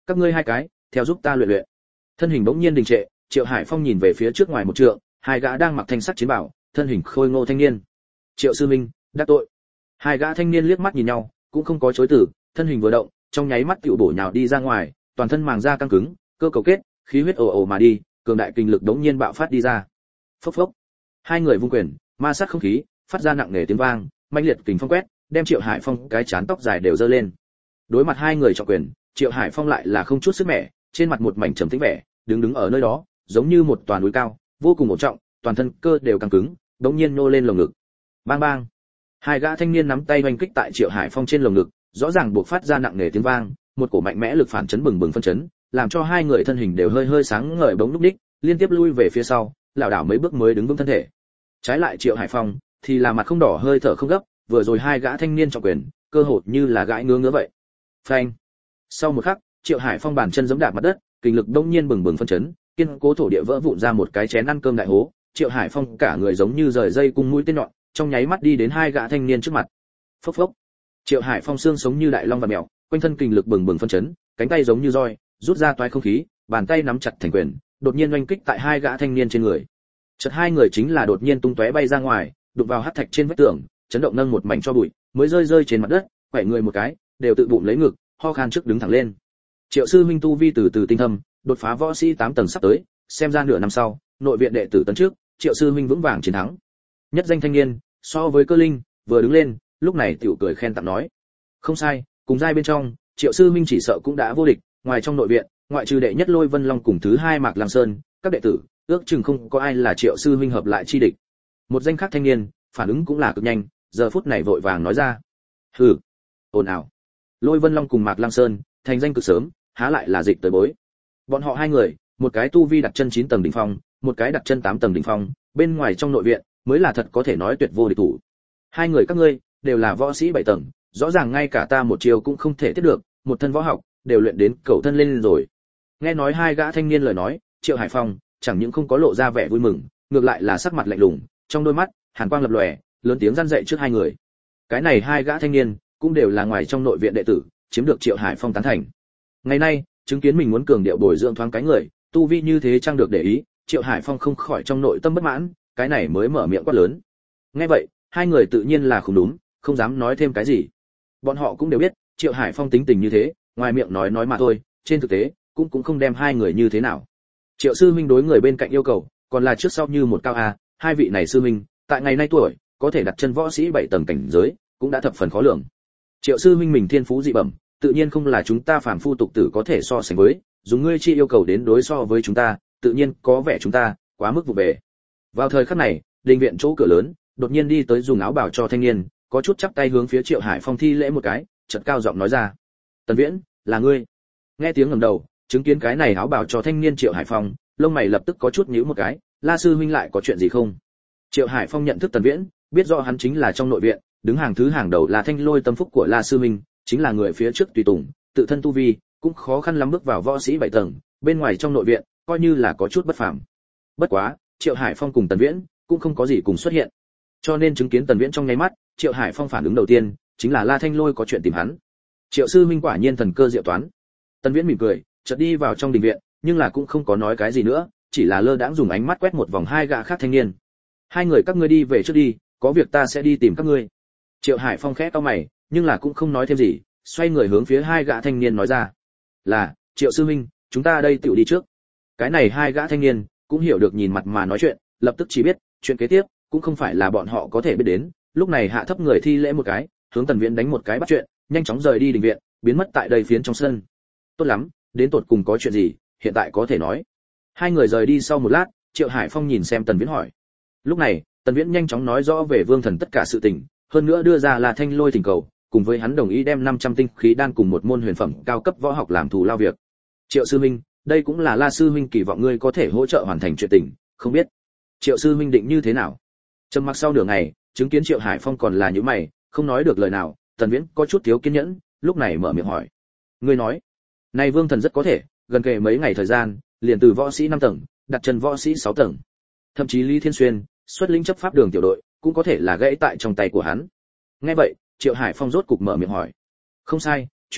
các ngươi hai cái theo giúp ta luyện luyện. Thân hình bỗng nhiên đình trệ, Triệu Hải Phong nhìn về phía trước ngoài một trượng, hai gã đang mặc thanh sắc chiến bào, thân hình khôi ngô thanh niên. Triệu sư minh, đắc tội. Hai gã thanh niên liếc mắt nhìn nhau, cũng không có chối từ, thân hình vừa động, trong nháy mắt tựu bổ nhào đi ra ngoài, toàn thân màng da căng cứng, cơ cầu kết, khí huyết ồ ồ mà đi, cường đại kinh lực đống nhiên bạo phát đi ra. Phốc phốc. Hai người vung quyền, ma sát không khí, phát ra nặng nề tiếng vang, mãnh liệt kình phong quét, đem Triệu Hải Phong cái chán tóc dài đều giơ lên. Đối mặt hai người trọng quyền, Triệu Hải Phong lại là không chút sức mẻ, trên mặt một mảnh trầm tĩnh vẻ, đứng ở nơi đó, giống như một tòa núi cao, vô cùng ổn trọng, toàn thân cơ đều căng cứng, đống nhiên nô lên lồng ngực. Bang bang. Hai gã thanh niên nắm tay hoành kích tại Triệu Hải Phong trên lồng ngực, rõ ràng buộc phát ra nặng nề tiếng vang, một cổ mạnh mẽ lực phản chấn bừng bừng phân chấn, làm cho hai người thân hình đều hơi hơi sáng ngời bỗng lúc đích, liên tiếp lui về phía sau, lảo đảo mấy bước mới đứng vững thân thể. Trái lại Triệu Hải Phong thì là mặt không đỏ hơi thở không gấp, vừa rồi hai gã thanh niên trọng quyền, cơ hồ như là gãi ngứa vậy. Phanh. Sau một khắc, Triệu Hải Phong bàn chân giẫm đạp mặt đất, kinh lực đông nhiên bừng bừng phân chấn, kiên cố thổ địa vỡ vụn ra một cái chén ăn cơm đại hố, Triệu Hải Phong cả người giống như rời dây cung mũi tên nhọn, trong nháy mắt đi đến hai gã thanh niên trước mặt. Phốc phốc. Triệu Hải Phong xương sống như đại long và mèo, quanh thân kinh lực bừng bừng phân chấn, cánh tay giống như roi, rút ra toái không khí, bàn tay nắm chặt thành quyền, đột nhiên oanh kích tại hai gã thanh niên trên người. Chợt hai người chính là đột nhiên tung tóe bay ra ngoài, đụng vào hắc thạch trên vách tường, chấn động nâng một mảnh cho bụi, mới rơi trên mặt đất, quẩy người một cái, đều tự bụng lấy ngực, ho khan trước đứng thẳng lên. Triệu sư huynh tu vi từ từ tinh thâm, đột phá võ sĩ 8 tầng sắp tới, xem ra nửa năm sau, nội viện đệ tử tấn trước, Triệu sư huynh vững vàng chiến thắng. Nhất danh thanh niên, so với Cơ Linh, vừa đứng lên, lúc này tiểu cười khen tặng nói: "Không sai, cùng giai bên trong, Triệu sư huynh chỉ sợ cũng đã vô địch, ngoài trong nội viện, ngoại trừ đệ nhất Lôi Vân Long cùng thứ hai Mạc Lam Sơn, các đệ tử, ước chừng không có ai là Triệu sư huynh hợp lại chi địch." Một danh khác thanh niên, phản ứng cũng là cực nhanh, giờ phút này vội vàng nói ra: "Hừ, ồn ào. Lôi Vân Long cùng Mạc Lam Sơn, thành danh cực sớm, há lại là dịch tới bối. Bọn họ hai người, một cái tu vi đặt chân 9 tầng đỉnh phong, một cái đặt chân 8 tầng đỉnh phong, bên ngoài trong nội viện, mới là thật có thể nói tuyệt vô địch thủ. Hai người các ngươi đều là võ sĩ 7 tầng, rõ ràng ngay cả ta một chiều cũng không thể tiếp được, một thân võ học đều luyện đến cầu thân lên rồi." Nghe nói hai gã thanh niên lời nói, Triệu Hải Phong chẳng những không có lộ ra vẻ vui mừng, ngược lại là sắc mặt lạnh lùng, trong đôi mắt hàn quang lập lòe, lớn tiếng răn dạy trước hai người. Cái này hai gã thanh niên cũng đều là ngoài trong nội viện đệ tử, chiếm được Triệu Hải Phong tán thành. Ngày nay, chứng kiến mình muốn cường điệu bồi dưỡng thoáng cái người, tu vi như thế chẳng được để ý, Triệu Hải Phong không khỏi trong nội tâm bất mãn, cái này mới mở miệng quát lớn. Nghe vậy, hai người tự nhiên là không đúng, không dám nói thêm cái gì. Bọn họ cũng đều biết, Triệu Hải Phong tính tình như thế, ngoài miệng nói mà thôi, trên thực tế cũng không đem hai người như thế nào. Triệu sư minh đối người bên cạnh yêu cầu, còn là trước sau như một cao a, hai vị này sư minh, tại ngày nay tuổi, có thể đặt chân võ sĩ 7 tầng cảnh giới, cũng đã thập phần khó lường. Triệu sư minh mình thiên phú dị bẩm, tự nhiên không là chúng ta phàm phu tục tử có thể so sánh với, dùng ngươi chi yêu cầu đến đối so với chúng ta, tự nhiên có vẻ chúng ta quá mức vụ về. Vào thời khắc này, đình viện chỗ cửa lớn, đột nhiên đi tới dùng áo bào cho thanh niên, có chút chắp tay hướng phía Triệu Hải Phong thi lễ một cái, chợt cao giọng nói ra: "Tần Viễn, là ngươi?" Nghe tiếng ngẩng đầu, chứng kiến cái này áo bào cho thanh niên Triệu Hải Phong, lông mày lập tức có chút nhíu một cái, "La sư huynh lại có chuyện gì không?" Triệu Hải Phong nhận thức Tần Viễn, biết rõ hắn chính là trong nội viện, đứng hàng thứ hàng đầu là Thanh Lôi tâm phúc của La sư huynh, chính là người phía trước tùy tùng, tự thân tu vi cũng khó khăn lắm bước vào võ sĩ 7 tầng, bên ngoài trong nội viện coi như là có chút bất phàm. Bất quá, Triệu Hải Phong cùng Tần Viễn cũng không có gì cùng xuất hiện. Cho nên chứng kiến Tần Viễn trong nháy mắt, Triệu Hải Phong phản ứng đầu tiên chính là La Thanh Lôi có chuyện tìm hắn. Triệu sư huynh quả nhiên thần cơ diệu toán. Tần Viễn mỉm cười, chợt đi vào trong đình viện, nhưng là cũng không có nói cái gì nữa, chỉ là lơ đãng dùng ánh mắt quét một vòng hai gã khác thanh niên. "Hai người các ngươi đi về trước đi, có việc ta sẽ đi tìm các ngươi." Triệu Hải Phong khẽ cau mày, nhưng là cũng không nói thêm gì, xoay người hướng phía hai gã thanh niên nói ra: "Là, Triệu sư huynh, chúng ta đây tựu đi trước." Cái này hai gã thanh niên cũng hiểu được nhìn mặt mà nói chuyện, lập tức chỉ biết chuyện kế tiếp cũng không phải là bọn họ có thể biết đến, lúc này hạ thấp người thi lễ một cái, hướng Tần Viễn đánh một cái bắt chuyện, nhanh chóng rời đi đình viện, biến mất tại đây phiến trong sân. "Tốt lắm, đến tột cùng có chuyện gì, hiện tại có thể nói." Hai người rời đi sau một lát, Triệu Hải Phong nhìn xem Tần Viễn hỏi. Lúc này, Tần Viễn nhanh chóng nói rõ về Vương Thần tất cả sự tình, hơn nữa đưa ra là Thanh Lôi thỉnh cầu, cùng với hắn đồng ý đem 500 tinh khí đan cùng một môn huyền phẩm cao cấp võ học làm thù lao việc. "Triệu sư huynh, đây cũng là La sư huynh kỳ vọng ngươi có thể hỗ trợ hoàn thành chuyện tình, không biết Triệu sư huynh định như thế nào?" Trầm mặc sau nửa ngày, chứng kiến Triệu Hải Phong còn là nhíu mày, không nói được lời nào, Tần Viễn có chút thiếu kiên nhẫn, lúc này mở miệng hỏi: "Ngươi nói, này Vương Thần rất có thể, gần kề mấy ngày thời gian, liền từ võ sĩ 5 tầng, đặt chân võ sĩ 6 tầng. Thậm chí Lý Thiên Xuyên, xuất lĩnh chấp pháp đường tiểu đội, cũng có thể là gãy tại trong tay của hắn." Nghe vậy, Triệu Hải Phong rốt cục mở miệng hỏi: "Không sai, chuyện này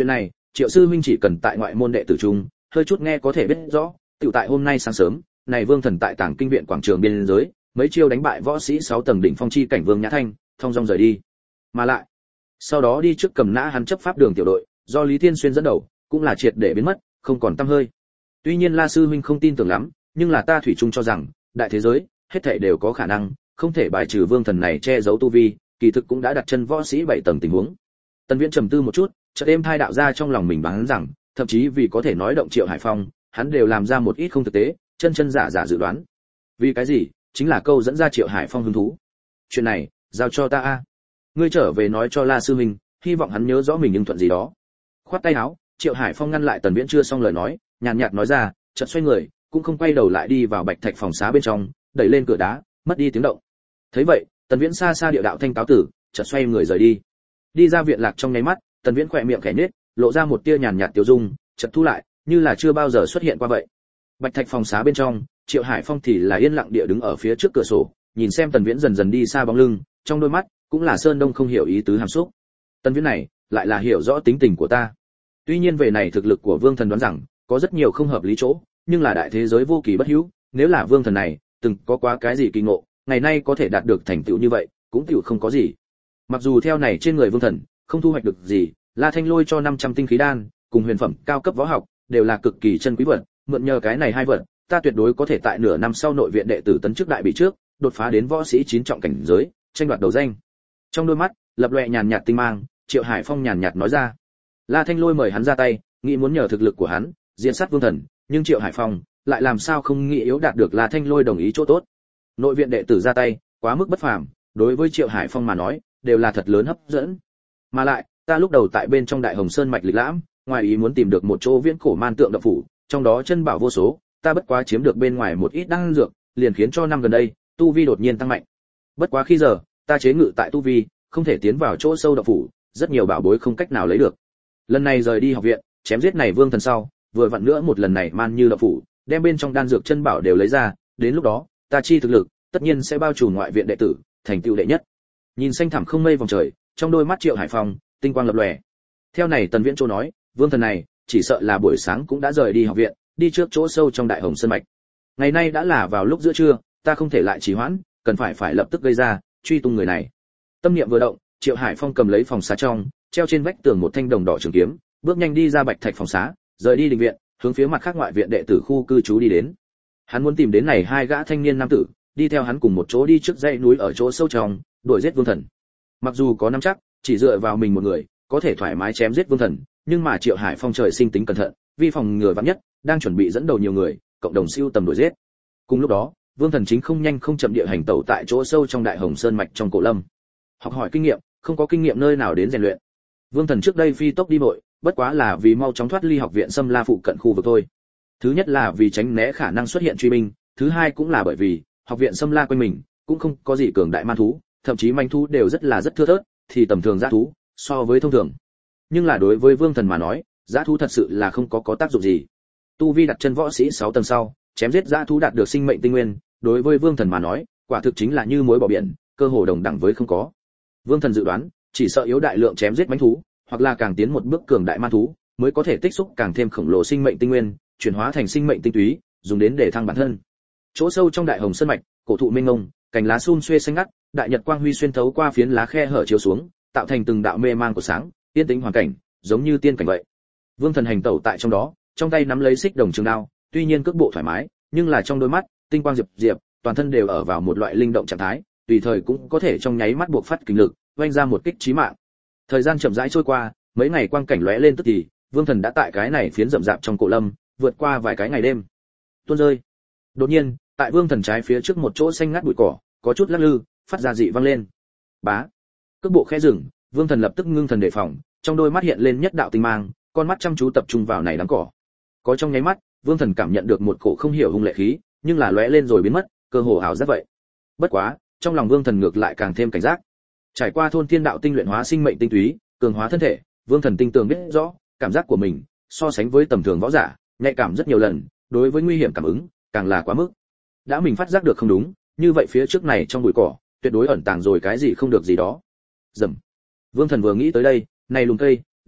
Triệu sư huynh chỉ cần tại ngoại môn đệ tử trung, hơi chút nghe có thể biết rõ, tiểu tại hôm nay sáng sớm, này Vương Thần tại Tàng Kinh viện quảng trường biên giới, mấy chiêu đánh bại võ sĩ 6 tầng đỉnh phong chi cảnh Vương Nhã Thanh, thông dong rời đi. Mà lại, sau đó đi trước cầm nã hắn chấp pháp đường tiểu đội, do Lý Thiên Xuyên dẫn đầu, cũng là triệt để biến mất, không còn tăm hơi. Tuy nhiên La sư huynh không tin tưởng lắm, nhưng là ta thủy chung cho rằng, đại thế giới, hết thảy đều có khả năng, không thể bài trừ Vương Thần này che giấu tu vi, kỳ thực cũng đã đặt chân võ sĩ 7 tầng tình huống. Tần Viễn trầm tư một chút, chợt êm thai đạo ra trong lòng mình đoán rằng, thậm chí vì có thể nói động Triệu Hải Phong, hắn đều làm ra một ít không thực tế, chân giả dự đoán. Vì cái gì? Chính là câu dẫn ra Triệu Hải Phong hứng thú. Chuyện này, giao cho ta a. Ngươi trở về nói cho La sư huynh, hy vọng hắn nhớ rõ mình nhưng thuận gì đó. Khoát tay áo, Triệu Hải Phong ngăn lại Tần Viễn chưa xong lời nói, nhàn nhạt nói ra, chợt xoay người, cũng không quay đầu lại đi vào bạch thạch phòng xá bên trong, đẩy lên cửa đá, mất đi tiếng động. Thấy vậy, Tần Viễn xa xa địa đạo thanh cáo tử, chợt xoay người rời đi. Đi ra viện lạc trong nháy mắt, Tần Viễn khỏe miệng khẽ nhếch, lộ ra một tia nhàn nhạt tiêu dung, chợt thu lại, như là chưa bao giờ xuất hiện qua vậy. Bạch thạch phòng xá bên trong, Triệu Hải Phong thì là yên lặng địa đứng ở phía trước cửa sổ, nhìn xem Tần Viễn dần dần đi xa bóng lưng, trong đôi mắt cũng là sơn đông không hiểu ý tứ hàm xúc. Tần Viễn này, lại là hiểu rõ tính tình của ta. Tuy nhiên về này thực lực của Vương Thần đoán rằng có rất nhiều không hợp lý chỗ, nhưng là đại thế giới vô kỳ bất hữu, nếu là Vương Thần này từng có quá cái gì kỳ ngộ, ngày nay có thể đạt được thành tựu như vậy, cũng tựu không có gì. Mặc dù theo này trên người Vương Thần không thu hoạch được gì, La Thanh Lôi cho 500 tinh khí đan, cùng huyền phẩm cao cấp võ học, đều là cực kỳ chân quý vật, mượn nhờ cái này hai vật, ta tuyệt đối có thể tại nửa năm sau nội viện đệ tử tấn chức đại bị trước, đột phá đến võ sĩ 9 trọng cảnh giới, tranh đoạt đầu danh. Trong đôi mắt lập loè nhàn nhạt tinh mang, Triệu Hải Phong nhàn nhạt nói ra. La Thanh Lôi mời hắn ra tay, nghĩ muốn nhờ thực lực của hắn diện sát Vương Thần, nhưng Triệu Hải Phong lại làm sao không nghĩ yếu đạt được La Thanh Lôi đồng ý chỗ tốt. Nội viện đệ tử ra tay, quá mức bất phàm, đối với Triệu Hải Phong mà nói, đều là thật lớn hấp dẫn. Mà lại, ta lúc đầu tại bên trong Đại Hồng Sơn mạch lịch lãm, ngoài ý muốn tìm được một chỗ viễn cổ man tượng động phủ, trong đó chân bảo vô số, ta bất quá chiếm được bên ngoài một ít đan dược, liền khiến cho năm gần đây, tu vi đột nhiên tăng mạnh. Bất quá khi giờ, ta chế ngự tại tu vi, không thể tiến vào chỗ sâu động phủ, rất nhiều bảo bối không cách nào lấy được. Lần này rời đi học viện, chém giết này Vương Thần sau, vừa vặn nữa một lần này man như động phủ, đem bên trong đan dược chân bảo đều lấy ra, đến lúc đó, ta chi thực lực, tất nhiên sẽ bao trùm ngoại viện đệ tử, thành tựu đệ nhất. Nhìn xanh thẳm không mây vòng trời, trong đôi mắt Triệu Hải Phong, tinh quang lập lòe. Theo này Tần Viễn Châu nói, Vương Thần này, chỉ sợ là buổi sáng cũng đã rời đi học viện, đi trước chỗ sâu trong Đại Hồng Sơn mạch. Ngày nay đã là vào lúc giữa trưa, ta không thể lại trì hoãn, cần phải lập tức gây ra, truy tung người này. Tâm niệm vừa động, Triệu Hải Phong cầm lấy phòng xá trong, treo trên vách tường một thanh đồng đỏ trường kiếm, bước nhanh đi ra bạch thạch phòng xá, rời đi đình viện, hướng phía mặt khác ngoại viện đệ tử khu cư trú đi đến. Hắn muốn tìm đến này hai gã thanh niên nam tử, đi theo hắn cùng một chỗ đi trước dãy núi ở chỗ sâu trong, đuổi giết Vương Thần. Mặc dù có nắm chắc, chỉ dựa vào mình một người, có thể thoải mái chém giết Vương Thần, nhưng mà Triệu Hải Phong trời sinh tính cẩn thận, vi phòng ngừa vạn nhất, đang chuẩn bị dẫn đầu nhiều người, cộng đồng siêu tầm đuổi giết. Cùng lúc đó, Vương Thần chính không nhanh không chậm địa hành tẩu tại chỗ sâu trong Đại Hồng Sơn mạch trong cổ lâm. Học hỏi kinh nghiệm, không có kinh nghiệm nơi nào đến rèn luyện. Vương Thần trước đây phi tốc đi vội, bất quá là vì mau chóng thoát ly học viện Sâm La phụ cận khu vực thôi. Thứ nhất là vì tránh né khả năng xuất hiện truy binh, thứ hai cũng là bởi vì học viện Sâm La quanh mình cũng không có gì cường đại man thú, thậm chí manh thú đều rất thưa thớt, thì tầm thường dã thú so với thông thường. Nhưng là đối với Vương Thần mà nói, dã thú thật sự là không có tác dụng gì. Tu vi đặt chân võ sĩ 6 tầng sau, chém giết dã thú đạt được sinh mệnh tinh nguyên, đối với Vương Thần mà nói, quả thực chính là như muối bỏ biển, cơ hồ đồng đẳng với không có. Vương Thần dự đoán, chỉ sợ yếu đại lượng chém giết mãnh thú, hoặc là càng tiến một bước cường đại man thú, mới có thể tích xúc càng thêm khổng lồ sinh mệnh tinh nguyên, chuyển hóa thành sinh mệnh tinh túy, dùng đến để thăng bản thân. Chỗ sâu trong Đại Hồng Sơn mạch, cổ thụ mênh mông, cành lá sum xuê xanh ngắt, đại nhật quang huy xuyên thấu qua phiến lá khe hở chiếu xuống, tạo thành từng đạo mê mang của sáng, yên tĩnh hoàn cảnh, giống như tiên cảnh vậy. Vương Thần hành tẩu tại trong đó, trong tay nắm lấy xích đồng trường đao, tuy nhiên cước bộ thoải mái, nhưng là trong đôi mắt, tinh quang diệp, toàn thân đều ở vào một loại linh động trạng thái, tùy thời cũng có thể trong nháy mắt buộc phát kinh lực, vung ra một kích chí mạng. Thời gian chậm rãi trôi qua, mấy ngày quang cảnh lóe lên tức thì, Vương Thần đã tại cái này phiến rậm rạp trong cổ lâm, vượt qua vài cái ngày đêm. Tuôn rơi. Đột nhiên, tại Vương Thần trái phía trước một chỗ xanh ngắt bụi cỏ, có chút lắc lư, phát ra dị vang lên. Bá. Cước bộ khẽ dừng, Vương Thần lập tức ngưng thần đề phòng, trong đôi mắt hiện lên nhất đạo tinh mang, con mắt chăm chú tập trung vào này đám cỏ. Có trong nháy mắt, Vương Thần cảm nhận được một cổ không hiểu hung lệ khí, nhưng là lóe lên rồi biến mất, cơ hồ ảo giác vậy. Bất quá, trong lòng Vương Thần ngược lại càng thêm cảnh giác. Trải qua thôn thiên đạo tinh luyện hóa sinh mệnh tinh túy, cường hóa thân thể, Vương Thần tinh tường biết rõ, cảm giác của mình so sánh với tầm thường võ giả, nhạy cảm rất nhiều lần, đối với nguy hiểm cảm ứng càng là quá mức. Đã mình phát giác được không đúng, như vậy phía trước này trong bụi cỏ, tuyệt đối ẩn tàng rồi cái gì không được gì đó. Rầm. Vương Thần vừa nghĩ tới đây, này lùm cây,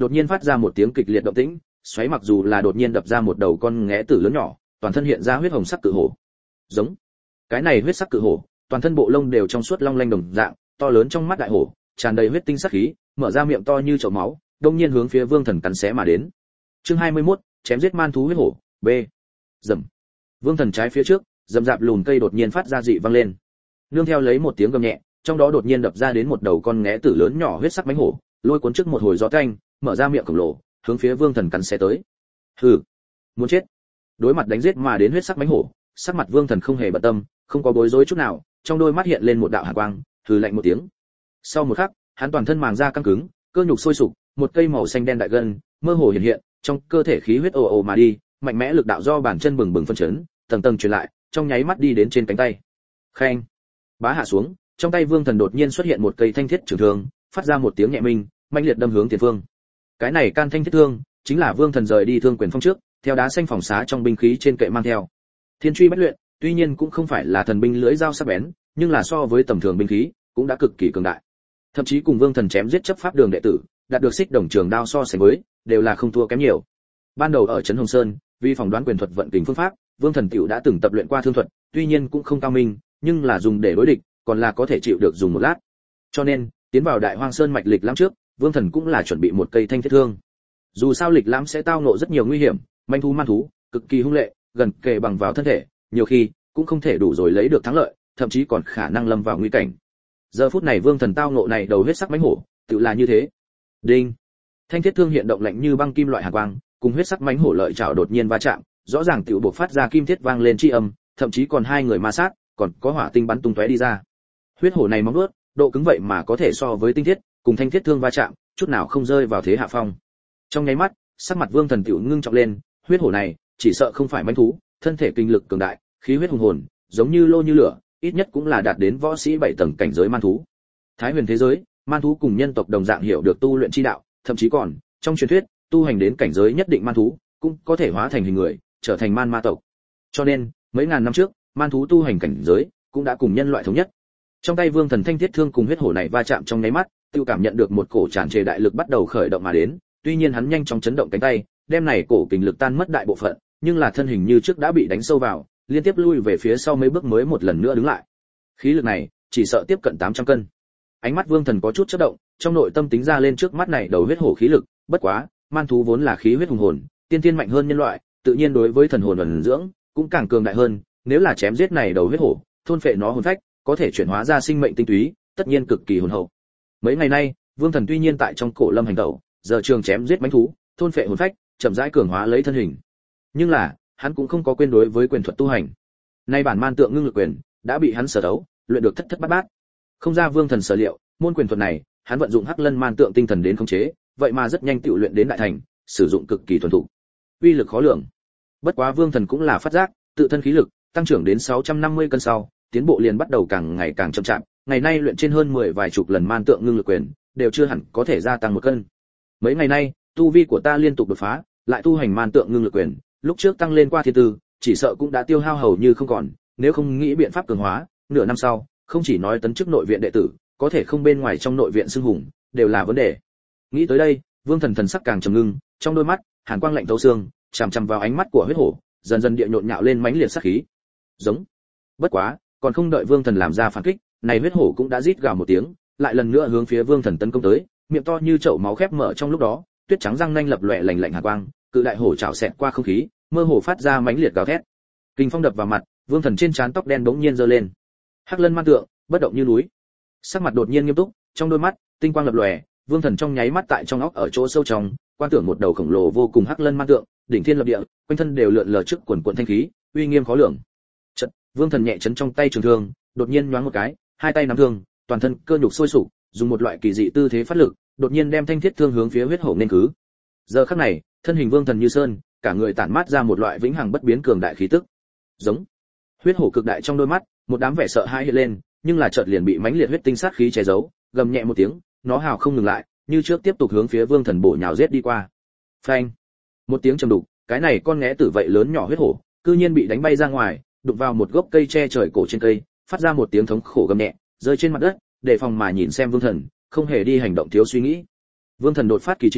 đột nhiên phát ra một tiếng kịch liệt động tĩnh, xoáy mặc dù là đột nhiên đập ra một đầu con nghé tử lớn nhỏ, toàn thân hiện ra huyết hồng sắc cự hổ. Giống. Cái này huyết sắc cự hổ, toàn thân bộ lông đều trong suốt long lanh đồng dạng, to lớn trong mắt đại hổ, tràn đầy huyết tinh sắc khí, mở ra miệng to như chậu máu, đột nhiên hướng phía Vương Thần cắn xé mà đến. Chương 21, chém giết man thú huyết hổ, B. Rầm. Vương Thần trái phía trước, rậm rạp lùn cây đột nhiên phát ra dị vang lên. Nương theo lấy một tiếng gầm nhẹ, trong đó đột nhiên đập ra đến một đầu con nghé tử lớn nhỏ huyết sắc mãnh hổ, lôi cuốn trước một hồi gió canh, mở ra miệng khổng lồ, hướng phía Vương Thần cắn xé tới. Hừ, muốn chết. Đối mặt đánh giết mà đến huyết sắc mãnh hổ, sắc mặt Vương Thần không hề bận tâm, không có bối rối chút nào, trong đôi mắt hiện lên một đạo hàn quang, hừ lạnh một tiếng. Sau một khắc, hắn toàn thân màng da căng cứng, cơ nhục sôi sục, một cây màu xanh đen đại gân mơ hồ hiện hiện, trong cơ thể khí huyết ồ ồ mà đi, mạnh mẽ lực đạo do bàn chân bừng bừng phân chấn, tầng tầng truyền lại, trong nháy mắt đi đến trên cánh tay. Khen. Bá hạ xuống, trong tay Vương Thần đột nhiên xuất hiện một cây thanh thiết trường thương, phát ra một tiếng nhẹ minh, mạnh liệt đâm hướng tiền phương. Cái này can thanh thiết thương, chính là Vương Thần rời đi thương quyền phong trước, theo đá xanh phòng xá trong binh khí trên kệ mang theo. Thiên truy bách luyện, tuy nhiên cũng không phải là thần binh lưỡi dao sắc bén, nhưng là so với tầm thường binh khí, cũng đã cực kỳ cường đại. Thậm chí cùng Vương Thần chém giết chấp pháp đường đệ tử, đạt được xích đồng trường đao so sánh với, đều là không thua kém nhiều. Ban đầu ở trấn Hồng Sơn, vì phỏng đoán quyền thuật vận kình phương pháp, Vương Thần tiểu đã từng tập luyện qua thương thuật, tuy nhiên cũng không cao minh, nhưng là dùng để đối địch, còn là có thể chịu được dùng một lát. Cho nên, tiến vào Đại Hoang Sơn mạch lịch lãm trước, Vương Thần cũng là chuẩn bị một cây thanh thiết thương. Dù sao lịch lãm sẽ tao ngộ rất nhiều nguy hiểm, manh thú man thú, cực kỳ hung lệ, gần kề bằng vào thân thể, nhiều khi cũng không thể đủ rồi lấy được thắng lợi, thậm chí còn khả năng lâm vào nguy cảnh. Giờ phút này Vương Thần tao ngộ này đầu huyết sắc mãnh hổ, tự là như thế. Đinh. Thanh thiết thương hiện động lạnh như băng kim loại hàn quang, cùng huyết sắc mãnh hổ lợi chảo đột nhiên va chạm, rõ ràng tiểu buộc phát ra kim thiết vang lên chi âm, thậm chí còn hai người ma sát, còn có hỏa tinh bắn tung tóe đi ra. Huyết hổ này móng vuốt, độ cứng vậy mà có thể so với tinh thiết, cùng thanh thiết thương va chạm, chút nào không rơi vào thế hạ phong. Trong nháy mắt, sắc mặt Vương Thần tiểu ngưng trọng lên, huyết hổ này, chỉ sợ không phải mãnh thú, thân thể kinh lực cường đại, khí huyết hùng hồn, giống như lô như lửa, ít nhất cũng là đạt đến võ sĩ 7 tầng cảnh giới man thú. Thái huyền thế giới, man thú cùng nhân tộc đồng dạng hiểu được tu luyện chi đạo, thậm chí còn, trong truyền thuyết, tu hành đến cảnh giới nhất định man thú, cũng có thể hóa thành hình người, trở thành man ma tộc. Cho nên, mấy ngàn năm trước, man thú tu hành cảnh giới cũng đã cùng nhân loại thống nhất. Trong tay Vương Thần thanh thiết thương cùng huyết hổ này va chạm trong nháy mắt, tiêu cảm nhận được một cổ tràn trề đại lực bắt đầu khởi động mà đến, tuy nhiên hắn nhanh chóng chấn động cánh tay, đem này cổ kình lực tan mất đại bộ phận, nhưng là thân hình như trước đã bị đánh sâu vào, liên tiếp lui về phía sau mấy bước mới một lần nữa đứng lại. Khí lực này, chỉ sợ tiếp cận 800 cân. Ánh mắt Vương Thần có chút chớp động, trong nội tâm tính ra lên trước mắt này đầu huyết hổ khí lực, bất quá, man thú vốn là khí huyết hùng hồn, tiên tiên mạnh hơn nhân loại, tự nhiên đối với thần hồn ẩn dưỡng cũng càng cường đại hơn, nếu là chém giết này đầu huyết hổ, thôn phệ nó hồn phách, có thể chuyển hóa ra sinh mệnh tinh túy, tất nhiên cực kỳ hồn hậu. Mấy ngày nay, Vương Thần tuy nhiên tại trong cổ lâm hành tẩu, giờ trường chém giết mãnh thú, thôn phệ hồn phách, chậm rãi cường hóa lấy thân hình. Nhưng là, hắn cũng không có quên đối với quyền thuật tu hành. Nay bản man tượng ngưng lực quyền đã bị hắn sở đấu, luyện được thất thất bát bát. Không ra Vương Thần sở liệu, môn quyền thuật này, hắn vận dụng Hắc Lân man tượng tinh thần đến khống chế, vậy mà rất nhanh tự luyện đến đại thành, sử dụng cực kỳ thuần thục. Uy lực khó lường. Bất quá Vương Thần cũng là phát giác, tự thân khí lực tăng trưởng đến 650 cân sau, tiến bộ liền bắt đầu càng ngày càng chậm chạp, ngày nay luyện trên hơn 10 vài chục lần man tượng ngưng lực quyền, đều chưa hẳn có thể gia tăng 1 cân. Mấy ngày nay, tu vi của ta liên tục đột phá, lại tu hành man tượng ngưng lực quyền, lúc trước tăng lên qua thiên tư, chỉ sợ cũng đã tiêu hao hầu như không còn, nếu không nghĩ biện pháp cường hóa, nửa năm sau, không chỉ nói tấn chức nội viện đệ tử, có thể không bên ngoài trong nội viện xưng hùng, đều là vấn đề. Nghĩ tới đây, Vương Thần thần sắc càng trầm ngưng, trong đôi mắt, hàn quang lạnh thấu xương, chằm chằm vào ánh mắt của huyết hổ, dần dần địa nhộn nhạo lên mãnh liệt sát khí. Giống. Bất quá, còn không đợi Vương Thần làm ra phản kích, này huyết hổ cũng đã rít gào một tiếng, lại lần nữa hướng phía Vương Thần tấn công tới, miệng to như chậu máu khép mở trong lúc đó, tuyết trắng răng nanh lập lòe lạnh lạnh hàn quang, cự đại hổ chảo xẹt qua không khí, mơ hồ phát ra mãnh liệt gào thét. Kình phong đập vào mặt, Vương Thần trên trán tóc đen bỗng nhiên giơ lên. Hắc Lân man tượng, bất động như núi. Sắc mặt đột nhiên nghiêm túc, trong đôi mắt, tinh quang lập lòe, Vương Thần trong nháy mắt tại trong óc ở chỗ sâu trong, quan tưởng một đầu khổng lồ vô cùng Hắc Lân man tượng, đỉnh thiên lập địa, quanh thân đều lượn lờ trước quần quần thanh khí, uy nghiêm khó lường. Chợt, Vương Thần nhẹ chấn trong tay trường thương, đột nhiên nhoáng một cái, hai tay nắm thương, toàn thân cơ nhục sôi sục, dùng một loại kỳ dị tư thế phát lực, đột nhiên đem thanh thiết thương hướng phía huyết hổ nên cứ. Giờ khắc này, thân hình Vương Thần như sơn, cả người tản mát ra một loại vĩnh hằng bất biến cường đại khí tức. Giống. Huyết hổ cực đại trong đôi mắt, một đám vẻ sợ hãi hiện lên, nhưng là chợt liền bị mãnh liệt huyết tinh sát khí che giấu, gầm nhẹ một tiếng, nó hào không ngừng lại, như trước tiếp tục hướng phía Vương Thần bổ nhào giết đi qua. Phanh. Một tiếng trầm đục, cái này con nghé tử vậy lớn nhỏ huyết hổ, cư nhiên bị đánh bay ra ngoài, đụng vào một gốc cây che trời cổ trên cây, phát ra một tiếng thống khổ gầm nhẹ, rơi trên mặt đất, để phòng mà nhìn xem Vương Thần, không hề đi hành động thiếu suy nghĩ. Vương Thần đột phát kỳ chiêu,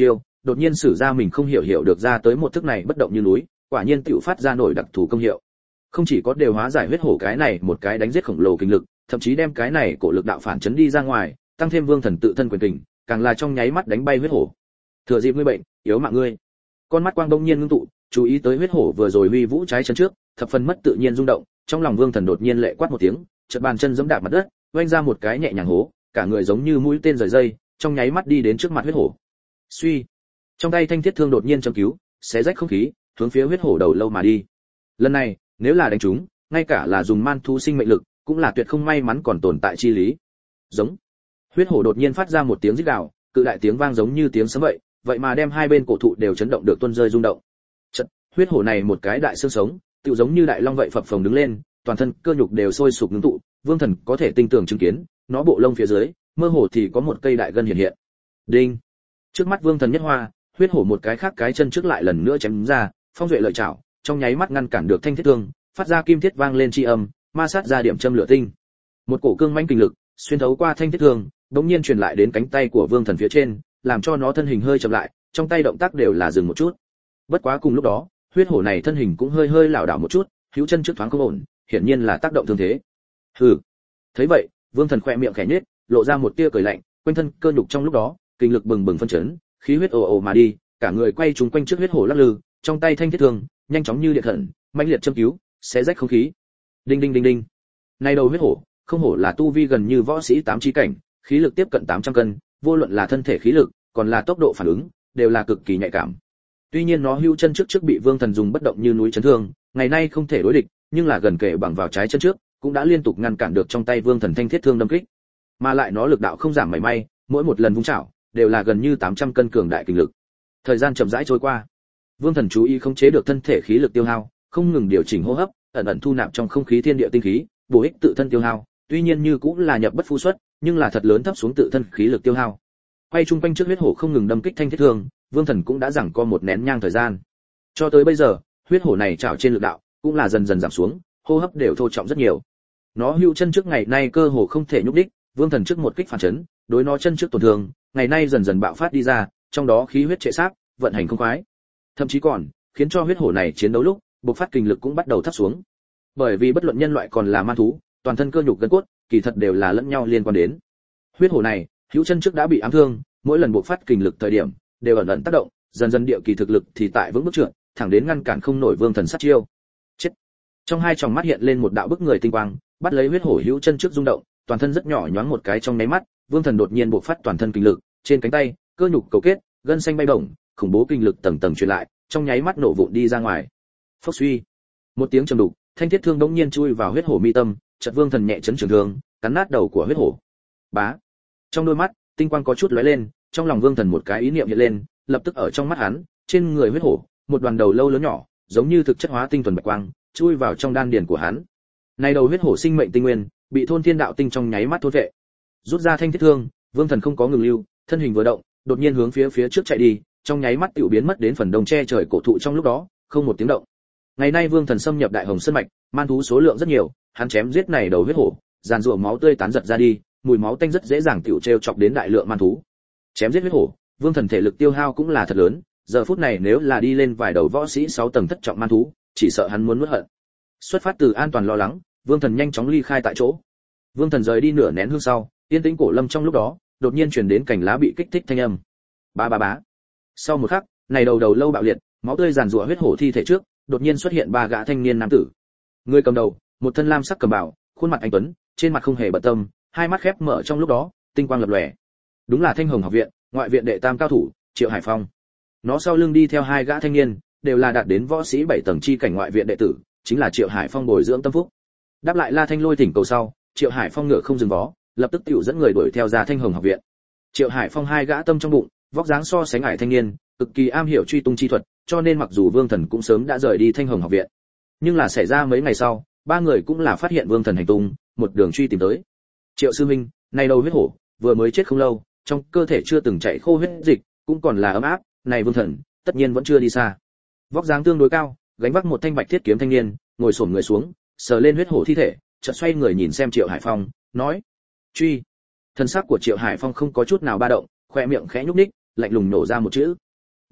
đột nhiên sử ra mình không hiểu được ra tới một thức này bất động như núi, quả nhiên tựu phát ra nổi đặc thù công hiệu. Không chỉ có đều hóa giải huyết hổ cái này một cái đánh giết khổng lồ kinh lực, thậm chí đem cái này cổ lực đạo phản chấn đi ra ngoài, tăng thêm Vương Thần tự thân quyền kình, càng là trong nháy mắt đánh bay huyết hổ. Thừa dịp ngươi bệnh, yếu mạng ngươi. Con mắt quang đông nhiên ngưng tụ, chú ý tới huyết hổ vừa rồi huy vũ trái chân trước, thập phần mất tự nhiên rung động, trong lòng Vương Thần đột nhiên lệ quát một tiếng, chợt bàn chân giẫm đạp mặt đất, vênh ra một cái nhẹ nhàng hố, cả người giống như mũi tên rời dây, trong nháy mắt đi đến trước mặt huyết hổ. Suy, trong tay thanh thiết thương đột nhiên châm cứu, xé rách không khí, hướng phía huyết hổ đầu lâu mà đi. Lần này, nếu là đánh trúng, ngay cả là dùng man thú sinh mệnh lực, cũng là tuyệt không may mắn còn tồn tại chi lý. Giống. Huyết hổ đột nhiên phát ra một tiếng rít gào, cự đại tiếng vang giống như tiếng sấm vậy mà đem hai bên cổ thụ đều chấn động được tuôn rơi rung động. Chợt, huyết hổ này một cái đại xương sống, tựu giống như đại long vậy phập phồng đứng lên, toàn thân cơ nhục đều sôi sục ngưng tụ, Vương Thần có thể tinh tường chứng kiến, nó bộ lông phía dưới, mơ hồ thì có một cây đại gân hiện hiện. Đinh. Trước mắt Vương Thần nhất hoa, huyết hổ một cái khác cái chân trước lại lần nữa chém ra, phong duệ lợi chảo, trong nháy mắt ngăn cản được thanh thiết thương, phát ra kim thiết vang lên chi âm, ma sát ra điểm châm lửa tinh. Một cổ cương mãnh kinh lực xuyên thấu qua thanh thiết thương, đống nhiên truyền lại đến cánh tay của Vương Thần phía trên, làm cho nó thân hình hơi chậm lại, trong tay động tác đều là dừng một chút. Bất quá cùng lúc đó, huyết hổ này thân hình cũng hơi lảo đảo một chút, hữu chân trước thoáng không ổn, hiển nhiên là tác động thương thế. Hừ. Thấy vậy, Vương Thần khẽ miệng khẽ nhếch, lộ ra một tia cười lạnh, quanh thân cơ nhục trong lúc đó, kinh lực bừng bừng phân chấn, khí huyết ồ ồ mà đi, cả người quay trúng quanh trước huyết hổ lắc lư, trong tay thanh thiết thương, nhanh chóng như điện thần, mãnh liệt châm cứu, xé rách không khí. Đinh đinh đinh đinh. Này đầu huyết hổ, không hổ là tu vi gần như võ sĩ 8 chí cảnh, khí lực tiếp cận 800 cân, vô luận là thân thể khí lực, còn là tốc độ phản ứng, đều là cực kỳ nhạy cảm. Tuy nhiên nó hưu chân trước bị Vương Thần dùng bất động như núi chấn thương, ngày nay không thể đối địch, nhưng là gần kề bằng vào trái chân trước, cũng đã liên tục ngăn cản được trong tay Vương Thần thanh thiết thương đâm kích. Mà lại nó lực đạo không giảm mảy may, mỗi một lần vung chảo đều là gần như 800 cân cường đại kinh lực. Thời gian chậm rãi trôi qua, Vương Thần chú ý khống chế được thân thể khí lực tiêu hao, không ngừng điều chỉnh hô hấp, ẩn ẩn thu nạp trong không khí thiên địa tinh khí, bổ ích tự thân tiêu hao, tuy nhiên như cũng là nhập bất phu xuất, nhưng là thật lớn thấp xuống tự thân khí lực tiêu hao. Quay chung quanh trước huyết hổ không ngừng đâm kích thanh thiết thương, Vương Thần cũng đã giằng co một nén nhang thời gian. Cho tới bây giờ, huyết hổ này trảo trên lực đạo cũng là dần dần giảm xuống, hô hấp đều thô trọng rất nhiều. Nó hưu chân trước ngày nay cơ hồ không thể nhúc đích, Vương Thần trước một kích phản chấn, đối nó chân trước tổn thương, ngày nay dần dần bạo phát đi ra, trong đó khí huyết trệ xác, vận hành không khoái. Thậm chí còn khiến cho huyết hổ này chiến đấu lúc, bộc phát kinh lực cũng bắt đầu thấp xuống. Bởi vì bất luận nhân loại còn là man thú, toàn thân cơ nhục gân cốt, kỳ thật đều là lẫn nhau liên quan đến. Huyết hổ này, hữu chân trước đã bị ám thương, mỗi lần bộc phát kinh lực thời điểm, đều ẩn ẩn tác động, dần dần địa kỳ thực lực thì tại vững bước trượt, thẳng đến ngăn cản không nổi Vương Thần sát chiêu. Chết. Trong hai tròng mắt hiện lên một đạo bức người tinh quang, bắt lấy huyết hổ hữu chân trước rung động, toàn thân rất nhỏ nhoáng một cái trong nháy mắt, Vương Thần đột nhiên bộc phát toàn thân kinh lực, trên cánh tay, cơ nhục cấu kết, gân xanh bay bổng, khủng bố kinh lực tầng tầng truyền lại, trong nháy mắt nổ vụn đi ra ngoài. Phốc suy. Một tiếng trầm đục, thanh thiết thương đống nhiên chui vào huyết hổ mi tâm, chợt Vương Thần nhẹ chấn trường thương, cắn nát đầu của huyết hổ. Bá. Trong đôi mắt, tinh quang có chút lóe lên, trong lòng Vương Thần một cái ý niệm hiện lên, lập tức ở trong mắt hắn, trên người huyết hổ, một đoàn đầu lâu lớn nhỏ, giống như thực chất hóa tinh thuần bạch quang, chui vào trong đan điền của hắn. Này đầu huyết hổ sinh mệnh tinh nguyên, bị thôn thiên đạo tinh trong nháy mắt thôn vệ. Rút ra thanh thiết thương, Vương Thần không có ngừng lưu, thân hình vừa động, đột nhiên hướng phía trước chạy đi, trong nháy mắt tiểu biến mất đến phần đông che trời cổ thụ trong lúc đó, không một tiếng động. Ngày nay Vương Thần xâm nhập Đại Hồng Sơn mạch, man thú số lượng rất nhiều, hắn chém giết này đầu huyết hổ, giàn rủa máu tươi tán giật ra đi, mùi máu tanh rất dễ dàng tiểu trêu chọc đến đại lượng man thú. Chém giết huyết hổ, Vương Thần thể lực tiêu hao cũng là thật lớn, giờ phút này nếu là đi lên vài đầu võ sĩ 6 tầng thất trọng man thú, chỉ sợ hắn muốn nuốt hận. Xuất phát từ an toàn lo lắng, Vương Thần nhanh chóng ly khai tại chỗ. Vương Thần rời đi nửa nén hương sau, yên tĩnh cổ lâm trong lúc đó, đột nhiên truyền đến cành lá bị kích thích thanh âm. Ba ba bá. Sau một khắc, này đầu lâu bạo liệt, máu tươi giàn rủa huyết hổ thi thể trước, đột nhiên xuất hiện ba gã thanh niên nam tử. Người cầm đầu, một thân lam sắc cầm bào, khuôn mặt anh tuấn, trên mặt không hề bận tâm, hai mắt khép mở trong lúc đó, tinh quang lập lòe. Đúng là Thanh Hồng học viện, ngoại viện đệ tam cao thủ, Triệu Hải Phong. Nó sau lưng đi theo hai gã thanh niên, đều là đạt đến võ sĩ 7 tầng chi cảnh ngoại viện đệ tử, chính là Triệu Hải Phong bồi dưỡng tâm phúc. Đáp lại La Thanh Lôi thỉnh cầu sau, Triệu Hải Phong ngựa không dừng vó, lập tức tiểu dẫn người đuổi theo ra Thanh Hồng học viện. Triệu Hải Phong hai gã tâm trong bụng, vóc dáng so sánh ải thanh niên, cực kỳ am hiểu truy tung chi thuật, cho nên mặc dù Vương Thần cũng sớm đã rời đi Thanh Hồng học viện, nhưng là xảy ra mấy ngày sau, ba người cũng là phát hiện Vương Thần hành tung, một đường truy tìm tới. Triệu sư huynh, này đầu huyết hổ, vừa mới chết không lâu, trong cơ thể chưa từng chảy khô huyết dịch, cũng còn là ấm áp, này Vương Thần, tất nhiên vẫn chưa đi xa. Vóc dáng tương đối cao, gánh vác một thanh bạch thiết kiếm thanh niên, ngồi xổm người xuống, sờ lên huyết hổ thi thể, chợt xoay người nhìn xem Triệu Hải Phong, nói: "Truy." Thân xác của Triệu Hải Phong không có chút nào ba động, khóe miệng khẽ nhúc nhích, lạnh lùng nổ ra một chữ: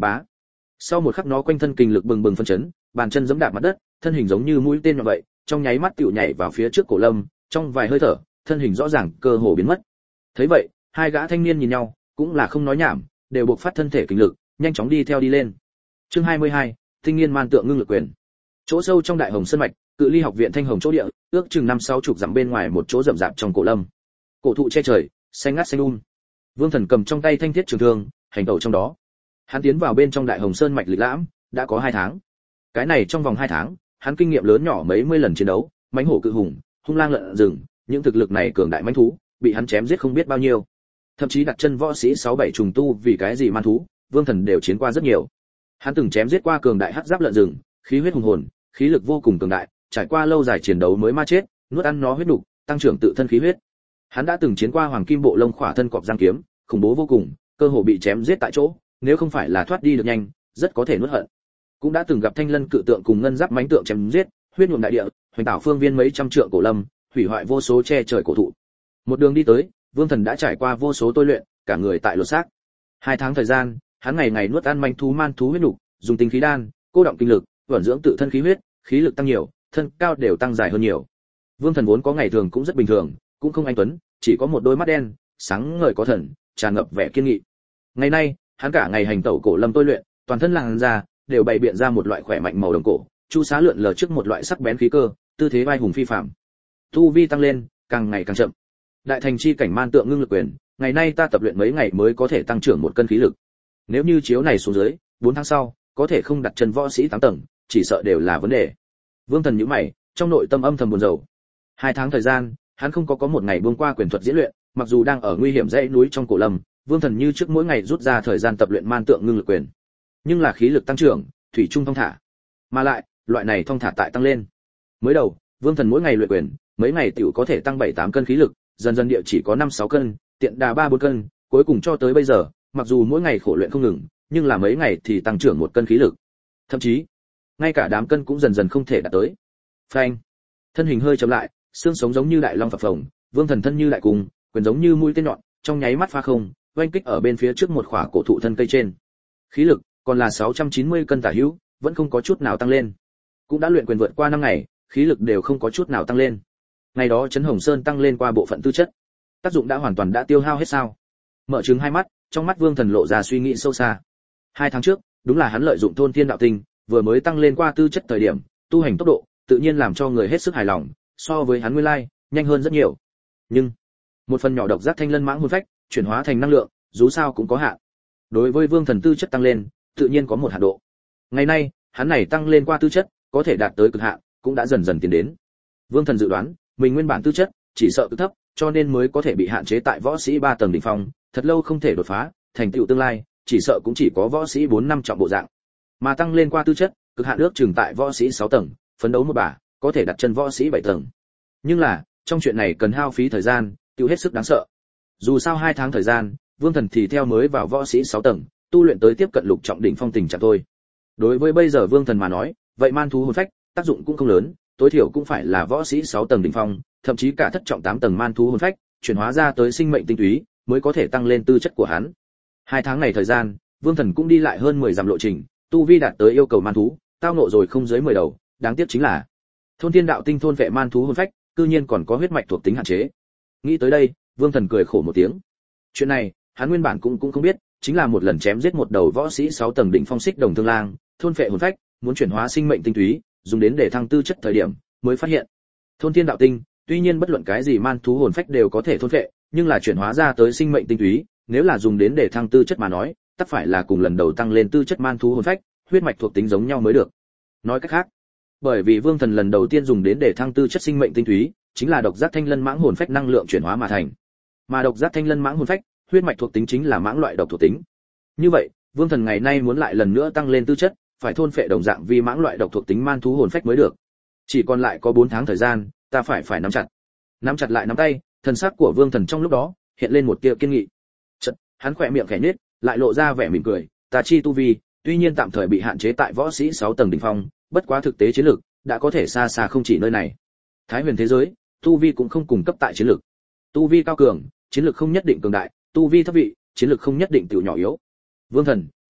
Bá. Sau một khắc nó quanh thân kinh lực bừng bừng phân chấn, bàn chân giẫm đạp mặt đất, thân hình giống như mũi tên như vậy, trong nháy mắt tựu nhảy vào phía trước Cổ Lâm, trong vài hơi thở, thân hình rõ ràng cơ hồ biến mất. Thấy vậy, hai gã thanh niên nhìn nhau, cũng là không nói nhảm, đều buộc phát thân thể kinh lực, nhanh chóng đi theo đi lên. Chương 22, Tinh Nghiên Man Tượng Ngưng Lực Quyền. Chỗ sâu trong Đại Hồng Sơn mạch, cự ly học viện Thanh Hồng chỗ địa, ước chừng 5-6 dặm bên ngoài một chỗ rậm rạp trong cổ lâm. Cổ thụ che trời, xanh ngắt xanh Vương Thần cầm trong tay thanh thiết trường thương, hành tẩu trong đó. Hắn tiến vào bên trong Đại Hồng Sơn mạch lịch lãm, đã có 2 tháng. Cái này trong vòng 2 tháng, hắn kinh nghiệm lớn nhỏ mấy mươi lần chiến đấu, mãnh hổ cự hùng, hung lang lợn rừng, những thực lực này cường đại mãnh thú, bị hắn chém giết không biết bao nhiêu. Thậm chí đặt chân võ sĩ 6-7 trùng tu vì cái gì man thú, Vương Thần đều chiến qua rất nhiều. Hắn từng chém giết qua cường đại hắc giáp lợn rừng, khí huyết hùng hồn, khí lực vô cùng cường đại, trải qua lâu dài chiến đấu mới ma chết, nuốt ăn nó huyết nục, tăng trưởng tự thân khí huyết. Hắn đã từng chiến qua hoàng kim bộ lông khỏa thân cọp giang kiếm, khủng bố vô cùng, cơ hồ bị chém giết tại chỗ, nếu không phải là thoát đi được nhanh, rất có thể nuốt hận. Cũng đã từng gặp thanh lân cự tượng cùng ngân giáp mãnh tượng chém giết, huyết nhuộm đại địa, hoành đảo phương viên mấy trăm trượng cổ lâm, hủy hoại vô số che trời cổ thụ. Một đường đi tới, Vương Thần đã trải qua vô số tôi luyện, cả người tại lột xác. 2 tháng thời gian, hắn ngày ngày nuốt ăn manh thú man thú huyết nục, dùng tinh khí đan, cô động kinh lực, vận dưỡng tự thân khí huyết, khí lực tăng nhiều, thân cao đều tăng dài hơn nhiều. Vương Thần vốn có ngày thường cũng rất bình thường, cũng không anh tuấn, chỉ có một đôi mắt đen, sáng ngời có thần, tràn ngập vẻ kiên nghị. Ngày nay, hắn cả ngày hành tẩu cổ lâm tôi luyện, toàn thân làn da đều bày biện ra một loại khỏe mạnh màu đồng cổ, chu xá lượn lờ trước một loại sắc bén khí cơ, tư thế vai hùng phi phàm. Tu vi tăng lên, càng ngày càng chậm. Đại thành chi cảnh man tượng ngưng lực quyền, ngày nay ta tập luyện mấy ngày mới có thể tăng trưởng 1 cân khí lực. Nếu như chiếu này xuống dưới, 4 tháng sau, có thể không đặt chân võ sĩ 8 tầng, chỉ sợ đều là vấn đề. Vương Thần nhíu mày, trong nội tâm âm thầm buồn rầu. 2 tháng thời gian, hắn không có một ngày buông qua quyền thuật diễn luyện, mặc dù đang ở nguy hiểm dãy núi trong cổ lâm, Vương Thần như trước mỗi ngày rút ra thời gian tập luyện man tượng ngưng lực quyền. Nhưng là khí lực tăng trưởng, thủy chung thong thả. Mà lại, loại này thong thả tại tăng lên. Mới đầu, Vương Thần mỗi ngày luyện quyền, mấy ngày tiểu có thể tăng 7-8 cân khí lực, dần dần địa chỉ có 5-6 cân, tiện đà 3-4 cân, cuối cùng cho tới bây giờ, mặc dù mỗi ngày khổ luyện không ngừng, nhưng là mấy ngày thì tăng trưởng 1 cân khí lực. Thậm chí, ngay cả đám cân cũng dần dần không thể đạt tới. Phanh. Thân hình hơi chậm lại, xương sống giống như đại long phập phồng, Vương Thần thân như đại cung, quyền giống như mũi tên nhọn, trong nháy mắt phá không, oanh kích ở bên phía trước một khỏa cổ thụ thân cây trên. Khí lực còn là 690 cân tả hữu, vẫn không có chút nào tăng lên. Cũng đã luyện quyền vượt qua 5 ngày, khí lực đều không có chút nào tăng lên. Ngày đó Trấn Hồng Sơn tăng lên qua bộ phận tư chất, tác dụng đã hoàn toàn đã tiêu hao hết sao? Mở trừng hai mắt, trong mắt Vương Thần lộ ra suy nghĩ sâu xa. 2 tháng trước, đúng là hắn lợi dụng thôn thiên đạo tinh, vừa mới tăng lên qua tư chất thời điểm, tu hành tốc độ tự nhiên làm cho người hết sức hài lòng, so với hắn nguyên lai, nhanh hơn rất nhiều. Nhưng, một phần nhỏ độc giác thanh lân mãng hồn phách, chuyển hóa thành năng lượng, dù sao cũng có hạn. Đối với Vương Thần tư chất tăng lên, tự nhiên có một hạn độ. Ngày nay, hắn này tăng lên qua tư chất, có thể đạt tới cực hạn, cũng đã dần dần tiến đến. Vương Thần dự đoán, mình nguyên bản tư chất chỉ sợ cực thấp, cho nên mới có thể bị hạn chế tại võ sĩ 3 tầng đỉnh phong, thật lâu không thể đột phá, thành tựu tương lai, chỉ sợ cũng chỉ có võ sĩ 4-5 trọng bộ dạng. Mà tăng lên qua tư chất, cực hạn ước chừng tại võ sĩ 6 tầng, phấn đấu một bả, có thể đặt chân võ sĩ 7 tầng. Nhưng là, trong chuyện này cần hao phí thời gian, tiêu hết sức đáng sợ. Dù sao 2 tháng thời gian, Vương Thần thì theo mới vào võ sĩ 6 tầng, tu luyện tới tiếp cận lục trọng đỉnh phong tình trạng thôi. Đối với bây giờ Vương Thần mà nói, vậy man thú hồn phách, tác dụng cũng không lớn, tối thiểu cũng phải là võ sĩ 6 tầng đỉnh phong, thậm chí cả thất trọng 8 tầng man thú hồn phách, chuyển hóa ra tới sinh mệnh tinh túy, mới có thể tăng lên tư chất của hắn. 2 tháng này thời gian, Vương Thần cũng đi lại hơn 10 dặm lộ trình, tu vi đạt tới yêu cầu man thú, tao ngộ rồi không dưới 10 đầu, đáng tiếc chính là thôn thiên đạo tinh thôn vệ man thú hồn phách, cư nhiên còn có huyết mạch thuộc tính hạn chế. Nghĩ tới đây, Vương Thần cười khổ một tiếng. Chuyện này, hắn nguyên bản cũng không biết, chính là một lần chém giết một đầu võ sĩ 6 tầng đỉnh phong xích đồng thương lang, thôn vệ hồn phách, muốn chuyển hóa sinh mệnh tinh túy, dùng đến để thăng tư chất thời điểm, mới phát hiện. Thôn thiên đạo tinh, tuy nhiên bất luận cái gì man thú hồn phách đều có thể thôn vệ, nhưng là chuyển hóa ra tới sinh mệnh tinh túy, nếu là dùng đến để thăng tư chất mà nói, tất phải là cùng lần đầu tăng lên tư chất man thú hồn phách, huyết mạch thuộc tính giống nhau mới được. Nói cách khác, bởi vì Vương Thần lần đầu tiên dùng đến để thăng tư chất sinh mệnh tinh túy, chính là độc giác thanh lân mãng hồn phách năng lượng chuyển hóa mà thành. Mà độc giác thanh lân mãng hồn phách, huyết mạch thuộc tính chính là mãng loại độc thuộc tính. Như vậy, Vương Thần ngày nay muốn lại lần nữa tăng lên tư chất, phải thôn phệ đồng dạng vì mãng loại độc thuộc tính man thú hồn phách mới được. Chỉ còn lại có 4 tháng thời gian, ta phải nắm chặt. Nắm chặt lại nắm tay, thần sắc của Vương Thần trong lúc đó hiện lên một tia kiên nghị. Chợt, hắn khẽ miệng khẽ nhếch, lại lộ ra vẻ mỉm cười, ta chi tu vi, tuy nhiên tạm thời bị hạn chế tại võ sĩ 6 tầng đỉnh phong, bất quá thực tế chiến lược đã có thể xa xa không chỉ nơi này. Thái huyền thế giới, tu vi cũng không cung cấp tại chiến lược. Tu vi cao cường, chiến lược không nhất định cường đại, tu vi thấp vị, chiến lược không nhất định tiểu nhỏ yếu. Vương Thần,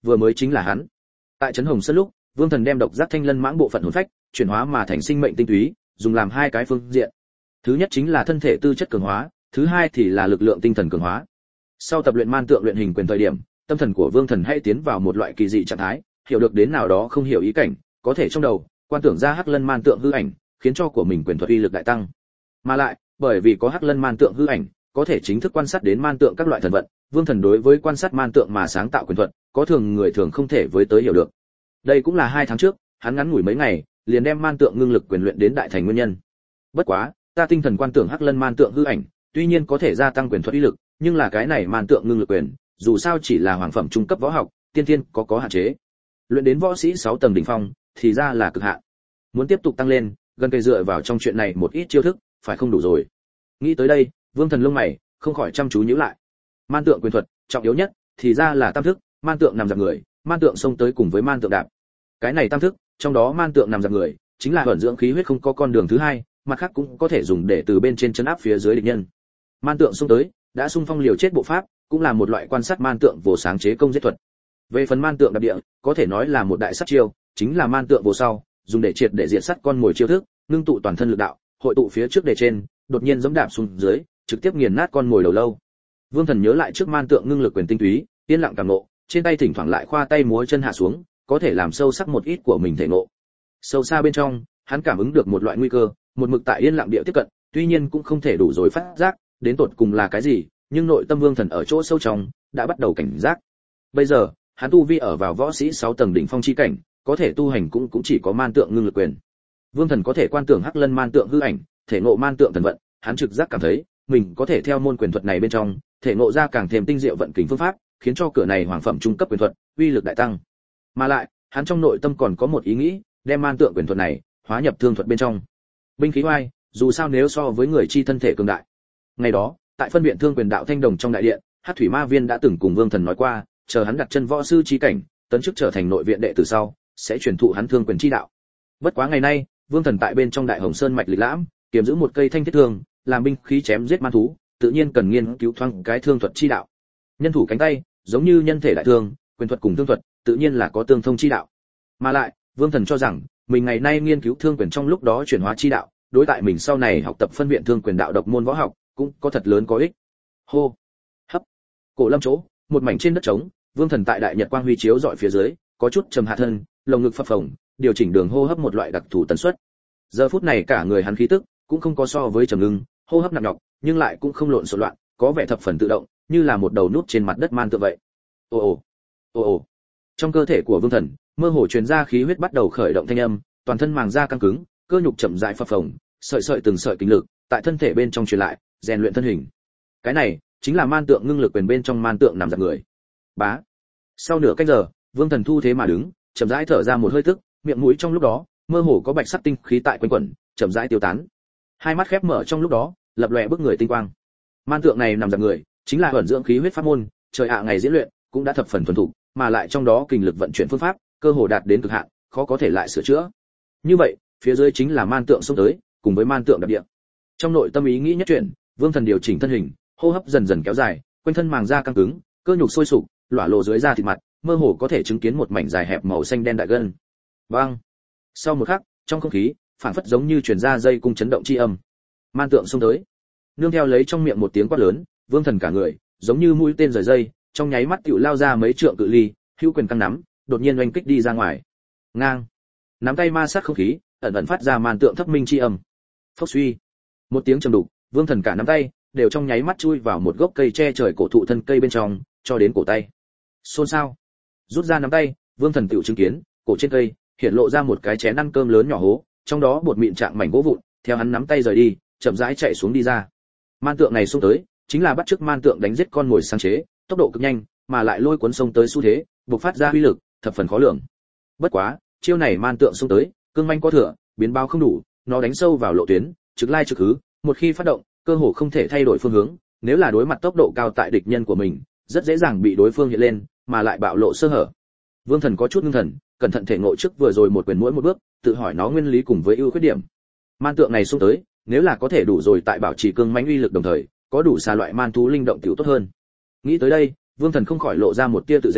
vừa mới chính là hắn. Tại trấn Hồng Sơn lúc, Vương Thần đem độc giác thanh lân mãng bộ phận hồn phách chuyển hóa mà thành sinh mệnh tinh túy, dùng làm hai cái phương diện. Thứ nhất chính là thân thể tư chất cường hóa, thứ hai thì là lực lượng tinh thần cường hóa. Sau tập luyện man tượng luyện hình quyền thời điểm, tâm thần của Vương Thần hãy tiến vào một loại kỳ dị trạng thái, hiểu được đến nào đó không hiểu ý cảnh, có thể trong đầu quan tưởng ra hắc lân man tượng hư ảnh, khiến cho của mình quyền thuật uy lực đại tăng. Mà lại, bởi vì có hắc lân man tượng hư ảnh, có thể chính thức quan sát đến man tượng các loại thần vận, Vương Thần đối với quan sát man tượng mà sáng tạo quyền thuật, có thường người thường không thể với tới hiểu được. Đây cũng là 2 tháng trước, hắn ngắn ngủi mấy ngày, liền đem man tượng ngưng lực quyền luyện đến đại thành nguyên nhân. Bất quá, ta tinh thần quan tưởng hắc lân man tượng hư ảnh, tuy nhiên có thể gia tăng quyền thuật uy lực, nhưng là cái này man tượng ngưng lực quyền, dù sao chỉ là hoàng phẩm trung cấp võ học, tiên thiên có hạn chế. Luyện đến võ sĩ 6 tầng đỉnh phong, thì ra là cực hạn. Muốn tiếp tục tăng lên, gần cây dựa vào trong chuyện này một ít chiêu thức, phải không đủ rồi. Nghĩ tới đây, Vương Thần lông mày không khỏi chăm chú nhíu lại. Man tượng quyền thuật, trọng yếu nhất thì ra là tam thức, man tượng nằm dạp người, man tượng xông tới cùng với man tượng đạp. Cái này tam thức, trong đó man tượng nằm dạp người, chính là ẩn dưỡng khí huyết không có con đường thứ hai, mặt khác cũng có thể dùng để từ bên trên chấn áp phía dưới địch nhân. Man tượng xông tới, đã xung phong liều chết bộ pháp, cũng là một loại quan sát man tượng vô sáng chế công giết thuật. Về phần man tượng đạp địa, có thể nói là một đại sát chiêu, chính là man tượng vô sau, dùng để triệt để diện sát con mồi chiêu thức, ngưng tụ toàn thân lực đạo, hội tụ phía trước để trên, đột nhiên giẫm đạp xuống dưới, trực tiếp nghiền nát con mồi đầu lâu. Vương Thần nhớ lại trước man tượng ngưng lực quyền tinh túy, yên lặng cảm ngộ, trên tay thỉnh thoảng lại khoa tay múa chân hạ xuống, có thể làm sâu sắc một ít của mình thể ngộ. Sâu xa bên trong, hắn cảm ứng được một loại nguy cơ, một mực tại yên lặng địa tiếp cận, tuy nhiên cũng không thể đủ rồi phát giác, đến tột cùng là cái gì, nhưng nội tâm Vương Thần ở chỗ sâu trong đã bắt đầu cảnh giác. Bây giờ, hắn tu vi ở vào võ sĩ 6 tầng đỉnh phong chi cảnh, có thể tu hành cũng chỉ có man tượng ngưng lực quyền. Vương Thần có thể quan tưởng hắc lân man tượng hư ảnh, thể ngộ man tượng thần vận, hắn trực giác cảm thấy, mình có thể theo môn quyền thuật này bên trong, thể ngộ ra càng thêm tinh diệu vận kình phương pháp, khiến cho cửa này hoàng phẩm trung cấp quyền thuật, uy lực đại tăng. Mà lại, hắn trong nội tâm còn có một ý nghĩ, đem man tượng quyền thuật này hóa nhập thương thuật bên trong. Binh khí oai, dù sao nếu so với người chi thân thể cường đại. Ngày đó, tại phân viện thương quyền đạo thanh đồng trong đại điện, Hắc Thủy Ma Viên đã từng cùng Vương Thần nói qua, chờ hắn đặt chân võ sư chí cảnh, tấn chức trở thành nội viện đệ tử sau, sẽ truyền thụ hắn thương quyền chi đạo. Bất quá ngày nay, Vương Thần tại bên trong Đại Hồng Sơn mạch lịch lãm, kiếm giữ một cây thanh thiết thương, làm binh khí chém giết man thú, tự nhiên cần nghiên cứu thoáng cái thương thuật chi đạo. Nhân thủ cánh tay, giống như nhân thể đại thương, quyền thuật cùng thương thuật, tự nhiên là có tương thông chi đạo. Mà lại, Vương Thần cho rằng, mình ngày nay nghiên cứu thương quyền trong lúc đó chuyển hóa chi đạo, đối tại mình sau này học tập phân viện thương quyền đạo độc môn võ học, cũng có thật lớn có ích. Hô, hấp, cổ lâm chỗ, một mảnh trên đất trống, Vương Thần tại đại nhật quang huy chiếu dọi phía dưới, có chút trầm hạ thân, lồng ngực phập phồng, điều chỉnh đường hô hấp một loại đặc thù tần suất. Giờ phút này cả người hắn khí tức cũng không có so với trầm ngưng, hô hấp nặng nhọc, nhưng lại cũng không lộn xộn loạn, có vẻ thập phần tự động, như là một đầu nút trên mặt đất man tượng vậy. Ồ ồ, ồ ồ. Trong cơ thể của Vương Thần, mơ hồ truyền ra khí huyết bắt đầu khởi động thanh âm, toàn thân màng da căng cứng, cơ nhục chậm rãi phập phồng, sợi sợi từng sợi kinh lực tại thân thể bên trong truyền lại, rèn luyện thân hình. Cái này chính là man tượng ngưng lực quyền bên trong man tượng nằm dạp người. Bá. Sau nửa canh giờ, Vương Thần thu thế mà đứng, chậm rãi thở ra một hơi tức, miệng mũi trong lúc đó, mơ hồ có bạch sắc tinh khí tại quanh quẩn, chậm rãi tiêu tán. Hai mắt khép mở trong lúc đó, lập lòe bức người tinh quang. Man tượng này nằm dạp người, chính là ẩn dưỡng khí huyết pháp môn, trời ạ ngày diễn luyện, cũng đã thập phần thuần thục, mà lại trong đó kinh lực vận chuyển phương pháp, cơ hồ đạt đến cực hạn, khó có thể lại sửa chữa. Như vậy, phía dưới chính là man tượng xông tới, cùng với man tượng đạp địa. Trong nội tâm ý nghĩ nhất chuyển, Vương Thần điều chỉnh thân hình, hô hấp dần dần kéo dài, quanh thân màng da căng cứng, cơ nhục sôi sục, lỏa lộ dưới da thịt mặt, mơ hồ có thể chứng kiến một mảnh dài hẹp màu xanh đen đại gân. Bang! Sau một khắc, trong không khí, phản phất giống như truyền ra dây cung chấn động chi âm. Man tượng xông tới, nương theo lấy trong miệng một tiếng quát lớn, Vương Thần cả người giống như mũi tên rời dây, trong nháy mắt tựu lao ra mấy trượng cự ly, hữu quyền căng nắm, đột nhiên oanh kích đi ra ngoài. Ngang! Nắm tay ma sát không khí, ẩn ẩn phát ra man tượng thấp minh chi âm. Phốc suy! Một tiếng trầm đục, Vương Thần cả nắm tay đều trong nháy mắt chui vào một gốc cây che trời cổ thụ thân cây bên trong, cho đến cổ tay. Xôn xao! Rút ra nắm tay, Vương Thần tựu chứng kiến, cổ trên cây hiện lộ ra một cái chén ăn cơm lớn nhỏ hố, trong đó bột mịn trạng mảnh gỗ vụn, theo hắn nắm tay rời đi, chậm rãi chạy xuống đi ra. Man tượng này xông tới, chính là bắt chước man tượng đánh giết con mồi sáng chế, tốc độ cực nhanh, mà lại lôi cuốn xông tới xu thế, bộc phát ra uy lực, thập phần khó lường. Bất quá, chiêu này man tượng xông tới, cương manh có thừa, biến bao không đủ, nó đánh sâu vào lộ tuyến, trực lai trực hứ, một khi phát động, cơ hồ không thể thay đổi phương hướng, nếu là đối mặt tốc độ cao tại địch nhân của mình, rất dễ dàng bị đối phương hiện lên, mà lại bạo lộ sơ hở. Vương Thần có chút ngưng thần, cẩn thận thể ngộ trước vừa rồi một quyền mỗi một bước, tự hỏi nó nguyên lý cùng với ưu khuyết điểm. Man tượng này xông tới, nếu là có thể đủ rồi tại bảo trì cương mãnh uy lực đồng thời, có đủ xà loại man thú linh động tiểu tốt hơn. Nghĩ tới đây, Vương Thần không khỏi lộ ra một tia tự dễ ước,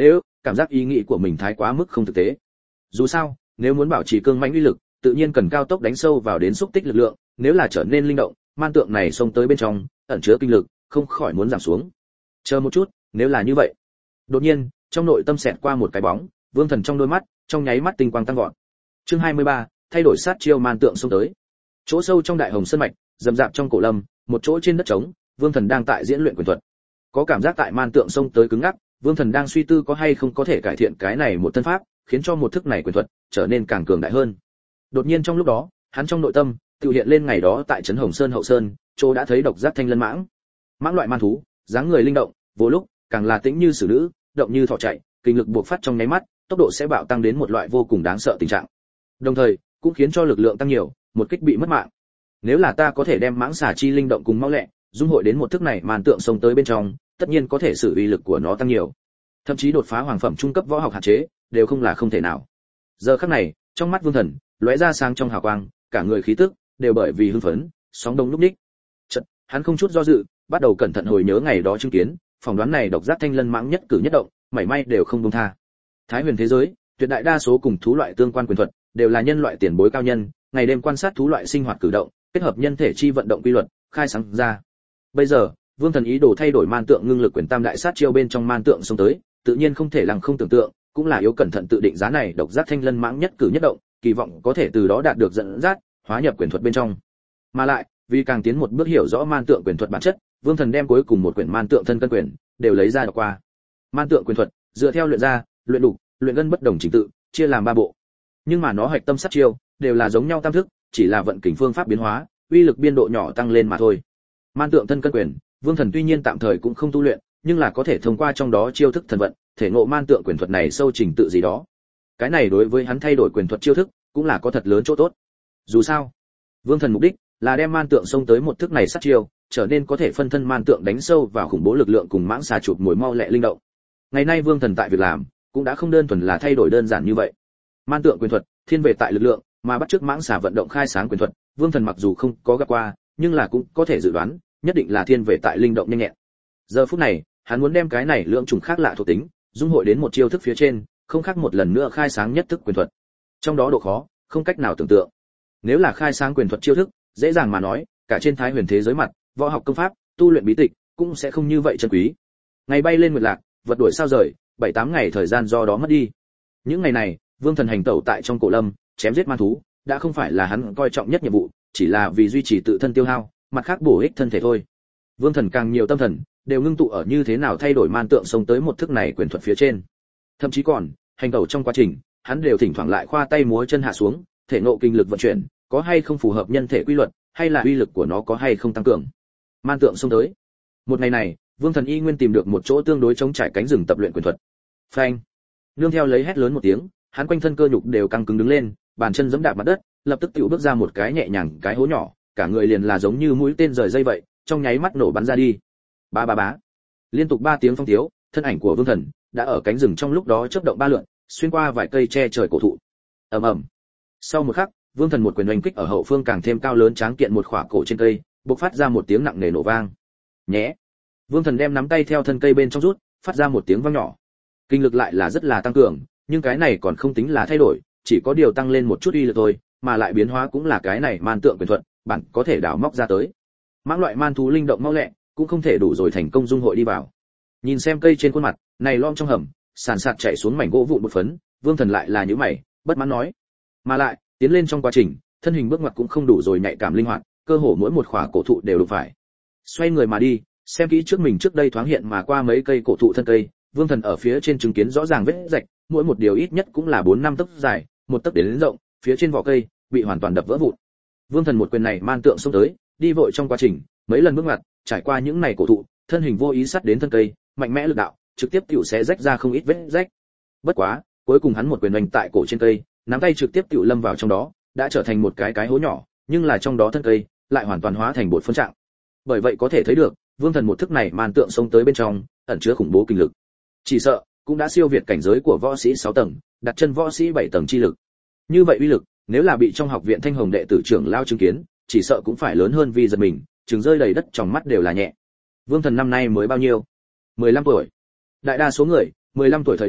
cảm giác ý nghĩ của mình thái quá mức không thực tế. Dù sao, nếu muốn bảo trì cương mãnh uy lực, tự nhiên cần cao tốc đánh sâu vào đến xúc tích lực lượng, nếu là trở nên linh động, man tượng này xông tới bên trong, ẩn chứa kinh lực, không khỏi muốn giảm xuống. Chờ một chút, nếu là như vậy. Đột nhiên, trong nội tâm xẹt qua một cái bóng, Vương Thần trong đôi mắt, trong nháy mắt tinh quang tăng vọt. Chương 23, thay đổi sát chiêu man tượng xông tới. Chỗ sâu trong đại hồng sơn mạch, rậm rạp trong cổ lâm, một chỗ trên đất trống, Vương Thần đang tại diễn luyện quyền thuật. Có cảm giác tại man tượng xông tới cứng ngắc, Vương Thần đang suy tư có hay không có thể cải thiện cái này một thân pháp, khiến cho một thức này quyền thuật trở nên càng cường đại hơn. Đột nhiên trong lúc đó, hắn trong nội tâm tự hiện lên ngày đó tại trấn Hồng Sơn hậu sơn, chỗ đã thấy độc giác thanh lân mãng. Mãng loại man thú, dáng người linh động, vô lúc càng là tĩnh như xử nữ, động như thỏ chạy, kinh lực buộc phát trong nháy mắt, tốc độ sẽ bạo tăng đến một loại vô cùng đáng sợ tình trạng. Đồng thời, cũng khiến cho lực lượng tăng nhiều, một kích bị mất mạng. Nếu là ta có thể đem mãng xà chi linh động cùng mau lẹ, dung hội đến một thức này màn tượng xông tới bên trong, tất nhiên có thể sử uy lực của nó tăng nhiều. Thậm chí đột phá hoàng phẩm trung cấp võ học hạn chế, đều không là không thể nào. Giờ khắc này, trong mắt Vương Thần lóe ra sáng trong hào quang, cả người khí tức đều bởi vì hưng phấn, sóng đông lúc ních. Chợt, hắn không chút do dự, bắt đầu cẩn thận hồi nhớ ngày đó chứng kiến, phỏng đoán này độc giác thanh lân mãng nhất cử nhất động, mảy may đều không buông tha. Thái huyền thế giới, tuyệt đại đa số cùng thú loại tương quan quyền thuật, đều là nhân loại tiền bối cao nhân, ngày đêm quan sát thú loại sinh hoạt cử động, kết hợp nhân thể chi vận động quy luật, khai sáng ra. Bây giờ, Vương Thần ý đồ thay đổi man tượng ngưng lực quyền tam đại sát chiêu bên trong man tượng xông tới, tự nhiên không thể lằng không tưởng tượng, cũng là yếu cẩn thận tự định giá này độc giác thanh lân mãng nhất cử nhất động, kỳ vọng có thể từ đó đạt được dẫn dắt, hóa nhập quyền thuật bên trong. Mà lại, vì càng tiến một bước hiểu rõ man tượng quyền thuật bản chất, Vương Thần đem cuối cùng một quyển man tượng thân cân quyền đều lấy ra đọc qua. Man tượng quyền thuật dựa theo luyện ra, luyện đục, luyện gân bất đồng trình tự, chia làm 3 bộ. Nhưng mà nó hạch tâm sát chiêu đều là giống nhau tam thức, chỉ là vận kình phương pháp biến hóa, uy lực biên độ nhỏ tăng lên mà thôi. Man tượng thân cân quyền, Vương Thần tuy nhiên tạm thời cũng không tu luyện, nhưng là có thể thông qua trong đó chiêu thức thần vận, thể ngộ man tượng quyền thuật này sâu trình tự gì đó. Cái này đối với hắn thay đổi quyền thuật chiêu thức, cũng là có thật lớn chỗ tốt. Dù sao, Vương Thần mục đích là đem man tượng xông tới một thức này sát chiêu, trở nên có thể phân thân man tượng đánh sâu vào khủng bố lực lượng cùng mãng xà chụp mồi mau lẹ linh động. Ngày nay Vương Thần tại việc làm, cũng đã không đơn thuần là thay đổi đơn giản như vậy. Man tượng quyền thuật thiên về tại lực lượng, mà bắt chước mãng xà vận động khai sáng quyền thuật, Vương Thần mặc dù không có gặp qua, nhưng là cũng có thể dự đoán, nhất định là thiên về tại linh động nhanh nhẹn. Giờ phút này, hắn muốn đem cái này lượng trùng khác lạ thuộc tính, dung hội đến một chiêu thức phía trên, không khác một lần nữa khai sáng nhất thức quyền thuật. Trong đó độ khó, không cách nào tưởng tượng. Nếu là khai sáng quyền thuật chiêu thức, dễ dàng mà nói, cả trên thái huyền thế giới mặt, võ học công pháp, tu luyện bí tịch, cũng sẽ không như vậy chân quý. Ngày bay lên nguyệt lạc, vật đuổi sao rời, 7-8 ngày thời gian do đó mất đi. Những ngày này, Vương Thần hành tẩu tại trong cổ lâm, chém giết man thú, đã không phải là hắn coi trọng nhất nhiệm vụ, chỉ là vì duy trì tự thân tiêu hao, mặt khác bổ ích thân thể thôi. Vương Thần càng nhiều tâm thần đều ngưng tụ ở như thế nào thay đổi man tượng sống tới một thức này quyền thuật phía trên. Thậm chí còn, hành tẩu trong quá trình, hắn đều thỉnh thoảng lại khoa tay múa chân hạ xuống, thể ngộ kinh lực vận chuyển, có hay không phù hợp nhân thể quy luật, hay là uy lực của nó có hay không tăng cường. Man tượng xông tới. Một ngày này, Vương Thần y nguyên tìm được một chỗ tương đối trống trải cánh rừng tập luyện quyền thuật. Phanh! Nương theo lấy hét lớn một tiếng, hắn quanh thân cơ nhục đều căng cứng đứng lên, bàn chân giẫm đạp mặt đất, lập tức tiểu bước ra một cái nhẹ nhàng cái hố nhỏ, cả người liền là giống như mũi tên rời dây vậy, trong nháy mắt nổ bắn ra đi. Ba ba bá. Liên tục 3 tiếng phong thiếu, thân ảnh của Vương Thần đã ở cánh rừng trong lúc đó chớp động 3 lượn, xuyên qua vài cây che trời cổ thụ. Ầm ầm. Sau một khắc, Vương Thần một quyền oanh kích ở hậu phương càng thêm cao lớn tráng kiện một khỏa cổ trên cây, bộc phát ra một tiếng nặng nề nổ vang. Nhé. Vương Thần đem nắm tay theo thân cây bên trong rút, phát ra một tiếng vang nhỏ. Kinh lực lại là rất là tăng cường, nhưng cái này còn không tính là thay đổi, chỉ có điều tăng lên một chút uy lực thôi, mà lại biến hóa cũng là cái này man tượng quyền thuật, bản có thể đào móc ra tới. Mãng loại man thú linh động mau lẹ, cũng không thể đủ rồi thành công dung hội đi vào. Nhìn xem cây trên khuôn mặt, này lom trong hầm, sàn sạt chảy xuống mảnh gỗ vụn một phấn, Vương Thần lại là nhíu mày, bất mãn nói. Mà lại, tiến lên trong quá trình, thân hình bước ngoặt cũng không đủ rồi nhạy cảm linh hoạt, cơ hồ mỗi một khỏa cổ thụ đều đụng phải. Xoay người mà đi, xem kỹ trước mình trước đây thoáng hiện mà qua mấy cây cổ thụ thân cây, Vương Thần ở phía trên chứng kiến rõ ràng vết rạch, mỗi một điều ít nhất cũng là 4-5 tấc dài, 1 tấc đến rộng, phía trên vỏ cây bị hoàn toàn đập vỡ vụn. Vương Thần một quyền này man tượng xông tới, đi vội trong quá trình, mấy lần bước ngoặt, trải qua những này cổ thụ, thân hình vô ý sát đến thân cây, mạnh mẽ lực đạo, trực tiếp tiểu xé rách ra không ít vết rách. Bất quá, cuối cùng hắn một quyền đánh tại cổ trên cây, nắm tay trực tiếp tiểu lâm vào trong đó, đã trở thành một cái hố nhỏ, nhưng là trong đó thân cây lại hoàn toàn hóa thành bột phân trạng. Bởi vậy có thể thấy được, Vương Thần một thức này man tượng xông tới bên trong, ẩn chứa khủng bố kinh lực. Chỉ sợ cũng đã siêu việt cảnh giới của võ sĩ 6 tầng, đặt chân võ sĩ 7 tầng chi lực. Như vậy uy lực, nếu là bị trong học viện Thanh Hồng đệ tử trưởng lao chứng kiến, chỉ sợ cũng phải lớn hơn vì giật mình, trừng rơi đầy đất trong mắt đều là nhẹ. Vương Thần năm nay mới bao nhiêu? 15 tuổi. Đại đa số người, 15 tuổi thời điểm,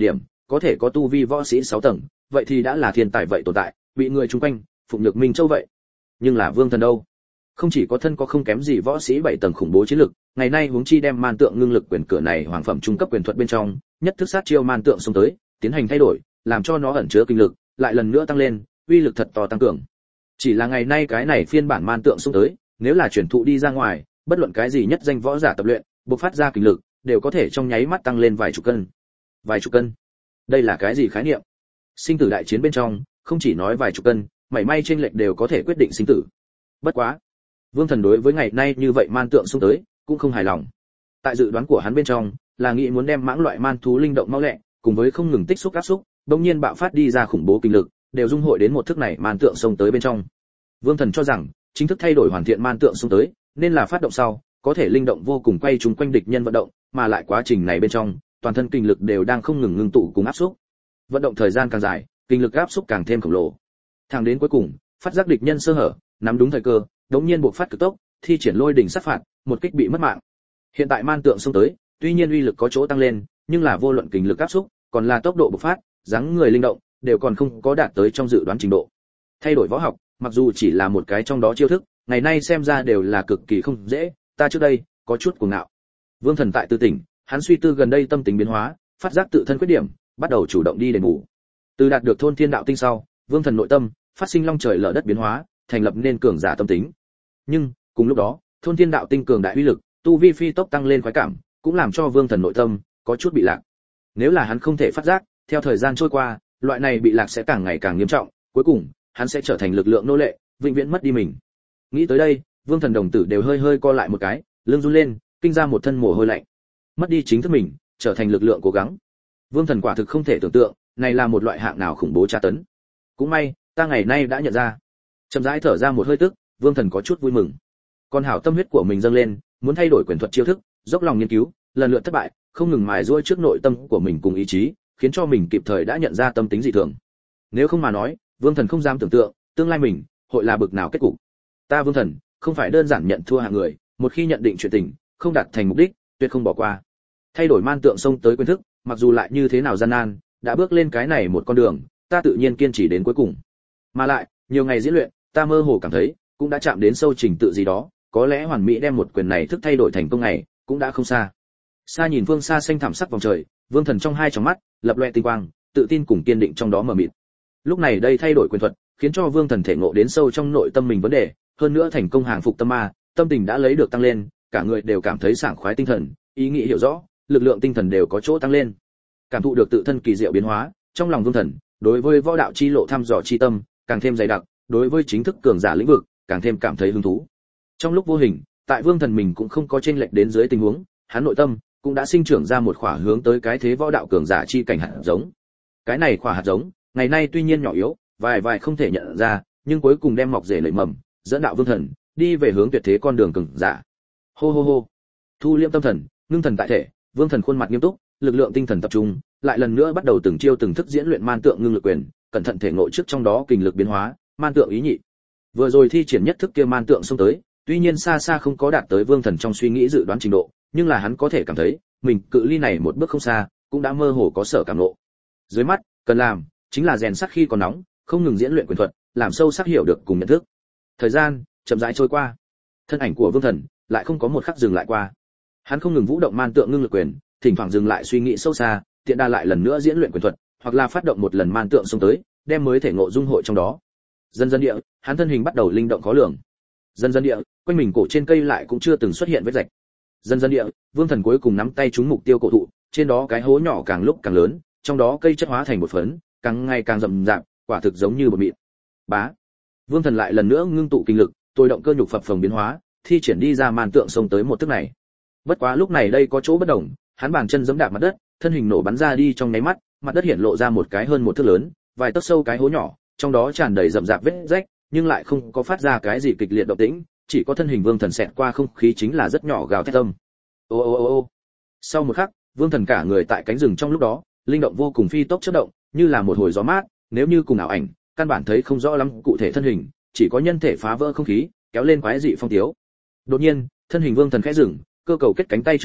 có thể có tu vi võ sĩ 6 tầng, vậy thì đã là thiên tài vậy tồn tại, bị người chung quanh phụng nhược minh châu vậy. Nhưng là Vương Thần đâu? Không chỉ có thân có không kém gì võ sĩ 7 tầng khủng bố chiến lực, ngày nay huống chi đem man tượng ngưng lực quyền cửa này hoàng phẩm trung cấp quyền thuật bên trong, nhất thức sát chiêu man tượng xông tới, tiến hành thay đổi, làm cho nó ẩn chứa kinh lực, lại lần nữa tăng lên, uy lực thật to tăng cường. Chỉ là ngày nay cái này phiên bản man tượng xông tới, nếu là chuyển thụ đi ra ngoài, bất luận cái gì nhất danh võ giả tập luyện, bộc phát ra kinh lực, đều có thể trong nháy mắt tăng lên vài chục cân. Vài chục cân? Đây là cái gì khái niệm? Sinh tử đại chiến bên trong, không chỉ nói vài chục cân, mảy may chênh lệch đều có thể quyết định sinh tử. Bất quá, Vương Thần đối với ngày nay như vậy man tượng xông tới, cũng không hài lòng. Tại dự đoán của hắn bên trong, là nghĩ muốn đem mãng loại man thú linh động mau lẹ, cùng với không ngừng tích xúc áp xúc, bỗng nhiên bạo phát đi ra khủng bố kinh lực, đều dung hội đến một thức này man tượng xông tới bên trong. Vương Thần cho rằng, chính thức thay đổi hoàn thiện man tượng xông tới, nên là phát động sau, có thể linh động vô cùng quay chúng quanh địch nhân vận động, mà lại quá trình này bên trong, toàn thân kinh lực đều đang không ngừng ngưng tụ cùng áp xúc. Vận động thời gian càng dài, kinh lực áp xúc càng thêm khổng lồ. Thẳng đến cuối cùng, phát giác địch nhân sơ hở, nắm đúng thời cơ, đống nhiên buộc phát cực tốc, thi triển lôi đỉnh sát phạt, một kích bị mất mạng. Hiện tại man tượng xông tới, tuy nhiên uy lực có chỗ tăng lên, nhưng là vô luận kinh lực áp xúc, còn là tốc độ bộc phát, dáng người linh động, đều còn không có đạt tới trong dự đoán trình độ. Thay đổi võ học, mặc dù chỉ là một cái trong đó chiêu thức, ngày nay xem ra đều là cực kỳ không dễ, ta trước đây có chút cuồng ngạo. Vương Thần tại tư tỉnh, hắn suy tư gần đây tâm tình biến hóa, phát giác tự thân khuyết điểm, bắt đầu chủ động đi đền bù. Từ đạt được thôn thiên đạo tinh sau, Vương Thần nội tâm phát sinh long trời lở đất biến hóa, thành lập nên cường giả tâm tính. Nhưng cùng lúc đó, thôn thiên đạo tinh cường đại uy lực, tu vi phi tốc tăng lên khoái cảm, cũng làm cho Vương Thần nội tâm có chút bị lạc. Nếu là hắn không thể phát giác, theo thời gian trôi qua, loại này bị lạc sẽ càng ngày càng nghiêm trọng, cuối cùng hắn sẽ trở thành lực lượng nô lệ, vĩnh viễn mất đi mình. Nghĩ tới đây, Vương Thần đồng tử đều hơi hơi co lại một cái, lưng run lên, kinh ra một thân mồ hôi lạnh. Mất đi chính thức mình, trở thành lực lượng cố gắng. Vương Thần quả thực không thể tưởng tượng, này là một loại hạng nào khủng bố tra tấn. Cũng may, ta ngày nay đã nhận ra. Chậm rãi thở ra một hơi tức, Vương Thần có chút vui mừng. Con hảo tâm huyết của mình dâng lên, muốn thay đổi quyền thuật chiêu thức, dốc lòng nghiên cứu, lần lượt thất bại, không ngừng mài giũa trước nội tâm của mình cùng ý chí, khiến cho mình kịp thời đã nhận ra tâm tính dị thường. Nếu không mà nói, Vương Thần không dám tưởng tượng, tương lai mình hội là bực nào kết cục. Ta Vương Thần, không phải đơn giản nhận thua hạng người, một khi nhận định chuyện tình, không đạt thành mục đích, tuyệt không bỏ qua. Thay đổi man tượng xông tới quyền thức, mặc dù lại như thế nào gian nan, đã bước lên cái này một con đường, ta tự nhiên kiên trì đến cuối cùng. Mà lại, nhiều ngày diễn luyện, ta mơ hồ cảm thấy, cũng đã chạm đến sâu trình tự gì đó, có lẽ hoàn mỹ đem một quyền này thức thay đổi thành công này, cũng đã không xa. Xa nhìn phương xa xanh thẳm sắc vòng trời, Vương Thần trong hai tròng mắt lập loè tinh quang, tự tin cùng kiên định trong đó mờ mịt. Lúc này đây thay đổi quyền thuật, khiến cho Vương Thần thể ngộ đến sâu trong nội tâm mình vấn đề, hơn nữa thành công hàng phục tâm ma, tâm tình đã lấy được tăng lên, cả người đều cảm thấy sảng khoái tinh thần, ý nghĩ hiểu rõ, lực lượng tinh thần đều có chỗ tăng lên. Cảm thụ được tự thân kỳ diệu biến hóa, trong lòng Vương Thần, đối với võ đạo chi lộ thăm dò chi tâm, càng thêm dày đặc, đối với chính thức cường giả lĩnh vực, càng thêm cảm thấy hứng thú. Trong lúc vô hình, tại Vương Thần mình cũng không có chênh lệch đến dưới tình huống, hắn nội tâm cũng đã sinh trưởng ra một khỏa hướng tới cái thế võ đạo cường giả chi cảnh hạt giống. Cái này khỏa hạt giống, ngày nay tuy nhiên nhỏ yếu, vài không thể nhận ra, nhưng cuối cùng đem mọc rễ nảy mầm, dẫn đạo Vương Thần đi về hướng tuyệt thế con đường cường giả. Hô hô hô. Thu liễm tâm thần, ngưng thần tại thể, Vương Thần khuôn mặt nghiêm túc, lực lượng tinh thần tập trung, lại lần nữa bắt đầu từng chiêu từng thức diễn luyện man tượng ngưng lực quyền, cẩn thận thể ngộ trước trong đó kinh lực biến hóa, man tượng ý nhị. Vừa rồi thi triển nhất thức kia man tượng xông tới, tuy nhiên xa xa không có đạt tới Vương Thần trong suy nghĩ dự đoán trình độ, nhưng là hắn có thể cảm thấy, mình cự ly này một bước không xa, cũng đã mơ hồ có sở cảm ngộ. Dưới mắt, cần làm chính là rèn sắt khi còn nóng, không ngừng diễn luyện quyền thuật, làm sâu sắc hiểu được cùng nhận thức. Thời gian chậm rãi trôi qua, thân ảnh của Vương Thần lại không có một khắc dừng lại qua. Hắn không ngừng vũ động man tượng ngưng lực quyền, thỉnh thoảng dừng lại suy nghĩ sâu xa, tiện đa lại lần nữa diễn luyện quyền thuật, hoặc là phát động một lần man tượng xông tới, đem mới thể ngộ dung hội trong đó. Dần dần địa, hắn thân hình bắt đầu linh động khó lường. Dần dần địa, quanh mình cổ trên cây lại cũng chưa từng xuất hiện vết rạch. Dần dần địa, Vương Thần cuối cùng nắm tay trúng mục tiêu cổ thụ, trên đó cái hố nhỏ càng lúc càng lớn, trong đó cây chất hóa thành bột phấn, càng ngày càng rậm rạp, quả thực giống như bột mịn. Bá. Vương Thần lại lần nữa ngưng tụ kinh lực, tôi động cơ nhục phập phồng biến hóa, thi triển đi ra man tượng xông tới một thức này. Bất quá lúc này đây có chỗ bất đồng, hắn bàn chân giẫm đạp mặt đất, thân hình nổ bắn ra đi trong nháy mắt, mặt đất hiện lộ ra một cái hơn một thước lớn, vài tấc sâu cái hố nhỏ, trong đó tràn đầy rậm rạp vết rách, nhưng lại không có phát ra cái gì kịch liệt động tĩnh, chỉ có thân hình Vương Thần xẹt qua không khí chính là rất nhỏ gào thét âm. Ô ô ô ô. Sau một khắc, Vương Thần cả người tại cánh rừng trong lúc đó, linh động vô cùng phi tốc chớp động, như là một hồi gió mát, nếu như cùng ảo ảnh, căn bản thấy không rõ lắm cụ thể thân hình, chỉ có nhân thể phá vỡ không khí, kéo lên quái dị phong tiếu. Đột nhiên, thân hình Vương Thần khẽ dừng, cơ cầu kết cánh tay trước tống,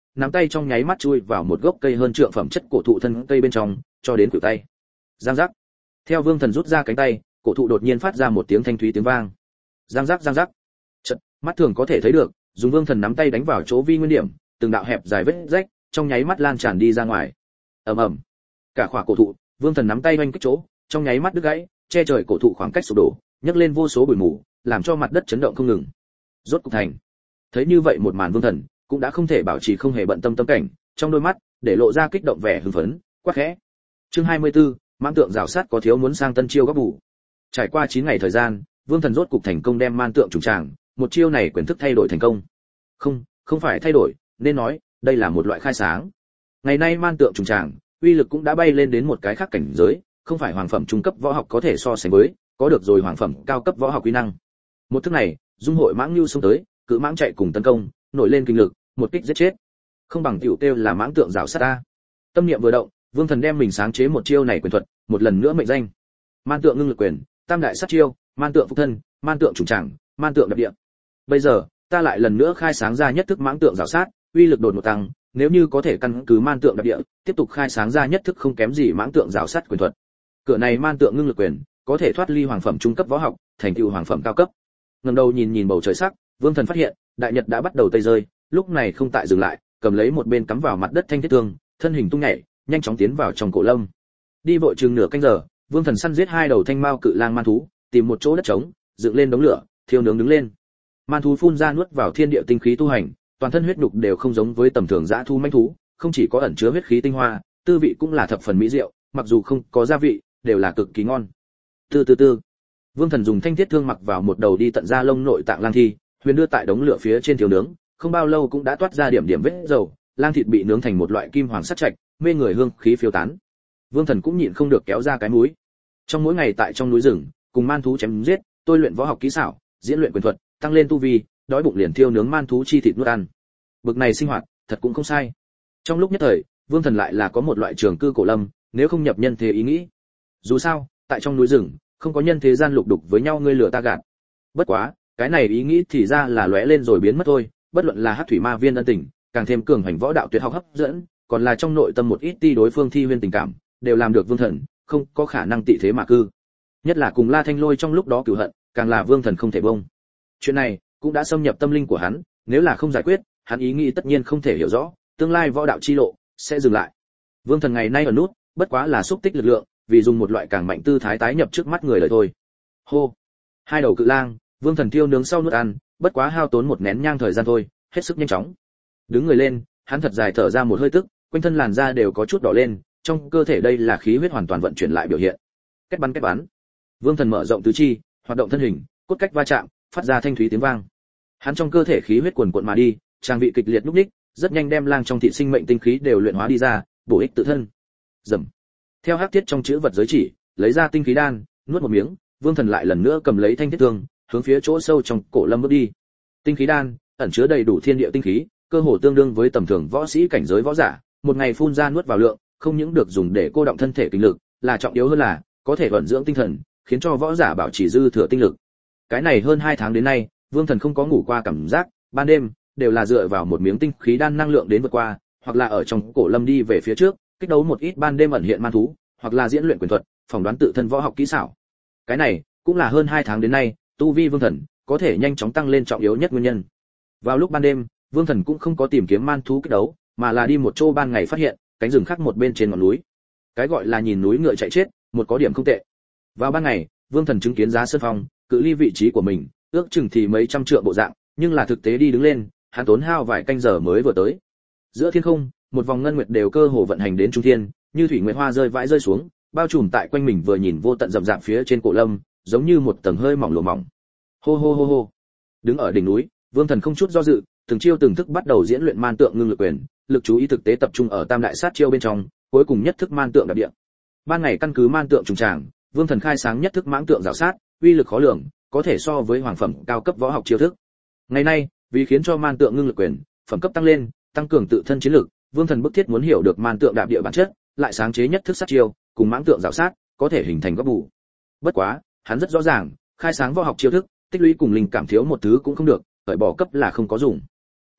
nắm tay trong nháy mắt chui vào một gốc cây hơn trượng phẩm chất cổ thụ thân cây bên trong, cho đến khuỷu tay. Giang giác. Theo Vương Thần rút ra cánh tay, cổ thụ đột nhiên phát ra một tiếng thanh thúy tiếng vang. Giang giác giang giác. Chợt, mắt thường có thể thấy được, dùng Vương Thần nắm tay đánh vào chỗ vi nguyên điểm, từng đạo hẹp dài vết rách, trong nháy mắt lan tràn đi ra ngoài. Ầm ầm. Cả khỏa cổ thụ, Vương Thần nắm tay vênh kích chỗ, trong nháy mắt đứt gãy, che trời cổ thụ khoảng cách sụp đổ, nhấc lên vô số bụi mù, làm cho mặt đất chấn động không ngừng. Rốt cục thành. Thấy như vậy một màn, Vương Thần cũng đã không thể bảo trì không hề bận tâm tâm cảnh, trong đôi mắt để lộ ra kích động vẻ hưng phấn, quát khẽ. Chương 24, man tượng rào sát có thiếu muốn sang tân chiêu góc bù. Trải qua 9 ngày thời gian, Vương Thần rốt cục thành công đem man tượng trùng tràng, một chiêu này quyền thức thay đổi thành công. Không phải thay đổi, nên nói, đây là một loại khai sáng. Ngày nay man tượng trùng tràng, uy lực cũng đã bay lên đến một cái khác cảnh giới, không phải hoàng phẩm trung cấp võ học có thể so sánh với, có được rồi hoàng phẩm cao cấp võ học uy năng. Một thức này, dung hội mãng nhu xông tới, cự mãng chạy cùng tấn công, nổi lên kinh lực, một kích giết chết. Không bằng tiểu tiêu là mãng tượng rào sát ta. Tâm niệm vừa động, Vương Thần đem mình sáng chế một chiêu này quyền thuật, một lần nữa mệnh danh. Man tượng ngưng lực quyền, tam đại sát chiêu, man tượng phục thân, man tượng trùng tràng, man tượng đập địa. Bây giờ, ta lại lần nữa khai sáng ra nhất thức mãng tượng rào sát, uy lực đột ngột tăng, nếu như có thể căn cứ man tượng đập địa, tiếp tục khai sáng ra nhất thức không kém gì mãng tượng rào sát quyền thuật. Cửa này man tượng ngưng lực quyền, có thể thoát ly hoàng phẩm trung cấp võ học, thành tựu hoàng phẩm cao cấp. Ngẩng đầu nhìn bầu trời sắc, Vương Thần phát hiện, đại nhật đã bắt đầu tây rơi, lúc này không tại dừng lại, cầm lấy một bên cắm vào mặt đất thanh thiết thương, thân hình tung nhảy, nhanh chóng tiến vào trong cổ lâm. Đi vội chừng nửa canh giờ, Vương Thần săn giết 2 đầu thanh mao cự lang man thú, tìm một chỗ đất trống, dựng lên đống lửa, thiêu nướng đứng lên. Man thú phun ra nuốt vào thiên địa tinh khí tu hành, toàn thân huyết nhục đều không giống với tầm thường dã thú manh thú, không chỉ có ẩn chứa huyết khí tinh hoa, tư vị cũng là thập phần mỹ diệu, mặc dù không có gia vị, đều là cực kỳ ngon. Từ từ, Vương Thần dùng thanh thiết thương mặc vào một đầu đi tận da lông nội tạng lang thi, huyền đưa tại đống lửa phía trên thiêu nướng, không bao lâu cũng đã toát ra điểm vết dầu, lang thịt bị nướng thành một loại kim hoàng sắc trạch, mê người hương khí phiêu tán. Vương Thần cũng nhịn không được kéo ra cái mũi. Trong mỗi ngày tại trong núi rừng, cùng man thú chém giết, tôi luyện võ học kỹ xảo, diễn luyện quyền thuật, tăng lên tu vi, đói bụng liền thiêu nướng man thú chi thịt nuốt ăn. Bực này sinh hoạt, thật cũng không sai. Trong lúc nhất thời, Vương Thần lại là có một loại trường cư cổ lâm, nếu không nhập nhân thế ý nghĩ. Dù sao, tại trong núi rừng, không có nhân thế gian lục đục với nhau ngươi lừa ta gạt. Bất quá, cái này ý nghĩ thì ra là lóe lên rồi biến mất thôi, bất luận là Hắc Thủy Ma Viên ân tình, càng thêm cường hành võ đạo tuyệt học hấp dẫn, còn là trong nội tâm một ít ti đối phương thi huyên tình cảm, đều làm được Vương Thần không có khả năng tị thế mà cư. Nhất là cùng La Thanh Lôi trong lúc đó cửu hận, càng là Vương Thần không thể bông. Chuyện này cũng đã xâm nhập tâm linh của hắn, nếu là không giải quyết, hắn ý nghĩ tất nhiên không thể hiểu rõ, tương lai võ đạo chi lộ sẽ dừng lại. Vương Thần ngày nay ở nút, bất quá là xúc tích lực lượng, vì dùng một loại càng mạnh tư thái tái nhập trước mắt người lời thôi. Hô, 2 đầu cự lang, Vương Thần tiêu nướng sau nuốt ăn, bất quá hao tốn một nén nhang thời gian thôi, hết sức nhanh chóng. Đứng người lên, hắn thật dài thở ra một hơi tức, quanh thân làn da đều có chút đỏ lên, trong cơ thể đây là khí huyết hoàn toàn vận chuyển lại biểu hiện. Kết bắn. Vương Thần mở rộng tứ chi, hoạt động thân hình, cốt cách va chạm, phát ra thanh thúy tiếng vang. Hắn trong cơ thể khí huyết cuồn cuộn mà đi, trang vị kịch liệt lúc ních, rất nhanh đem lang trong thị sinh mệnh tinh khí đều luyện hóa đi ra, bổ ích tự thân. Rầm. Theo hắc thiết trong chữ vật giới chỉ, lấy ra tinh khí đan, nuốt một miếng, Vương Thần lại lần nữa cầm lấy thanh thiết thương, hướng phía chỗ sâu trong cổ lâm bước đi. Tinh khí đan ẩn chứa đầy đủ thiên địa tinh khí, cơ hồ tương đương với tầm thường võ sĩ cảnh giới võ giả, một ngày phun ra nuốt vào lượng, không những được dùng để cô động thân thể kinh lực, là trọng yếu hơn là có thể vận dưỡng tinh thần, khiến cho võ giả bảo trì dư thừa tinh lực. Cái này hơn 2 tháng đến nay, Vương Thần không có ngủ qua cảm giác, ban đêm đều là dựa vào một miếng tinh khí đan năng lượng đến vượt qua, hoặc là ở trong cổ lâm đi về phía trước, kích đấu một ít ban đêm ẩn hiện man thú, hoặc là diễn luyện quyền thuật, phỏng đoán tự thân võ học kỹ xảo. Cái này cũng là hơn 2 tháng đến nay, tu vi Vương Thần có thể nhanh chóng tăng lên trọng yếu nhất nguyên nhân. Vào lúc ban đêm, Vương Thần cũng không có tìm kiếm man thú kích đấu, mà là đi một chỗ ban ngày phát hiện, cánh rừng khác một bên trên ngọn núi. Cái gọi là nhìn núi ngựa chạy chết, một có điểm không tệ. Vào ban ngày, Vương Thần chứng kiến giá sơn phong, cự ly vị trí của mình, ước chừng thì mấy trăm trượng bộ dạng, nhưng là thực tế đi đứng lên, hắn tốn hao vài canh giờ mới vừa tới. Giữa thiên không, một vòng ngân nguyệt đều cơ hồ vận hành đến trung thiên, như thủy nguyệt hoa rơi vãi rơi xuống, bao trùm tại quanh mình vừa nhìn vô tận rậm rạp phía trên cổ lâm, giống như một tầng hơi mỏng lụa mỏng. Hô hô hô hô. Đứng ở đỉnh núi, Vương Thần không chút do dự, từng chiêu từng thức bắt đầu diễn luyện man tượng ngưng lực quyền, lực chú ý thực tế tập trung ở tam đại sát chiêu bên trong, cuối cùng nhất thức man tượng đạp địa. Ban ngày căn cứ man tượng trùng tràng, Vương Thần khai sáng nhất thức mãng tượng rào sát, uy lực khó lường, có thể so với hoàng phẩm cao cấp võ học chiêu thức. Ngày nay, vì khiến cho man tượng ngưng lực quyền phẩm cấp tăng lên, tăng cường tự thân chiến lực, Vương Thần bức thiết muốn hiểu được man tượng đạp địa bản chất, lại sáng chế nhất thức sát chiêu, cùng mãng tượng rào sát, có thể hình thành góc bù. Bất quá, hắn rất rõ ràng, khai sáng võ học chiêu thức, tích lũy cùng linh cảm thiếu một thứ cũng không được, cởi bỏ cấp là không có dùng.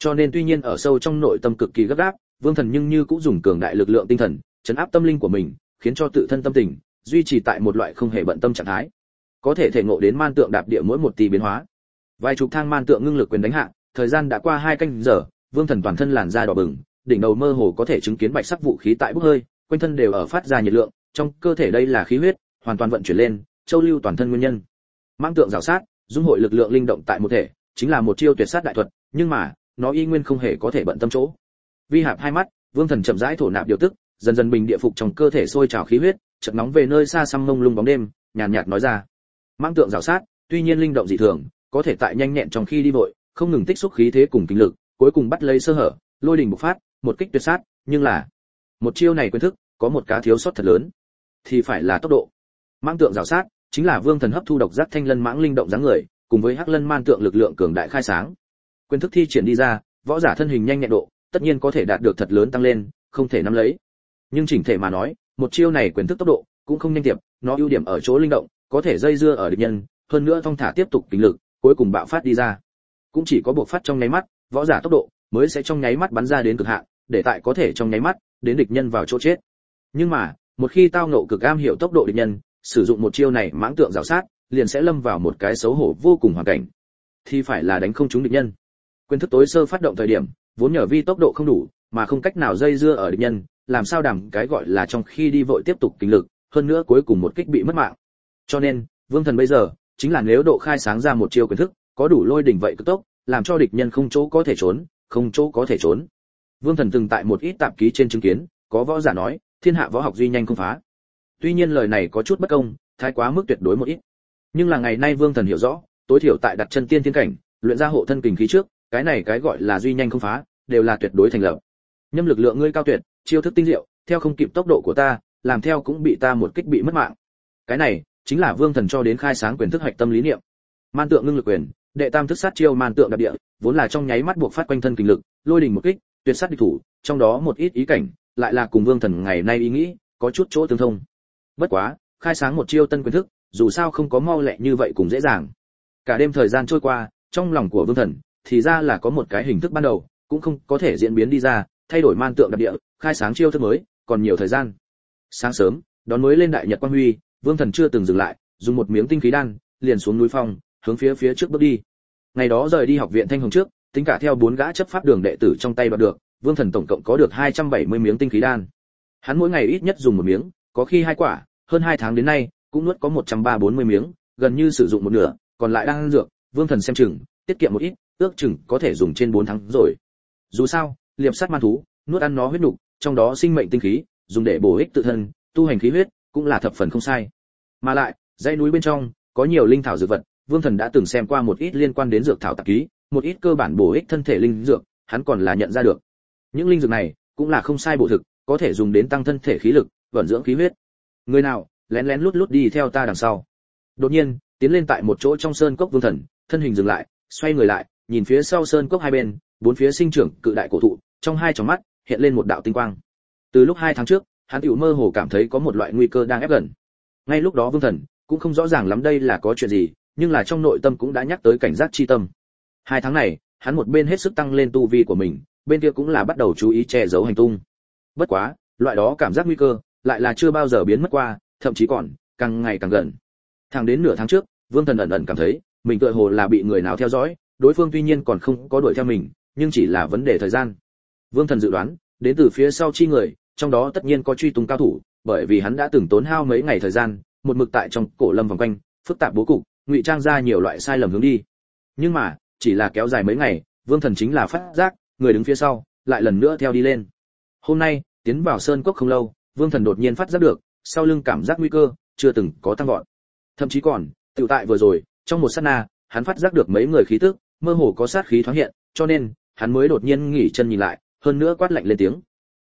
Cho nên tuy nhiên ở sâu trong nội tâm cực kỳ gấp gáp, Vương Thần nhưng như cũng dùng cường đại lực lượng tinh thần, trấn áp tâm linh của mình, khiến cho tự thân tâm tình duy trì tại một loại không hề bận tâm trạng thái. Có thể thể ngộ đến man tượng đạp địa mỗi một tí biến hóa. Vài chục thang man tượng ngưng lực quyền đánh hạ, thời gian đã qua 2 canh giờ, Vương Thần toàn thân làn da đỏ bừng, đỉnh đầu mơ hồ có thể chứng kiến bạch sắc vũ khí tại bốc hơi, quanh thân đều ở phát ra nhiệt lượng, trong cơ thể đây là khí huyết, hoàn toàn vận chuyển lên, châu lưu toàn thân nguyên nhân. Mang tượng rào sát, dung hội lực lượng linh động tại một thể, chính là một chiêu tuyệt sát đại thuật, nhưng mà, nó y nguyên không hề có thể bận tâm chỗ. Vi Hạp hai mắt, Vương Thần chậm rãi thổ nạp điều tức, dần dần bình địa phục trong cơ thể sôi trào khí huyết, chợt nóng về nơi xa xăm mông lung bóng đêm, nhàn nhạt nói ra. Mang tượng rào sát, tuy nhiên linh động dị thường, có thể tại nhanh nhẹn trong khi đi vội, không ngừng tích xúc khí thế cùng kinh lực, cuối cùng bắt lấy sơ hở, lôi đình bộc phát, một kích tuyệt sát, nhưng là một chiêu này quyền thức, có một cá thiếu sót thật lớn, thì phải là tốc độ. Mang tượng rào sát, chính là Vương Thần hấp thu độc giác thanh lân mãng linh động dáng người, cùng với hắc lân man tượng lực lượng cường đại khai sáng. Quyền thức thi triển đi ra, võ giả thân hình nhanh nhẹn độ, tất nhiên có thể đạt được thật lớn tăng lên, không thể nắm lấy. Nhưng chỉnh thể mà nói, một chiêu này quyền thức tốc độ cũng không nhanh tiệp, nó ưu điểm ở chỗ linh động, có thể dây dưa ở địch nhân, hơn nữa thong thả tiếp tục kinh lực, cuối cùng bạo phát đi ra. Cũng chỉ có buộc phát trong nháy mắt, võ giả tốc độ mới sẽ trong nháy mắt bắn ra đến cực hạn, để tại có thể trong nháy mắt đến địch nhân vào chỗ chết. Nhưng mà, một khi tao ngộ cực am hiểu tốc độ địch nhân, sử dụng một chiêu này mãng tượng rào sát, liền sẽ lâm vào một cái xấu hổ vô cùng hoàn cảnh. Thì phải là đánh không trúng địch nhân. Quyền thức tối sơ phát động thời điểm, vốn nhờ vi tốc độ không đủ, mà không cách nào dây dưa ở địch nhân, làm sao đảm cái gọi là trong khi đi vội tiếp tục kinh lực, hơn nữa cuối cùng một kích bị mất mạng. Cho nên, Vương Thần bây giờ chính là nếu độ khai sáng ra một chiêu quyền thức, có đủ lôi đỉnh vậy cực tốc, làm cho địch nhân không chỗ có thể trốn, không chỗ có thể trốn. Vương Thần từng tại một ít tạp ký trên chứng kiến, có võ giả nói, thiên hạ võ học duy nhanh không phá. Tuy nhiên lời này có chút bất công, thái quá mức tuyệt đối một ít. Nhưng là ngày nay Vương Thần hiểu rõ, tối thiểu tại đặt chân tiên thiên cảnh, luyện ra hộ thân kình khí trước, cái này cái gọi là duy nhanh không phá, đều là tuyệt đối thành lập. Nhâm lực lượng ngươi cao tuyệt, chiêu thức tinh diệu, theo không kịp tốc độ của ta, làm theo cũng bị ta một kích bị mất mạng. Cái này chính là Vương Thần cho đến khai sáng quyền thức hạch tâm lý niệm. Man tượng ngưng lực quyền, đệ tam thức sát chiêu man tượng đạp địa, vốn là trong nháy mắt buộc phát quanh thân kình lực, lôi đình một kích, tuyệt sát địch thủ, trong đó một ít ý cảnh, lại là cùng Vương Thần ngày nay ý nghĩ có chút chỗ tương thông. Bất quá, khai sáng một chiêu tân quyền thức, dù sao không có mau lẹ như vậy cùng dễ dàng. Cả đêm thời gian trôi qua, trong lòng của Vương Thần thì ra là có một cái hình thức ban đầu, cũng không có thể diễn biến đi ra, thay đổi man tượng đạp địa, khai sáng chiêu thức mới, còn nhiều thời gian. Sáng sớm, đón mới lên đại nhật quang huy, Vương Thần chưa từng dừng lại, dùng một miếng tinh khí đan, liền xuống núi phong, hướng phía trước bước đi. Ngày đó rời đi học viện Thanh Hồng trước, tính cả theo 4 gã chấp pháp đường đệ tử trong tay đoạt được, Vương Thần tổng cộng có được 270 miếng tinh khí đan. Hắn mỗi ngày ít nhất dùng một miếng, có khi 2 quả, hơn 2 tháng đến nay, cũng nuốt có 130-40 miếng, gần như sử dụng một nửa, còn lại đang ăn dược, Vương Thần xem chừng, tiết kiệm một ít, ước chừng có thể dùng trên 4 tháng rồi. Dù sao, liệp sát man thú, nuốt ăn nó huyết nục, trong đó sinh mệnh tinh khí, dùng để bổ ích tự thân, tu hành khí huyết, cũng là thập phần không sai. Mà lại, dãy núi bên trong có nhiều linh thảo dược vật, Vương Thần đã từng xem qua một ít liên quan đến dược thảo tạp ký, một ít cơ bản bổ ích thân thể linh dược, hắn còn là nhận ra được. Những linh dược này cũng là không sai bổ thực, có thể dùng đến tăng thân thể khí lực, vận dưỡng khí huyết. Người nào lén lén lút lút đi theo ta đằng sau. Đột nhiên, tiến lên tại một chỗ trong sơn cốc Vương Thần, thân hình dừng lại, xoay người lại, nhìn phía sau sơn cốc hai bên, bốn phía sinh trưởng cự đại cổ thụ, trong hai tròng mắt hiện lên một đạo tinh quang. Từ lúc 2 tháng trước, hắn tiểu mơ hồ cảm thấy có một loại nguy cơ đang ép gần. Ngay lúc đó Vương Thần cũng không rõ ràng lắm đây là có chuyện gì, nhưng là trong nội tâm cũng đã nhắc tới cảnh giác chi tâm. 2 tháng này, hắn một bên hết sức tăng lên tu vi của mình, bên kia cũng là bắt đầu chú ý che giấu hành tung. Bất quá, loại đó cảm giác nguy cơ lại là chưa bao giờ biến mất qua, thậm chí còn càng ngày càng gần. Thẳng đến nửa tháng trước, Vương Thần ẩn ẩn cảm thấy mình tựa hồ là bị người nào theo dõi, đối phương tuy nhiên còn không có đuổi theo mình, nhưng chỉ là vấn đề thời gian. Vương Thần dự đoán, đến từ phía sau chi người, trong đó tất nhiên có truy tung cao thủ, bởi vì hắn đã từng tốn hao mấy ngày thời gian, một mực tại trong cổ lâm vòng quanh, phức tạp bố cục, ngụy trang ra nhiều loại sai lầm hướng đi. Nhưng mà, chỉ là kéo dài mấy ngày, Vương Thần chính là phát giác, người đứng phía sau lại lần nữa theo đi lên. Hôm nay, tiến vào sơn cốc không lâu, Vương Thần đột nhiên phát giác được, sau lưng cảm giác nguy cơ chưa từng có tăng vọt. Thậm chí còn, tự tại vừa rồi, trong một sát na, hắn phát giác được mấy người khí tức, mơ hồ có sát khí thoáng hiện, cho nên, hắn mới đột nhiên nghỉ chân nhìn lại, hơn nữa quát lạnh lên tiếng.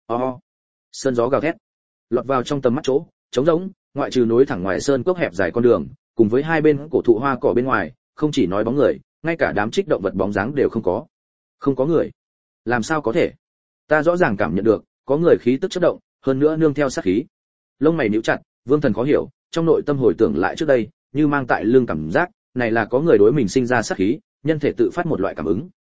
Sơn gió gào thét, lọt vào trong tầm mắt chỗ, trống rỗng, ngoại trừ nối thẳng ngoài sơn cốc hẹp dài con đường, cùng với hai bên cổ thụ hoa cỏ bên ngoài, không chỉ nói bóng người, ngay cả đám trích động vật bóng dáng đều không có. Không có người. Làm sao có thể? Ta rõ ràng cảm nhận được, có người khí tức chớp động, hơn nữa nương theo sát khí. Lông mày nhíu chặt, Vương Thần khó hiểu, trong nội tâm hồi tưởng lại trước đây, như mang tại lưng cảm giác, này là có người đối mình sinh ra sát khí, nhân thể tự phát một loại cảm ứng.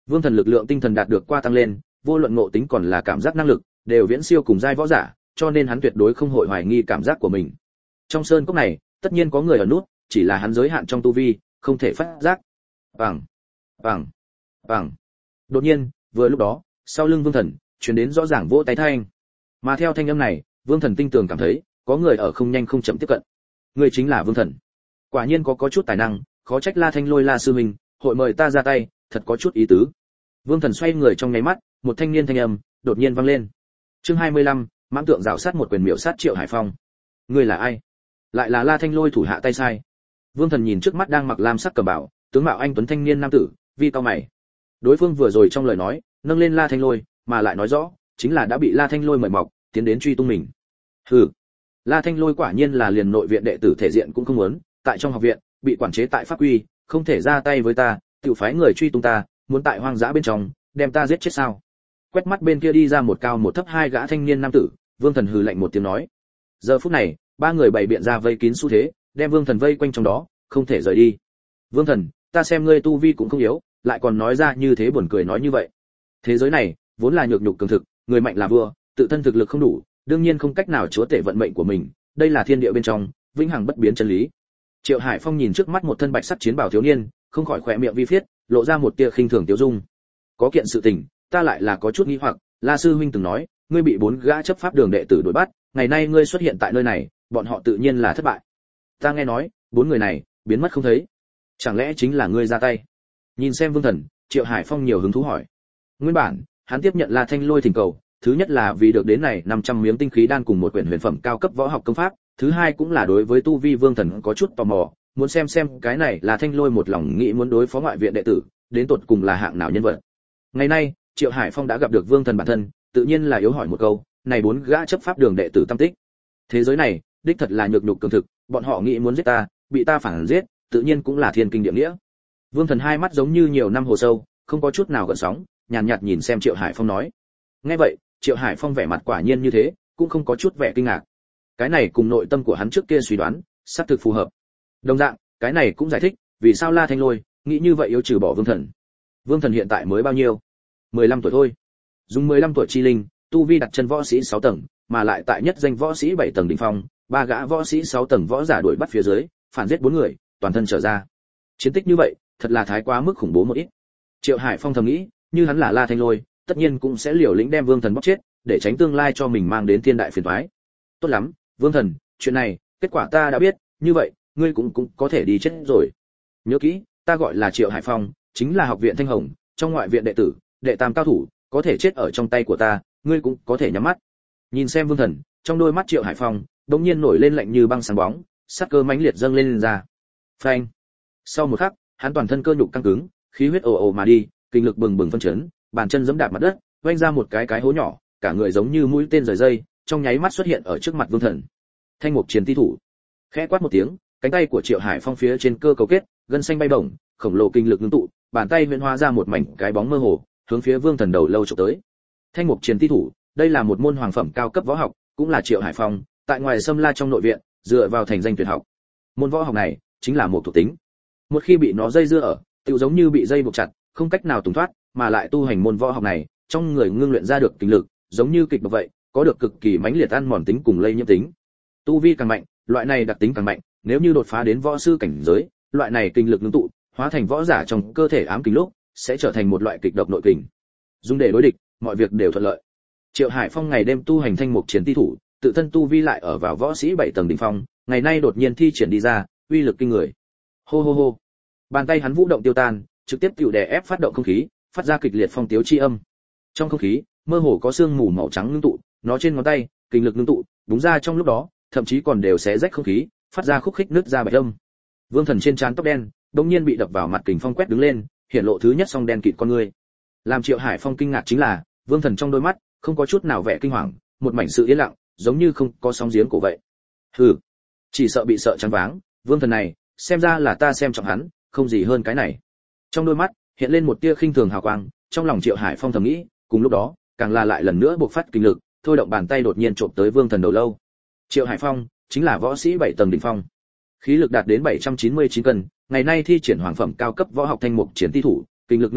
Vương Thần lực lượng tinh thần đạt được qua tăng lên, vô luận ngộ tính còn là cảm giác năng lực, đều viễn siêu cùng giai võ giả, cho nên hắn tuyệt đối không hội hoài nghi cảm giác của mình. Trong sơn cốc này, tất nhiên có người ở nút, chỉ là hắn giới hạn trong tu vi, không thể phát giác. Bằng, bằng, bằng. Đột nhiên, vừa lúc đó, sau lưng Vương Thần truyền đến rõ ràng vỗ tay thanh. Mà theo thanh âm này, Vương Thần tinh tường cảm thấy, có người ở không nhanh không chậm tiếp cận. Người chính là Vương Thần. Quả nhiên có chút tài năng, khó trách La Thanh Lôi La sư huynh hội mời ta ra tay, thật có chút ý tứ. Vương Thần xoay người trong nháy mắt, một thanh niên thanh âm đột nhiên vang lên. Chương 25, mãng tượng rào sát một quyền miểu sát Triệu Hải Phong. Ngươi là ai? Lại là La Thanh Lôi thủ hạ tay sai. Vương Thần nhìn trước mắt đang mặc lam sắc cẩm bào, tướng mạo anh tuấn thanh niên nam tử, vi cao mày. Đối phương vừa rồi trong lời nói, nâng lên La Thanh Lôi, mà lại nói rõ, chính là đã bị La Thanh Lôi mời mọc, tiến đến truy tung mình. Hừ. La Thanh Lôi quả nhiên là liền nội viện đệ tử thể diện cũng không muốn, tại trong học viện, bị quản chế tại pháp quy, không thể ra tay với ta, tiểu phái người truy tung ta, muốn tại hoang dã bên trong, đem ta giết chết sao? Quét mắt bên kia đi ra một cao một thấp hai gã thanh niên nam tử, Vương Thần hừ lạnh một tiếng nói. Giờ phút này, ba người bày biện ra vây kín xu thế, đem Vương Thần vây quanh trong đó, không thể rời đi. Vương Thần, ta xem ngươi tu vi cũng không yếu, lại còn nói ra như thế buồn cười nói như vậy. Thế giới này, vốn là nhược nhục cường thực, người mạnh là vua, tự thân thực lực không đủ, đương nhiên không cách nào chúa tể vận mệnh của mình, đây là thiên địa bên trong, vĩnh hằng bất biến chân lý. Triệu Hải Phong nhìn trước mắt một thân bạch sắc chiến bào thiếu niên, không khỏi khỏe miệng vi phiết, lộ ra một tia khinh thường tiêu dung. Có kiện sự tình, ta lại là có chút nghi hoặc, La sư huynh từng nói, ngươi bị 4 gã chấp pháp đường đệ tử đuổi bắt, ngày nay ngươi xuất hiện tại nơi này, bọn họ tự nhiên là thất bại. Ta nghe nói, 4 người này biến mất không thấy, chẳng lẽ chính là ngươi ra tay? Nhìn xem Vương Thần, Triệu Hải Phong nhiều hứng thú hỏi. Nguyên bản, hắn tiếp nhận La Thanh Lôi thỉnh cầu, thứ nhất là vì được đến này 500 miếng tinh khí đan cùng một quyển huyền phẩm cao cấp võ học công pháp, thứ hai cũng là đối với tu vi Vương Thần có chút tò mò, muốn xem cái này là Thanh Lôi một lòng nghĩ muốn đối phó ngoại viện đệ tử, đến tột cùng là hạng nào nhân vật. Ngày nay, Triệu Hải Phong đã gặp được Vương Thần bản thân, tự nhiên là yếu hỏi một câu, này 4 gã chấp pháp đường đệ tử tâm tích. Thế giới này, đích thật là nhược nhục cường thực, bọn họ nghĩ muốn giết ta, bị ta phản giết, tự nhiên cũng là thiên kinh địa nghĩa. Vương Thần hai mắt giống như nhiều năm hồ sâu, không có chút nào gợn sóng, nhàn nhạt nhìn xem Triệu Hải Phong nói. Nghe vậy, Triệu Hải Phong vẻ mặt quả nhiên như thế, cũng không có chút vẻ kinh ngạc. Cái này cùng nội tâm của hắn trước kia suy đoán, xác thực phù hợp. Đồng dạng, cái này cũng giải thích vì sao La Thanh Lôi nghĩ như vậy yếu trừ bỏ Vương Thần. Vương Thần hiện tại mới bao nhiêu? 15 tuổi thôi. Dùng 15 tuổi chi linh, tu vi đặt chân võ sĩ 6 tầng, mà lại tại nhất danh võ sĩ 7 tầng đỉnh phong, 3 gã võ sĩ 6 tầng võ giả đuổi bắt phía dưới, phản giết 4 người, toàn thân trở ra. Chiến tích như vậy, thật là thái quá mức khủng bố một ít. Triệu Hải Phong thầm nghĩ, như hắn là La Thanh Lôi, tất nhiên cũng sẽ liều lĩnh đem Vương Thần bóc chết, để tránh tương lai cho mình mang đến thiên đại phiền toái. Tốt lắm, Vương Thần, chuyện này, kết quả ta đã biết, như vậy, ngươi cũng có thể đi chết rồi. Nhớ kỹ, ta gọi là Triệu Hải Phong, chính là học viện Thanh Hồng, trong ngoại viện đệ tử, đệ tam cao thủ, có thể chết ở trong tay của ta, ngươi cũng có thể nhắm mắt. Nhìn xem Vương Thần, trong đôi mắt Triệu Hải Phong đột nhiên nổi lên lạnh như băng sáng bóng, sát cơ mãnh liệt dâng lên ra. Phanh. Sau một khắc, hắn toàn thân cơ nhục căng cứng, khí huyết ồ ồ mà đi, kinh lực bừng bừng phân chấn, bàn chân giẫm đạp mặt đất, vênh ra một cái hố nhỏ, cả người giống như mũi tên rời dây, trong nháy mắt xuất hiện ở trước mặt Vương Thần. Thanh mục chiến ti thủ. Khẽ quát một tiếng, cánh tay của Triệu Hải Phong phía trên cơ cấu kết, gân xanh bay bổng, khổng lồ kinh lực ngưng tụ, bàn tay huyễn hóa ra một mảnh cái bóng mơ hồ, hướng phía Vương Thần đầu lâu chụp tới. Thanh mục chiến ti thủ, đây là một môn hoàng phẩm cao cấp võ học, cũng là Triệu Hải Phong tại ngoài Sâm La trong nội viện, dựa vào thành danh tuyệt học. Môn võ học này chính là một thuộc tính. Một khi bị nó dây dưa ở, tựu giống như bị dây buộc chặt, không cách nào tùng thoát, mà lại tu hành môn võ học này, trong người ngưng luyện ra được kinh lực, giống như kịch độc vậy, có được cực kỳ mãnh liệt ăn mòn tính cùng lây nhiễm tính. Tu vi càng mạnh, loại này đặc tính càng mạnh, nếu như đột phá đến võ sư cảnh giới, loại này kinh lực ngưng tụ, hóa thành võ giả trong cơ thể ám kình lúc, sẽ trở thành một loại kịch độc nội kình. Dùng để đối địch, mọi việc đều thuận lợi. Triệu Hải Phong ngày đêm tu hành thanh mục chiến ti thủ, tự thân tu vi lại ở vào võ sĩ 7 tầng đỉnh phong, ngày nay đột nhiên thi triển đi ra, uy lực kinh người. Hô hô hô. Bàn tay hắn vũ động tiêu tan, trực tiếp tiểu đè ép phát động không khí, phát ra kịch liệt phong tiếu chi âm. Trong không khí, mơ hồ có sương mù màu trắng ngưng tụ, nó trên ngón tay, kinh lực ngưng tụ, đúng ra trong lúc đó, thậm chí còn đều xé rách không khí, phát ra khúc khích nứt ra bạch âm. Vương Thần trên trán tóc đen, đột nhiên bị đập vào mặt kình phong quét đứng lên, hiện lộ thứ nhất song đen kịt con người. Làm Triệu Hải Phong kinh ngạc chính là, Vương Thần trong đôi mắt không có chút nào vẻ kinh hoàng, một mảnh sự yên lặng, giống như không có sóng giếng cổ vậy. Hừ, chỉ sợ bị sợ choáng váng, Vương Thần này, xem ra là ta xem trọng hắn, không gì hơn cái này. Trong đôi mắt hiện lên một tia khinh thường hào quang, trong lòng Triệu Hải Phong thầm nghĩ, cùng lúc đó, càng là lại lần nữa bộc phát kinh lực, thôi động bàn tay đột nhiên chộp tới Vương Thần đầu lâu. Triệu Hải Phong chính là võ sĩ 7 tầng đỉnh phong, khí lực đạt đến 799 cân, ngày nay thi triển hoàng phẩm cao cấp võ học thanh mục chiến ti thủ, kinh lực ngưng tụ,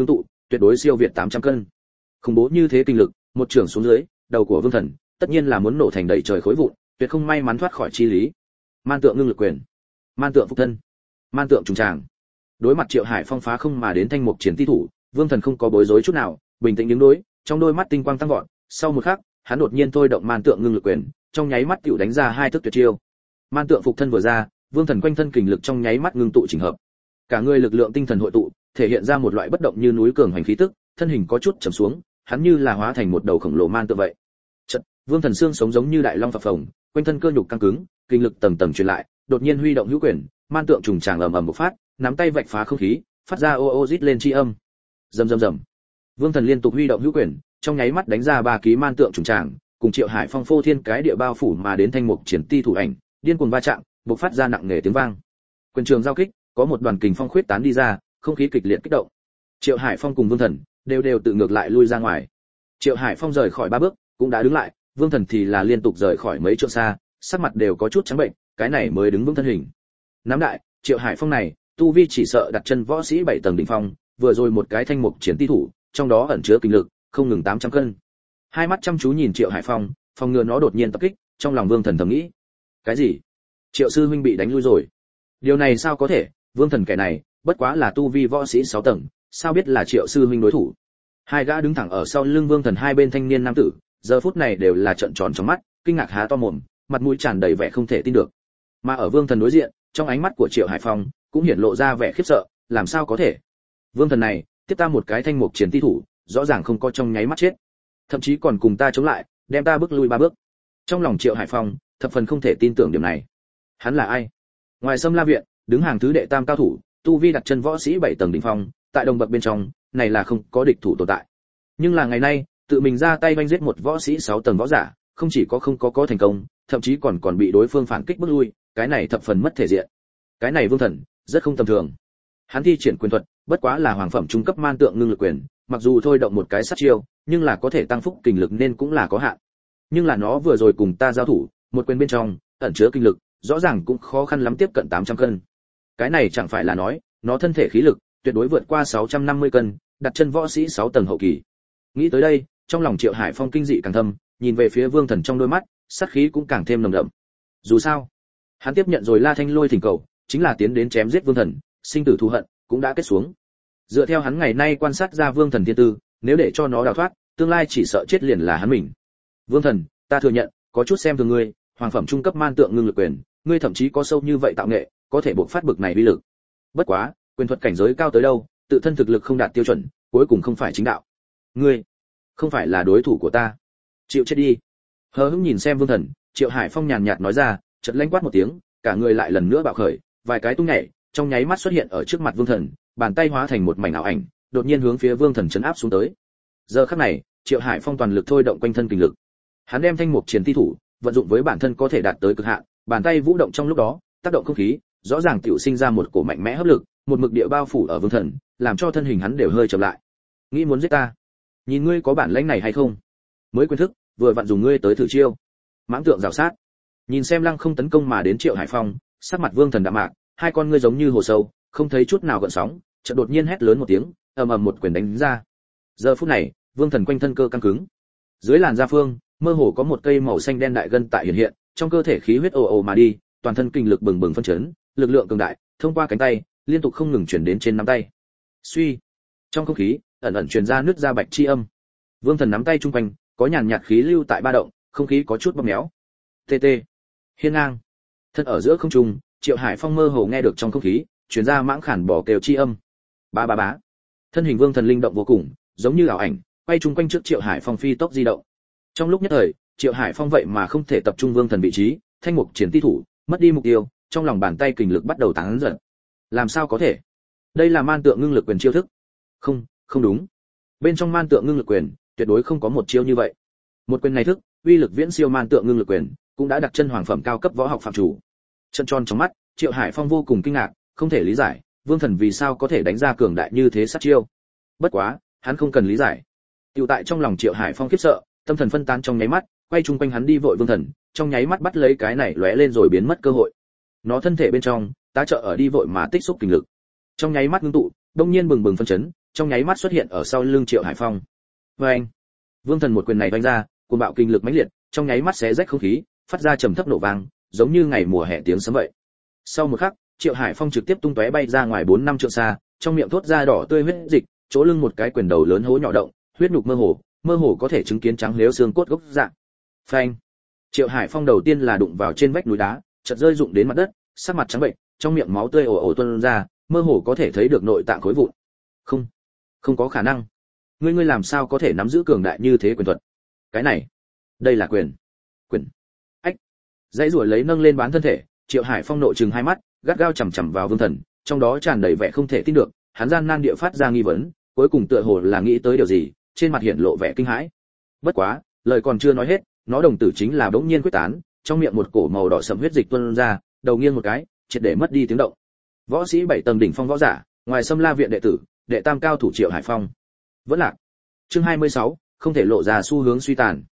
tuyệt đối siêu việt 800 cân. Khủng bố như thế kinh lực, một trường xuống dưới, đầu của Vương Thần tất nhiên là muốn nổ thành đầy trời khối vụn, tuyệt không may mắn thoát khỏi chi lý. Man tượng ngưng lực quyền, man tượng phục thân, man tượng trùng tràng. Đối mặt Triệu Hải Phong phá không mà đến thanh mục chiến ti thủ, Vương Thần không có bối rối chút nào, bình tĩnh đứng đối, trong đôi mắt tinh quang tăng vọt, sau một khắc, hắn đột nhiên thôi động man tượng ngưng lực quyền, trong nháy mắt tiểu đánh ra hai thức tuyệt chiêu. Man tượng phục thân vừa ra, Vương Thần quanh thân kình lực trong nháy mắt ngưng tụ chỉnh hợp. Cả người lực lượng tinh thần hội tụ, thể hiện ra một loại bất động như núi cường hành khí tức, thân hình có chút trầm xuống, hắn như là hóa thành một đầu khổng lồ man tượng vậy. Chợt, Vương Thần xương sống giống như đại long phập phồng, quanh thân cơ nhục căng cứng, kinh lực tầng tầng truyền lại, đột nhiên huy động hữu quyền, man tượng trùng tràng ầm ầm một phát, nắm tay vạch phá không khí, phát ra ô ô rít lên chi âm. Rầm rầm rầm. Vương Thần liên tục huy động hữu quyền, trong nháy mắt đánh ra ba ký man tượng trùng tràng, cùng Triệu Hải Phong phô thiên cái địa bao phủ mà đến thanh mục triển ti thủ ảnh, điên cuồng va chạm, bộc phát ra nặng nề tiếng vang. Quyền trường giao kích, có một đoàn kình phong khuyết tán đi ra, không khí kịch liệt kích động. Triệu Hải Phong cùng Vương Thần đều tự ngược lại lui ra ngoài. Triệu Hải Phong rời khỏi ba bước, cũng đã đứng lại, Vương Thần thì là liên tục rời khỏi mấy trượng xa, sắc mặt đều có chút trắng bệnh, cái này mới đứng vững thân hình. Nắm đại, Triệu Hải Phong này, tu vi chỉ sợ đặt chân võ sĩ 7 tầng đỉnh phong, vừa rồi một cái thanh mục triển ti thủ, trong đó ẩn chứa kinh lực, không ngừng 800 cân. Hai mắt chăm chú nhìn Triệu Hải Phong, phòng ngừa nó đột nhiên tập kích, trong lòng Vương Thần thầm nghĩ. Cái gì? Triệu sư huynh bị đánh lui rồi? Điều này sao có thể, Vương Thần kẻ này, bất quá là tu vi võ sĩ 6 tầng, sao biết là Triệu sư huynh đối thủ? Hai gã đứng thẳng ở sau lưng Vương Thần hai bên thanh niên nam tử, giờ phút này đều là trợn tròn trong mắt, kinh ngạc há to mồm, mặt mũi tràn đầy vẻ không thể tin được. Mà ở Vương Thần đối diện, trong ánh mắt của Triệu Hải Phong cũng hiển lộ ra vẻ khiếp sợ, làm sao có thể? Vương Thần này, tiếp ta một cái thanh mục chiến ti thủ, rõ ràng không có trong nháy mắt chết, thậm chí còn cùng ta chống lại, đem ta bước lui 3 bước. Trong lòng Triệu Hải Phong thập phần không thể tin tưởng điểm này. Hắn là ai? Ngoài Sâm La viện, đứng hàng thứ đệ tam cao thủ, tu vi đặt chân võ sĩ 7 tầng đỉnh phong, tại đồng bậc bên trong, này là không có địch thủ tồn tại. Nhưng là ngày nay, tự mình ra tay vanh giết một võ sĩ 6 tầng võ giả, không chỉ không có thành công, thậm chí còn bị đối phương phản kích bước lui, cái này thập phần mất thể diện. Cái này Vương Thần rất không tầm thường. Hắn thi triển quyền thuật, bất quá là hoàng phẩm trung cấp man tượng ngưng lực quyền, mặc dù thôi động một cái sát chiêu, nhưng là có thể tăng phúc kinh lực nên cũng là có hạn. Nhưng là nó vừa rồi cùng ta giao thủ, một quyền bên trong ẩn chứa kinh lực, rõ ràng cũng khó khăn lắm tiếp cận 800 cân. Cái này chẳng phải là nói, nó thân thể khí lực tuyệt đối vượt qua 650 cân, đặt chân võ sĩ 6 tầng hậu kỳ. Nghĩ tới đây, trong lòng Triệu Hải Phong kinh dị càng thâm, nhìn về phía Vương Thần trong đôi mắt, sát khí cũng càng thêm nồng đậm. Dù sao, hắn tiếp nhận rồi La Thanh Lôi thỉnh cầu, chính là tiến đến chém giết Vương Thần, sinh tử thù hận cũng đã kết xuống. Dựa theo hắn ngày nay quan sát ra Vương Thần thiên tư, nếu để cho nó đào thoát, tương lai chỉ sợ chết liền là hắn mình. Vương Thần, ta thừa nhận, có chút xem thường ngươi, hoàng phẩm trung cấp man tượng ngưng lực quyền, ngươi thậm chí có sâu như vậy tạo nghệ, có thể bộc phát bực này uy lực. Bất quá, quyền thuật cảnh giới cao tới đâu, tự thân thực lực không đạt tiêu chuẩn, cuối cùng không phải chính đạo. Ngươi không phải là đối thủ của ta, chịu chết đi. Hờ hững nhìn xem Vương Thần, Triệu Hải Phong nhàn nhạt nói ra, chợt lanh quát một tiếng, cả người lại lần nữa bạo khởi, vài cái tung nhảy, trong nháy mắt xuất hiện ở trước mặt Vương Thần, bàn tay hóa thành một mảnh ảo ảnh, đột nhiên hướng phía Vương Thần chấn áp xuống tới. Giờ khắc này, Triệu Hải Phong toàn lực thôi động quanh thân kinh lực. Hắn đem thanh mục chiến ti thủ vận dụng với bản thân có thể đạt tới cực hạn, bàn tay vũ động trong lúc đó, tác động không khí, rõ ràng tiểu sinh ra một cổ mạnh mẽ hấp lực, một mực địa bao phủ ở Vương Thần, làm cho thân hình hắn đều hơi chậm lại. Nghĩ muốn giết ta? Nhìn ngươi có bản lĩnh này hay không? Mới quyền thức, vừa vặn dùng ngươi tới thử chiêu. Mãng tượng rào sát. Nhìn xem lăng không tấn công mà đến Triệu Hải Phong, sắc mặt Vương Thần đạm mạc, hai con ngươi giống như hồ sâu, không thấy chút nào gợn sóng, chợt đột nhiên hét lớn một tiếng, ầm ầm một quyền đánh ra. Giờ phút này, Vương Thần quanh thân cơ căng cứng. Dưới làn da phương, mơ hồ có một cây màu xanh đen đại gân tại hiện hiện, trong cơ thể khí huyết ồ ồ mà đi, toàn thân kinh lực bừng bừng phân chấn, lực lượng cường đại, thông qua cánh tay, liên tục không ngừng chuyển đến trên nắm tay. Suy, trong không khí ẩn ẩn truyền ra nước da bạch chi âm. Vương Thần nắm tay trung quanh, có nhàn nhạt khí lưu tại ba động, không khí có chút bóp méo. TT, hiên ngang. Thân ở giữa không trung, Triệu Hải Phong mơ hồ nghe được trong không khí truyền ra mãng khản bò kêu chi âm. Ba ba bá. Thân hình Vương Thần linh động vô cùng, giống như ảo ảnh, quay trung quanh trước Triệu Hải Phong phi tốc di động. Trong lúc nhất thời, Triệu Hải Phong vậy mà không thể tập trung Vương Thần vị trí, thanh mục chiến ti thủ, mất đi mục tiêu, trong lòng bàn tay kình lực bắt đầu tán dần. Làm sao có thể? Đây là man tượng ngưng lực quyền chiêu thức. Không, không đúng. Bên trong man tượng ngưng lực quyền, tuyệt đối không có một chiêu như vậy. Một quyền này thức, uy lực viễn siêu man tượng ngưng lực quyền, cũng đã đặt chân hoàng phẩm cao cấp võ học phạm chủ. Chân tròn trong mắt, Triệu Hải Phong vô cùng kinh ngạc, không thể lý giải, Vương Thần vì sao có thể đánh ra cường đại như thế sát chiêu. Bất quá, hắn không cần lý giải. Tiểu tại trong lòng Triệu Hải Phong khiếp sợ, tâm thần phân tán trong nháy mắt, quay chung quanh hắn đi vội Vương Thần, trong nháy mắt bắt lấy cái này lóe lên rồi biến mất cơ hội. Nó thân thể bên trong, tá trợ ở đi vội mà tích xúc kinh lực. Trong nháy mắt ngưng tụ, đông nhiên bừng bừng phân chấn, trong nháy mắt xuất hiện ở sau lưng Triệu Hải Phong. Oeng! Vương Thần một quyền này vung ra, cuồng bạo kinh lực mãnh liệt, trong nháy mắt xé rách không khí, phát ra trầm thấp nổ vang, giống như ngày mùa hè tiếng sấm vậy. Sau một khắc, Triệu Hải Phong trực tiếp tung tóe bay ra ngoài 4-5 trượng xa, trong miệng thốt ra đỏ tươi huyết dịch, chỗ lưng một cái quyền đầu lớn hố nhỏ động, huyết nhục mơ hồ có thể chứng kiến trắng liếu xương cốt gốc dạng. Phanh! Triệu Hải Phong đầu tiên là đụng vào trên vách núi đá, chợt rơi rụng đến mặt đất, sắc mặt trắng bệnh, trong miệng máu tươi ồ ồ tuôn ra, mơ hồ có thể thấy được nội tạng khối vụn. Không có khả năng. Ngươi làm sao có thể nắm giữ cường đại như thế quyền thuật? Cái này, đây là quyền. Ách. Dãy rủa lấy nâng lên bán thân thể, Triệu Hải Phong nộ trừng hai mắt, gắt gao chằm chằm vào Vương Thần, trong đó tràn đầy vẻ không thể tin được, hắn gian nan địa phát ra nghi vấn, cuối cùng tựa hồ là nghĩ tới điều gì, trên mặt hiện lộ vẻ kinh hãi. Bất quá, lời còn chưa nói hết, nó đồng tử chính là bỗng nhiên quyết tán, trong miệng một cổ màu đỏ sẫm huyết dịch tuôn ra, đầu nghiêng một cái, triệt để mất đi tiếng động. Võ sĩ 7 tầng đỉnh phong võ giả, ngoài Sâm La viện đệ tử, đệ tam cao thủ Triệu Hải Phong. Vẫn lạc. Chương 26, không thể lộ ra xu hướng suy tàn.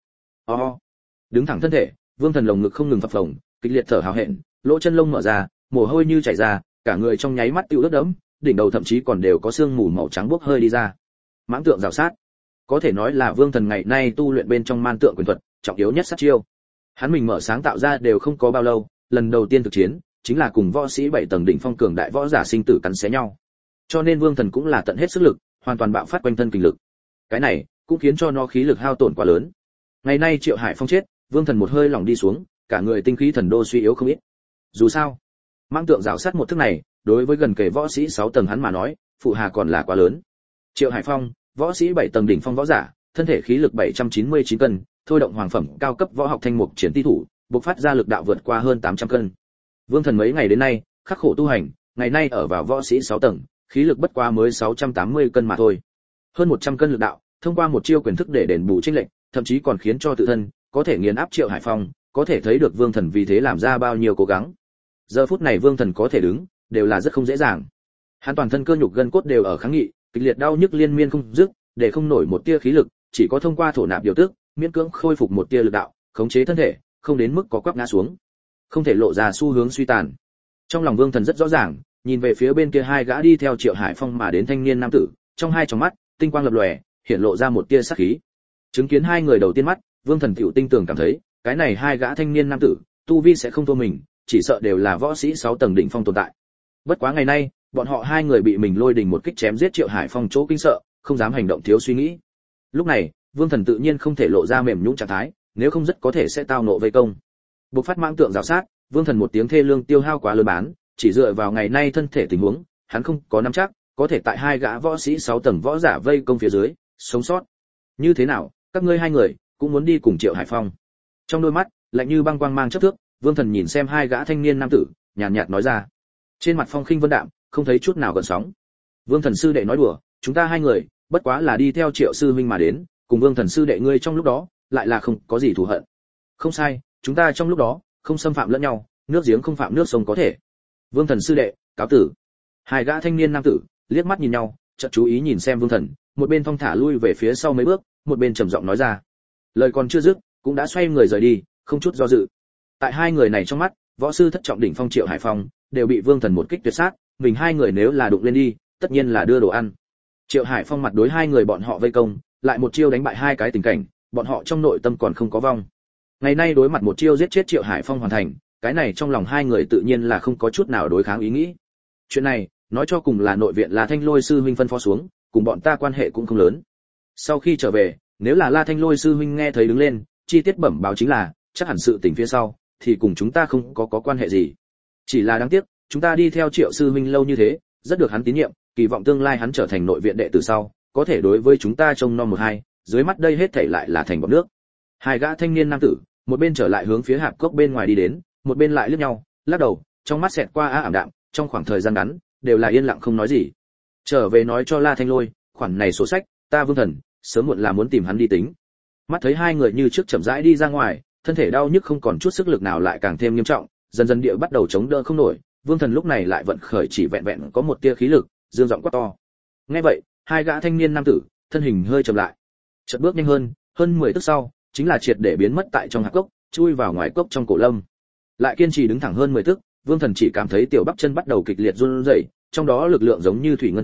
Đứng thẳng thân thể, Vương Thần lồng ngực không ngừng phập phồng, kịch liệt thở hào hẹn, lỗ chân lông mở ra, mồ hôi như chảy ra, cả người trong nháy mắt tiêu ướt đẫm, đỉnh đầu thậm chí còn đều có sương mù màu trắng bốc hơi đi ra. Mãng tượng rào sát, có thể nói là Vương Thần ngày nay tu luyện bên trong man tượng quyền thuật, trọng yếu nhất sát chiêu. Hắn mình mở sáng tạo ra đều không có bao lâu, lần đầu tiên thực chiến, chính là cùng võ sĩ 7 tầng đỉnh phong cường đại võ giả sinh tử cắn xé nhau. Cho nên Vương Thần cũng là tận hết sức lực, hoàn toàn bạo phát quanh thân kinh lực. Cái này cũng khiến cho nó khí lực hao tổn quá lớn. Ngày nay Triệu Hải Phong chết, Vương Thần một hơi lỏng đi xuống, cả người tinh khí thần đô suy yếu không ít. Dù sao, mang tượng rào sát một thức này, đối với gần kề võ sĩ 6 tầng hắn mà nói, phụ hà còn là quá lớn. Triệu Hải Phong, võ sĩ 7 tầng đỉnh phong võ giả, thân thể khí lực 799 cân, thôi động hoàng phẩm cao cấp võ học thanh mục triển ti thủ, bộc phát ra lực đạo vượt qua hơn 800 cân. Vương Thần mấy ngày đến nay, khắc khổ tu hành, ngày nay ở vào võ sĩ 6 tầng, khí lực bất quá mới 680 cân mà thôi. Hơn 100 cân lực đạo, thông qua một chiêu quyền thức để đền bù chênh lệch, thậm chí còn khiến cho tự thân có thể nghiền áp Triệu Hải Phong, có thể thấy được Vương Thần vì thế làm ra bao nhiêu cố gắng. Giờ phút này Vương Thần có thể đứng, đều là rất không dễ dàng. Hắn toàn thân cơ nhục gân cốt đều ở kháng nghị, kịch liệt đau nhức liên miên không dứt, để không nổi một tia khí lực, chỉ có thông qua thổ nạp điều tức, miễn cưỡng khôi phục một tia lực đạo, khống chế thân thể, không đến mức có quắp ngã xuống. Không thể lộ ra xu hướng suy tàn. Trong lòng Vương Thần rất rõ ràng, nhìn về phía bên kia hai gã đi theo Triệu Hải Phong mà đến thanh niên nam tử, trong hai tròng mắt, tinh quang lập lòe, hiện lộ ra một tia sát khí. Chứng kiến hai người đầu tiên mắt, Vương Thần tiểu tinh tường cảm thấy, cái này hai gã thanh niên nam tử, tu vi sẽ không thua mình, chỉ sợ đều là võ sĩ 6 tầng đỉnh phong tồn tại. Bất quá ngày nay, bọn họ hai người bị mình lôi đình một kích chém giết Triệu Hải Phong chỗ kinh sợ, không dám hành động thiếu suy nghĩ. Lúc này, Vương Thần tự nhiên không thể lộ ra mềm nhũn trạng thái, nếu không rất có thể sẽ tao nộ vây công. Bộc phát mãng tượng rào sát, Vương Thần một tiếng thê lương tiêu hao quá lớn bán, chỉ dựa vào ngày nay thân thể tình huống, hắn không có nắm chắc có thể tại hai gã võ sĩ 6 tầng võ giả vây công phía dưới sống sót. Như thế nào, các ngươi hai người cũng muốn đi cùng Triệu Hải Phong? Trong đôi mắt lạnh như băng quang mang chớp thước, Vương Thần nhìn xem hai gã thanh niên nam tử, nhàn nhạt nói ra. Trên mặt phong khinh vân đạm, không thấy chút nào gợn sóng. Vương Thần sư đệ nói đùa, chúng ta hai người bất quá là đi theo Triệu sư huynh mà đến, cùng Vương Thần sư đệ ngươi trong lúc đó lại là không có gì thù hận. Không sai, chúng ta trong lúc đó không xâm phạm lẫn nhau, nước giếng không phạm nước sông có thể. Vương Thần sư đệ, cáo tử. Hai gã thanh niên nam tử liếc mắt nhìn nhau, chợt chú ý nhìn xem Vương Thần, một bên thong thả lui về phía sau mấy bước, một bên trầm giọng nói ra. Lời còn chưa dứt, cũng đã xoay người rời đi, không chút do dự. Tại hai người này trong mắt, võ sư thất trọng đỉnh phong Triệu Hải Phong đều bị Vương Thần một kích tuyệt sát, mình hai người nếu là đụng lên đi, tất nhiên là đưa đồ ăn. Triệu Hải Phong mặt đối hai người bọn họ vây công, lại một chiêu đánh bại hai cái tình cảnh, bọn họ trong nội tâm còn không có vong. Ngày nay đối mặt một chiêu giết chết Triệu Hải Phong hoàn thành, cái này trong lòng hai người tự nhiên là không có chút nào đối kháng ý nghĩ. Chuyện này, nói cho cùng là nội viện La Thanh Lôi sư huynh phân phó xuống, cùng bọn ta quan hệ cũng không lớn. Sau khi trở về, nếu là La Thanh Lôi sư huynh nghe thấy đứng lên, chi tiết bẩm báo chính là, chắc hẳn sự tình phía sau thì cùng chúng ta không có quan hệ gì. Chỉ là đáng tiếc, chúng ta đi theo Triệu sư huynh lâu như thế, rất được hắn tín nhiệm, kỳ vọng tương lai hắn trở thành nội viện đệ tử sau, có thể đối với chúng ta trông nom một hai, dưới mắt đây hết thảy lại là thành bọt nước. Hai gã thanh niên nam tử, một bên trở lại hướng phía hạp cốc bên ngoài đi đến, một bên lại liếc nhau, lắc đầu, trong mắt xẹt qua ảm đạm, trong khoảng thời gian ngắn đều là yên lặng không nói gì. Trở về nói cho La Thanh Lôi, khoản này sổ sách, ta Vương Thần sớm muộn là muốn tìm hắn đi tính. Mắt thấy hai người như trước chậm rãi đi ra ngoài, thân thể đau nhức không còn chút sức lực nào lại càng thêm nghiêm trọng, dần dần địa bắt đầu chống đỡ không nổi, Vương Thần lúc này lại vận khởi chỉ vẹn vẹn có một tia khí lực, dương giọng quát to. Nghe vậy, hai gã thanh niên nam tử, thân hình hơi chậm lại. Chợt bước nhanh hơn 10 tức sau, chính là triệt để biến mất tại trong hạp cốc, chui vào ngoài cốc trong cổ lâm. Lại kiên trì đứng thẳng hơn 10 tức, Vương Thần chỉ cảm thấy tiểu bắp chân bắt đầu kịch liệt run rẩy, trong đó lực lượng giống như thủy ngân chảy,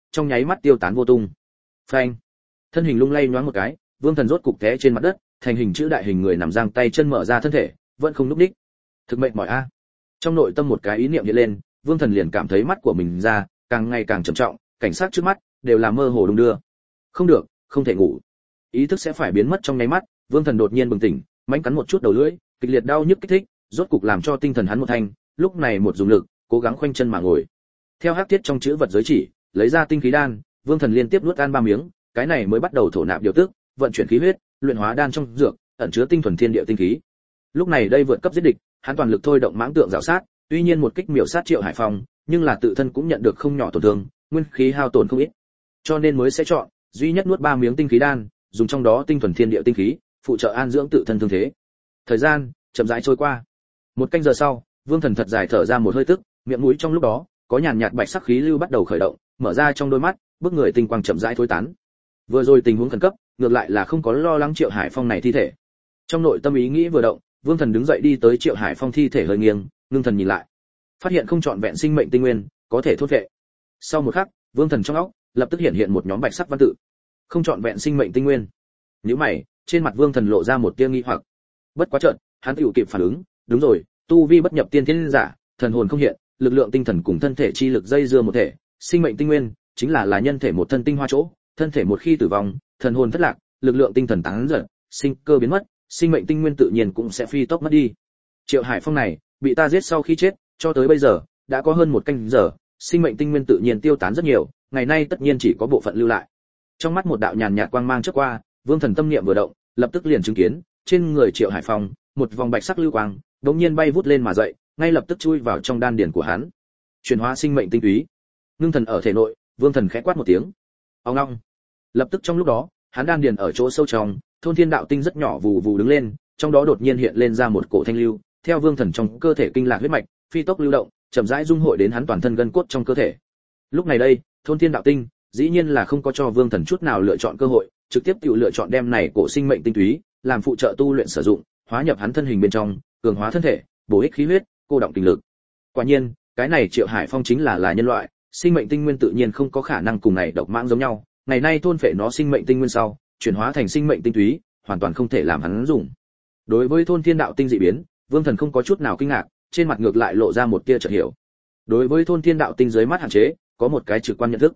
trong nháy mắt tiêu tán vô tung. Phanh! Thân hình lung lay nhoáng một cái, Vương Thần rốt cục té trên mặt đất, thành hình chữ đại hình người nằm giang tay chân mở ra thân thể, vẫn không nhúc nhích. Thực mệnh mỏi a. Trong nội tâm một cái ý niệm hiện lên, Vương Thần liền cảm thấy mắt của mình ra càng ngày càng trầm trọng, cảnh sát trước mắt đều là mơ hồ đung đưa. Không được, không thể ngủ. Ý thức sẽ phải biến mất trong nháy mắt, Vương Thần đột nhiên bừng tỉnh, mánh cắn một chút đầu lưỡi, kịch liệt đau nhức kích thích, rốt cục làm cho tinh thần hắn một thanh, lúc này một dùng lực, cố gắng khoanh chân mà ngồi. Theo hắc tiết trong chữ vật giới chỉ, lấy ra tinh khí đan, Vương Thần liên tiếp nuốt ăn 3 miếng, cái này mới bắt đầu thổ nạp điều tức, vận chuyển khí huyết, luyện hóa đan trong dược, ẩn chứa tinh thuần thiên địa tinh khí. Lúc này đây vượt cấp giết địch, hắn toàn lực thôi động mãng tượng rào sát, tuy nhiên một kích miểu sát Triệu Hải Phong, nhưng là tự thân cũng nhận được không nhỏ tổn thương, nguyên khí hao tổn không ít. Cho nên mới sẽ chọn duy nhất nuốt 3 miếng tinh khí đan, dùng trong đó tinh thuần thiên địa tinh khí, phụ trợ an dưỡng tự thân thương thế. Thời gian chậm rãi trôi qua. 1 canh giờ sau, Vương Thần thật dài thở ra một hơi tức, miệng mũi trong lúc đó có nhàn nhạt bạch sắc khí lưu bắt đầu khởi động, mở ra trong đôi mắt, bức người tinh quang chậm rãi thối tán. Vừa rồi tình huống khẩn cấp, ngược lại là không có lo lắng Triệu Hải Phong này thi thể. Trong nội tâm ý nghĩ vừa động, Vương Thần đứng dậy đi tới Triệu Hải Phong thi thể hơi nghiêng, ngưng thần nhìn lại. Phát hiện không trọn vẹn sinh mệnh tinh nguyên, có thể thốt vệ. Sau một khắc, Vương Thần trong óc lập tức hiện một nhóm bạch sắc văn tự. Không trọn vẹn sinh mệnh tinh nguyên. Nhíu mày, trên mặt Vương Thần lộ ra một tia nghi hoặc. Bất quá chợt, hắn tự kịp phản ứng, đúng rồi, tu vi bất nhập tiên thiên giả, thần hồn không hiện, lực lượng tinh thần cùng thân thể chi lực dây dưa một thể, sinh mệnh tinh nguyên chính là nhân thể một thân tinh hoa chỗ, thân thể một khi tử vong, thần hồn thất lạc, lực lượng tinh thần tán dật, sinh cơ biến mất, sinh mệnh tinh nguyên tự nhiên cũng sẽ phi tốc mất đi. Triệu Hải Phong này, bị ta giết sau khi chết, cho tới bây giờ đã có hơn 1 canh giờ, sinh mệnh tinh nguyên tự nhiên tiêu tán rất nhiều, ngày nay tất nhiên chỉ có bộ phận lưu lại. Trong mắt một đạo nhàn nhạt quang mang chớp qua, Vương Thần tâm niệm vừa động, lập tức liền chứng kiến, trên người Triệu Hải Phong, một vòng bạch sắc lưu quang, đột nhiên bay vút lên mà dậy, ngay lập tức chui vào trong đan điền của hắn. Chuyển hóa sinh mệnh tinh túy. Ngưng thần ở thể nội, Vương Thần khẽ quát một tiếng. Ong ong. Lập tức trong lúc đó, hắn đan điền ở chỗ sâu trong, thôn thiên đạo tinh rất nhỏ vù vù đứng lên, trong đó đột nhiên hiện lên ra một cổ thanh lưu, theo Vương Thần trong cơ thể kinh lạc huyết mạch, phi tốc lưu động, chậm rãi dung hội đến hắn toàn thân gân cốt trong cơ thể. Lúc này đây, thôn thiên đạo tinh, dĩ nhiên là không có cho Vương Thần chút nào lựa chọn cơ hội, trực tiếp tự lựa chọn đem này cổ sinh mệnh tinh túy, làm phụ trợ tu luyện sử dụng, hóa nhập hắn thân hình bên trong, cường hóa thân thể, bổ ích khí huyết, cô động tinh lực. Quả nhiên, cái này Triệu Hải Phong chính là nhân loại, sinh mệnh tinh nguyên tự nhiên không có khả năng cùng này độc mãng giống nhau, ngày nay thôn phệ nó sinh mệnh tinh nguyên sau, chuyển hóa thành sinh mệnh tinh túy, hoàn toàn không thể làm hắn dùng. Đối với thôn thiên đạo tinh dị biến, Vương Thần không có chút nào kinh ngạc, trên mặt ngược lại lộ ra một tia chợt hiểu. Đối với thôn thiên đạo tinh dưới mắt hạn chế, có một cái trực quan nhận thức.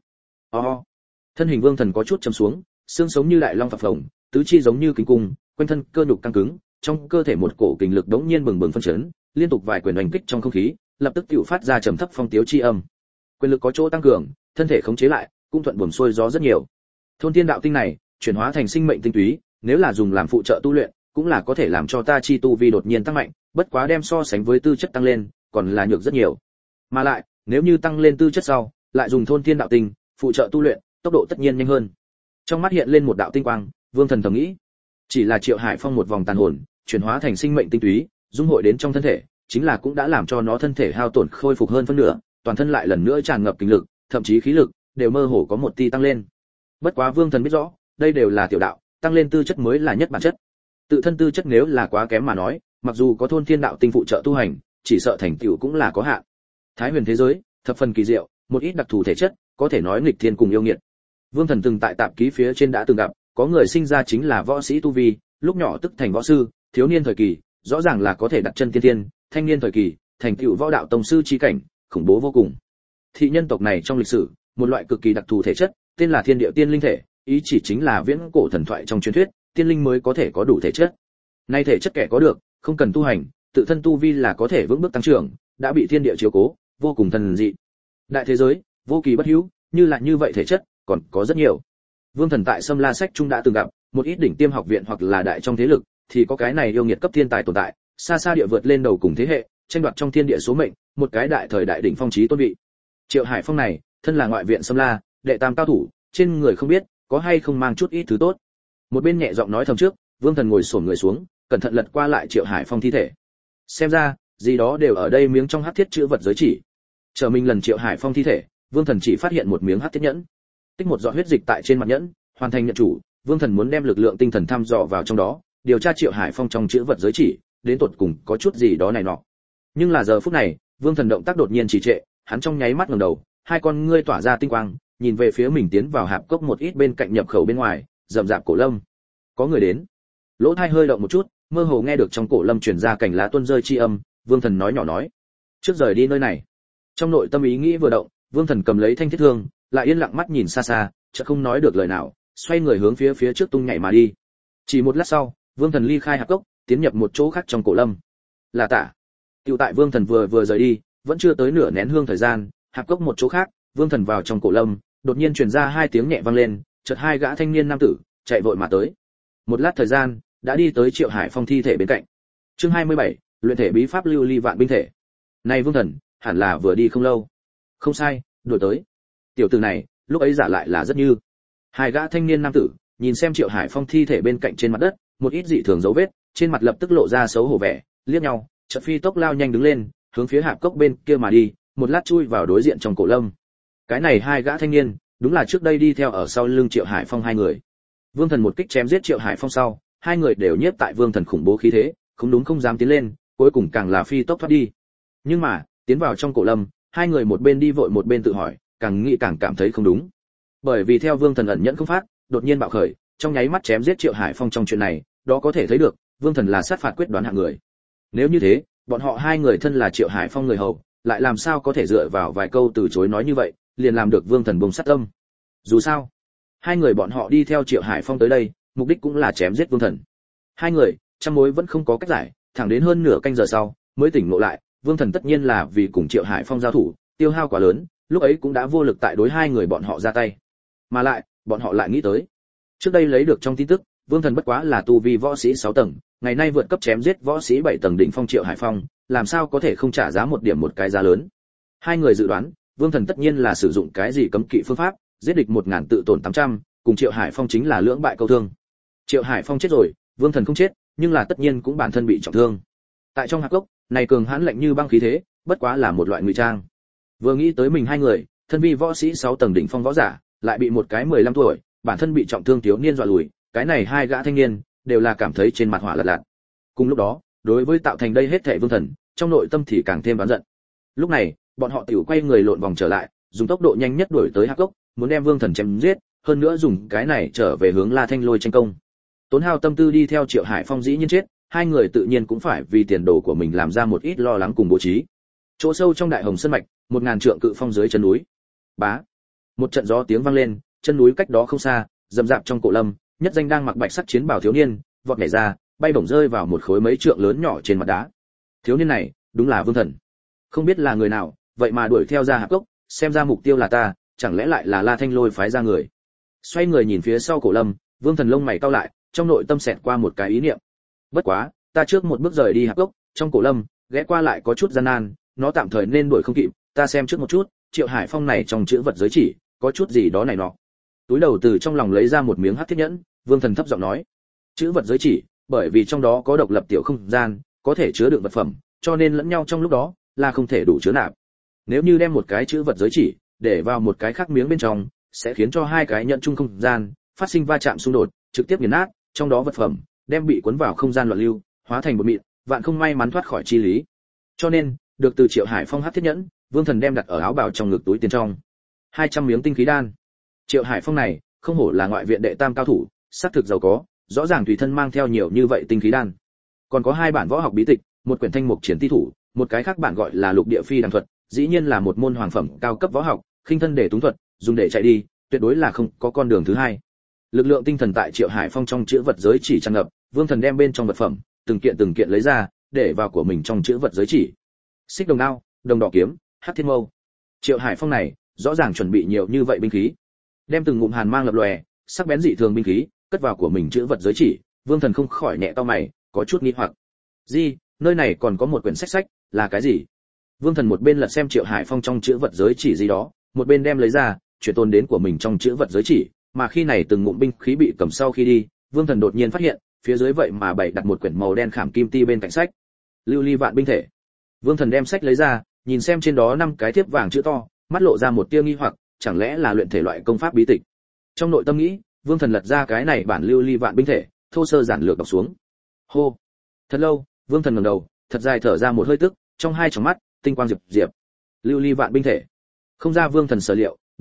Thân hình Vương Thần có chút trầm xuống, xương sống như đại long phập phồng, tứ chi giống như kính cung, quanh thân cơ nhục căng cứng, trong cơ thể một cổ kình lực đống nhiên bừng bừng phân chấn, liên tục vài quyền đánh kích trong không khí, lập tức tựu phát ra trầm thấp phong tiếu chi âm. Quyền lực có chỗ tăng cường, thân thể khống chế lại, cũng thuận buồm xuôi gió rất nhiều. Thôn thiên đạo tinh này, chuyển hóa thành sinh mệnh tinh túy, nếu là dùng làm phụ trợ tu luyện, cũng là có thể làm cho ta chi tu vi đột nhiên tăng mạnh, bất quá đem so sánh với tư chất tăng lên, còn là nhược rất nhiều. Mà lại, nếu như tăng lên tư chất sau, lại dùng thôn thiên đạo tinh, phụ trợ tu luyện, tốc độ tất nhiên nhanh hơn. Trong mắt hiện lên một đạo tinh quang, Vương Thần thầm nghĩ, chỉ là Triệu Hải Phong một vòng tàn hồn, chuyển hóa thành sinh mệnh tinh túy, dung hội đến trong thân thể, chính là cũng đã làm cho nó thân thể hao tổn khôi phục hơn phân nửa, toàn thân lại lần nữa tràn ngập kinh lực, thậm chí khí lực đều mơ hồ có một tia tăng lên. Bất quá Vương Thần biết rõ, đây đều là tiểu đạo, tăng lên tư chất mới là nhất bản chất. Tự thân tư chất nếu là quá kém mà nói, mặc dù có thôn thiên đạo tinh phụ trợ tu hành, chỉ sợ thành tựu cũng là có hạn. Thái huyền thế giới, thập phần kỳ diệu, một ít đặc thù thể chất, có thể nói nghịch thiên cùng yêu nghiệt. Vương Thần từng tại tạp ký phía trên đã từng gặp, có người sinh ra chính là võ sĩ tu vi, lúc nhỏ tức thành võ sư, thiếu niên thời kỳ, rõ ràng là có thể đặt chân tiên thiên, thanh niên thời kỳ, thành tựu võ đạo tông sư chí cảnh, khủng bố vô cùng. Thị nhân tộc này trong lịch sử, một loại cực kỳ đặc thù thể chất, tên là thiên địa tiên linh thể, ý chỉ chính là viễn cổ thần thoại trong truyền thuyết, tiên linh mới có thể có đủ thể chất. Nay thể chất kẻ có được, không cần tu hành, tự thân tu vi là có thể vững bước tăng trưởng, đã bị thiên địa chiếu cố, vô cùng thần dị. Đại thế giới, vô kỳ bất hữu, như là như vậy thể chất, còn có rất nhiều. Vương Thần tại Sâm La sách trung đã từng gặp, một ít đỉnh tiêm học viện hoặc là đại trong thế lực, thì có cái này yêu nghiệt cấp thiên tài tồn tại, xa xa địa vượt lên đầu cùng thế hệ, tranh đoạt trong thiên địa số mệnh, một cái đại thời đại đỉnh phong chí tôn vị. Triệu Hải Phong này, thân là ngoại viện Sâm La, đệ tam cao thủ, trên người không biết có hay không mang chút ít thứ tốt. Một bên nhẹ giọng nói thầm trước, Vương Thần ngồi xổm người xuống, cẩn thận lật qua lại Triệu Hải Phong thi thể. Xem ra, gì đó đều ở đây miếng trong hắc thiết chữ vật giới chỉ. Chờ mình lần Triệu Hải Phong thi thể, Vương Thần chỉ phát hiện một miếng hắc thiết nhẫn. Tích một giọt huyết dịch tại trên mặt nhẫn, hoàn thành nhận chủ, Vương Thần muốn đem lực lượng tinh thần thăm dò vào trong đó, điều tra Triệu Hải Phong trong chữ vật giới chỉ, đến tột cùng có chút gì đó này nọ. Nhưng là giờ phút này, Vương Thần động tác đột nhiên trì trệ, hắn trong nháy mắt ngẩng đầu, hai con ngươi tỏa ra tinh quang, nhìn về phía mình tiến vào hạp cốc một ít bên cạnh nhập khẩu bên ngoài, rậm rạp cổ lâm. Có người đến. Lỗ tai hơi động một chút, mơ hồ nghe được trong cổ lâm truyền ra cảnh lá tuôn rơi chi âm, Vương Thần nói nhỏ nói: "Trước rời đi nơi này." Trong nội tâm ý nghĩ vừa động, Vương Thần cầm lấy thanh thiết thương, lại yên lặng mắt nhìn xa xa, chợt không nói được lời nào, xoay người hướng phía trước tung nhảy mà đi. Chỉ một lát sau, Vương Thần ly khai hạp cốc, tiến nhập một chỗ khác trong cổ lâm. Là tả. Tiểu tại Vương Thần vừa rời đi, vẫn chưa tới nửa nén hương thời gian, hạp cốc một chỗ khác, Vương Thần vào trong cổ lâm, đột nhiên truyền ra hai tiếng nhẹ vang lên, chợt hai gã thanh niên nam tử chạy vội mà tới. Một lát thời gian, đã đi tới Triệu Hải Phong thi thể bên cạnh. Chương 27, luyện thể bí pháp lưu ly vạn binh thể. Này Vương Thần, hẳn là vừa đi không lâu. Không sai, đuổi tới. Tiểu tử này, lúc ấy giả lại là rất như. Hai gã thanh niên nam tử, nhìn xem Triệu Hải Phong thi thể bên cạnh trên mặt đất, một ít dị thường dấu vết, trên mặt lập tức lộ ra xấu hổ vẻ, liếc nhau, chợt phi tốc lao nhanh đứng lên, hướng phía hạp cốc bên kia mà đi, một lát chui vào đối diện trong cổ lâm. Cái này hai gã thanh niên, đúng là trước đây đi theo ở sau lưng Triệu Hải Phong hai người. Vương Thần một kích chém giết Triệu Hải Phong sau, hai người đều nhiếp tại Vương Thần khủng bố khí thế, không đúng không dám tiến lên, cuối cùng càng là phi tốc thoát đi. Nhưng mà, tiến vào trong cổ lâm, hai người một bên đi vội một bên tự hỏi, càng nghĩ càng cảm thấy không đúng. Bởi vì theo Vương Thần ẩn nhẫn không phát, đột nhiên bạo khởi, trong nháy mắt chém giết Triệu Hải Phong trong chuyện này, đó có thể thấy được, Vương Thần là sát phạt quyết đoán hạng người. Nếu như thế, bọn họ hai người thân là Triệu Hải Phong người hầu, lại làm sao có thể dựa vào vài câu từ chối nói như vậy, liền làm được Vương Thần bùng sát tâm. Dù sao, hai người bọn họ đi theo Triệu Hải Phong tới đây, mục đích cũng là chém giết Vương Thần. Hai người, trăm mối vẫn không có cách giải, thẳng đến hơn nửa canh giờ sau, mới tỉnh ngộ lại, Vương Thần tất nhiên là vì cùng Triệu Hải Phong giao thủ, tiêu hao quá lớn, lúc ấy cũng đã vô lực tại đối hai người bọn họ ra tay. Mà lại, bọn họ lại nghĩ tới, trước đây lấy được trong tin tức, Vương Thần bất quá là tu vi võ sĩ 6 tầng, ngày nay vượt cấp chém giết võ sĩ 7 tầng đỉnh phong Triệu Hải Phong, làm sao có thể không trả giá một điểm một cái giá lớn. Hai người dự đoán, Vương Thần tất nhiên là sử dụng cái gì cấm kỵ phương pháp, giết địch 1000 tự tổn 800, cùng Triệu Hải Phong chính là lưỡng bại câu thương. Triệu Hải Phong chết rồi, Vương Thần không chết, nhưng là tất nhiên cũng bản thân bị trọng thương. Tại trong hạp cốc, này cường hãn lạnh như băng khí thế, bất quá là một loại ngụy trang. Vừa nghĩ tới mình hai người, thân vi võ sĩ 6 tầng đỉnh phong võ giả, lại bị một cái 15 tuổi, bản thân bị trọng thương thiếu niên dọa lùi, cái này hai gã thanh niên đều là cảm thấy trên mặt hỏa lật lạt. Cùng lúc đó, đối với tạo thành đây hết thảy Vương Thần, trong nội tâm thì càng thêm oán giận. Lúc này, bọn họ tiểu quay người lộn vòng trở lại, dùng tốc độ nhanh nhất đuổi tới hạp cốc, muốn đem Vương Thần chém giết, hơn nữa dùng cái này trở về hướng La Thanh Lôi tranh công. Tốn hao tâm tư đi theo Triệu Hải Phong dĩ nhiên chết, hai người tự nhiên cũng phải vì tiền đồ của mình làm ra một ít lo lắng cùng bố trí. Chỗ sâu trong Đại Hồng Sơn mạch, 1000 trượng cự phong dưới chân núi. Bá. Một trận gió tiếng vang lên, chân núi cách đó không xa, rậm rạp trong cổ lâm, nhất danh đang mặc bạch sắc chiến bào thiếu niên, vọt nhảy ra, bay bổng rơi vào một khối mấy trượng lớn nhỏ trên mặt đá. Thiếu niên này, đúng là Vương Thần. Không biết là người nào, vậy mà đuổi theo ra hạp cốc, xem ra mục tiêu là ta, chẳng lẽ lại là La Thanh Lôi phái ra người. Xoay người nhìn phía sau cổ lâm, Vương Thần lông mày cau lại, trong nội tâm xẹt qua một cái ý niệm. Bất quá, ta trước một bước rời đi hạp cốc, trong cổ lâm, ghé qua lại có chút gian nan, nó tạm thời nên đuổi không kịp, ta xem trước một chút, Triệu Hải Phong này trong chữ vật giới chỉ, có chút gì đó này nọ. Túi đầu từ trong lòng lấy ra một miếng hắc thiết nhẫn, Vương Thần thấp giọng nói: chữ vật giới chỉ, bởi vì trong đó có độc lập tiểu không gian, có thể chứa đựng vật phẩm, cho nên lẫn nhau trong lúc đó là không thể đủ chứa nạp. Nếu như đem một cái chữ vật giới chỉ để vào một cái khác miếng bên trong, sẽ khiến cho hai cái nhận chung không gian phát sinh va chạm xung đột, trực tiếp nghiền nát, trong đó vật phẩm đem bị cuốn vào không gian loạn lưu, hóa thành bột mịn, vạn không may mắn thoát khỏi chi lý. Cho nên, được từ Triệu Hải Phong hắc thiết nhẫn, Vương Thần đem đặt ở áo bào trong ngực túi tiền trong. 200 miếng tinh khí đan. Triệu Hải Phong này, không hổ là ngoại viện đệ tam cao thủ, xác thực giàu có, rõ ràng tùy thân mang theo nhiều như vậy tinh khí đan. Còn có hai bản võ học bí tịch, một quyển thanh mục triển ti thủ, một cái khác bản gọi là lục địa phi đằng thuật, dĩ nhiên là một môn hoàng phẩm cao cấp võ học, khinh thân để túng thuật, dùng để chạy đi, tuyệt đối là không có con đường thứ hai. Lực lượng tinh thần tại Triệu Hải Phong trong chữ vật giới chỉ tràn ngập, Vương Thần đem bên trong vật phẩm, từng kiện lấy ra, để vào của mình trong chữ vật giới chỉ. Xích đồng đao, đồng đỏ kiếm, hắc thiên mâu. Triệu Hải Phong này, rõ ràng chuẩn bị nhiều như vậy binh khí. Đem từng ngụm hàn mang lập lòe, sắc bén dị thường binh khí, cất vào của mình chữ vật giới chỉ, Vương Thần không khỏi nhẹ cau mày, có chút nghi hoặc. Gì, nơi này còn có một quyển sách, là cái gì? Vương Thần một bên lật xem Triệu Hải Phong trong chữ vật giới chỉ gì đó, một bên đem lấy ra, chuyển tồn đến của mình trong chữ vật giới chỉ, mà khi này từng ngụm binh khí bị cầm sau khi đi, Vương Thần đột nhiên phát hiện, phía dưới vậy mà bày đặt một quyển màu đen khảm kim ti bên cạnh sách. Lưu ly vạn binh thể. Vương Thần đem sách lấy ra, nhìn xem trên đó 5 cái thiếp vàng chữ to, mắt lộ ra một tia nghi hoặc, chẳng lẽ là luyện thể loại công pháp bí tịch. Trong nội tâm nghĩ, Vương Thần lật ra cái này bản lưu ly vạn binh thể, thô sơ giản lược đọc xuống. Hô. Thật lâu, Vương Thần ngẩng đầu, thật dài thở ra một hơi tức, trong hai tròng mắt, tinh quang diệp diệp. Lưu ly vạn binh thể. Không ra Vương Thần sở liệu,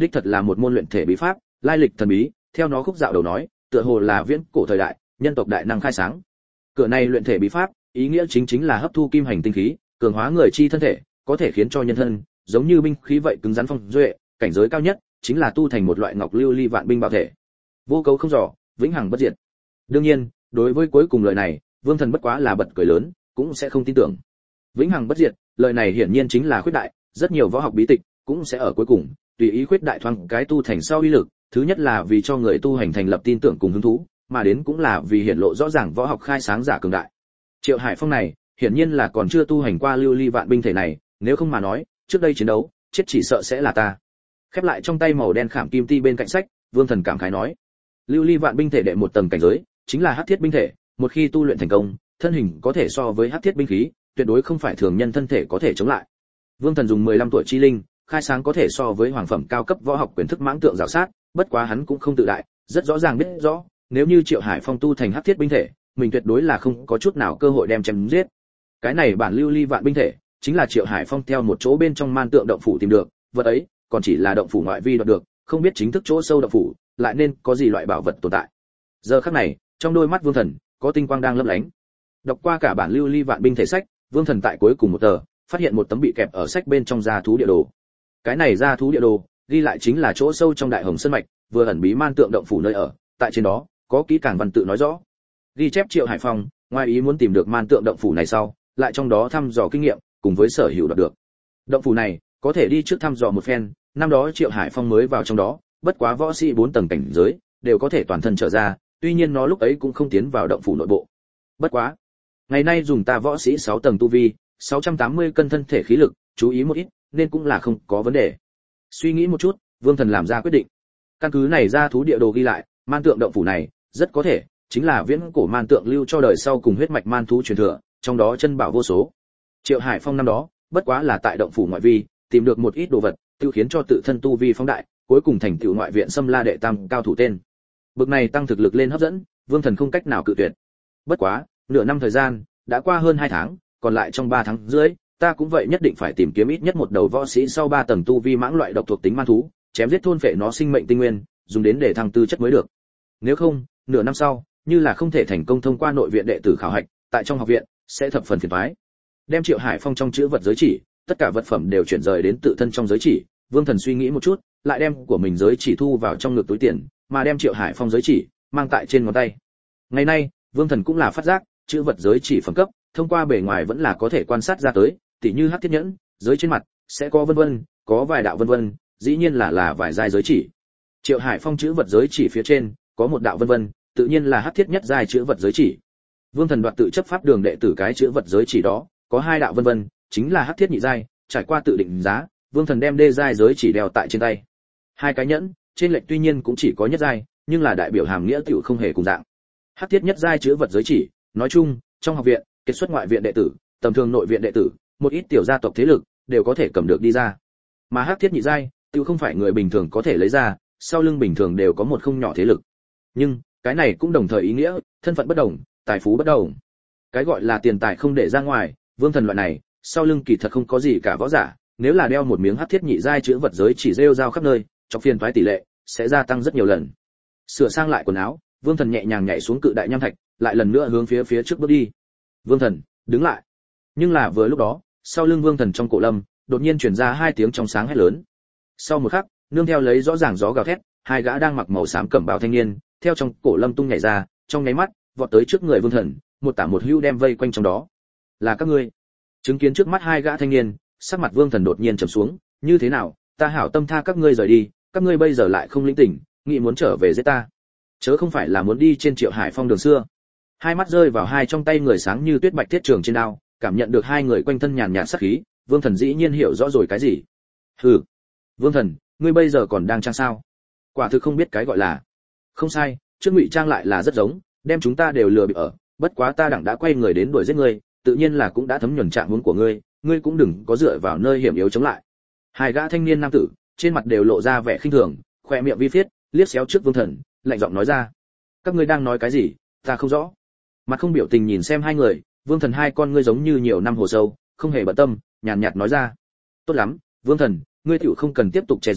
đích thật là một môn luyện thể bí pháp, lai lịch thần bí, theo nó khúc dạo đầu nói, tựa hồ là viễn cổ thời đại, nhân tộc đại năng khai sáng. Cửa này luyện thể bí pháp, ý nghĩa chính là hấp thu kim hành tinh khí, cường hóa người chi thân thể, có thể khiến cho nhân thân giống như binh khí vậy cứng rắn phong duệ, cảnh giới cao nhất chính là tu thành một loại ngọc lưu ly vạn binh bảo thể. Vô cấu không dò, vĩnh hằng bất diệt. Đương nhiên, đối với cuối cùng lời này, Vương Thần bất quá là bật cười lớn, cũng sẽ không tin tưởng. Vĩnh hằng bất diệt, lời này hiển nhiên chính là khuyết đại, rất nhiều võ học bí tịch cũng sẽ ở cuối cùng tùy ý khuyết đại thoáng cái tu thành sau uy lực, thứ nhất là vì cho người tu hành thành lập tin tưởng cùng hứng thú, mà đến cũng là vì hiển lộ rõ ràng võ học khai sáng giả cường đại. Triệu Hải Phong này, hiển nhiên là còn chưa tu hành qua lưu ly vạn binh thể này, nếu không mà nói, trước đây chiến đấu, chết chỉ sợ sẽ là ta. Khép lại trong tay màu đen khảm kim ti bên cạnh sách, Vương Thần cảm khái nói: lưu ly vạn binh thể đệ một tầng cảnh giới, chính là hắc thiết binh thể, một khi tu luyện thành công, thân hình có thể so với hắc thiết binh khí, tuyệt đối không phải thường nhân thân thể có thể chống lại. Vương Thần dùng 15 tuổi chi linh, khai sáng có thể so với hoàng phẩm cao cấp võ học quyền thức mãng tượng rào sát, bất quá hắn cũng không tự đại, rất rõ ràng biết rõ, nếu như Triệu Hải Phong tu thành hắc thiết binh thể, mình tuyệt đối là không có chút nào cơ hội đem chém giết. Cái này bản lưu ly vạn binh thể, chính là Triệu Hải Phong theo một chỗ bên trong man tượng động phủ tìm được, vật ấy còn chỉ là động phủ ngoại vi đoạt được, không biết chính thức chỗ sâu động phủ lại nên có gì loại bảo vật tồn tại. Giờ khắc này, trong đôi mắt Vương Thần có tinh quang đang lấp lánh. Đọc qua cả bản lưu ly vạn binh thể sách, Vương Thần tại cuối cùng một tờ, phát hiện một tấm bị kẹp ở sách bên trong gia thú địa đồ. Cái này gia thú địa đồ, ghi lại chính là chỗ sâu trong Đại Hồng Sơn mạch, vừa ẩn bí man tượng động phủ nơi ở, tại trên đó có kỹ càng văn tự nói rõ. Ghi chép Triệu Hải Phong, ngoài ý muốn tìm được man tượng động phủ này sau, lại trong đó thăm dò kinh nghiệm, cùng với sở hữu đoạt được. Động phủ này, có thể đi trước thăm dò một phen, năm đó Triệu Hải Phong mới vào trong đó, bất quá võ sĩ 4 tầng cảnh giới, đều có thể toàn thân trở ra, tuy nhiên nó lúc ấy cũng không tiến vào động phủ nội bộ. Bất quá, ngày nay dùng ta võ sĩ 6 tầng tu vi, 680 cân thân thể khí lực, chú ý một ít, nên cũng là không có vấn đề. Suy nghĩ một chút, Vương Thần làm ra quyết định. Căn cứ này ra thú địa đồ ghi lại, man tượng động phủ này, rất có thể chính là viễn cổ man tượng lưu cho đời sau cùng huyết mạch man thú truyền thừa, trong đó chân bảo vô số. Triệu Hải Phong năm đó, bất quá là tại động phủ ngoại vi, tìm được một ít đồ vật, tiêu khiến cho tự thân tu vi phóng đại, cuối cùng thành tựu ngoại viện Xâm La đệ tam cao thủ tên. Bực này tăng thực lực lên hấp dẫn, Vương Thần không cách nào cự tuyệt. Bất quá, nửa năm thời gian, đã qua hơn 2 tháng, còn lại trong 3 tháng rưỡi, ta cũng vậy nhất định phải tìm kiếm ít nhất một đầu võ sĩ sau 3 tầng tu vi mãng loại độc thuộc tính man thú, chém giết thôn phệ nó sinh mệnh tinh nguyên, dùng đến để thăng tư chất mới được. Nếu không, nửa năm sau, như là không thể thành công thông qua nội viện đệ tử khảo hạch, tại trong học viện sẽ thập phần phiền toái. Đem Triệu Hải Phong trong chữ vật giới chỉ, tất cả vật phẩm đều chuyển rời đến tự thân trong giới chỉ, Vương Thần suy nghĩ một chút, lại đem của mình giới chỉ thu vào trong ngực túi tiền, mà đem Triệu Hải Phong giới chỉ mang tại trên ngón tay. Ngày nay, Vương Thần cũng là phát giác, chữ vật giới chỉ phẩm cấp, thông qua bề ngoài vẫn là có thể quan sát ra tới, tỉ như hắc thiết nhẫn, giới trên mặt sẽ có vân vân, có vài đạo vân vân, dĩ nhiên là vài giai giới chỉ. Triệu Hải Phong chữ vật giới chỉ phía trên có một đạo vân vân, tự nhiên là hắc thiết nhất giai chữ vật giới chỉ. Vương Thần đoạt tự chấp pháp đường đệ tử cái chữ vật giới chỉ đó, có 2 đạo vân vân, chính là hắc thiết nhị giai, trải qua tự định giá, Vương Thần đem đê giai giới chỉ đeo tại trên tay. 2 cái nhẫn, trên lệch tuy nhiên cũng chỉ có nhất giai, nhưng là đại biểu hàm nghĩa tiểu không hề cùng dạng. Hắc thiết nhất giai chữ vật giới chỉ, nói chung, trong học viện, kết xuất ngoại viện đệ tử, tầm thường nội viện đệ tử, một ít tiểu gia tộc thế lực đều có thể cầm được đi ra. Mà hắc thiết nhị giai, tiểu không phải người bình thường có thể lấy ra, sau lưng bình thường đều có một không nhỏ thế lực. Nhưng, cái này cũng đồng thời ý nghĩa, thân phận bất đồng, tài phú bất đồng. Cái gọi là tiền tài không để ra ngoài, Vương Thần loại này, sau lưng kỳ thật không có gì cả võ giả, nếu là đeo một miếng hắc thiết nhị giai chữ vật giới chỉ rêu rao khắp nơi, trong phiền toái tỷ lệ sẽ gia tăng rất nhiều lần. Sửa sang lại quần áo, Vương Thần nhẹ nhàng nhảy xuống cự đại nham thạch, lại lần nữa hướng phía trước bước đi. Vương Thần, đứng lại. Nhưng là vừa lúc đó, sau lưng Vương Thần trong cổ lâm, đột nhiên truyền ra 2 tiếng trong sáng hét lớn. Sau một khắc, nương theo lấy rõ ràng gió gào thét, 2 gã đang mặc màu xám cẩm bào thanh niên, theo trong cổ lâm tung nhảy ra, trong nháy mắt, vọt tới trước người Vương Thần, một tả một hữu đem vây quanh trong đó. Là các ngươi? Chứng kiến trước mắt 2 gã thanh niên, sắc mặt Vương Thần đột nhiên trầm xuống, như thế nào, ta hảo tâm tha các ngươi rời đi, các ngươi bây giờ lại không lĩnh tỉnh, nghĩ muốn trở về giết ta, chớ không phải là muốn đi trên Triệu Hải Phong đường xưa. Hai mắt rơi vào hai trong tay người sáng như tuyết bạch thiết trường trên đao, cảm nhận được 2 người quanh thân nhàn nhạt sát khí, Vương Thần dĩ nhiên hiểu rõ rồi cái gì. Hừ, Vương Thần, ngươi bây giờ còn đang trang sao? Quả thực không biết cái gọi là. Không sai, trước ngụy trang lại là rất giống, đem chúng ta đều lừa bịp ở, bất quá ta đặng đã quay người đến đuổi giết ngươi, tự nhiên là cũng đã thấm nhuần trạng huống của ngươi, ngươi cũng đừng có dựa vào nơi hiểm yếu chống lại. 2 gã thanh niên nam tử, trên mặt đều lộ ra vẻ khinh thường, khoe miệng vi phiết, liếc xéo trước Vương Thần, lạnh giọng nói ra: các ngươi đang nói cái gì, ta không rõ. Mặt không biểu tình nhìn xem 2 người, Vương Thần 2 con ngươi giống như nhiều năm hồ sâu, không hề bận tâm, nhàn nhạt nói ra: tốt lắm, Vương Thần, ngươi tiểu không cần tiếp tục che giấu,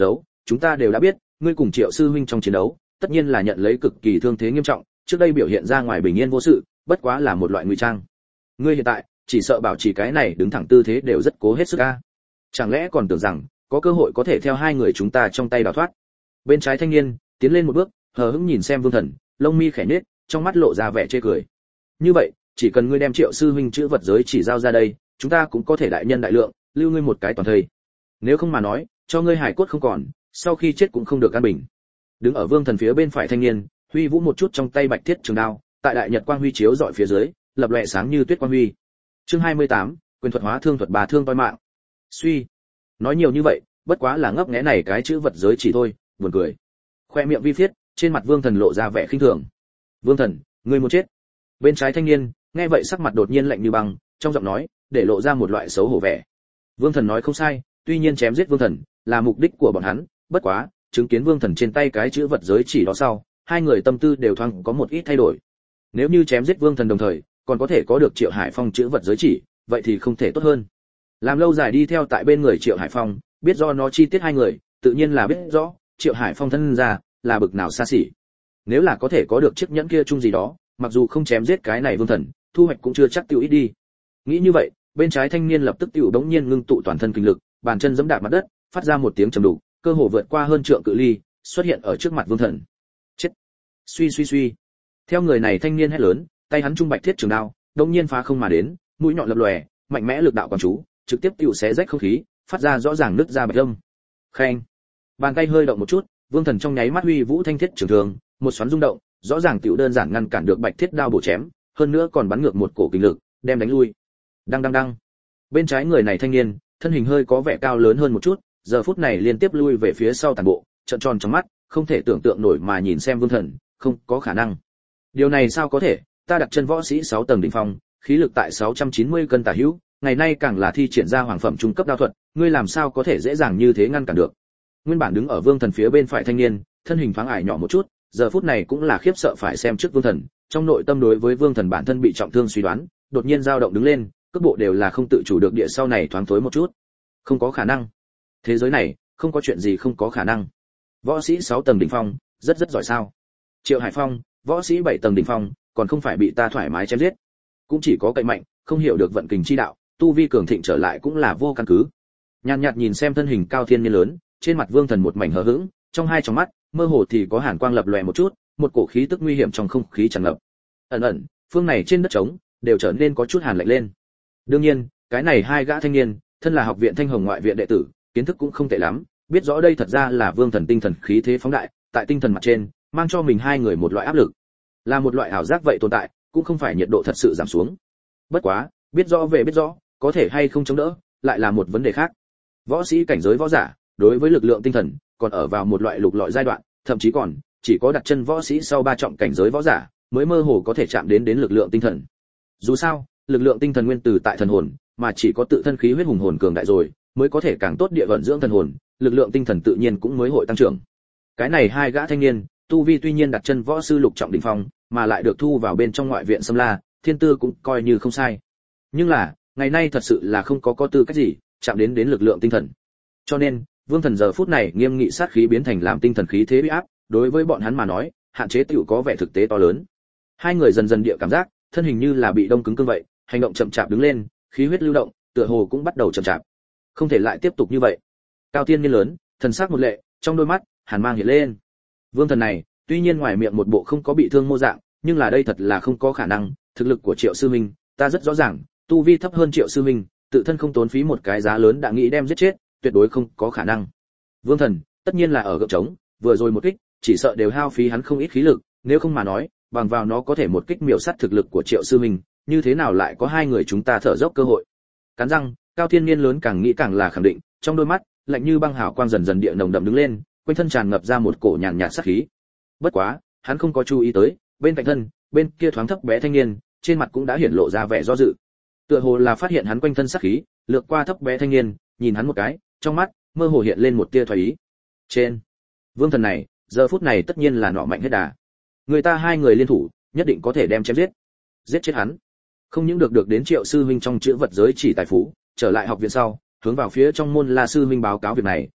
chúng ta đều đã biết, ngươi cùng Triệu sư huynh trong chiến đấu, tất nhiên là nhận lấy cực kỳ thương thế nghiêm trọng, trước đây biểu hiện ra ngoài bình yên vô sự, bất quá là một loại ngụy trang. Ngươi hiện tại, chỉ sợ bảo trì cái này đứng thẳng tư thế đều rất cố hết sức a. Chẳng lẽ còn tưởng rằng có cơ hội có thể theo hai người chúng ta trong tay đào thoát? Bên trái thanh niên tiến lên một bước, hờ hững nhìn xem Vương Thần, lông mi khẽ nhếch, trong mắt lộ ra vẻ chê cười. Như vậy, chỉ cần ngươi đem Triệu sư huynh chữ vật giới chỉ giao ra đây, chúng ta cũng có thể đại nhân đại lượng, lưu ngươi một cái toàn thây. Nếu không mà nói, cho ngươi hải cốt không còn, sau khi chết cũng không được an bình. Đứng ở Vương Thần phía bên phải thanh niên, huy vũ một chút trong tay bạch thiết trường đao, tại đại nhật quang huy chiếu dọi phía dưới, lập lòe sáng như tuyết quang huy. Chương 28, quyền thuật hóa thương thuật bà thương toi mạng. Suy, nói nhiều như vậy, bất quá là ngấp nghé này cái chữ vật giới chỉ thôi, buồn cười. Khoe miệng vi phiết, trên mặt Vương Thần lộ ra vẻ khinh thường. Vương Thần, ngươi muốn chết. Bên trái thanh niên, nghe vậy sắc mặt đột nhiên lạnh như băng, trong giọng nói để lộ ra một loại xấu hổ vẻ. Vương Thần nói không sai, tuy nhiên chém giết Vương Thần là mục đích của bọn hắn, bất quá, chứng kiến Vương Thần trên tay cái chữ vật giới chỉ đó sau, hai người tâm tư đều thoáng có một ít thay đổi. Nếu như chém giết Vương Thần đồng thời, còn có thể có được Triệu Hải Phong chữ vật giới chỉ, vậy thì không thể tốt hơn. Làm lâu dài đi theo tại bên người Triệu Hải Phong, biết do nó chi tiết hai người, tự nhiên là biết rõ Triệu Hải Phong thân ra là bực nào xa xỉ. Nếu là có thể có được chiếc nhẫn kia chung gì đó, mặc dù không chém giết cái này Vương Thần, thu hoạch cũng chưa chắc tiêu ít đi. Nghĩ như vậy, bên trái thanh niên lập tức tiêu đống nhiên ngưng tụ toàn thân kinh lực, bàn chân giẫm đạp mặt đất, phát ra một tiếng trầm đục, cơ hồ vượt qua hơn trượng cự ly, xuất hiện ở trước mặt Vương Thần. Chết! Suy suy suy. Theo người này thanh niên hét lớn, tay hắn trung bạch thiết trường đao, đống nhiên phá không mà đến, mũi nhọn lập lòe, mạnh mẽ lực đạo quán chú, trực tiếp tiêu xé rách không khí, phát ra rõ ràng nứt ra bạch âm. Khen! Bàn tay hơi động một chút, Vương Thần trong nháy mắt huy vũ thanh thiết trường thương, một xoắn rung động, rõ ràng tiểu đơn giản ngăn cản được bạch thiết đao bổ chém, hơn nữa còn bắn ngược một cổ kinh lực, đem đánh lui. Đăng đăng đăng. Bên trái người này thanh niên, thân hình hơi có vẻ cao lớn hơn một chút, giờ phút này liên tiếp lui về phía sau tàn bộ, trợn tròn trong mắt, không thể tưởng tượng nổi mà nhìn xem Vương Thần, không có khả năng. Điều này sao có thể, ta đặt chân võ sĩ 6 tầng đỉnh phong, khí lực tại 690 cân tả hữu, ngày nay càng là thi triển ra hoàng phẩm trung cấp đao thuật, ngươi làm sao có thể dễ dàng như thế ngăn cản được? Nguyên bản đứng ở Vương Thần phía bên phải thanh niên, thân hình thoáng ải nhỏ một chút, giờ phút này cũng là khiếp sợ phải xem trước Vương Thần, trong nội tâm đối với Vương Thần bản thân bị trọng thương suy đoán, đột nhiên dao động đứng lên, cước bộ đều là không tự chủ được địa sau này thoáng thối một chút. Không có khả năng. Thế giới này, không có chuyện gì không có khả năng. Võ sĩ 6 tầng đỉnh phong, rất giỏi sao? Triệu Hải Phong, võ sĩ 7 tầng đỉnh phong, còn không phải bị ta thoải mái chém giết. Cũng chỉ có cậy mạnh, không hiểu được vận kình chi đạo, tu vi cường thịnh trở lại cũng là vô căn cứ. Nhàn nhạt nhìn xem thân hình cao thiên niên lớn, trên mặt Vương Thần một mảnh hờ hững, trong hai tròng mắt, mơ hồ thì có hàn quang lập lòe một chút, một cổ khí tức nguy hiểm trong không khí tràn ngập. Ẩn ẩn, phương này trên đất trống đều trở nên có chút hàn lạnh lên. Đương nhiên, cái này hai gã thanh niên, thân là học viện Thanh Hồng ngoại viện đệ tử, kiến thức cũng không tệ lắm, biết rõ đây thật ra là Vương Thần tinh thần khí thế phóng đại, tại tinh thần mặt trên, mang cho mình hai người một loại áp lực. Là một loại ảo giác vậy tồn tại, cũng không phải nhiệt độ thật sự giảm xuống. Bất quá, biết rõ về biết rõ, có thể hay không chống đỡ, lại là một vấn đề khác. Võ sĩ cảnh giới võ giả, đối với lực lượng tinh thần, còn ở vào một loại lục lọi giai đoạn, thậm chí còn chỉ có đặt chân võ sĩ sau 3 trọng cảnh giới võ giả, mới mơ hồ có thể chạm đến lực lượng tinh thần. Dù sao, lực lượng tinh thần nguyên từ tại thần hồn, mà chỉ có tự thân khí huyết hùng hồn cường đại rồi, mới có thể càng tốt địa vận dưỡng thần hồn, lực lượng tinh thần tự nhiên cũng mới hội tăng trưởng. Cái này hai gã thanh niên, tu vi tuy nhiên đặt chân võ sư lục trọng đỉnh phong, mà lại được thu vào bên trong ngoại viện Sâm La, thiên tư cũng coi như không sai. Nhưng là, ngày nay thật sự là không có tư cách gì chạm đến lực lượng tinh thần. Cho nên, Vương Thần giờ phút này nghiêm nghị sát khí biến thành làm tinh thần khí thế uy áp, đối với bọn hắn mà nói, hạn chế tiểu có vẻ thực tế to lớn. Hai người dần dần địa cảm giác, thân hình như là bị đông cứng cương vậy, hành động chậm chạp đứng lên, khí huyết lưu động, tựa hồ cũng bắt đầu chậm chạp. Không thể lại tiếp tục như vậy. Cao Tiên niên lớn, thần sắc một lệ, trong đôi mắt hàn mang hiện lên. Vương Thần này, tuy nhiên ngoài miệng một bộ không có bị thương mô dạng, nhưng là đây thật là không có khả năng, thực lực của Triệu sư minh, ta rất rõ ràng, tu vi thấp hơn Triệu sư minh, tự thân không tốn phí một cái giá lớn đã nghĩ đem giết chết, tuyệt đối không có khả năng. Vương Thần, tất nhiên là ở gượng trống, vừa rồi một kích, chỉ sợ đều hao phí hắn không ít khí lực, nếu không mà nói, bằng vào nó có thể một kích miểu sát thực lực của Triệu sư minh, như thế nào lại có hai người chúng ta thở dốc cơ hội. Cắn răng, Cao Thiên Niên lớn càng nghĩ càng là khẳng định, trong đôi mắt, lạnh như băng hào quang dần dần địa nồng đậm đứng lên, quanh thân tràn ngập ra một cổ nhàn nhạt sát khí. Bất quá, hắn không có chú ý tới, bên cạnh thân, bên kia thoáng thấp bé thanh niên, trên mặt cũng đã hiển lộ ra vẻ do dự. Tựa hồ là phát hiện hắn quanh thân sát khí, lướt qua thấp bé thanh niên, nhìn hắn một cái, trong mắt mơ hồ hiện lên một tia thoái ý. Trên, Vương Thần này, giờ phút này tất nhiên là nọ mạnh hết đà. Người ta hai người liên thủ, nhất định có thể đem chém giết. Giết chết hắn. Không những được đến Triệu sư huynh trong chữ vật giới chỉ tài phú, trở lại học viện sau, hướng vào phía trong môn La sư huynh báo cáo việc này,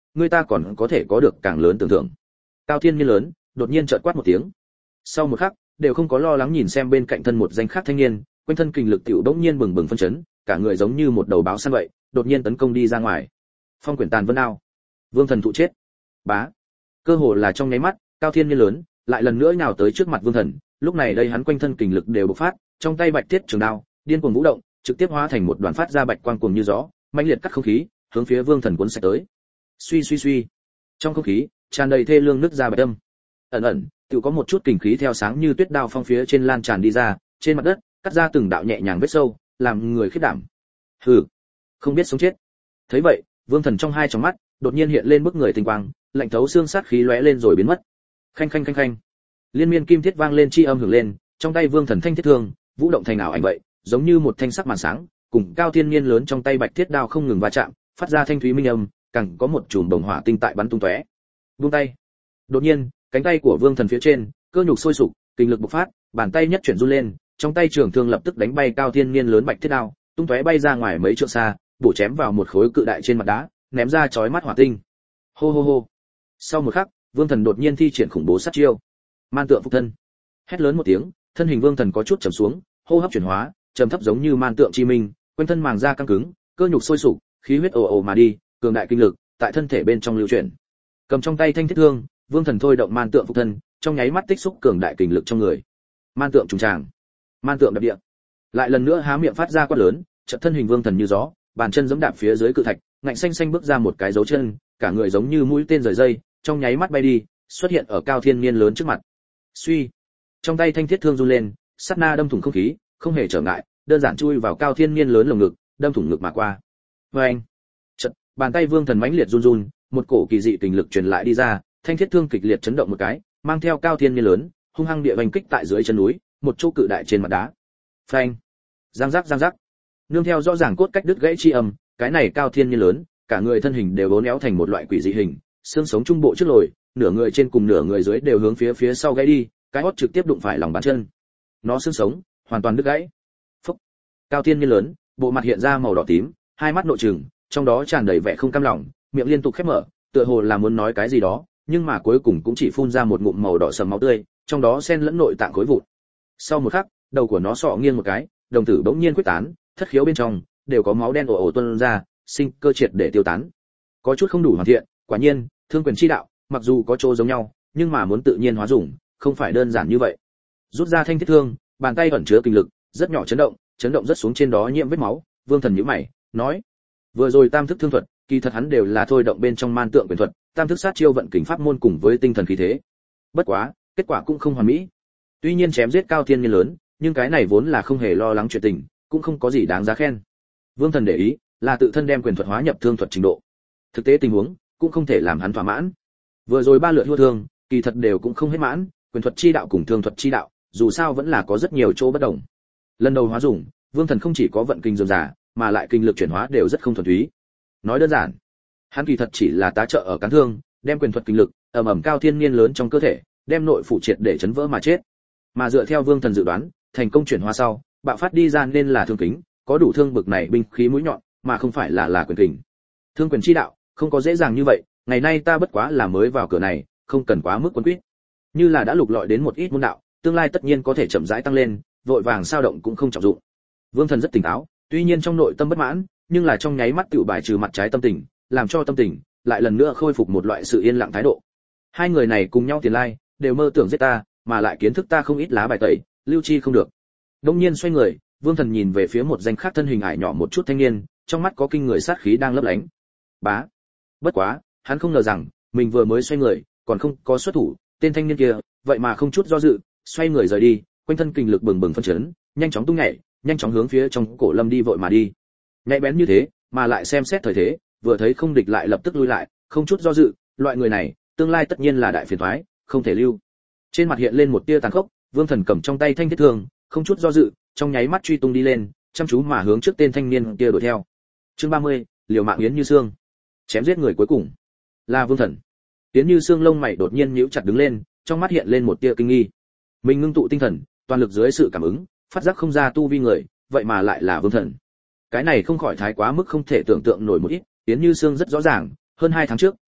người ta còn có thể có được càng lớn tưởng tượng. Cao Thiên Nhiên lớn, đột nhiên chợt quát một tiếng. Sau một khắc, đều không có lo lắng nhìn xem bên cạnh thân một danh khác thanh niên, quanh thân kình lực tiểu đống nhiên bừng bừng phân chấn, cả người giống như một đầu báo săn vậy, đột nhiên tấn công đi ra ngoài. Phong quyển tàn vân đao, Vương Thần thụ chết. Bá. Cơ hồ là trong nháy mắt, Cao Thiên Nhiên lớn, lại lần nữa nhào tới trước mặt Vương Thần, lúc này đây hắn quanh thân kình lực đều bộc phát, trong tay bạch thiết trường đao, điên cuồng vũ động, trực tiếp hóa thành một đoàn phát ra bạch quang cuồng như gió, mãnh liệt cắt không khí, hướng phía Vương Thần cuốn sạch tới. Suy suy suy. Trong không khí, tràn đầy thê lương nứt ra bạch âm. Ẩn ẩn, tự có một chút kình khí theo sáng như tuyết đao phong phía trên lan tràn đi ra, trên mặt đất, cắt ra từng đạo nhẹ nhàng vết sâu, làm người khiếp đảm. Hừ, không biết sống chết. Thấy vậy, Vương Thần trong hai tròng mắt, đột nhiên hiện lên bức người tinh quang, lạnh thấu xương sát khí lóe lên rồi biến mất. Khanh khanh khanh khanh. Liên miên kim thiết vang lên chi âm hưởng lên, trong tay Vương Thần thanh thiết thương, vũ động thành ảo ảnh vậy, giống như một thanh sắc màn sáng, cùng Cao Thiên Nhiên lớn trong tay bạch thiết đao không ngừng va chạm, phát ra thanh thúy minh âm, càng có một chùm bồng hỏa tinh tại bắn tung tóe. Buông tay. Đột nhiên, cánh tay của Vương Thần phía trên, cơ nhục sôi sục, kinh lực bộc phát, bàn tay nhất chuyển run lên, trong tay trường thương lập tức đánh bay Cao Thiên Nhiên lớn bạch thiết đao, tung tóe bay ra ngoài mấy trượng xa, bổ chém vào một khối cự đại trên mặt đá, ném ra chói mắt hỏa tinh. Hô hô hô. Sau một khắc, Vương Thần đột nhiên thi triển khủng bố sát chiêu. Man tượng phục thân. Hét lớn một tiếng, thân hình Vương Thần có chút trầm xuống, hô hấp chuyển hóa, trầm thấp giống như man tượng chi minh, quanh thân màng da căng cứng, cơ nhục sôi sục, khí huyết ồ ồ mà đi, cường đại kinh lực tại thân thể bên trong lưu chuyển. Cầm trong tay thanh thiết thương, Vương Thần thôi động man tượng phục thân, trong nháy mắt tích xúc cường đại kinh lực trong người. Man tượng trùng tràng, man tượng đập địa. Lại lần nữa há miệng phát ra quát lớn, chợt thân hình Vương Thần như gió, bàn chân giẫm đạp phía dưới cự thạch, ngạnh xanh xanh bước ra một cái dấu chân, cả người giống như mũi tên rời dây, trong nháy mắt bay đi, xuất hiện ở Cao Thiên Nhiên lớn trước mặt. Suy, trong tay thanh thiết thương run lên, sát na đâm thủng không khí, không hề trở ngại, đơn giản chui vào Cao Thiên Nhiên lớn lồng ngực, đâm thủng ngực mà qua. Oeng! Chợt, bàn tay Vương Thần mãnh liệt run run, một cổ kỳ dị kình lực truyền lại đi ra, thanh thiết thương kịch liệt chấn động một cái, mang theo Cao Thiên Nhiên lớn, hung hăng địa vành kích tại dưới chân núi, một chỗ cự đại trên mặt đá. Phanh! Giang giác giang giác. Nương theo rõ ràng cốt cách đứt gãy chi âm, cái này Cao Thiên Nhiên lớn, cả người thân hình đều uốn éo thành một loại quỷ dị hình, xương sống trung bộ trước lồi, nửa người trên cùng nửa người dưới đều hướng phía sau gãy đi, cái hót trực tiếp đụng phải lòng bàn chân. Nó xương sống hoàn toàn đứt gãy. Phốc. Cao Thiên Nhiên lớn, bộ mặt hiện ra màu đỏ tím, hai mắt nội trừng, trong đó tràn đầy vẻ không cam lòng, miệng liên tục khép mở, tựa hồ là muốn nói cái gì đó, nhưng mà cuối cùng cũng chỉ phun ra một ngụm màu đỏ sẫm máu tươi, trong đó xen lẫn nội tạng khối vụn. Sau một khắc, đầu của nó sọ nghiêng một cái, đồng tử bỗng nhiên quyết tán, thất khiếu bên trong đều có máu đen ồ ồ tuôn ra, sinh cơ triệt để tiêu tán. Có chút không đủ hoàn thiện, quả nhiên, thương quyền chi đạo, mặc dù có chỗ giống nhau, nhưng mà muốn tự nhiên hóa dùng, không phải đơn giản như vậy. Rút ra thanh thiết thương, bàn tay ẩn chứa kinh lực, rất nhỏ chấn động rất xuống trên đó nhiễm vết máu, Vương Thần nhíu mày, nói: "Vừa rồi tam thức thương thuật, kỳ thật hắn đều là thôi động bên trong man tượng quyền thuật, tam thức sát chiêu vận kình pháp môn cùng với tinh thần khí thế. Bất quá, kết quả cũng không hoàn mỹ. Tuy nhiên chém giết Cao Thiên Nhiên lớn, nhưng cái này vốn là không hề lo lắng chuyện tình, cũng không có gì đáng giá khen." Vương Thần để ý, là tự thân đem quyền thuật hóa nhập thương thuật trình độ. Thực tế tình huống cũng không thể làm hắn thỏa mãn. Vừa rồi ba lượt thua thương, kỳ thật đều cũng không hết mãn, quyền thuật chi đạo cùng thương thuật chi đạo, dù sao vẫn là có rất nhiều chỗ bất đồng. Lần đầu hóa dùng, Vương Thần không chỉ có vận kinh dường dà, mà lại kinh lực chuyển hóa đều rất không thuần túy. Nói đơn giản, hắn kỳ thật chỉ là tá trợ ở cán thương, đem quyền thuật kinh lực ầm ầm Cao Thiên Nhiên lớn trong cơ thể, đem nội phủ triệt để chấn vỡ mà chết. Mà dựa theo Vương Thần dự đoán, thành công chuyển hóa sau, bạo phát đi ra nên là thương kính, có đủ thương bực này binh khí mũi nhọn, mà không phải là quyền kình. Thương quyền chi đạo, không có dễ dàng như vậy, ngày nay ta bất quá là mới vào cửa này, không cần quá mức quân quyết. Như là đã lục lọi đến một ít môn đạo, tương lai tất nhiên có thể chậm rãi tăng lên, vội vàng sao động cũng không trọng dụng. Vương Thần rất tỉnh táo, tuy nhiên trong nội tâm bất mãn, nhưng là trong nháy mắt tiểu bài trừ mặt trái tâm tình, làm cho tâm tình lại lần nữa khôi phục một loại sự yên lặng thái độ. Hai người này cùng nhau tiền lai, đều mơ tưởng giết ta, mà lại kiến thức ta không ít lá bài tẩy, lưu chi không được. Đông nhiên xoay người, Vương Thần nhìn về phía một danh khác thân hình ải nhỏ một chút thanh niên, trong mắt có kinh người sát khí đang lấp lánh. Bá. Bất quá, hắn không ngờ rằng, mình vừa mới xoay người, còn không có xuất thủ, tên thanh niên kia, vậy mà không chút do dự, xoay người rời đi, quanh thân kinh lực bừng bừng phân chấn, nhanh chóng tung nhảy, nhanh chóng hướng phía trong cổ lâm đi vội mà đi. Nhạy bén như thế, mà lại xem xét thời thế, vừa thấy không địch lại lập tức lui lại, không chút do dự, loại người này, tương lai tất nhiên là đại phiền toái, không thể lưu. Trên mặt hiện lên một tia tàn khốc, Vương Thần cầm trong tay thanh thiết thương, không chút do dự, trong nháy mắt truy tung đi lên, chăm chú mà hướng trước tên thanh niên kia đuổi theo. Chương 30, liều mạng Yến Như Sương. Chém giết người cuối cùng là Vương Thần. Yến Như Sương lông mày đột nhiên nhíu chặt đứng lên, trong mắt hiện lên một tia kinh nghi. Mình ngưng tụ tinh thần, toàn lực dưới sự cảm ứng, phát giác không ra tu vi người, vậy mà lại là Vương Thần. Cái này không khỏi thái quá mức không thể tưởng tượng nổi một ít. Yến Như Sương rất rõ ràng, hơn 2 tháng trước,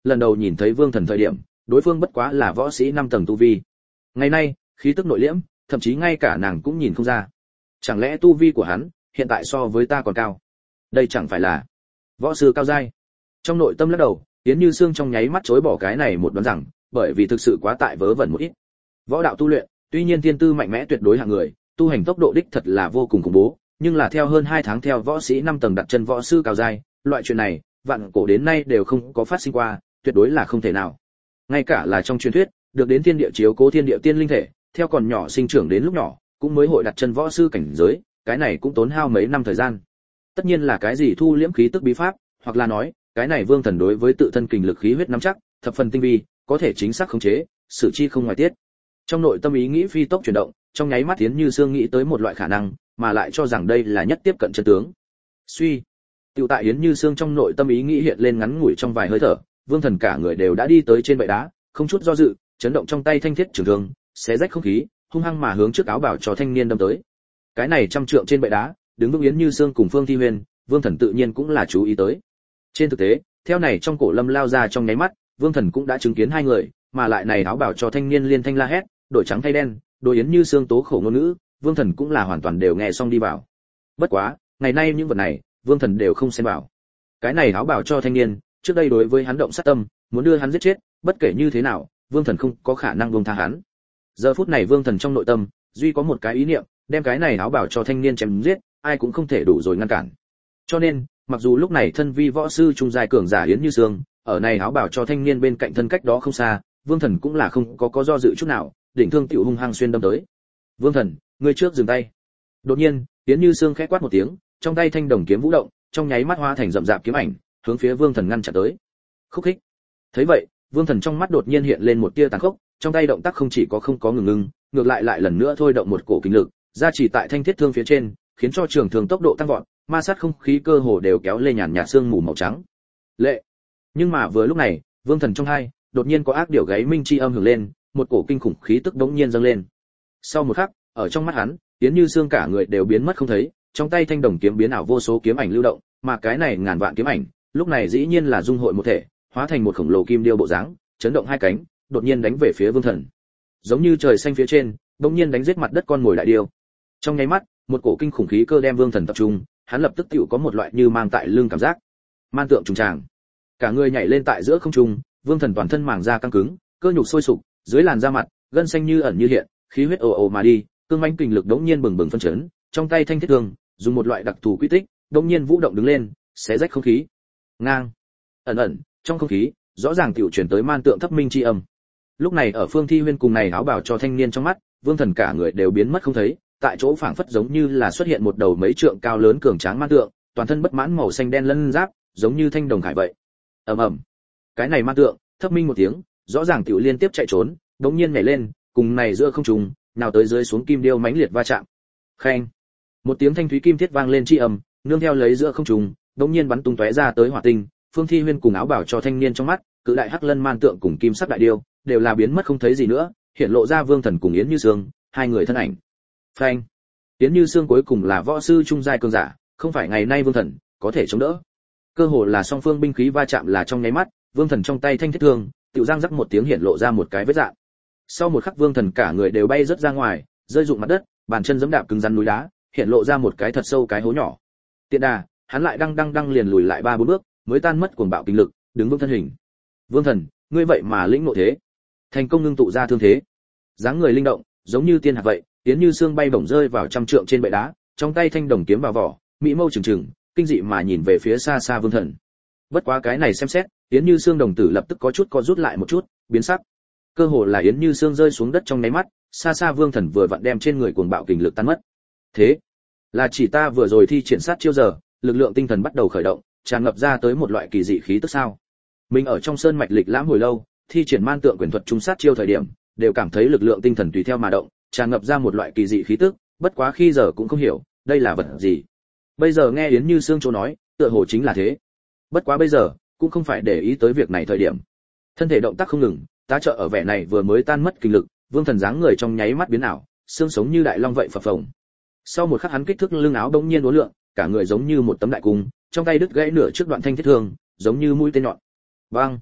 lần đầu nhìn thấy Vương Thần thời điểm, đối phương bất quá là võ sĩ 5 tầng tu vi. Ngày nay, khí tức nội liễm, thậm chí ngay cả nàng cũng nhìn không ra. Chẳng lẽ tu vi của hắn hiện tại so với ta còn cao? Đây chẳng phải là võ sư cao giai? Trong nội tâm lắc đầu, Yến Như Sương trong nháy mắt chối bỏ cái này một đoán rằng, bởi vì thực sự quá tại vớ vẩn một ít. Võ đạo tu luyện, tuy nhiên thiên tư mạnh mẽ tuyệt đối hạng người, tu hành tốc độ đích thật là vô cùng khủng bố, nhưng là theo hơn 2 tháng theo võ sĩ 5 tầng đặt chân võ sư cao giai, loại chuyện này, vạn cổ đến nay đều không có phát sinh qua, tuyệt đối là không thể nào. Ngay cả là trong truyền thuyết, được đến thiên địa chiếu cố thiên địa tiên linh thể, theo còn nhỏ sinh trưởng đến lúc nhỏ, cũng mới hội đặt chân võ sư cảnh giới, cái này cũng tốn hao mấy năm thời gian. Tất nhiên là cái gì thu liễm khí tức bí pháp, hoặc là nói, cái này Vương Thần đối với tự thân kình lực khí huyết nắm chắc, thập phần tinh vi, có thể chính xác khống chế, xử chi không ngoài tiết. Trong nội tâm ý nghĩ phi tốc chuyển động, trong nháy mắt Yến Như Sương nghĩ tới một loại khả năng, mà lại cho rằng đây là nhất tiếp cận chân tướng. Suy, tiểu tại Yến Như Sương trong nội tâm ý nghĩ hiện lên ngắn ngủi trong vài hơi thở, Vương Thần cả người đều đã đi tới trên bệ đá, không chút do dự, chấn động trong tay thanh thiết trường thương, xé rách không khí, hung hăng mà hướng trước áo bảo cho thanh niên đâm tới. Cái này trăm trượng trên bệ đá, đứng vững Yến Như Sương cùng Phương Thi Huyền, Vương Thần tự nhiên cũng là chú ý tới. Trên thực tế, theo này trong cổ lâm lao ra trong nháy mắt, Vương Thần cũng đã chứng kiến hai người, mà lại này áo bảo cho thanh niên liên thanh la hét, đổi trắng thay đen, đối Yến Như Sương tố khổ ngôn ngữ, Vương Thần cũng là hoàn toàn đều nghe xong đi vào. Bất quá, ngày nay những vật này, Vương Thần đều không xem vào. Cái này áo bảo cho thanh niên, trước đây đối với hắn động sát tâm, muốn đưa hắn giết chết, bất kể như thế nào, Vương Thần không có khả năng buông tha hắn. Giờ phút này Vương Thần trong nội tâm, duy có một cái ý niệm, đem cái này áo bảo cho thanh niên chém giết, ai cũng không thể đủ rồi ngăn cản. Cho nên, mặc dù lúc này thân vi võ sư trung giai cường giả Yến Như Sương, ở này áo bảo cho thanh niên bên cạnh thân cách đó không xa, Vương Thần cũng là không có do dự chút nào, đỉnh thương tiểu hung hăng xuyên đâm tới. Vương Thần, ngươi trước dừng tay. Đột nhiên, Yến Như Sương khẽ quát một tiếng, trong tay thanh đồng kiếm vũ động, trong nháy mắt hóa thành rậm rạp kiếm ảnh, hướng phía Vương Thần ngăn chặn tới. Khúc khích. Thấy vậy, Vương Thần trong mắt đột nhiên hiện lên một tia tàn khốc, trong tay động tác không chỉ có không có ngừng, ngược lại lần nữa thôi động một cổ kinh lực, ra chỉ tại thanh thiết thương phía trên, khiến cho trường thương tốc độ tăng vọt, ma sát không khí cơ hồ đều kéo lên nhàn nhạt sương mù màu trắng. Lệ. Nhưng mà vừa lúc này, Vương Thần trong hai, đột nhiên có ác điểu gáy minh chi âm hưởng lên, một cổ kinh khủng khí tức đống nhiên dâng lên. Sau một khắc, ở trong mắt hắn, Yến Như Sương cả người đều biến mất không thấy, trong tay thanh đồng kiếm biến ảo vô số kiếm ảnh lưu động, mà cái này ngàn vạn kiếm ảnh, lúc này dĩ nhiên là dung hội một thể, hóa thành một khổng lồ kim điêu bộ dáng, chấn động hai cánh, đột nhiên đánh về phía Vương Thần. Giống như trời xanh phía trên, đột nhiên đánh giết mặt đất con ngồi đại điêu. Trong nháy mắt, một cổ kinh khủng khí cơ đem Vương Thần tập trung, hắn lập tức tựu có một loại như mang tại lưng cảm giác. Man tượng trùng tràng. Cả người nhảy lên tại giữa không trung, Vương Thần toàn thân màng da căng cứng, cơ nhục sôi sục, dưới làn da mặt, gân xanh như ẩn như hiện, khí huyết ồ ồ mà đi, cương mãnh kình lực đống nhiên bừng bừng phân chấn, trong tay thanh thiết thương, dùng một loại đặc thù quy tích, đống nhiên vũ động đứng lên, xé rách không khí. Ngang. Ẩn, trong không khí, rõ ràng tiểu truyền tới man tượng thấp minh chi âm. Lúc này ở Phương Thi Huyên cùng này áo bảo cho thanh niên trong mắt, Vương Thần cả người đều biến mất không thấy, tại chỗ phảng phất giống như là xuất hiện một đầu mấy trượng cao lớn cường tráng man tượng, toàn thân bất mãn màu xanh đen lân giáp, giống như thanh đồng khải vậy. Ầm. Cái này man tượng, thấp minh một tiếng, rõ ràng tiểu liên tiếp chạy trốn, đống nhiên nhảy lên, cùng này giữa không trung, nào tới dưới xuống kim điêu mãnh liệt va chạm. Khen. Một tiếng thanh thúy kim thiết vang lên chi âm, nương theo lấy giữa không trung, đống nhiên bắn tung tóe ra tới hỏa tinh, Phương Thi Huyên cùng áo bảo cho thanh niên trong mắt, cự đại hắc lân man tượng cùng kim sắc đại điêu, đều là biến mất không thấy gì nữa, hiện lộ ra Vương Thần cùng Yến Như Sương, hai người thân ảnh. Phanh. Yến Như Sương cuối cùng là võ sư trung giai cường giả, không phải ngày nay Vương Thần có thể chống đỡ. Cơ hồ là song phương binh khí va chạm là trong nháy mắt, Vương Thần trong tay thanh thiết thương, tiểu giang rắc một tiếng hiện lộ ra một cái vết rạn. Sau một khắc Vương Thần cả người đều bay rất ra ngoài, rơi rụng mặt đất, bàn chân giẫm đạp cứng rắn núi đá, hiện lộ ra một cái thật sâu cái hố nhỏ. Tiện đà, hắn lại đang liền lùi lại 3-4 bước, mới tan mất cuồng bạo kinh lực, đứng vững thân hình. Vương Thần, ngươi vậy mà lĩnh ngộ thế, thành công ngưng tụ ra thương thế. Dáng người linh động, giống như tiên hạt vậy, Yến Như Sương bay bổng rơi vào trăm trượng trên bệ đá, trong tay thanh đồng kiếm vào vỏ, mỹ mâu trừng trừng, kinh dị mà nhìn về phía xa xa Vương Thần. Bất quá cái này xem xét, Yến Như Sương đồng tử lập tức có chút co rút lại một chút, biến sắc. Cơ hồ là Yến Như Sương rơi xuống đất trong nháy mắt, xa xa Vương Thần vừa vặn đem trên người cuồng bạo kình lực tan mất. Thế, là chỉ ta vừa rồi thi triển sát chiêu giờ, lực lượng tinh thần bắt đầu khởi động, tràn ngập ra tới một loại kỳ dị khí tức sao? Mình ở trong sơn mạch lịch lãm hồi lâu, thi triển man tượng quyền thuật trung sát chiêu thời điểm, đều cảm thấy lực lượng tinh thần tùy theo mà động, tràn ngập ra một loại kỳ dị khí tức, bất quá khi giờ cũng không hiểu, đây là vật gì. Bây giờ nghe Yến Như Sương chỗ nói, tựa hồ chính là thế. Bất quá bây giờ, cũng không phải để ý tới việc này thời điểm. Thân thể động tác không ngừng, tá trợ ở vẻ này vừa mới tan mất kinh lực, Vương Thần dáng người trong nháy mắt biến ảo, xương sống như đại long vậy phập phồng. Sau một khắc hắn kích thước lưng áo bỗng nhiên uốn lượn, cả người giống như một tấm đại cung, trong tay đứt gãy nửa trước đoạn thanh thiết thương, giống như mũi tên nhọn. Bang!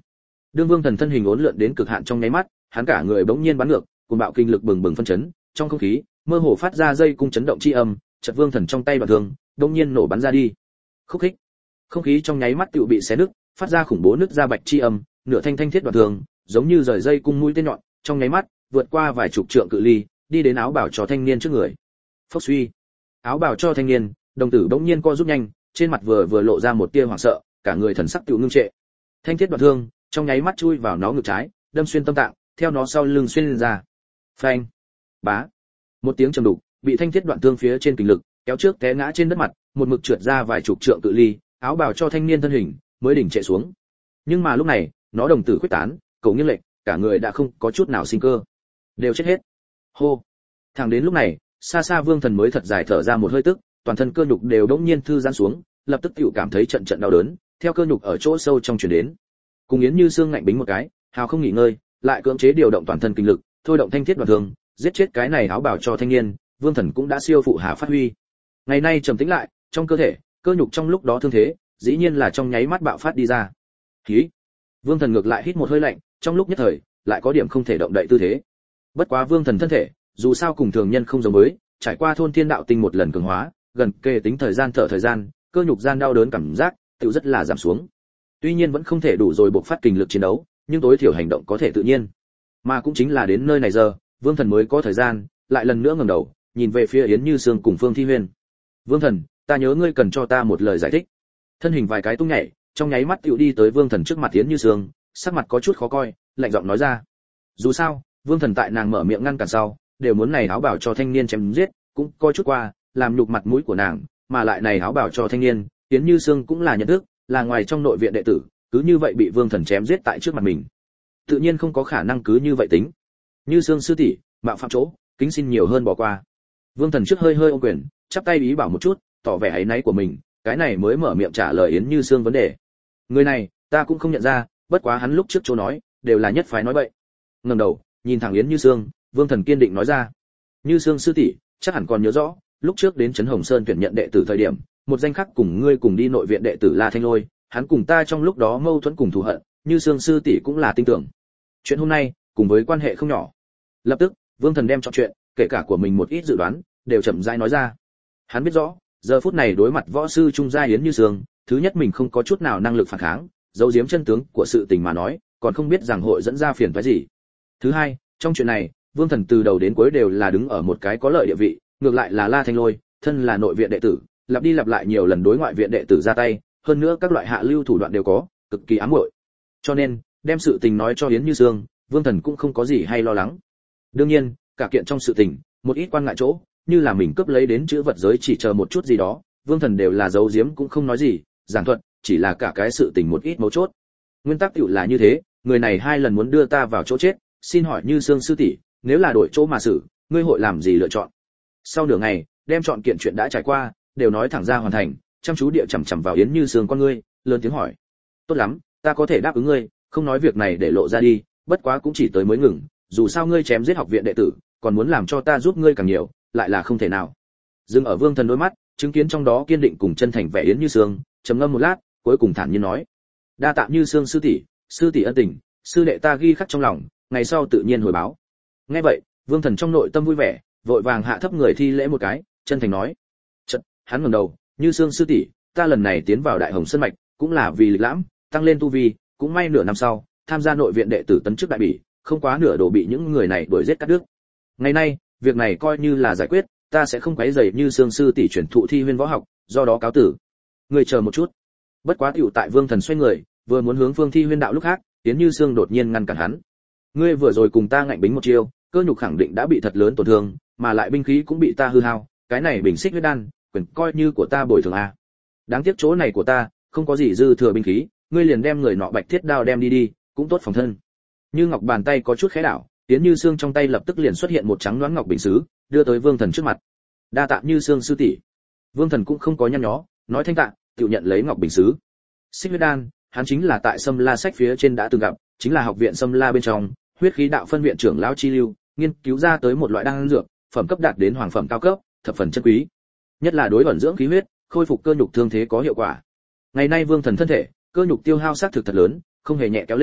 Đương Vương Thần thân hình uốn lượn đến cực hạn trong nháy mắt, hắn cả người bỗng nhiên bắn ngược, cuồng bạo kinh lực bừng bừng phân chấn, trong không khí mơ hồ phát ra dây cung chấn động chi âm, chợt Vương Thần trong tay đoạn thương bỗng nhiên nổ bắn ra đi. Khúc khích, không khí trong nháy mắt tựu bị xé nứt, phát ra khủng bố nứt ra bạch chi âm, nửa thanh thanh thiết đoạn thương, giống như rời dây cung mũi tên nhọn, trong nháy mắt vượt qua vài chục trượng cự ly, đi đến áo bào cho thanh niên trước người. Phốc suy, áo bào cho thanh niên, đồng tử bỗng nhiên co rút nhanh, trên mặt vừa lộ ra một tia hoảng sợ, cả người thần sắc tựu ngưng trệ. Thanh thiết đoạn thương trong nháy mắt chui vào nó ngực trái, đâm xuyên tâm tạng, theo nó sau lưng xuyên lên ra. Phanh, bá, một tiếng trầm đục, bị thanh thiết đoạn thương phía trên kình lực kéo trước té ngã trên đất mặt, một mực trượt ra vài chục trượng cự ly, áo bào cho thanh niên thân hình mới đỉnh trệ xuống. Nhưng mà lúc này, nó đồng tử khuyết tán, cầu nghiêng lệch, cả người đã không có chút nào sinh cơ, đều chết hết. Hô. Thẳng đến lúc này, xa xa Vương Thần mới thật dài thở ra một hơi tức, toàn thân cơ nhục đều đống nhiên thư giãn xuống, lập tức tiểu cảm thấy trận trận đau đớn, theo cơ nhục ở chỗ sâu trong truyền đến. Cùng Yến Như Xương ngạnh bính một cái, hào không nghỉ ngơi, lại cưỡng chế điều động toàn thân kinh lực, thôi động thanh thiết đoạn thương, giết chết cái này áo bào cho thanh niên, Vương Thần cũng đã siêu phụ hạ phát huy. Ngày nay trầm tĩnh lại, trong cơ thể, cơ nhục trong lúc đó thương thế, dĩ nhiên là trong nháy mắt bạo phát đi ra. Hí. Vương Thần ngược lại hít một hơi lạnh, trong lúc nhất thời, lại có điểm không thể động đậy tư thế. Bất quá Vương Thần thân thể, dù sao cùng thường nhân không giống với, trải qua thôn thiên đạo tinh một lần cường hóa, gần kề tính thời gian, cơ nhục gian đau đớn cảm giác, tiểu rất là giảm xuống. Tuy nhiên vẫn không thể đủ rồi bộc phát kinh lực chiến đấu, nhưng tối thiểu hành động có thể tự nhiên. Mà cũng chính là đến nơi này giờ, Vương Thần mới có thời gian, lại lần nữa ngẩng đầu, nhìn về phía Yến Như Sương cùng Phương Thi Huyên. "Vương Thần, ta nhớ ngươi cần cho ta một lời giải thích." Thân hình vài cái tung nhảy, trong nháy mắt tiểu đi tới Vương Thần trước mặt Yến Như Sương, sắc mặt có chút khó coi, lạnh giọng nói ra. Dù sao, Vương Thần tại nàng mở miệng ngăn cản sau, đều muốn này áo bảo cho thanh niên chém giết, cũng coi chút qua, làm nhục mặt mũi của nàng, mà lại này áo bảo cho thanh niên, Yến Như Sương cũng là nhận thức, là ngoài trong nội viện đệ tử, cứ như vậy bị Vương Thần chém giết tại trước mặt mình. Tự nhiên không có khả năng cứ như vậy tính. Như Sương sư tỷ, mạo phạm chỗ, kính xin nhiều hơn bỏ qua. Vương Thần trước hơi ôm quyền, chắp tay ý bảo một chút, tỏ vẻ áy náy của mình, cái này mới mở miệng trả lời Yến Như Sương vấn đề. Người này, ta cũng không nhận ra, bất quá hắn lúc trước chỗ nói, đều là nhất phái nói bậy. Ngẩng đầu, nhìn thẳng Yến Như Sương, Vương Thần kiên định nói ra. Như Sương sư tỷ, chắc hẳn còn nhớ rõ, lúc trước đến trấn Hồng Sơn tuyển nhận đệ tử thời điểm, một danh khác cùng ngươi cùng đi nội viện đệ tử La Thanh Lôi, hắn cùng ta trong lúc đó mâu thuẫn cùng thù hận, Như Sương sư tỷ cũng là tin tưởng. Chuyện hôm nay, cùng với quan hệ không nhỏ. Lập tức, Vương Thần đem trọn chuyện, kể cả của mình một ít dự đoán, đều chậm rãi nói ra. Hắn biết rõ, giờ phút này đối mặt võ sư trung gia Yến Như Sương, thứ nhất mình không có chút nào năng lực phản kháng, giấu giếm chân tướng của sự tình mà nói, còn không biết rằng hội dẫn ra phiền toái gì. Thứ hai, trong chuyện này, Vương Thần từ đầu đến cuối đều là đứng ở một cái có lợi địa vị, ngược lại là La Thanh Lôi, thân là nội viện đệ tử, lặp đi lặp lại nhiều lần đối ngoại viện đệ tử ra tay, hơn nữa các loại hạ lưu thủ đoạn đều có, cực kỳ ám muội. Cho nên, đem sự tình nói cho Yến Như Sương, Vương Thần cũng không có gì hay lo lắng. Đương nhiên, cả kiện trong sự tình, một ít quan ngại chỗ, như là mình cướp lấy đến chữ vật giới chỉ chờ một chút gì đó, Vương Thần đều là giấu giếm cũng không nói gì, giảng thuật, chỉ là cả cái sự tình một ít mấu chốt. Nguyên tắc tựu là như thế, người này hai lần muốn đưa ta vào chỗ chết, xin hỏi Như Sương sư tỷ, nếu là đổi chỗ mà xử, ngươi hội làm gì lựa chọn? Sau nửa ngày, đem chọn kiện chuyện đã trải qua, đều nói thẳng ra hoàn thành, chăm chú địa chằm chằm vào Yến Như Sương con ngươi, lớn tiếng hỏi. Tốt lắm, ta có thể đáp ứng ngươi, không nói việc này để lộ ra đi, bất quá cũng chỉ tới mới ngừng, dù sao ngươi chém giết học viện đệ tử, còn muốn làm cho ta giúp ngươi càng nhiều, lại là không thể nào. Dừng ở Vương Thần đôi mắt, chứng kiến trong đó kiên định cùng chân thành vẻ Yến Như Sương, trầm ngâm một lát, cuối cùng thản nhiên nói: "Đa tạ Như Sương sư tỷ ân tình, sư đệ ta ghi khắc trong lòng, ngày sau tự nhiên hồi báo." Nghe vậy, Vương Thần trong nội tâm vui vẻ, vội vàng hạ thấp người thi lễ một cái, chân thành nói. Chợt, hắn ngẩng đầu, Như Sương sư tỷ, ta lần này tiến vào Đại Hồng Sơn mạch, cũng là vì lịch lãm, tăng lên tu vi, cũng may nửa năm sau, tham gia nội viện đệ tử tấn chức đại bỉ, không quá nửa đồ bị những người này đuổi giết cắt đứt. Ngày nay, việc này coi như là giải quyết, ta sẽ không quấy rầy Như Sương sư tỷ truyền thụ thi huyên võ học, do đó cáo tử. Người chờ một chút. Bất quá tiểu tại Vương Thần xoay người, vừa muốn hướng Phương Thi Huyên đạo lúc khác, Yến Như Sương đột nhiên ngăn cản hắn. Ngươi vừa rồi cùng ta ngạnh bính một chiêu, cơ nhục khẳng định đã bị thật lớn tổn thương, mà lại binh khí cũng bị ta hư hao, cái này bình xích huyết đan, quyền coi như của ta bồi thường a. Đáng tiếc chỗ này của ta, không có gì dư thừa binh khí, ngươi liền đem người nọ bạch thiết đao đem đi, cũng tốt phòng thân. Như ngọc bàn tay có chút khẽ đảo, Yến Như Sương trong tay lập tức liền xuất hiện một trắng loáng ngọc bình sứ, đưa tới Vương Thần trước mặt. Đa tạ Như Sương sư tỷ. Vương Thần cũng không có nhăn nhó, nói thanh tạ, tự nhận lấy ngọc bình sứ. Xích huyết đan, hắn chính là tại Sâm La sách phía trên đã từng gặp, chính là học viện Sâm La bên trong, huyết khí đạo phân viện trưởng lão chi lưu, nghiên cứu ra tới một loại đan dược, phẩm cấp đạt đến hoàng phẩm cao cấp, thập phần chân quý. Nhất là đối ẩn dưỡng khí huyết, khôi phục cơ nhục thương thế có hiệu quả. Ngày nay Vương Thần thân thể, cơ nhục tiêu hao sát thực thật lớn, không hề nhẹ kéo lên,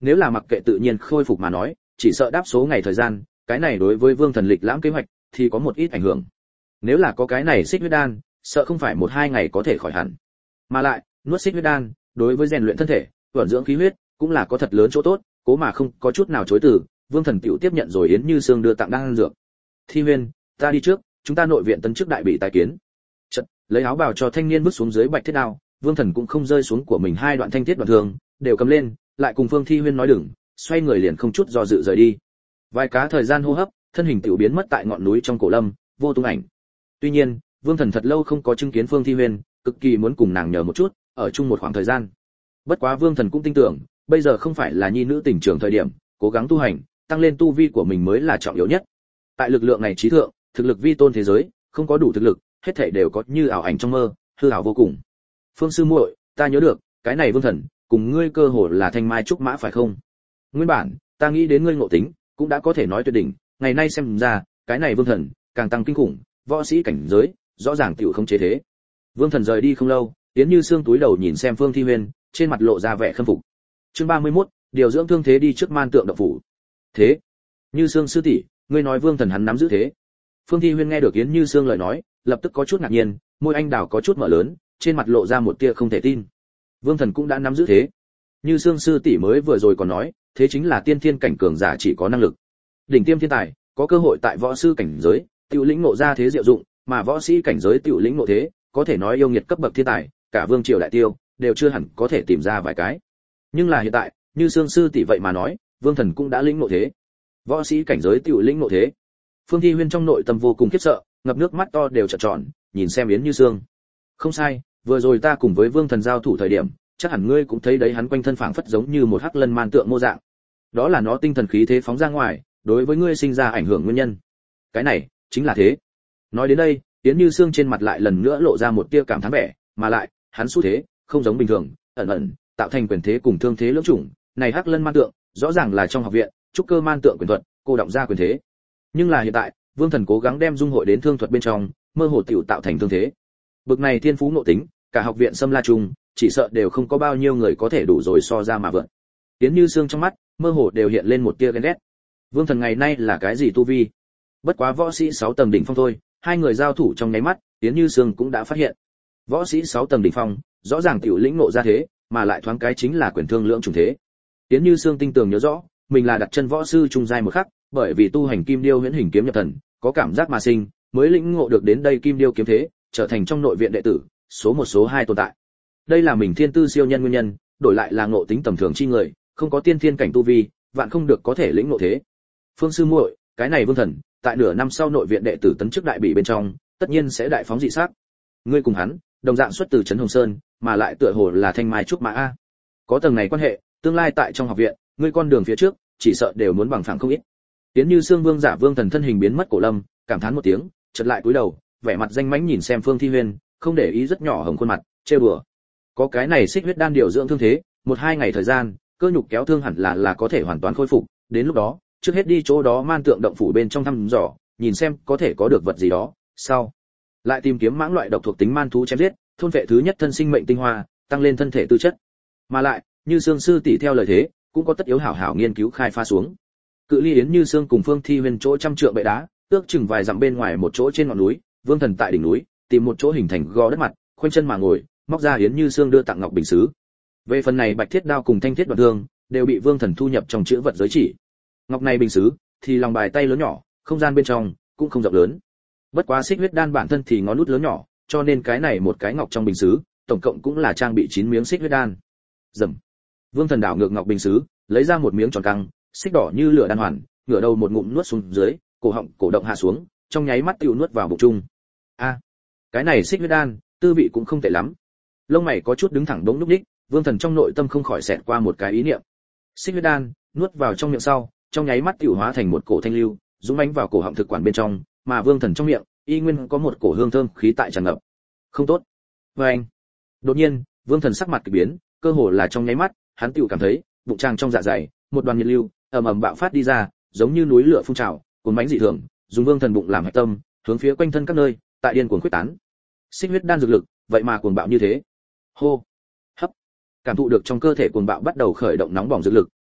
nếu là mặc kệ tự nhiên khôi phục mà nói, chỉ sợ đáp số ngày thời gian, cái này đối với Vương Thần lịch lãm kế hoạch thì có một ít ảnh hưởng. Nếu là có cái này xích huyết đan, sợ không phải 1-2 ngày có thể khỏi hẳn. Mà lại, nuốt xích huyết đan, đối với rèn luyện thân thể, vận dưỡng khí huyết, cũng là có thật lớn chỗ tốt, cố mà không có chút nào chối từ, Vương Thần tiểu tiếp nhận rồi Yến Như Sương đưa tặng đan dược. Thi Huyên, ta đi trước, chúng ta nội viện tấn chức đại bị tái kiến. Chợt, lấy áo bào cho thanh niên bước xuống dưới bạch thiết đao, Vương Thần cũng không rơi xuống của mình hai đoạn thanh thiết đoạn thường, đều cầm lên, lại cùng Phương Thi Huyên nói đừng, xoay người liền không chút do dự rời đi. Vài cá thời gian hô hấp, thân hình tiểu biến mất tại ngọn núi trong cổ lâm, vô tung ảnh. Tuy nhiên, Vương Thần thật lâu không có chứng kiến Phương Thi Huyên, cực kỳ muốn cùng nàng nhờ một chút, ở chung một khoảng thời gian. Bất quá Vương Thần cũng tin tưởng, bây giờ không phải là nhi nữ tình trường thời điểm, cố gắng tu hành, tăng lên tu vi của mình mới là trọng yếu nhất. Tại lực lượng này trí thượng, thực lực vi tôn thế giới, không có đủ thực lực, hết thảy đều có như ảo ảnh trong mơ, hư ảo vô cùng. Phương sư muội, ta nhớ được, cái này Vương Thần, cùng ngươi cơ hồ là thanh mai trúc mã phải không? Nguyên bản, ta nghĩ đến ngươi ngộ tính, cũng đã có thể nói tuyệt đỉnh, ngày nay xem ra, cái này Vương Thần, càng tăng kinh khủng, võ sĩ cảnh giới, rõ ràng tiểu không chế thế. Vương Thần rời đi không lâu, Yến Như Sương túi đầu nhìn xem Phương Thi Huyên, trên mặt lộ ra vẻ khâm phục. Chương 31, điều dưỡng thương thế đi trước man tượng động phủ. Thế, Như Sương sư tỷ, ngươi nói Vương Thần hắn nắm giữ thế. Phương Thi Huyên nghe được Yến Như Sương lời nói, lập tức có chút ngạc nhiên, môi anh đào có chút mở lớn, trên mặt lộ ra một tia không thể tin. Vương Thần cũng đã nắm giữ thế. Như Sương sư tỷ mới vừa rồi còn nói, thế chính là tiên thiên cảnh cường giả chỉ có năng lực. Đỉnh tiêm thiên tài, có cơ hội tại võ sư cảnh giới, tiểu lĩnh ngộ ra thế diệu dụng, mà võ sĩ cảnh giới tiểu lĩnh ngộ thế, có thể nói yêu nghiệt cấp bậc thiên tài, cả vương triều đại tiêu đều chưa hẳn có thể tìm ra vài cái. Nhưng là hiện tại, Như Sương sư tỷ vậy mà nói, Vương Thần cũng đã lĩnh ngộ thế. Võ sĩ cảnh giới tiểu lĩnh ngộ thế. Phương Thi Huyên trong nội tâm vô cùng khiếp sợ, ngập nước mắt to đều trợn tròn, nhìn xem Yến Như Sương. Không sai, vừa rồi ta cùng với Vương Thần giao thủ thời điểm, chắc hẳn ngươi cũng thấy đấy hắn quanh thân phảng phất giống như một hắc lân man tượng mô dạng. Đó là nó tinh thần khí thế phóng ra ngoài, đối với ngươi sinh ra ảnh hưởng nguyên nhân. Cái này chính là thế. Nói đến đây, Yến Như Sương trên mặt lại lần nữa lộ ra một tia cảm thán vẻ, mà lại, hắn xu thế không giống bình thường, ẩn ẩn tạo thành quyền thế cùng thương thế lưỡng chủng, này hắc lân man tượng, rõ ràng là trong học viện, trúc cơ man tượng quyền thuật, cô động ra quyền thế. Nhưng là hiện tại, Vương Thần cố gắng đem dung hội đến thương thuật bên trong, mơ hồ tiểu tạo thành thương thế. Bực này thiên phú ngộ tính, cả học viện Sâm La Trung, chỉ sợ đều không có bao nhiêu người có thể đủ rồi so ra mà vượt. Yến Như Sương trong mắt, mơ hồ đều hiện lên một tia ghen ghét. Vương Thần ngày nay là cái gì tu vi? Bất quá võ sĩ 6 tầng đỉnh phong thôi, hai người giao thủ trong nháy mắt, Yến Như Sương cũng đã phát hiện. Võ sĩ 6 tầng đỉnh phong, rõ ràng tiểu lĩnh ngộ ra thế, mà lại thoáng cái chính là quyền thương lưỡng trùng thế. Yến Như Sương tinh tường nhớ rõ, mình là đặt chân võ sư trung giai một khắc, bởi vì tu hành kim điêu huyễn hình kiếm nhập thần, có cảm giác mà sinh, mới lĩnh ngộ được đến đây kim điêu kiếm thế, trở thành trong nội viện đệ tử, số 1 số 2 tồn tại. Đây là mình thiên tư siêu nhân nguyên nhân, đổi lại là ngộ tính tầm thường chi người, không có tiên thiên cảnh tu vi, vạn không được có thể lĩnh ngộ thế. Phương sư muội, cái này Vương Thần, tại nửa năm sau nội viện đệ tử tấn chức đại bị bên trong, tất nhiên sẽ đại phóng dị sắc. Ngươi cùng hắn, đồng dạng xuất từ trấn Hồng Sơn, mà lại tựa hồ là thanh mai trúc mã a. Có tầng này quan hệ, tương lai tại trong học viện, ngươi con đường phía trước, chỉ sợ đều muốn bằng phẳng không ít. Tiến Như Sương Vương giả Vương Thần thân hình biến mất cổ lâm, cảm thán một tiếng, chợt lại cúi đầu, vẻ mặt danh mãnh nhìn xem Phương Thi Huyên, không để ý rất nhỏ hồng khuôn mặt, trêu đùa. Có cái này xích huyết đan điều dưỡng thương thế, 1-2 ngày thời gian, cơ nhục kéo thương hẳn là có thể hoàn toàn khôi phục, đến lúc đó, trước hết đi chỗ đó man tượng động phủ bên trong thăm dò, nhìn xem có thể có được vật gì đó, sau lại tìm kiếm mãng loại độc thuộc tính man thú chém giết, thôn vệ thứ nhất thân sinh mệnh tinh hoa, tăng lên thân thể tư chất. Mà lại, Như Sương sư tỷ theo lời thế, cũng có tất yếu hảo hảo nghiên cứu khai phá xuống. Cự ly Yến Như Sương cùng Phương Thi Huyên chỗ trăm trượng bệ đá, ước chừng vài dặm bên ngoài một chỗ trên ngọn núi, Vương Thần tại đỉnh núi, tìm một chỗ hình thành gò đất mặt, khoanh chân mà ngồi, móc ra Yến Như Sương đưa tặng ngọc bình sứ. Về phần này bạch thiết đao cùng thanh thiết đoạn thương, đều bị Vương Thần thu nhập trong chữ vật giới chỉ. Ngọc này bình sứ, thì lòng bài tay lớn nhỏ, không gian bên trong cũng không rộng lớn. Bất quá xích huyết đan bản thân thì ngón nút lớn nhỏ, cho nên cái này một cái ngọc trong bình sứ, tổng cộng cũng là trang bị 9 miếng xích huyết đan. Rầm. Vương Thần đảo ngược ngọc bình sứ, lấy ra một miếng tròn căng, xích đỏ như lửa đan hoàn, ngửa đầu một ngụm nuốt xuống dưới, cổ họng cổ động hạ xuống, trong nháy mắt tiêu nuốt vào bụng trung. A, cái này xích huyết đan, tư vị cũng không tệ lắm. Lông mày có chút đứng thẳng đống lúc đích, Vương Thần trong nội tâm không khỏi xẹt qua một cái ý niệm. Xích huyết đan, nuốt vào trong miệng sau, trong nháy mắt tiêu hóa thành một cổ thanh lưu, dũng mãnh vào cổ họng thực quản bên trong, mà Vương Thần trong miệng, y nguyên có một cổ hương thơm khí tại tràn ngập. Không tốt. Anh. Đột nhiên, Vương Thần sắc mặt kỳ biến, cơ hồ là trong nháy mắt, hắn tiểu cảm thấy, bụng tràng trong dạ dày, một đoàn nhiệt lưu ầm ầm bạo phát đi ra, giống như núi lửa phun trào, cuốn bánh dị thường, dùng Vương Thần bụng làm hạch tâm, hướng phía quanh thân các nơi, tại điên cuồng khuếch tán. Xích huyết đan dược lực, vậy mà cuồng bạo như thế. Hô. Hấp. Cảm thụ được trong cơ thể cuồng bạo bắt đầu khởi động nóng bỏng dược lực,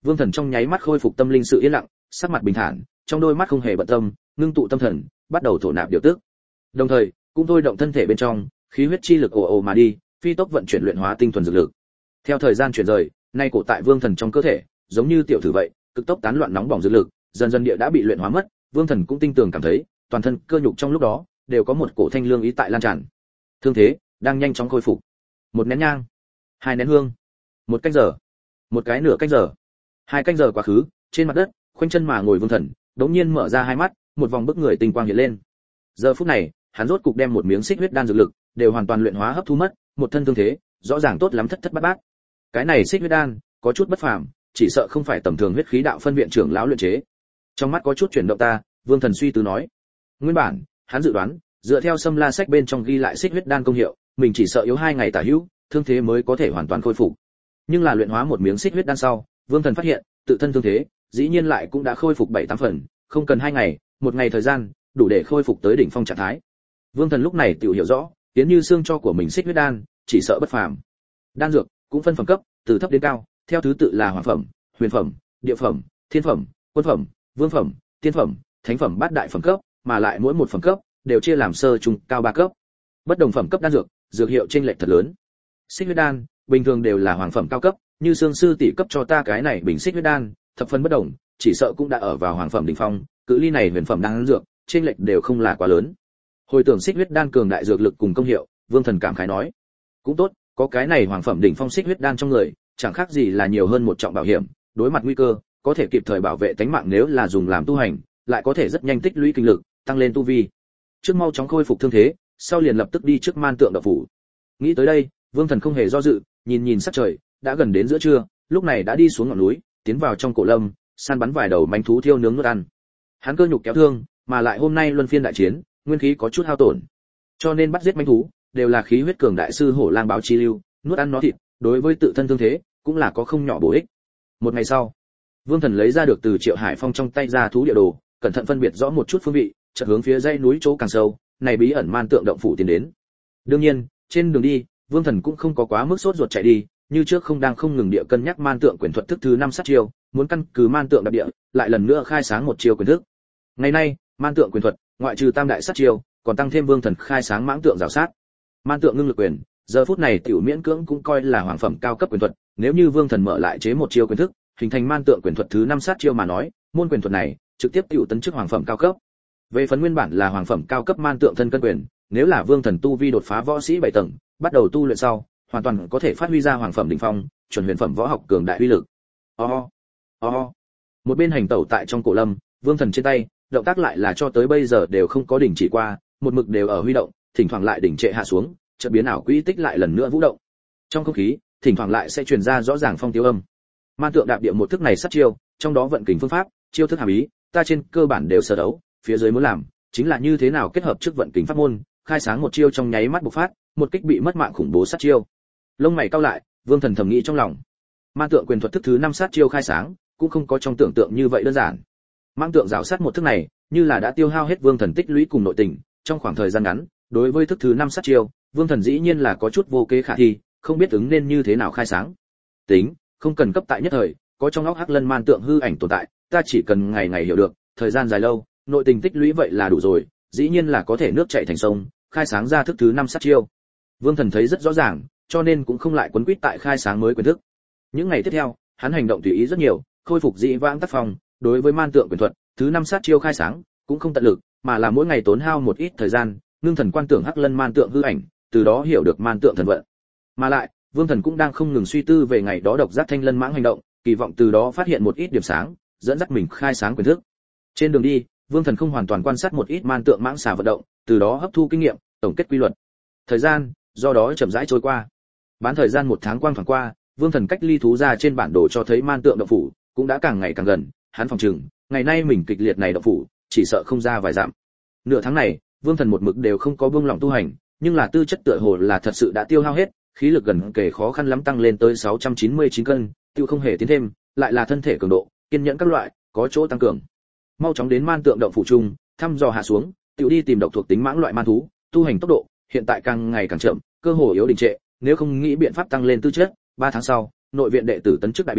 Vương Thần trong nháy mắt khôi phục tâm linh sự yên lặng, sắc mặt bình thản, trong đôi mắt không hề bận tâm, ngưng tụ tâm thần, bắt đầu thổ nạp điều tức. Đồng thời, cũng thôi động thân thể bên trong, khí huyết chi lực ồ ồ mà đi, phi tốc vận chuyển luyện hóa tinh thuần dược lực. Theo thời gian chuyển rời, nay cổ tại Vương Thần trong cơ thể, giống như tiểu thử vậy, cực tốc tán loạn nóng bỏng dược lực, dần dần địa đã bị luyện hóa mất, Vương Thần cũng tinh tường cảm thấy, toàn thân cơ nhục trong lúc đó đều có một cổ thanh lương ý tại lan tràn. Thương thế đang nhanh chóng khôi phục. Một nén nhang, hai nén hương, một canh giờ, một cái nửa canh giờ, hai canh giờ quá khứ, trên mặt đất, khoanh chân mà ngồi Vương Thần, đống nhiên mở ra hai mắt, một vòng bức người tinh quang hiện lên. Giờ phút này, hắn rốt cục đem một miếng xích huyết đan dược lực đều hoàn toàn luyện hóa hấp thu mất, một thân thương thế, rõ ràng tốt lắm thất thất bát bát. Cái này xích huyết đan có chút bất phàm, chỉ sợ không phải tầm thường huyết khí đạo phân viện trưởng lão luyện chế. Trong mắt có chút chuyển động ta, Vương Thần suy tư nói. Nguyên bản, hắn dự đoán, dựa theo Sâm La sách bên trong ghi lại xích huyết đan công hiệu, mình chỉ sợ yếu 2 ngày tả hữu, thương thế mới có thể hoàn toàn khôi phục. Nhưng là luyện hóa một miếng xích huyết đan sau, Vương Thần phát hiện, tự thân thương thế, dĩ nhiên lại cũng đã khôi phục 7-8 phần, không cần 2 ngày, 1 ngày thời gian, đủ để khôi phục tới đỉnh phong trạng thái. Vương Thần lúc này tự hiểu rõ, tiến như xương cho của mình xích huyết đan, chỉ sợ bất phàm. Đan dược cũng phân phẩm cấp, từ thấp đến cao, theo thứ tự là hoàng phẩm, huyền phẩm, địa phẩm, thiên phẩm, quân phẩm, vương phẩm, tiên phẩm, thánh phẩm bát đại phẩm cấp, mà lại mỗi một phẩm cấp đều chia làm sơ trung cao 3 cấp. Bất đồng phẩm cấp đan dược, dược hiệu chênh lệch thật lớn. Xích huyết đan bình thường đều là hoàng phẩm cao cấp, như Sương sư tỷ cấp cho ta cái này bình xích huyết đan, thập phần bất đồng, chỉ sợ cũng đã ở vào hoàng phẩm đỉnh phong, cự ly này huyền phẩm đan dược, chênh lệch đều không là quá lớn. Hồi tưởng xích huyết đan cường đại dược lực cùng công hiệu, Vương Thần cảm khái nói, cũng tốt, có cái này hoàng phẩm đỉnh phong xích huyết đan trong người, chẳng khác gì là nhiều hơn một trọng bảo hiểm, đối mặt nguy cơ, có thể kịp thời bảo vệ tính mạng nếu là dùng làm tu hành, lại có thể rất nhanh tích lũy kinh lực, tăng lên tu vi. Trước mau chóng khôi phục thương thế, sau liền lập tức đi trước Man Tượng Động phủ. Nghĩ tới đây, Vương Thần không hề do dự, nhìn sắc trời, đã gần đến giữa trưa, lúc này đã đi xuống ngọn núi, tiến vào trong cổ lâm, săn bắn vài đầu manh thú thiêu nướng nuốt ăn. Hắn cơ nhục kéo thương, mà lại hôm nay luân phiên đại chiến, nguyên khí có chút hao tổn, cho nên bắt giết manh thú đều là khí huyết cường đại sư hổ lang báo chi lưu, nuốt ăn nó thịt, đối với tự thân thương thế cũng là có không nhỏ bổ ích. Một ngày sau, Vương Thần lấy ra được từ Triệu Hải Phong trong tay ra thú địa đồ, cẩn thận phân biệt rõ một chút phương vị, chợt hướng phía dãy núi chỗ càng sâu, này bí ẩn Man Tượng Động phủ tiến đến. Đương nhiên, trên đường đi, Vương Thần cũng không có quá mức sốt ruột chạy đi, như trước không ngừng địa cân nhắc Man Tượng quyền thuật thức thứ 5 sát chiêu, muốn căn cứ Man Tượng đặc địa, lại lần nữa khai sáng một chiêu quyền thức. Ngày nay, Man Tượng quyền thuật, ngoại trừ tam đại sát chiêu, còn tăng thêm Vương Thần khai sáng mãng tượng rào sát. Man Tượng ngưng lực quyền, giờ phút này tiểu miễn cưỡng cũng coi là hoàng phẩm cao cấp quyền thuật, nếu như Vương Thần mở lại chế một chiêu quyền thức, hình thành Man Tượng quyền thuật thứ 5 sát chiêu mà nói, môn quyền thuật này trực tiếp tiểu tấn chức hoàng phẩm cao cấp. Về phần nguyên bản là hoàng phẩm cao cấp Man Tượng thân cân quyền, nếu là Vương Thần tu vi đột phá võ sĩ 7 tầng, bắt đầu tu luyện sau, hoàn toàn có thể phát huy ra hoàng phẩm đỉnh phong, chuẩn huyền phẩm võ học cường đại uy lực. Một bên hành tẩu tại trong cổ lâm, Vương Thần trên tay, động tác lại là cho tới bây giờ đều không có đình chỉ qua, một mực đều ở huy động, thỉnh thoảng lại đỉnh trệ hạ xuống, chợt biến ảo quỹ tích lại lần nữa vũ động. Trong không khí, thỉnh thoảng lại sẽ truyền ra rõ ràng phong tiêu âm. Man Tượng đạp địa một thức này sát chiêu, trong đó vận kình phương pháp, chiêu thức hàm ý, ta trên cơ bản đều sở đấu, phía dưới muốn làm, chính là như thế nào kết hợp trước vận kình pháp môn, khai sáng một chiêu trong nháy mắt bộc phát, một kích bị mất mạng khủng bố sát chiêu. Lông mày cau lại, Vương Thần thầm nghĩ trong lòng. Man Tượng quyền thuật thức thứ 5 sát chiêu khai sáng, cũng không có trong tưởng tượng như vậy đơn giản. Mãng tượng rào sát một thức này, như là đã tiêu hao hết Vương Thần tích lũy cùng nội tình, trong khoảng thời gian ngắn, đối với thức thứ 5 sát chiêu, Vương Thần dĩ nhiên là có chút vô kế khả thi, không biết ứng nên như thế nào khai sáng. Tính, không cần cấp tại nhất thời, có trong óc Hắc Lân Man Tượng hư ảnh tồn tại, ta chỉ cần ngày ngày hiểu được, thời gian dài lâu, nội tình tích lũy vậy là đủ rồi, dĩ nhiên là có thể nước chảy thành sông, khai sáng ra thức thứ 5 sát chiêu. Vương Thần thấy rất rõ ràng, cho nên cũng không lại quấn quýt tại khai sáng mới quyền thức. Những ngày tiếp theo, hắn hành động tùy ý rất nhiều, khôi phục dị vãng tác phong, đối với Man Tượng quyền thuật, thứ 5 sát chiêu khai sáng, cũng không tận lực, mà là mỗi ngày tốn hao một ít thời gian, ngưng thần quan tưởng Hắc Lân Man Tượng hư ảnh, từ đó hiểu được Man Tượng thần vận. Mà lại, Vương Thần cũng đang không ngừng suy tư về ngày đó độc giác thanh lân mãng hành động, kỳ vọng từ đó phát hiện một ít điểm sáng, dẫn dắt mình khai sáng quyền thức. Trên đường đi, Vương Thần không hoàn toàn quan sát một ít Man Tượng mãng xà vận động, từ đó hấp thu kinh nghiệm, tổng kết quy luật. Thời gian do đó chậm rãi trôi qua. Bán thời gian 1 tháng quang thoảng qua, Vương Thần cách ly thú ra trên bản đồ cho thấy Man Tượng động phủ cũng đã càng ngày càng gần, hắn phòng trừng, ngày nay mình kịch liệt này động phủ, chỉ sợ không ra vài dặm. Nửa tháng này, Vương Thần một mực đều không có buông lỏng tu hành, nhưng là tư chất tựa hồ là thật sự đã tiêu hao hết, khí lực gần kể khó khăn lắm tăng lên tới 699 cân, tiêu không hề tiến thêm, lại là thân thể cường độ, kiên nhẫn các loại, có chỗ tăng cường. Mau chóng đến Man Tượng động phủ trung, thăm dò hạ xuống, tiêu đi tìm độc thuộc tính mãng loại man thú, tu hành tốc độ hiện tại càng ngày càng chậm, cơ hồ yếu đình trệ, nếu không nghĩ biện pháp tăng lên tư chất, 3 tháng sau, nội viện đệ tử tấn chức đại bỉ,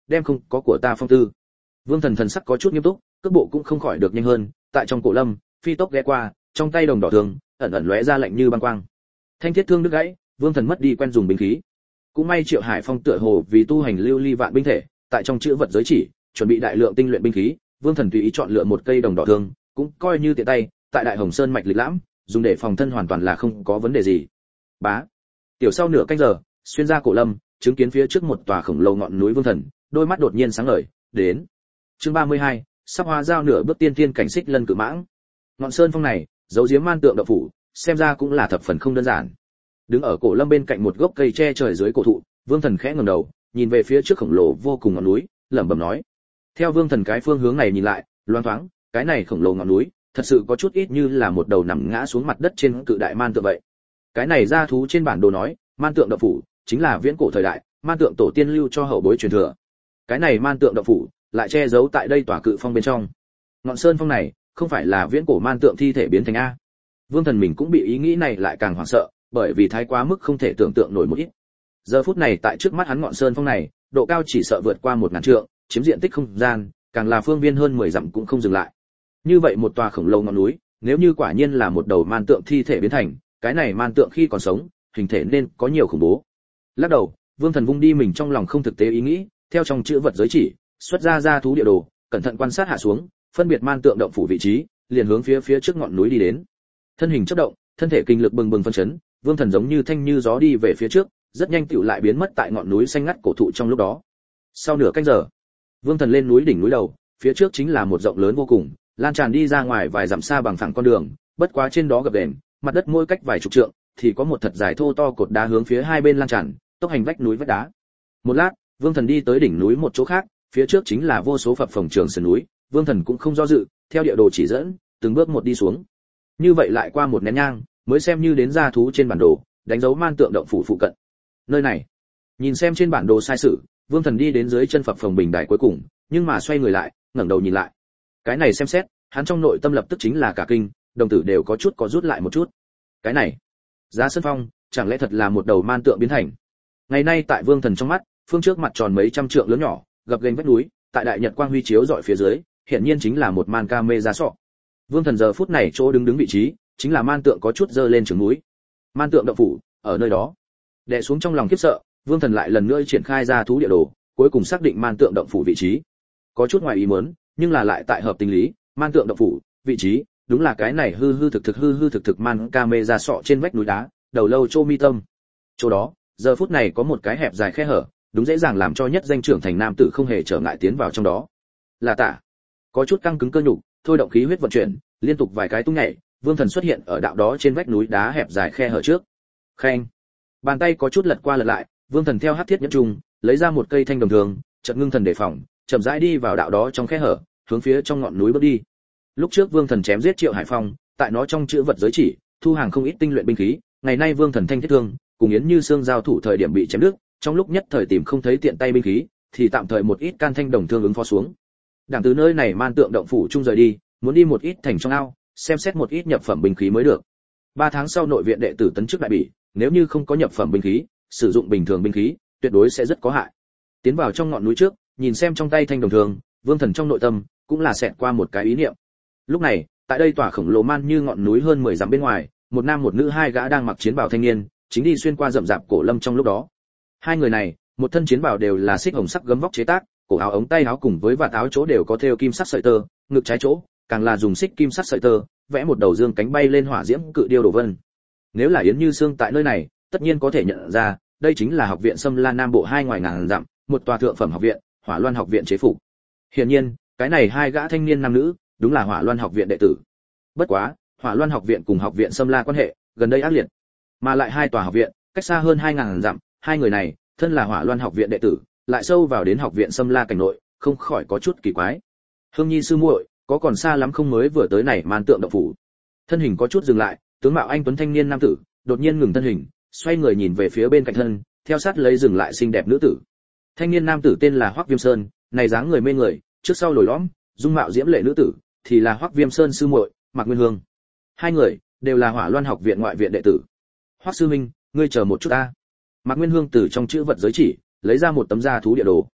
đem không có của ta phong tư. Vương Thần thần sắc có chút nghiêm túc, cước bộ cũng không khỏi được nhanh hơn, tại trong cổ lâm, phi tốc ghé qua, trong tay đồng đỏ thường, ẩn ẩn lóe ra lạnh như băng quang. Thanh thiết thương đứt gãy, Vương Thần mất đi quen dùng binh khí. Cũng may Triệu Hải Phong tựa hồ vì tu hành lưu ly vạn binh thể, tại trong chữ vật giới chỉ, chuẩn bị đại lượng tinh luyện binh khí, Vương Thần tùy ý chọn lựa một cây đồng đỏ thương, cũng coi như tiện tay, tại Đại Hồng Sơn mạch lịch lãm, dùng để phòng thân hoàn toàn là không có vấn đề gì. Bá. Tiểu sau nửa canh giờ, xuyên ra cổ lâm, chứng kiến phía trước một tòa khổng lồ ngọn núi Vương Thần, đôi mắt đột nhiên sáng ngời, đến. Chương 32, sắp hóa giao nửa bước tiên tiên cảnh xích lân cự mãng. Ngọn sơn phong này, giấu giếm man tượng động phủ, xem ra cũng là thập phần không đơn giản. Đứng ở cổ lâm bên cạnh một gốc cây che trời dưới cổ thụ, Vương Thần khẽ ngẩng đầu, nhìn về phía trước khổng lồ vô cùng ngọn núi, lẩm bẩm nói. Theo Vương Thần cái phương hướng này nhìn lại, loáng thoáng, cái này khổng lồ ngọn núi, thật sự có chút ít như là một đầu nằm ngã xuống mặt đất trên cự đại man tượng vậy. Cái này ra thú trên bản đồ nói, man tượng động phủ chính là viễn cổ thời đại, man tượng tổ tiên lưu cho hậu bối truyền thừa. Cái này man tượng động phủ lại che giấu tại đây tòa cự phong bên trong. Ngọn sơn phong này, không phải là viễn cổ man tượng thi thể biến thành a? Vương Thần mình cũng bị ý nghĩ này lại càng hoảng sợ, bởi vì thái quá mức không thể tưởng tượng nổi một ít. Giờ phút này tại trước mắt hắn ngọn sơn phong này, độ cao chỉ sợ vượt qua 1000 trượng, chiếm diện tích không gian, càng là phương viên hơn 10 dặm cũng không dừng lại. Như vậy một tòa khổng lồ ngọn núi, nếu như quả nhiên là một đầu man tượng thi thể biến thành, cái này man tượng khi còn sống, hình thể nên có nhiều khủng bố. Lắc đầu, Vương Thần vung đi mình trong lòng không thực tế ý nghĩ, theo trong chữ vật giới chỉ, xuất ra thú địa đồ, cẩn thận quan sát hạ xuống, phân biệt man tượng động phủ vị trí, liền hướng phía trước ngọn núi đi đến. Thân hình chớp động, thân thể kinh lực bừng bừng phân chấn, Vương Thần giống như thanh như gió đi về phía trước, rất nhanh tựu lại biến mất tại ngọn núi xanh ngắt cổ thụ trong lúc đó. Sau nửa canh giờ, Vương Thần lên núi đỉnh núi đầu, phía trước chính là một rộng lớn vô cùng, lan tràn đi ra ngoài vài dặm xa bằng phẳng con đường, bất quá trên đó gập ghềnh, mặt đất mỗi cách vài chục trượng thì có một thật dài thô to cột đá hướng phía hai bên lan tràn, tốc hành vách núi vách đá. Một lát, Vương Thần đi tới đỉnh núi một chỗ khác, phía trước chính là vô số phập phồng trường sườn núi, Vương Thần cũng không do dự, theo địa đồ chỉ dẫn, từng bước một đi xuống. Như vậy lại qua một nén nhang, mới xem như đến ra thú trên bản đồ, đánh dấu man tượng động phủ phụ cận. Nơi này, nhìn xem trên bản đồ sai sử, Vương Thần đi đến dưới chân phập phồng bình đài cuối cùng, nhưng mà xoay người lại, ngẩng đầu nhìn lại. Cái này xem xét, hắn trong nội tâm lập tức chính là cả kinh, đồng tử đều có chút có rút lại một chút. Cái này, Giá Sơn Phong, chẳng lẽ thật là một đầu man tượng biến thành? Ngày nay tại Vương Thần trong mắt, phương trước mặt tròn mấy trăm trượng lớn nhỏ, gập ghềnh vách núi, tại đại nhật quang huy chiếu rọi phía dưới, hiện nhiên chính là một man ca mê ra sọ. Vương Thần giờ phút này chỗ đứng vị trí, chính là man tượng có chút dơ lên trường núi. Man tượng động phủ, ở nơi đó. Đè xuống trong lòng khiếp sợ, Vương Thần lại lần nữa triển khai ra thú địa đồ, cuối cùng xác định man tượng động phủ vị trí. Có chút ngoài ý muốn, nhưng là lại tại hợp tình lý, man tượng động phủ, vị trí, đúng là cái này hư hư thực thực man ca mê ra sọ trên vách núi đá, đầu lâu Chô Mi Tâm. Chỗ đó, giờ phút này có một cái hẹp dài khe hở, đúng dễ dàng làm cho nhất danh trưởng thành nam tử không hề trở ngại tiến vào trong đó. Là Tả. Có chút căng cứng cơ nhục, thôi động khí huyết vận chuyển, liên tục vài cái tung nhảy, Vương Thần xuất hiện ở đạo đó trên vách núi đá hẹp dài khe hở trước. Khen. Bàn tay có chút lật qua lật lại, Vương Thần theo hắc thiết nhẫn trùng, lấy ra một cây thanh đồng thường, chợt ngưng thần đề phòng, chậm rãi đi vào đạo đó trong khe hở, hướng phía trong ngọn núi bước đi. Lúc trước Vương Thần chém giết Triệu Hải Phong, tại nó trong chữ vật giới chỉ, thu hàng không ít tinh luyện binh khí, ngày nay Vương Thần thanh thiết thương, cùng Yến Như Xương giao thủ thời điểm bị chém đứt, trong lúc nhất thời tìm không thấy tiện tay binh khí, thì tạm thời một ít can thanh đồng thương ứng phó xuống. Đảng từ nơi này man tượng động phủ trung rời đi, muốn đi một ít thành trong ao, xem xét một ít nhập phẩm binh khí mới được. 3 tháng sau nội viện đệ tử tấn chức đại bỉ, nếu như không có nhập phẩm binh khí, sử dụng bình thường binh khí, tuyệt đối sẽ rất có hại. Tiến vào trong ngọn núi trước, nhìn xem trong tay thanh đồng thường, Vương Thần trong nội tâm cũng là xẹt qua một cái ý niệm. Lúc này, tại đây tòa khổng lồ man như ngọn núi hơn 10 dặm bên ngoài, một nam một nữ hai gã đang mặc chiến bào thanh niên, chính đi xuyên qua rậm rạp cổ lâm trong lúc đó. Hai người này, một thân chiến bào đều là xích hồng sắc gấm vóc chế tác, cổ áo ống tay áo cùng với vạt áo chỗ đều có thêu kim sắc sợi tơ, ngực trái chỗ càng là dùng xích kim sắc sợi tơ vẽ một đầu dương cánh bay lên hỏa diễm cự điêu đổ vân. Nếu là Yến Như Xương tại nơi này, tất nhiên có thể nhận ra, đây chính là học viện Sâm La Nam Bộ hai ngoài ngàn dặm, một tòa thượng phẩm học viện, Hỏa Loan học viện chế phục. Hiển nhiên, cái này hai gã thanh niên nam nữ, đúng là Hỏa Loan học viện đệ tử. Bất quá, Hỏa Loan học viện cùng học viện Sâm La quan hệ gần đây ác liệt, mà lại hai tòa học viện cách xa hơn 2000 dặm, hai người này, thân là Hỏa Loan học viện đệ tử, lại sâu vào đến học viện Sâm La cảnh nội, không khỏi có chút kỳ quái. Hương Nhi sư muội, có còn xa lắm không mới vừa tới này man tượng động phủ. Thân hình có chút dừng lại, tướng mạo anh tuấn thanh niên nam tử, đột nhiên ngừng thân hình, xoay người nhìn về phía bên cạnh thân, theo sát lấy dừng lại xinh đẹp nữ tử. Thanh niên nam tử tên là Hoắc Viêm Sơn, này dáng người mê người, trước sau lồi lõm, dung mạo diễm lệ nữ tử, thì là Hoắc Viêm Sơn sư muội, Mạc Nguyên Hương. Hai người đều là Hỏa Loan học viện ngoại viện đệ tử. Hoắc sư minh, ngươi chờ một chút a. Mạc Nguyên Hương từ trong chữ vật giới chỉ lấy ra một tấm da thú địa đồ.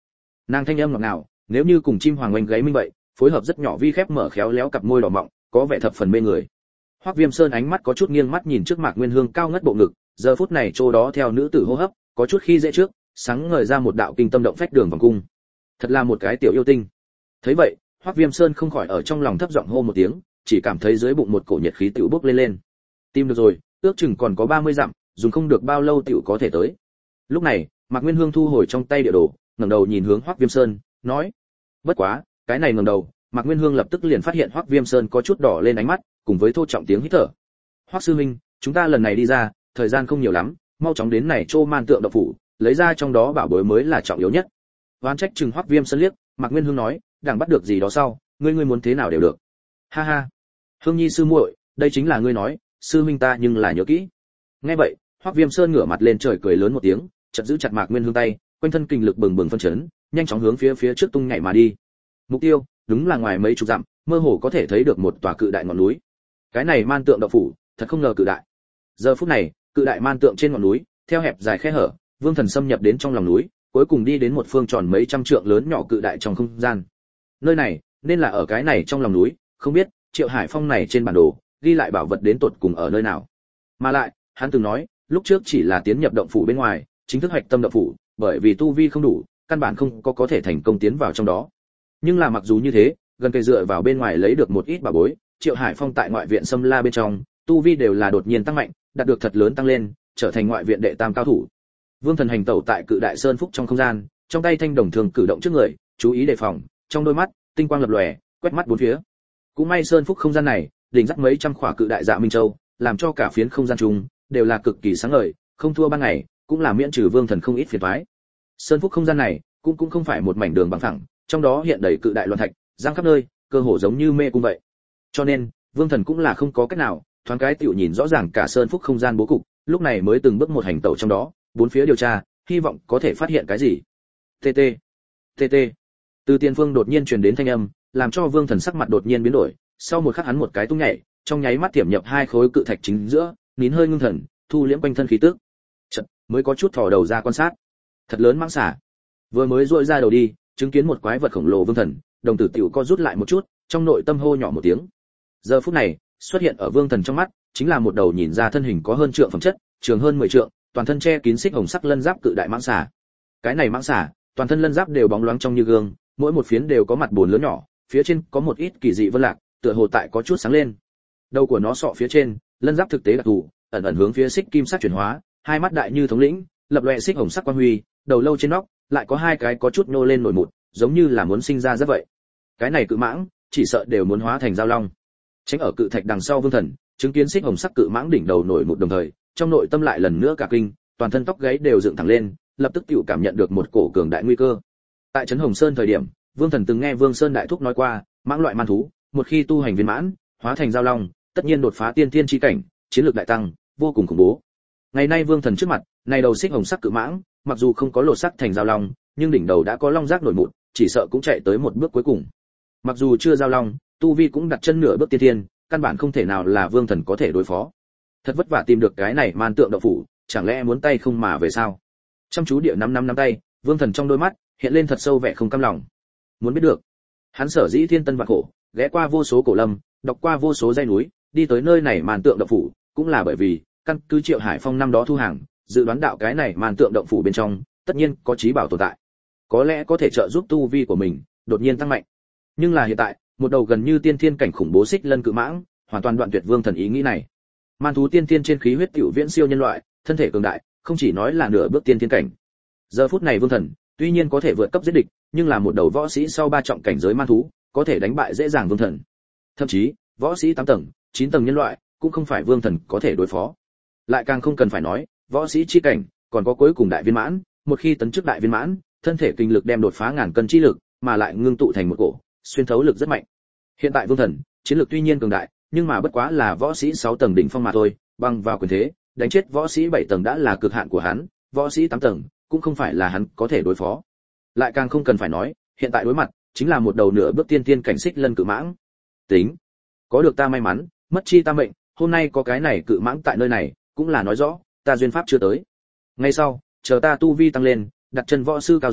Nàng thanh âm ngọt ngào, nếu như cùng chim hoàng oanh gáy minh vậy, phối hợp rất nhỏ vi khép mở khéo léo cặp môi đỏ mọng, có vẻ thập phần mê người. Hoắc Viêm Sơn ánh mắt có chút nghiêng mắt nhìn trước Mạc Nguyên Hương cao ngất bộ ngực, giờ phút này chỗ đó theo nữ tử hô hấp, có chút khi dễ trước, sáng ngời ra một đạo kinh tâm động phách đường vòng cung. Thật là một cái tiểu yêu tinh. Thấy vậy, Hoắc Viêm Sơn không khỏi ở trong lòng thấp giọng hô một tiếng, chỉ cảm thấy dưới bụng một cổ nhiệt khí tiểu bốc lên lên. Tìm được rồi, ước chừng còn có 30 dặm, dùng không được bao lâu tiểu có thể tới. Lúc này, Mạc Nguyên Hương thu hồi trong tay địa đồ, ngẩng đầu nhìn hướng Hoắc Viêm Sơn, nói: "Bất quá, cái này ngẩng đầu, Mạc Nguyên Hương lập tức liền phát hiện Hoắc Viêm Sơn có chút đỏ lên ánh mắt, cùng với thô trọng tiếng hít thở. "Hoắc sư huynh, chúng ta lần này đi ra, thời gian không nhiều lắm, mau chóng đến này Trô Man Tượng động phủ, lấy ra trong đó bảo bối mới là trọng yếu nhất." Oán trách chừng Hoắc Viêm Sơn liếc, Mạc Nguyên Hương nói: "Đảng bắt được gì đó sau, ngươi muốn thế nào đều được." "Ha ha, Hương Nhi sư muội, đây chính là ngươi nói, sư huynh ta nhưng là nhớ kỹ." Nghe vậy, Hoắc Viêm Sơn ngửa mặt lên trời cười lớn một tiếng, chợt giữ chặt Mạc Nguyên Hương tay, quanh thân kinh lực bừng bừng phân chấn, nhanh chóng hướng phía trước tung nhảy mà đi. Mục tiêu, đúng là ngoài mấy chục dặm, mơ hồ có thể thấy được một tòa cự đại ngọn núi. Cái này Man Tượng động phủ, thật không ngờ cự đại. Giờ phút này, cự đại man tượng trên ngọn núi, theo hẹp dài khe hở, Vương Thần xâm nhập đến trong lòng núi, cuối cùng đi đến một phương tròn mấy trăm trượng lớn nhỏ cự đại trong không gian. Nơi này, nên là ở cái này trong lòng núi, không biết Triệu Hải Phong này trên bản đồ ghi lại bảo vật đến tột cùng ở nơi nào. Mà lại, hắn từng nói, lúc trước chỉ là tiến nhập động phủ bên ngoài, chính thức hoạch tâm động phủ, bởi vì tu vi không đủ, căn bản không có thể thành công tiến vào trong đó. Nhưng là mặc dù như thế, gần cây dựa vào bên ngoài lấy được một ít bảo bối, Triệu Hải Phong tại ngoại viện Sâm La bên trong, tu vi đều là đột nhiên tăng mạnh, đạt được thật lớn tăng lên, trở thành ngoại viện đệ tam cao thủ. Vương Thần hành tẩu tại cự đại sơn phúc trong không gian, trong tay thanh đồng thường cử động trước người, chú ý đề phòng, trong đôi mắt tinh quang lập lòe, quét mắt bốn phía. Cũng may sơn phúc không gian này, đỉnh dắt mấy trăm khỏa cự đại dạ minh châu, làm cho cả phiến không gian chung đều là cực kỳ sáng ngời, không thua ban ngày, cũng là miễn trừ Vương Thần không ít phiền toái. Sơn phúc không gian này, cũng không phải một mảnh đường bằng phẳng, trong đó hiện đầy cự đại loạn thạch, giăng khắp nơi, cơ hồ giống như mê cung vậy. Cho nên, Vương Thần cũng là không có cách nào, thoáng cái tiểu nhìn rõ ràng cả sơn phúc không gian bố cục, lúc này mới từng bước một hành tẩu trong đó, bốn phía điều tra, hy vọng có thể phát hiện cái gì. TT, TT. Từ tiền phương đột nhiên truyền đến thanh âm, làm cho Vương Thần sắc mặt đột nhiên biến đổi, sau một khắc hắn một cái tung nhảy, trong nháy mắt tiềm nhập hai khối cự thạch chính giữa, nín hơi ngưng thần, thu liễm quanh thân khí tức. Chợt, mới có chút thò đầu ra quan sát. Thật lớn mãng xà. Vừa mới duỗi ra đầu đi, chứng kiến một quái vật khổng lồ Vương Thần, đồng tử tiểu co rút lại một chút, trong nội tâm hô nhỏ một tiếng. Giờ phút này, xuất hiện ở Vương Thần trong mắt, chính là một đầu nhìn ra thân hình có hơn trượng phẩm chất, trường hơn 10 trượng, toàn thân che kín xích hồng sắc lân giáp cự đại mãng xà. Cái này mãng xà, toàn thân lân giáp đều bóng loáng trong như gương, mỗi một phiến đều có mặt buồn lớn nhỏ, phía trên có một ít kỳ dị vân lạc, tựa hồ tại có chút sáng lên. Đầu của nó sọ phía trên, lân giáp thực tế đặc thù, ẩn ẩn hướng phía xích kim sắc chuyển hóa, hai mắt đại như thống lĩnh, lập lòe xích hồng sắc quang huy, đầu lâu trên nóc lại có hai cái có chút nô lên nổi mụn, giống như là muốn sinh ra rất vậy. Cái này cự mãng, chỉ sợ đều muốn hóa thành giao long. Tránh ở cự thạch đằng sau Vương Thần, chứng kiến xích hồng sắc cự mãng đỉnh đầu nổi một đồng thời, trong nội tâm lại lần nữa cả kinh, toàn thân tóc gáy đều dựng thẳng lên, lập tức tiểu cảm nhận được một cổ cường đại nguy cơ. Tại trấn Hồng Sơn thời điểm, Vương Thần từng nghe Vương Sơn đại thúc nói qua, mãng loại man thú, một khi tu hành viên mãn, hóa thành giao long, tất nhiên đột phá tiên thiên chi cảnh, chiến lược đại tăng, vô cùng khủng bố. Ngày nay Vương Thần trước mặt, này đầu xích hồng sắc cự mãng, mặc dù không có lột sắc thành giao long, nhưng đỉnh đầu đã có long giác nổi mụn, chỉ sợ cũng chạy tới một bước cuối cùng. Mặc dù chưa giao long, tu vi cũng đặt chân nửa bước tiên thiên, căn bản không thể nào là Vương Thần có thể đối phó. Thật vất vả tìm được cái này man tượng động phủ, chẳng lẽ muốn tay không mà về sao? Chăm chú địa nắm tay, Vương Thần trong đôi mắt hiện lên thật sâu vẻ không cam lòng. Muốn biết được, hắn sở dĩ thiên tân vạn khổ, ghé qua vô số cổ lâm, đọc qua vô số dãy núi, đi tới nơi này man tượng động phủ, cũng là bởi vì căn cứ Triệu Hải Phong năm đó thu hàng, dự đoán đạo cái này man tượng động phủ bên trong, tất nhiên có trí bảo tồn tại, có lẽ có thể trợ giúp tu vi của mình đột nhiên tăng mạnh. Nhưng là hiện tại, một đầu gần như tiên thiên cảnh khủng bố xích lân cự mãng, hoàn toàn đoạn tuyệt Vương Thần ý nghĩ này. Man thú tiên thiên trên khí huyết tiểu viễn siêu nhân loại, thân thể cường đại, không chỉ nói là nửa bước tiên thiên cảnh. Giờ phút này Vương Thần, tuy nhiên có thể vượt cấp giết địch, nhưng là một đầu võ sĩ sau 3 trọng cảnh giới man thú, có thể đánh bại dễ dàng Vương Thần. Thậm chí, võ sĩ 8 tầng, 9 tầng nhân loại, cũng không phải Vương Thần có thể đối phó. Lại càng không cần phải nói, võ sĩ chi cảnh, còn có cuối cùng đại viên mãn, một khi tấn chức đại viên mãn, thân thể kinh lực đem đột phá ngàn cân chi lực, mà lại ngưng tụ thành một cổ, xuyên thấu lực rất mạnh. Hiện tại Vương Thần, chiến lược tuy nhiên cường đại, nhưng mà bất quá là võ sĩ 6 tầng đỉnh phong mà thôi, bằng vào quyền thế, đánh chết võ sĩ 7 tầng đã là cực hạn của hắn, võ sĩ 8 tầng cũng không phải là hắn có thể đối phó. Lại càng không cần phải nói, hiện tại đối mặt chính là một đầu nửa bước tiên tiên cảnh xích lân cự mãng. Tính, có được ta may mắn, mất chi ta mệnh, hôm nay có cái này cự mãng tại nơi này, cũng là nói rõ, ta duyên pháp chưa tới. Ngay sau, chờ ta tu vi tăng lên, đặt chân võ sư cao giai,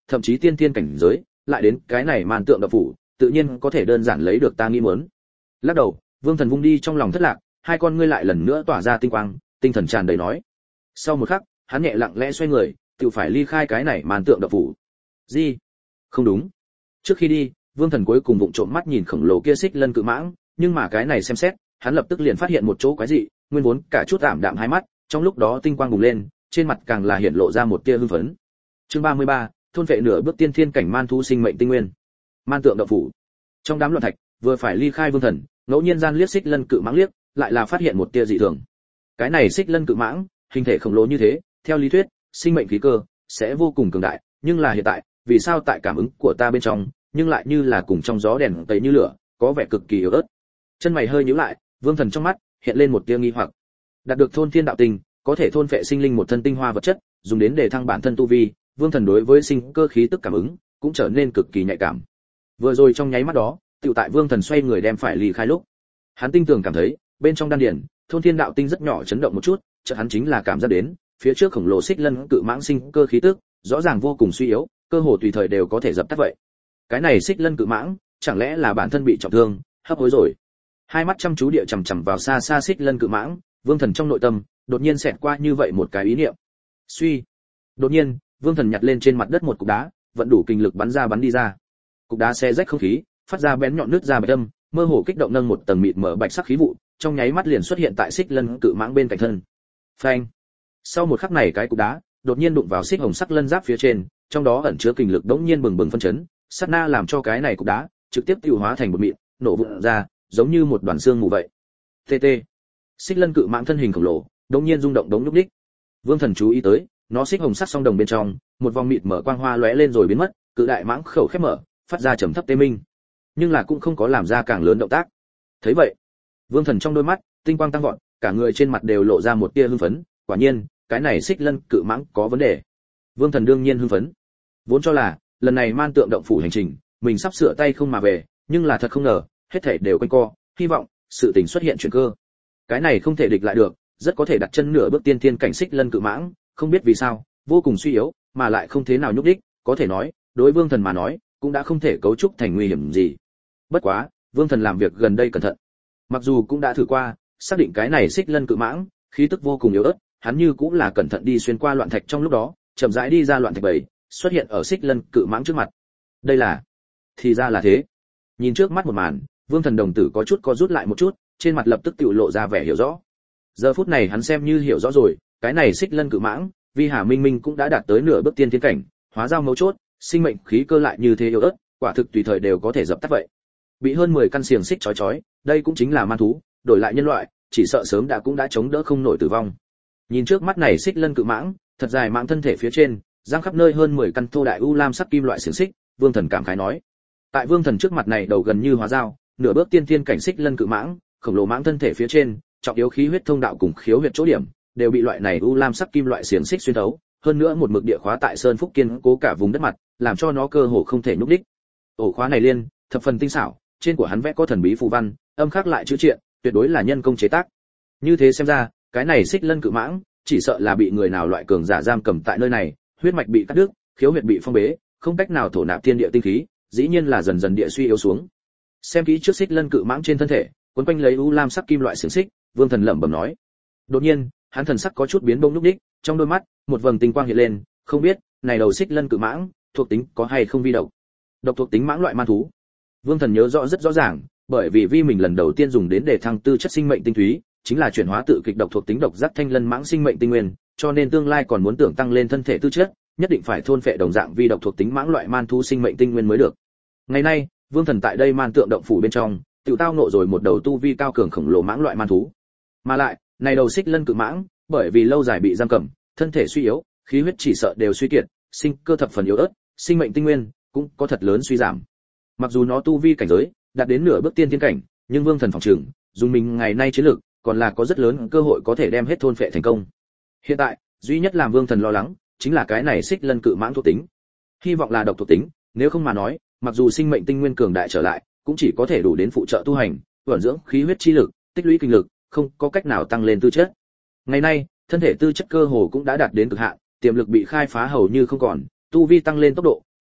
thậm chí tiên thiên cảnh giới, lại đến cái này man tượng độc phủ, tự nhiên có thể đơn giản lấy được ta nghĩ muốn. Lắc đầu, Vương Thần vung đi trong lòng thất lạc, hai con ngươi lại lần nữa tỏa ra tinh quang, tinh thần tràn đầy nói. Sau một khắc, hắn nhẹ lặng lẽ xoay người, tự phải ly khai cái này man tượng độc phủ. Gì? Không đúng. Trước khi đi, Vương Thần cuối cùng vụng trộm mắt nhìn khổng lồ kia xích lân cự mãng, nhưng mà cái này xem xét, hắn lập tức liền phát hiện một chỗ quái dị, nguyên vốn cả chút ảm đạm hai mắt, trong lúc đó tinh quang bùng lên, trên mặt càng là hiện lộ ra một tia hưng phấn. Chương 33, thôn vệ nửa bước tiên thiên cảnh man thú sinh mệnh tinh nguyên. Man tượng động phủ. Trong đám loạn thạch, vừa phải ly khai Vương Thần, ngẫu nhiên gian liếc xích lân cự mãng liếc, lại là phát hiện một tia dị thường. Cái này xích lân cự mãng, hình thể khổng lồ như thế, theo lý thuyết, sinh mệnh khí cơ sẽ vô cùng cường đại, nhưng là hiện tại, vì sao tại cảm ứng của ta bên trong, nhưng lại như là cùng trong gió đèn tẩy như lửa, có vẻ cực kỳ yếu ớt. Chân mày hơi nhíu lại, Vương Thần trong mắt hiện lên một tia nghi hoặc. Đạt được thôn thiên đạo tinh, có thể thôn phệ sinh linh một thân tinh hoa vật chất, dùng đến để thăng bản thân tu vi, Vương Thần đối với sinh cơ khí tức cảm ứng cũng trở nên cực kỳ nhạy cảm. Vừa rồi trong nháy mắt đó, tiểu tại Vương Thần xoay người đem phải ly khai lúc, hắn tinh tường cảm thấy, bên trong đan điền, thôn thiên đạo tinh rất nhỏ chấn động một chút, chợt hắn chính là cảm giác đến, phía trước khổng lồ xích lân cự mãng sinh cơ khí tức, rõ ràng vô cùng suy yếu, cơ hồ tùy thời đều có thể dập tắt vậy. Cái này xích lân cự mãng, chẳng lẽ là bản thân bị trọng thương, hấp hối rồi? Hai mắt chăm chú địa chằm chằm vào xa xa xích lân cự mãng, Vương Thần trong nội tâm đột nhiên xẹt qua như vậy một cái ý niệm. Suy. Đột nhiên, Vương Thần nhặt lên trên mặt đất một cục đá, vận đủ kinh lực bắn đi ra. Cục đá xé rách không khí, phát ra bén nhọn nứt ra bạch âm, mơ hồ kích động nâng một tầng mịt mở bạch sắc khí vụ, trong nháy mắt liền xuất hiện tại xích lân cự mãng bên cạnh thân. Phanh. Sau một khắc này cái cục đá đột nhiên đụng vào xích hồng sắc lân giáp phía trên, trong đó ẩn chứa kinh lực đống nhiên bừng bừng phân chấn, sát na làm cho cái này cục đá trực tiếp tiêu hóa thành một mịn, nổ vụn ra, giống như một đoàn xương mù vậy. TT. Xích lân cự mãng thân hình khổng lồ, đống nhiên rung động đống lúc đích. Vương Thần chú ý tới, nó xích hồng sắc song đồng bên trong, một vòng mịt mở quang hoa lóe lên rồi biến mất, cự đại mãng khẩu khép mở, phát ra trầm thấp tê minh, nhưng là cũng không có làm ra càng lớn động tác. Thấy vậy, Vương Thần trong đôi mắt tinh quang tăng vọt, cả người trên mặt đều lộ ra một tia hưng phấn, quả nhiên, cái này xích lân cự mãng có vấn đề. Vương Thần đương nhiên hưng phấn. Vốn cho là, lần này man tượng động phủ hành trình, mình sắp sửa tay không mà về, nhưng là thật không ngờ, hết thảy đều quanh co, hy vọng sự tình xuất hiện chuyển cơ. Cái này không thể địch lại được, rất có thể đặt chân nửa bước tiên thiên cảnh xích lân cự mãng, không biết vì sao, vô cùng suy yếu, mà lại không thế nào nhúc đích, có thể nói, đối Vương Thần mà nói, cũng đã không thể cấu trúc thành nguy hiểm gì. Bất quá, Vương Thần làm việc gần đây cẩn thận. Mặc dù cũng đã thử qua, xác định cái này xích lân cự mãng, khí tức vô cùng yếu ớt, hắn như cũng là cẩn thận đi xuyên qua loạn thạch trong lúc đó, chậm rãi đi ra loạn thạch bầy, xuất hiện ở xích lân cự mãng trước mặt. Đây là, thì ra là thế. Nhìn trước mắt một màn, Vương Thần đồng tử có chút co rút lại một chút, trên mặt lập tức tự lộ ra vẻ hiểu rõ. Giờ phút này hắn xem như hiểu rõ rồi, cái này xích lân cự mãng, vì Hà Minh Minh cũng đã đạt tới nửa bước tiên thiên cảnh, hóa giao mấu chốt, sinh mệnh khí cơ lại như thế yếu ớt, quả thực tùy thời đều có thể dập tắt vậy. Bị hơn 10 căn xiềng xích chói chói, đây cũng chính là man thú, đổi lại nhân loại, chỉ sợ sớm đã chống đỡ không nổi tử vong. Nhìn trước mắt này xích lân cự mãng, thật dài mãng thân thể phía trên, giang khắp nơi hơn 10 căn thô đại u lam sắc kim loại xiềng xích, Vương Thần cảm khái nói. Tại Vương Thần trước mặt này đầu gần như hóa dao, nửa bước tiên thiên cảnh xích lân cự mãng, khổng lồ mãng thân thể phía trên, trọng yếu khí huyết thông đạo cùng khiếu huyệt chỗ điểm, đều bị loại này u lam sắc kim loại xiềng xích xuyên thấu, hơn nữa một mực địa khóa tại sơn phúc kiên cố cả vùng đất mặt, làm cho nó cơ hồ không thể nhúc đích. Ổ khóa này liên, thập phần tinh xảo, trên của hắn vẽ có thần bí phù văn, âm khắc lại chữ triện, tuyệt đối là nhân công chế tác. Như thế xem ra, cái này xích lân cự mãng, chỉ sợ là bị người nào loại cường giả giam cầm tại nơi này, huyết mạch bị cắt đứt, khiếu huyệt bị phong bế, không cách nào thổ nạp thiên địa tinh khí, dĩ nhiên là dần dần địa suy yếu xuống. Xem kỹ trước xích lân cự mãng trên thân thể, quấn quanh lấy u lam sắc kim loại xiềng xích, Vương Thần lẩm bẩm nói. Đột nhiên, hắn thần sắc có chút biến bông lúc đích, trong đôi mắt, một vầng tinh quang hiện lên, không biết, này đầu xích lân cự mãng, thuộc tính có hay không vi độc. Độc thuộc tính mãng loại man thú. Vương Thần nhớ rõ rất rõ ràng, bởi vì vi mình lần đầu tiên dùng đến để thăng tư chất sinh mệnh tinh túy, chính là chuyển hóa tự kịch độc thuộc tính độc giác thanh lân mãng sinh mệnh tinh nguyên, cho nên tương lai còn muốn tưởng tăng lên thân thể tư chất, nhất định phải thôn phệ đồng dạng vi độc thuộc tính mãng loại man thú sinh mệnh tinh nguyên mới được. Ngày nay, Vương Thần tại đây man tượng động phủ bên trong, tự tao ngộ rồi một đầu tu vi cao cường khổng lồ mãng loại man thú. Mà lại, này đầu xích lân cự mãng, bởi vì lâu dài bị giam cầm, thân thể suy yếu, khí huyết chỉ sợ đều suy kiệt, sinh cơ thập phần yếu ớt, sinh mệnh tinh nguyên cũng có thật lớn suy giảm. Mặc dù nó tu vi cảnh giới đạt đến nửa bước tiên thiên cảnh, nhưng Vương Thần phòng trường, dùng mình ngày nay chiến lược, còn là có rất lớn cơ hội có thể đem hết thôn phệ thành công. Hiện tại, duy nhất làm Vương Thần lo lắng, chính là cái này xích lân cự mãng thuộc tính. Hy vọng là độc thuộc tính, nếu không mà nói, mặc dù sinh mệnh tinh nguyên cường đại trở lại, cũng chỉ có thể đủ đến phụ trợ tu hành, vận dưỡng khí huyết chi lực, tích lũy kinh lực, không có cách nào tăng lên tư chất. Ngày nay, thân thể tư chất cơ hồ cũng đã đạt đến cực hạn, tiềm lực bị khai phá hầu như không còn, tu vi tăng lên tốc độ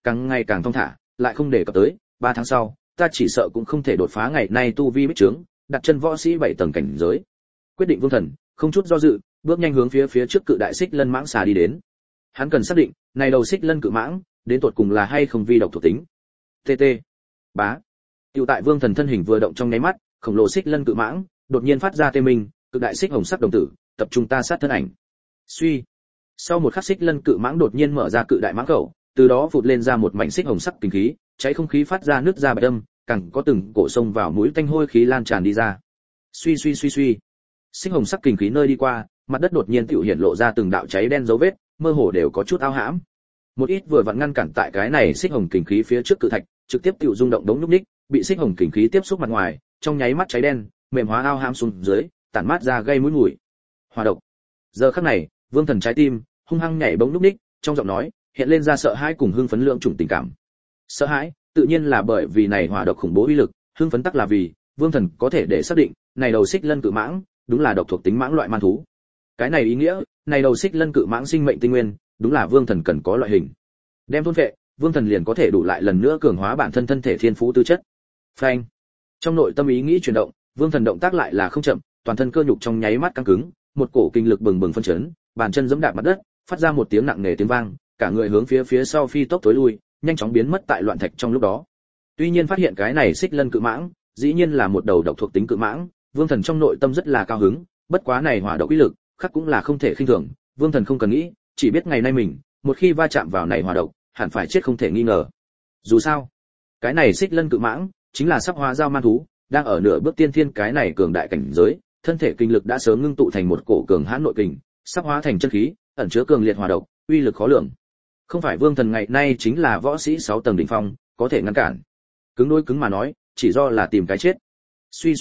càng ngày càng thong thả, lại không để cập tới 3 tháng sau, ta chỉ sợ cũng không thể đột phá ngày nay tu vi bích trướng, đặt chân võ sĩ 7 tầng cảnh giới. Quyết định Vương Thần, không chút do dự, bước nhanh hướng phía trước cự đại xích lân mãng xà đi đến. Hắn cần xác định, này đầu xích lân cự mãng, đến tột cùng là hay không vi độc thuộc tính. TT. Bá. Tiểu tại Vương Thần thân hình vừa động trong nháy mắt, khổng lồ xích lân cự mãng đột nhiên phát ra tê minh, cực đại xích hồng sắc đồng tử, tập trung ta sát thân ảnh. Suy. Sau một khắc xích lân cự mãng đột nhiên mở ra cự đại mãng khẩu, từ đó phụt lên ra một mảnh xích hồng sắc kinh khí, cháy không khí phát ra nước ra bạch âm, càng có từng cổ sông vào mũi tanh hôi khí lan tràn đi ra. Suy. Xích hồng sắc kinh khí nơi đi qua, mặt đất đột nhiên tiểu hiện lộ ra từng đạo cháy đen dấu vết, mơ hồ đều có chút ao hãm. Một ít vừa vặn ngăn cản tại cái này xích hồng kinh khí phía trước cự thạch, trực tiếp tiểu rung động đống nhúc nhích, bị xích hồng kinh khí tiếp xúc mặt ngoài, trong nháy mắt cháy đen, mềm hóa ao hãm xuống dưới, tản mát ra gây mũi mùi. Hỏa độc. Giờ khắc này, Vương Thần trái tim hung hăng nhảy bỗng nhúc nhích, trong giọng nói hiện lên ra sợ hãi cùng hưng phấn lượng chủng tình cảm. Sợ hãi, tự nhiên là bởi vì này hỏa độc khủng bố uy lực, hưng phấn tắc là vì Vương Thần có thể để xác định, này đầu xích lân cự mãng, đúng là độc thuộc tính mãng loại man thú. Cái này ý nghĩa, này đầu xích lân cự mãng sinh mệnh tinh nguyên, đúng là Vương Thần cần có loại hình. Đem thôn vệ, Vương Thần liền có thể đủ lại lần nữa cường hóa bản thân thân thể thiên phú tư chất. Phanh. Trong nội tâm ý nghĩ chuyển động, Vương Thần động tác lại là không chậm, toàn thân cơ nhục trong nháy mắt căng cứng, một cổ kinh lực bừng bừng phân chấn, bàn chân giẫm đạp mặt đất, phát ra một tiếng nặng nề tiếng vang, cả người hướng phía sau phi tốc tối lui, nhanh chóng biến mất tại loạn thạch trong lúc đó. Tuy nhiên phát hiện cái này xích lân cự mãng, dĩ nhiên là một đầu độc thuộc tính cự mãng, Vương Thần trong nội tâm rất là cao hứng, bất quá này hỏa độc uy lực, khắc cũng là không thể khinh thường, Vương Thần không cần nghĩ, chỉ biết ngày nay mình, một khi va chạm vào này hỏa độc, hẳn phải chết không thể nghi ngờ. Dù sao, cái này xích lân cự mãng chính là sắp hóa giao man thú, đang ở nửa bước tiên thiên cái này cường đại cảnh giới, thân thể kinh lực đã sớm ngưng tụ thành một cổ cường hãn nội kình, sắp hóa thành chân khí, ẩn chứa cường liệt hỏa độc, uy lực khó lường. Không phải Vương Thần ngày nay chính là võ sĩ 6 tầng đỉnh phong, có thể ngăn cản. Cứng đối cứng mà nói, chỉ do là tìm cái chết. Suy.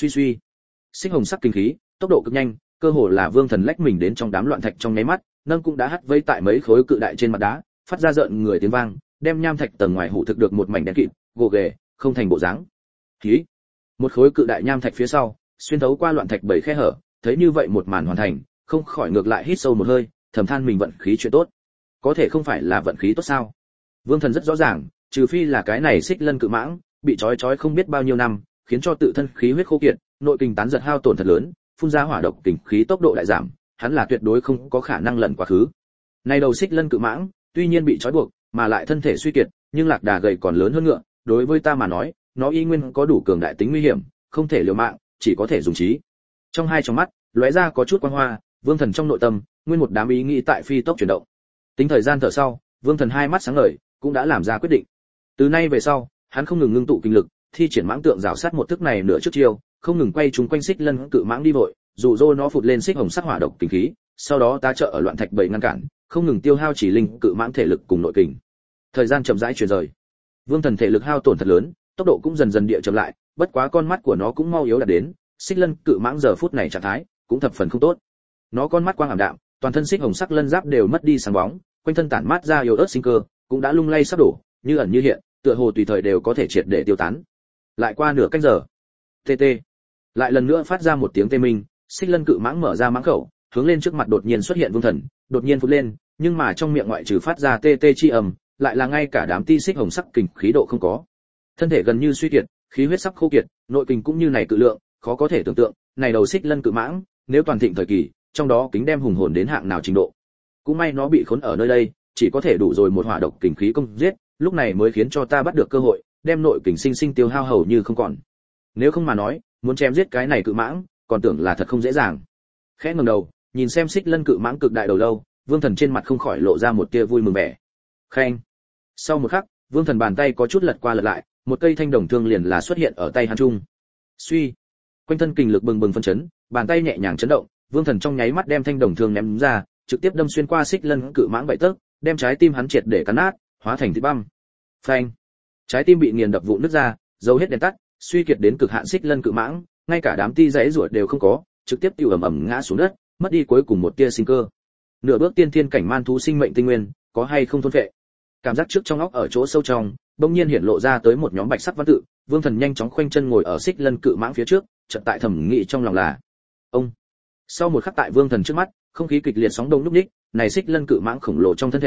Xích hồng sắc kinh khí, tốc độ cực nhanh, cơ hồ là Vương Thần lách mình đến trong đám loạn thạch trong nháy mắt, nâng cũng đã hất vây tại mấy khối cự đại trên mặt đá, phát ra rợn người tiếng vang, đem nham thạch tầng ngoài hủ thực được một mảnh đen kịt, gồ ghề, không thành bộ dáng. Khí. Một khối cự đại nham thạch phía sau, xuyên thấu qua loạn thạch bảy khe hở, thấy như vậy một màn hoàn thành, không khỏi ngược lại hít sâu một hơi, thầm than mình vận khí chuyện tốt. Có thể không phải là vận khí tốt sao? Vương Thần rất rõ ràng, trừ phi là cái này xích lân cự mãng, bị trói không biết bao nhiêu năm, khiến cho tự thân khí huyết khô kiệt, nội kình tán giật hao tổn thật lớn, phun ra hỏa độc kình khí tốc độ đại giảm, hắn là tuyệt đối không có khả năng lẩn quá khứ. Này đầu xích lân cự mãng, tuy nhiên bị trói buộc, mà lại thân thể suy kiệt, nhưng lạc đà gầy còn lớn hơn ngựa, đối với ta mà nói, nó y nguyên có đủ cường đại tính nguy hiểm, không thể liều mạng, chỉ có thể dùng trí. Trong hai tròng mắt, lóe ra có chút quang hoa, Vương Thần trong nội tâm, nguyên một đám ý nghĩ tại phi tốc chuyển động. Tính thời gian thở sau, Vương Thần hai mắt sáng ngời, cũng đã làm ra quyết định. Từ nay về sau, hắn không ngừng ngưng tụ kinh lực, thi triển mãng tượng rào sát một thức này nửa trước chiêu, không ngừng quay chúng quanh xích lân cự mãng đi vội, dụ dỗ nó phụt lên xích hồng sắc hỏa độc kinh khí, sau đó ta trợ ở loạn thạch bầy ngăn cản, không ngừng tiêu hao chỉ linh cự mãng thể lực cùng nội kình. Thời gian chậm rãi chuyển rời, Vương Thần thể lực hao tổn thật lớn, tốc độ cũng dần dần địa chậm lại, bất quá con mắt của nó cũng mau yếu đạt đến, xích lân cự mãng giờ phút này trạng thái cũng thập phần không tốt. Nó con mắt quang ảm đạm, toàn thân xích hồng sắc lân giáp đều mất đi sáng bóng, quanh thân tản mát ra yếu ớt sinh cơ, cũng đã lung lay sắp đổ, như ẩn như hiện, tựa hồ tùy thời đều có thể triệt để tiêu tán. Lại qua nửa canh giờ, TT, lại lần nữa phát ra một tiếng tê minh, xích lân cự mãng mở ra mãng khẩu, hướng lên trước mặt đột nhiên xuất hiện Vương Thần, đột nhiên phụt lên, nhưng mà trong miệng ngoại trừ phát ra TT chi ầm, lại là ngay cả đám ti xích hồng sắc kình khí độ không có. Thân thể gần như suy kiệt, khí huyết sắp khô kiệt, nội kình cũng như này cự lượng, khó có thể tưởng tượng, này đầu xích lân cự mãng, nếu toàn thịnh thời kỳ, trong đó kính đem hùng hồn đến hạng nào trình độ. Cũng may nó bị khốn ở nơi đây, chỉ có thể đủ rồi một hỏa độc kình khí công giết, lúc này mới khiến cho ta bắt được cơ hội, đem nội kình sinh tiêu hao hầu như không còn. Nếu không mà nói, muốn chém giết cái này cự mãng, còn tưởng là thật không dễ dàng. Khẽ ngẩng đầu, nhìn xem xích lân cự mãng cực đại đầu lâu, Vương Thần trên mặt không khỏi lộ ra một tia vui mừng vẻ. Khen. Sau một khắc, Vương Thần bàn tay có chút lật qua lật lại, một cây thanh đồng thương liền là xuất hiện ở tay hắn trung. Suy. Quanh thân kình lực bừng bừng phân chấn, bàn tay nhẹ nhàng chấn động, Vương Thần trong nháy mắt đem thanh đồng thương ném ra, trực tiếp đâm xuyên qua xích lân cự mãng vậy tấc, đem trái tim hắn triệt để cắn nát, hóa thành thịt băm. Phanh. Trái tim bị nghiền đập vụn nứt ra, dấu hết đèn tắt, suy kiệt đến cực hạn xích lân cự mãng, ngay cả đám ti rẫy ruột đều không có, trực tiếp tiêu ầm ngã xuống đất, mất đi cuối cùng một tia sinh cơ. Nửa bước tiên thiên cảnh man thú sinh mệnh tinh nguyên, có hay không thôn phệ? Cảm giác trước trong óc ở chỗ sâu trong, bỗng nhiên hiện lộ ra tới một nhóm bạch sắc văn tự, Vương Thần nhanh chóng khoanh chân ngồi ở xích lân cự mãng phía trước, chợt tại thẩm nghĩ trong lòng là: ông. Sau một khắc tại Vương Thần trước mắt, không khí kịch liệt sóng đông lúc nhích, này xích lân cự mãng khổng lồ trong thân thể,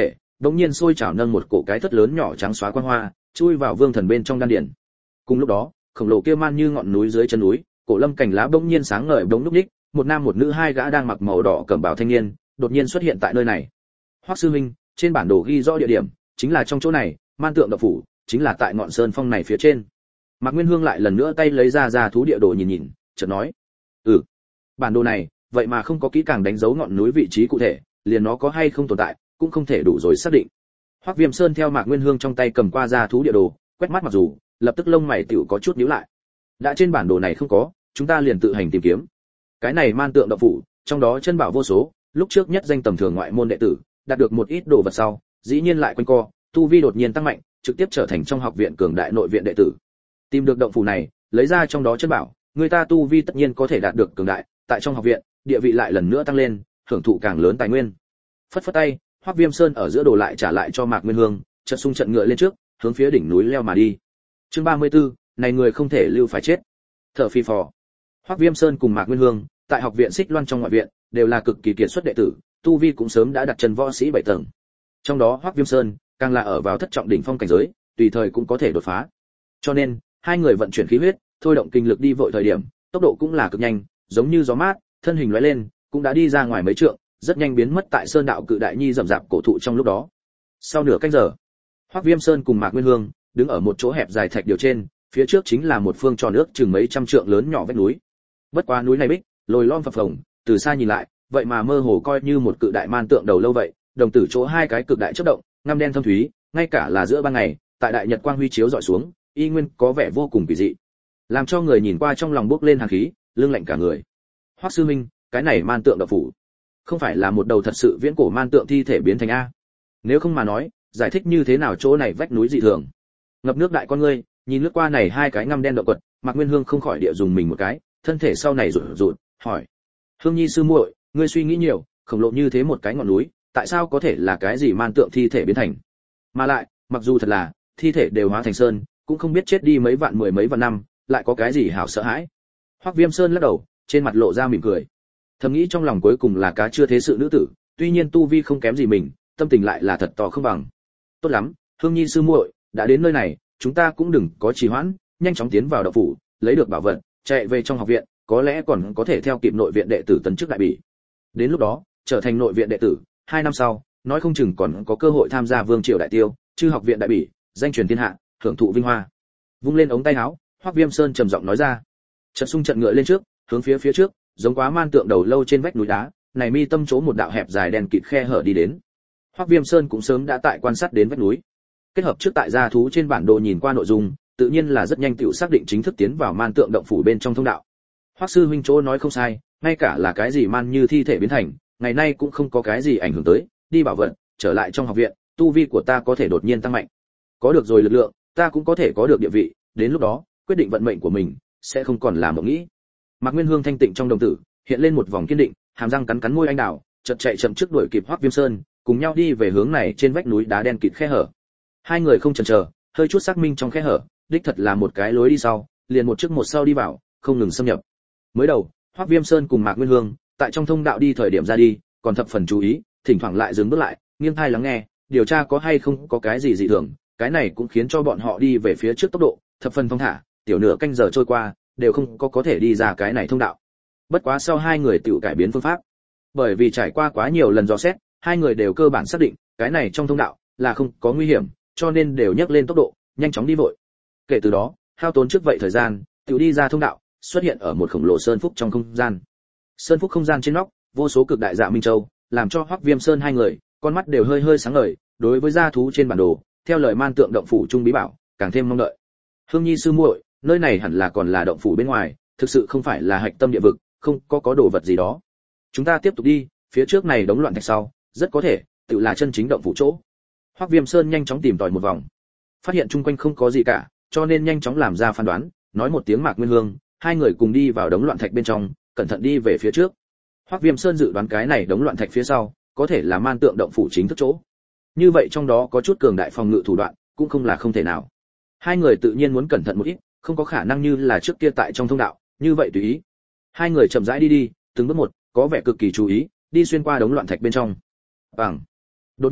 đống nhiên sôi trào nâng một cổ cái thất lớn nhỏ trắng xóa quang hoa, chui vào Vương Thần bên trong đan điển. Cùng lúc đó, khổng lồ kia man như ngọn núi dưới chân núi, cổ lâm cành lá bỗng nhiên sáng ngời bỗng lúc ních, một nam một nữ hai gã đang mặc màu đỏ cẩm bào thanh niên, đột nhiên xuất hiện tại nơi này. Hoắc sư huynh, trên bản đồ ghi rõ địa điểm, chính là trong chỗ này, man tượng động phủ, chính là tại ngọn sơn phong này phía trên. Mạc Nguyên Hương lại lần nữa tay lấy ra thú địa đồ nhìn nhìn, chợt nói: bản đồ này, vậy mà không có kỹ càng đánh dấu ngọn núi vị trí cụ thể, liền nó có hay không tồn tại, cũng không thể đủ rồi xác định. Hoắc Viêm Sơn theo Mạc Nguyên Hương trong tay cầm qua ra thú địa đồ, quét mắt mặc dù, lập tức lông mày tiểu có chút nhíu lại. Đã trên bản đồ này không có, chúng ta liền tự hành tìm kiếm. Cái này man tượng động phủ, trong đó chân bảo vô số, lúc trước nhất danh tầm thường ngoại môn đệ tử, đạt được một ít đồ vật sau, dĩ nhiên lại quanh co, tu vi đột nhiên tăng mạnh, trực tiếp trở thành trong học viện cường đại nội viện đệ tử. Tìm được động phủ này, lấy ra trong đó chân bảo, người ta tu vi tất nhiên có thể đạt được cường đại, tại trong học viện, địa vị lại lần nữa tăng lên, hưởng thụ càng lớn tài nguyên. Phất phất tay, Hoắc Viêm Sơn ở giữa đồ lại trả lại cho Mạc Nguyên Hương, chợt xung trận ngựa lên trước, hướng phía đỉnh núi leo mà đi. Chương 34, này người không thể lưu phải chết. Thở phì phò. Hoắc Viêm Sơn cùng Mạc Nguyên Hương, tại học viện Xích Loan trong ngoại viện, đều là cực kỳ kiệt xuất đệ tử, tu vi cũng sớm đã đặt chân võ sĩ 7 tầng. Trong đó Hoắc Viêm Sơn, càng là ở vào thất trọng đỉnh phong cảnh giới, tùy thời cũng có thể đột phá. Cho nên, hai người vận chuyển khí huyết, thôi động kinh lực đi vội thời điểm, tốc độ cũng là cực nhanh, giống như gió mát, thân hình lóe lên, cũng đã đi ra ngoài mấy trượng, rất nhanh biến mất tại sơn đạo cự đại nhi rậm rạp cổ thụ trong lúc đó. Sau nửa canh giờ, Hoắc Viêm Sơn cùng Mạc Nguyên Hương đứng ở một chỗ hẹp dài thạch điều trên, phía trước chính là một phương tròn nước chừng mấy trăm trượng lớn nhỏ vách núi. Bất quá núi này bích, lồi lõm phập phồng, từ xa nhìn lại, vậy mà mơ hồ coi như một cự đại man tượng đầu lâu vậy, đồng tử chỗ hai cái cực đại chớp động, ngăm đen thâm thúy, ngay cả là giữa ban ngày, tại đại nhật quang huy chiếu rọi xuống, y nguyên có vẻ vô cùng kỳ dị, làm cho người nhìn qua trong lòng bốc lên hàn khí, lưng lạnh cả người. Hoắc sư huynh, cái này man tượng động phủ, không phải là một đầu thật sự viễn cổ man tượng thi thể biến thành a? Nếu không mà nói, giải thích như thế nào chỗ này vách núi dị thường? Ngập nước đại con ngươi, nhìn lướt qua này hai cái ngăm đen động quật, Mạc Nguyên Hương không khỏi địa dùng mình một cái, thân thể sau này rụt rụt, hỏi: Hương Nhi sư muội, ngươi suy nghĩ nhiều, khổng lồ như thế một cái ngọn núi, tại sao có thể là cái gì man tượng thi thể biến thành? Mà lại, mặc dù thật là thi thể đều hóa thành sơn, cũng không biết chết đi mấy vạn mười mấy vạn năm, lại có cái gì hảo sợ hãi? Hoắc Viêm Sơn lắc đầu, trên mặt lộ ra mỉm cười. Thầm nghĩ trong lòng cuối cùng là cá chưa thế sự nữ tử, tuy nhiên tu vi không kém gì mình, tâm tình lại là thật to không bằng. Tốt lắm, Hương Nhi sư muội, đã đến nơi này, chúng ta cũng đừng có trì hoãn, nhanh chóng tiến vào động phủ, lấy được bảo vật, chạy về trong học viện, có lẽ còn có thể theo kịp nội viện đệ tử tấn chức đại bỉ. Đến lúc đó, trở thành nội viện đệ tử, 2 năm sau, nói không chừng còn có cơ hội tham gia vương triều đại tiêu, chư học viện đại bỉ, danh truyền thiên hạ, hưởng thụ vinh hoa. Vung lên ống tay áo, Hoắc Viêm Sơn trầm giọng nói ra. Trận xung trận ngựa lên trước, hướng phía trước, giống quá man tượng đầu lâu trên vách núi đá, này mi tâm chỗ một đạo hẹp dài đen kịt khe hở đi đến. Hoắc Viêm Sơn cũng sớm đã tại quan sát đến vách núi. Kết hợp trước tại gia thú trên bản đồ nhìn qua nội dung, tự nhiên là rất nhanh tựu xác định chính thức tiến vào man tượng động phủ bên trong thông đạo. Hoắc sư huynh chỗ nói không sai, ngay cả là cái gì man như thi thể biến thành, ngày nay cũng không có cái gì ảnh hưởng tới, đi bảo vận, trở lại trong học viện, tu vi của ta có thể đột nhiên tăng mạnh. Có được rồi lực lượng, ta cũng có thể có được địa vị, đến lúc đó, quyết định vận mệnh của mình sẽ không còn là mộng nghĩ. Mạc Nguyên Hương thanh tịnh trong đồng tử, hiện lên một vòng kiên định, hàm răng cắn cắn môi anh đào, chợt chạy chậm trước đuổi kịp Hoắc Viêm Sơn, cùng nhau đi về hướng này trên vách núi đá đen kịt khe hở. Hai người không chần chờ, hơi chút xác minh trong khe hở, đích thật là một cái lối đi sau, liền một trước một sau đi vào, không ngừng xâm nhập. Mới đầu, Hoắc Viêm Sơn cùng Mạc Nguyên Hương, tại trong thông đạo đi thời điểm ra đi, còn thập phần chú ý, thỉnh thoảng lại dừng bước lại, nghiêng tai lắng nghe, điều tra có hay không có cái gì dị thường, cái này cũng khiến cho bọn họ đi về phía trước tốc độ thập phần thong thả, tiểu nửa canh giờ trôi qua, đều không có thể đi ra cái này thông đạo. Bất quá sau hai người tự cải biến phương pháp. Bởi vì trải qua quá nhiều lần dò xét, hai người đều cơ bản xác định, cái này trong thông đạo là không có nguy hiểm, cho nên đều nhấc lên tốc độ, nhanh chóng đi vội. Kể từ đó, hao tốn trước vậy thời gian, tự đi ra thông đạo, xuất hiện ở một khổng lồ sơn phúc trong không gian. Sơn phúc không gian trên nóc, vô số cực đại dạ minh châu, làm cho Hoắc Viêm Sơn hai người, con mắt đều hơi hơi sáng ngời, đối với gia thú trên bản đồ, theo lời man tượng động phủ trung bí bảo, càng thêm mong đợi. Hương Nhi sư muội, nơi này hẳn là còn là động phủ bên ngoài, thực sự không phải là hạch tâm địa vực, không có đồ vật gì đó. Chúng ta tiếp tục đi, phía trước này đống loạn thạch sau, rất có thể tự là chân chính động phủ chỗ. Hoắc Viêm Sơn nhanh chóng tìm tòi một vòng, phát hiện chung quanh không có gì cả, cho nên nhanh chóng làm ra phán đoán, nói một tiếng Mạc Nguyên Hương, hai người cùng đi vào đống loạn thạch bên trong, cẩn thận đi về phía trước. Hoắc Viêm Sơn dự đoán cái này đống loạn thạch phía sau, có thể là man tượng động phủ chính thức chỗ. Như vậy trong đó có chút cường đại phòng ngự thủ đoạn, cũng không là không thể nào. Hai người tự nhiên muốn cẩn thận một ít, không có khả năng như là trước kia tại trong thông đạo, như vậy tùy ý. Hai người chậm rãi đi, từng bước một, có vẻ cực kỳ chú ý, đi xuyên qua đống loạn thạch bên trong. Đột nhiên,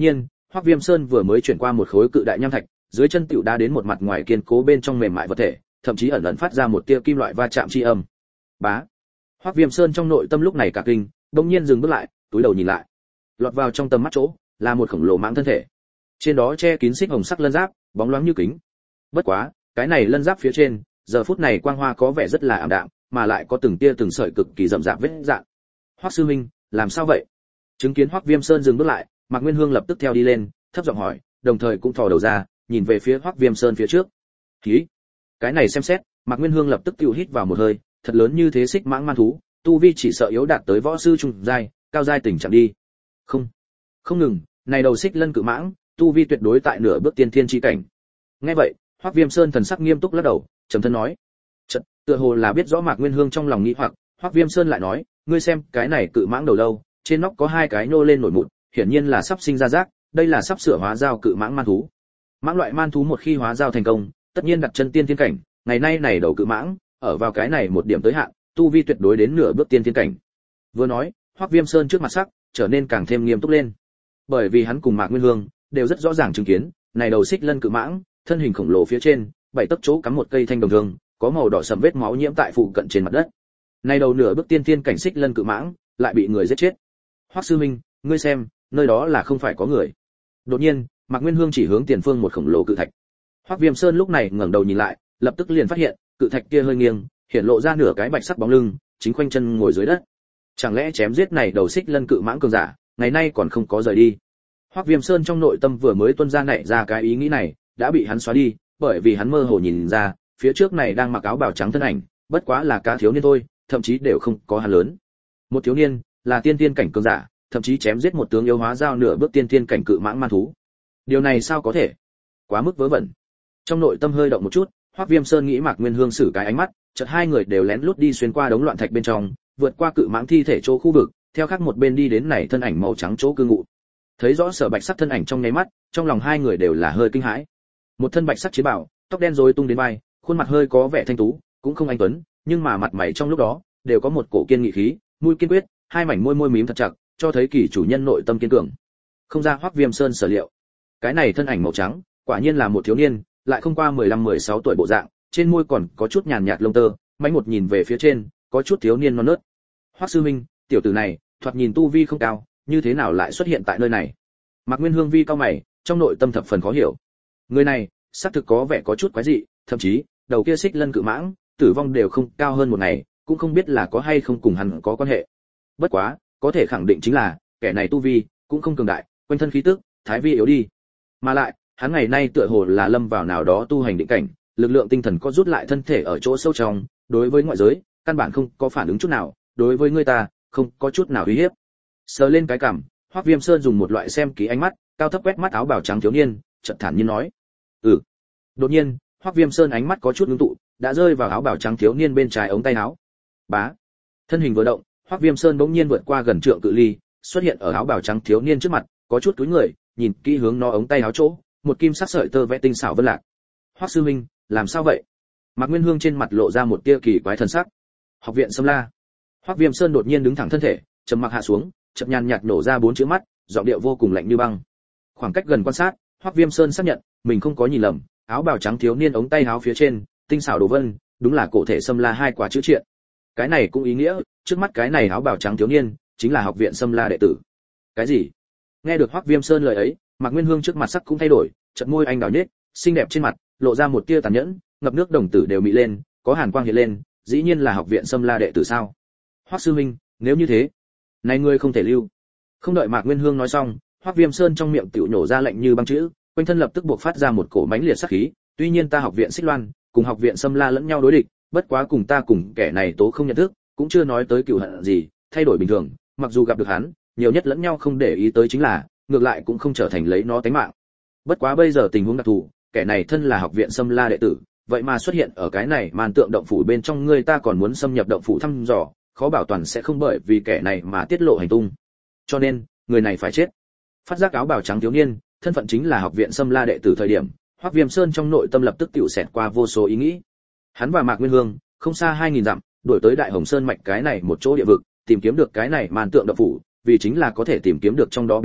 Hoắc Viêm Sơn vừa mới chuyển qua một khối cự đại nham thạch, dưới chân tiểu đá đến một mặt ngoài kiên cố bên trong mềm mại vật thể, thậm chí ẩn ẩn phát ra một tia kim loại va chạm chi âm. Bá. Hoắc Viêm Sơn trong nội tâm lúc này cả kinh, đột nhiên dừng bước lại, túi đầu nhìn lại. Lọt vào trong tầm mắt chỗ, là một khổng lồ mãng thân thể. Trên đó che kín xích hồng sắc lân giáp, bóng loáng như kính. Bất quá, cái này lân giáp phía trên, giờ phút này quang hoa có vẻ rất là ảm đạm, mà lại có từng tia từng sợi cực kỳ rậm rạp vết rạn. Hoắc sư huynh, làm sao vậy? Chứng kiến Hoắc Viêm Sơn dừng bước lại, Mạc Nguyên Hương lập tức theo đi lên, thấp giọng hỏi, đồng thời cũng thò đầu ra, nhìn về phía Hoắc Viêm Sơn phía trước. Khí. Cái này xem xét, Mạc Nguyên Hương lập tức tiêu hít vào một hơi, thật lớn như thế xích mãng man thú, tu vi chỉ sợ yếu đạt tới võ sư trung giai, cao giai tình trạng đi. Không ngừng, này đầu xích lân cự mãng, tu vi tuyệt đối tại nửa bước tiên thiên chi cảnh. Nghe vậy, Hoắc Viêm Sơn thần sắc nghiêm túc lắc đầu, trầm thân nói, "Chợt, tựa hồ là biết rõ Mạc Nguyên Hương trong lòng nghi hoặc, Hoắc Viêm Sơn lại nói, ngươi xem, cái này cự mãng đầu lâu, trên nóc có hai cái nô lên nổi mụn, hiển nhiên là sắp sinh ra rác, đây là sắp sửa hóa giao cự mãng man thú. Mãng loại man thú một khi hóa giao thành công, tất nhiên đặt chân tiên thiên cảnh, ngày nay này đầu cự mãng, ở vào cái này một điểm tới hạn, tu vi tuyệt đối đến nửa bước tiên thiên cảnh." Vừa nói, Hoắc Viêm Sơn trước mặt sắc trở nên càng thêm nghiêm túc lên. Bởi vì hắn cùng Mạc Nguyên Hương đều rất rõ ràng chứng kiến, này đầu xích lân cự mãng, thân hình khổng lồ phía trên, bảy tấc chỗ cắm một cây thanh đồng thương, có màu đỏ sẫm vết máu nhiễm tại phụ cận trên mặt đất. Này đầu nửa bước tiên thiên cảnh xích lân cự mãng, lại bị người giết chết. Hoắc sư minh, ngươi xem, nơi đó là không phải có người. Đột nhiên, Mạc Nguyên Hương chỉ hướng tiền phương một khổng lồ cự thạch. Hoắc Viêm Sơn lúc này ngẩng đầu nhìn lại, lập tức liền phát hiện, cự thạch kia hơi nghiêng, hiện lộ ra nửa cái bạch sắc bóng lưng, chính khoanh chân ngồi dưới đất. Chẳng lẽ chém giết này đầu xích lân cự mãng cường giả, ngày nay còn không có rời đi? Hoắc Viêm Sơn trong nội tâm vừa mới tuôn ra nảy ra cái ý nghĩ này, đã bị hắn xóa đi, bởi vì hắn mơ hồ nhìn ra, phía trước này đang mặc áo bào trắng thân ảnh, bất quá là cá thiếu niên thôi, thậm chí đều không có hắn lớn. Một thiếu niên, là tiên tiên cảnh cường giả, thậm chí chém giết một tướng yếu hóa giao nửa bước tiên tiên cảnh cự mãng man thú. Điều này sao có thể? Quá mức vớ vẩn. Trong nội tâm hơi động một chút, Hoắc Viêm Sơn nghĩ Mạc Nguyên Hương sử cái ánh mắt, chợt hai người đều lén lút đi xuyên qua đống loạn thạch bên trong, vượt qua cự mãng thi thể chỗ khu vực, theo khác một bên đi đến này thân ảnh màu trắng chỗ cư ngụ. Thấy rõ Sở Bạch sắc thân ảnh trong nháy mắt, trong lòng hai người đều là hơi kinh hãi. Một thân bạch sắc chiến bào, tóc đen rối tung đến vai, khuôn mặt hơi có vẻ thanh tú, cũng không anh tuấn, nhưng mà mặt mày trong lúc đó đều có một cổ kiên nghị khí, mũi kiên quyết, hai mảnh môi mím thật chặt, cho thấy kỳ chủ nhân nội tâm kiên cường. Không ra Hoắc Viêm Sơn sở liệu, cái này thân ảnh màu trắng, quả nhiên là một thiếu niên, lại không qua 15-16 tuổi bộ dạng, trên môi còn có chút nhàn nhạt lông tơ, mánh một nhìn về phía trên, có chút thiếu niên non nớt. Hoắc sư huynh, tiểu tử này, thoạt nhìn tu vi không cao, như thế nào lại xuất hiện tại nơi này? Mạc Nguyên Hương vi cao mày, trong nội tâm thập phần khó hiểu. Người này, xác thực có vẻ có chút quái dị, thậm chí, đầu kia xích lân cự mãng, tử vong đều không cao hơn một ngày, cũng không biết là có hay không cùng hắn có quan hệ. Bất quá, có thể khẳng định chính là, kẻ này tu vi cũng không cường đại, quanh thân khí tức, thái vi yếu đi. Mà lại, hắn ngày nay tựa hồ là lâm vào nào đó tu hành định cảnh, lực lượng tinh thần có rút lại thân thể ở chỗ sâu trong, đối với ngoại giới, căn bản không có phản ứng chút nào, đối với người ta, không có chút nào uy hiếp. Sờ lên cái cằm, Hoắc Viêm Sơn dùng một loại xem kỹ ánh mắt, cao thấp quét mắt áo bào trắng thiếu niên, chợt thản nhiên nói: "Ừ." Đột nhiên, Hoắc Viêm Sơn ánh mắt có chút ngưng tụ, đã rơi vào áo bào trắng thiếu niên bên trái ống tay áo. Bá. Thân hình vừa động, Hoắc Viêm Sơn bỗng nhiên vượt qua gần trượng cự ly, xuất hiện ở áo bào trắng thiếu niên trước mặt, có chút cúi người, nhìn kỹ hướng nó ống tay áo chỗ, một kim sắc sợi tơ vẽ tinh xảo vân lạc. "Hoắc sư huynh, làm sao vậy?" Mạc Nguyên Hương trên mặt lộ ra một tia kỳ quái thần sắc. "Học viện Sâm La." Hoắc Viêm Sơn đột nhiên đứng thẳng thân thể, trầm mặc hạ xuống, chậm nhàn nhạt nổ ra 4 chữ mắt, giọng điệu vô cùng lạnh như băng. Khoảng cách gần quan sát, Hoắc Viêm Sơn xác nhận, mình không có nhìn lầm, áo bào trắng thiếu niên ống tay áo phía trên, tinh xảo đồ vân, đúng là cổ thể Sâm La hai quả chữ triện. Cái này cũng ý nghĩa, trước mắt cái này áo bào trắng thiếu niên, chính là học viện Sâm La đệ tử. Cái gì? Nghe được Hoắc Viêm Sơn lời ấy, Mạc Nguyên Hương trước mặt sắc cũng thay đổi, chợt môi anh đào nhếch, xinh đẹp trên mặt lộ ra một tia tàn nhẫn, ngập nước đồng tử đều mị lên, có hàn quang hiện lên, dĩ nhiên là học viện Sâm La đệ tử sao? Hoắc sư huynh, nếu như thế, này ngươi không thể lưu. Không đợi Mạc Nguyên Hương nói xong, Hoắc Viêm Sơn trong miệng tiểu nổ ra lệnh như băng chữ, quanh thân lập tức buộc phát ra một cổ mãnh liệt sát khí, tuy nhiên ta học viện Xích Loan, cùng học viện Sâm La lẫn nhau đối địch, bất quá cùng ta cùng kẻ này tố không nhận thức, cũng chưa nói tới cừu hận gì, thay đổi bình thường, mặc dù gặp được hắn, nhiều nhất lẫn nhau không để ý tới chính là, ngược lại cũng không trở thành lấy nó tánh mạng. Bất quá bây giờ tình huống đặc thù, kẻ này thân là học viện Sâm La đệ tử, vậy mà xuất hiện ở cái này màn tượng động phủ bên trong, người ta còn muốn xâm nhập động phủ thăm dò, khó bảo toàn sẽ không bởi vì kẻ này mà tiết lộ hành tung. Cho nên, người này phải chết. Phát giác áo bào trắng thiếu niên, thân phận chính là học viện Sâm La đệ tử thời điểm, Hoắc Viêm Sơn trong nội tâm lập tức tiểu xẹt qua vô số ý nghĩ. Hắn và Mạc Nguyên Hương, không xa 2000 dặm, đuổi tới Đại Hồng Sơn mạch cái này một chỗ địa vực, tìm kiếm được cái này màn tượng động phủ, vì chính là có thể tìm kiếm được trong đó bí bảo,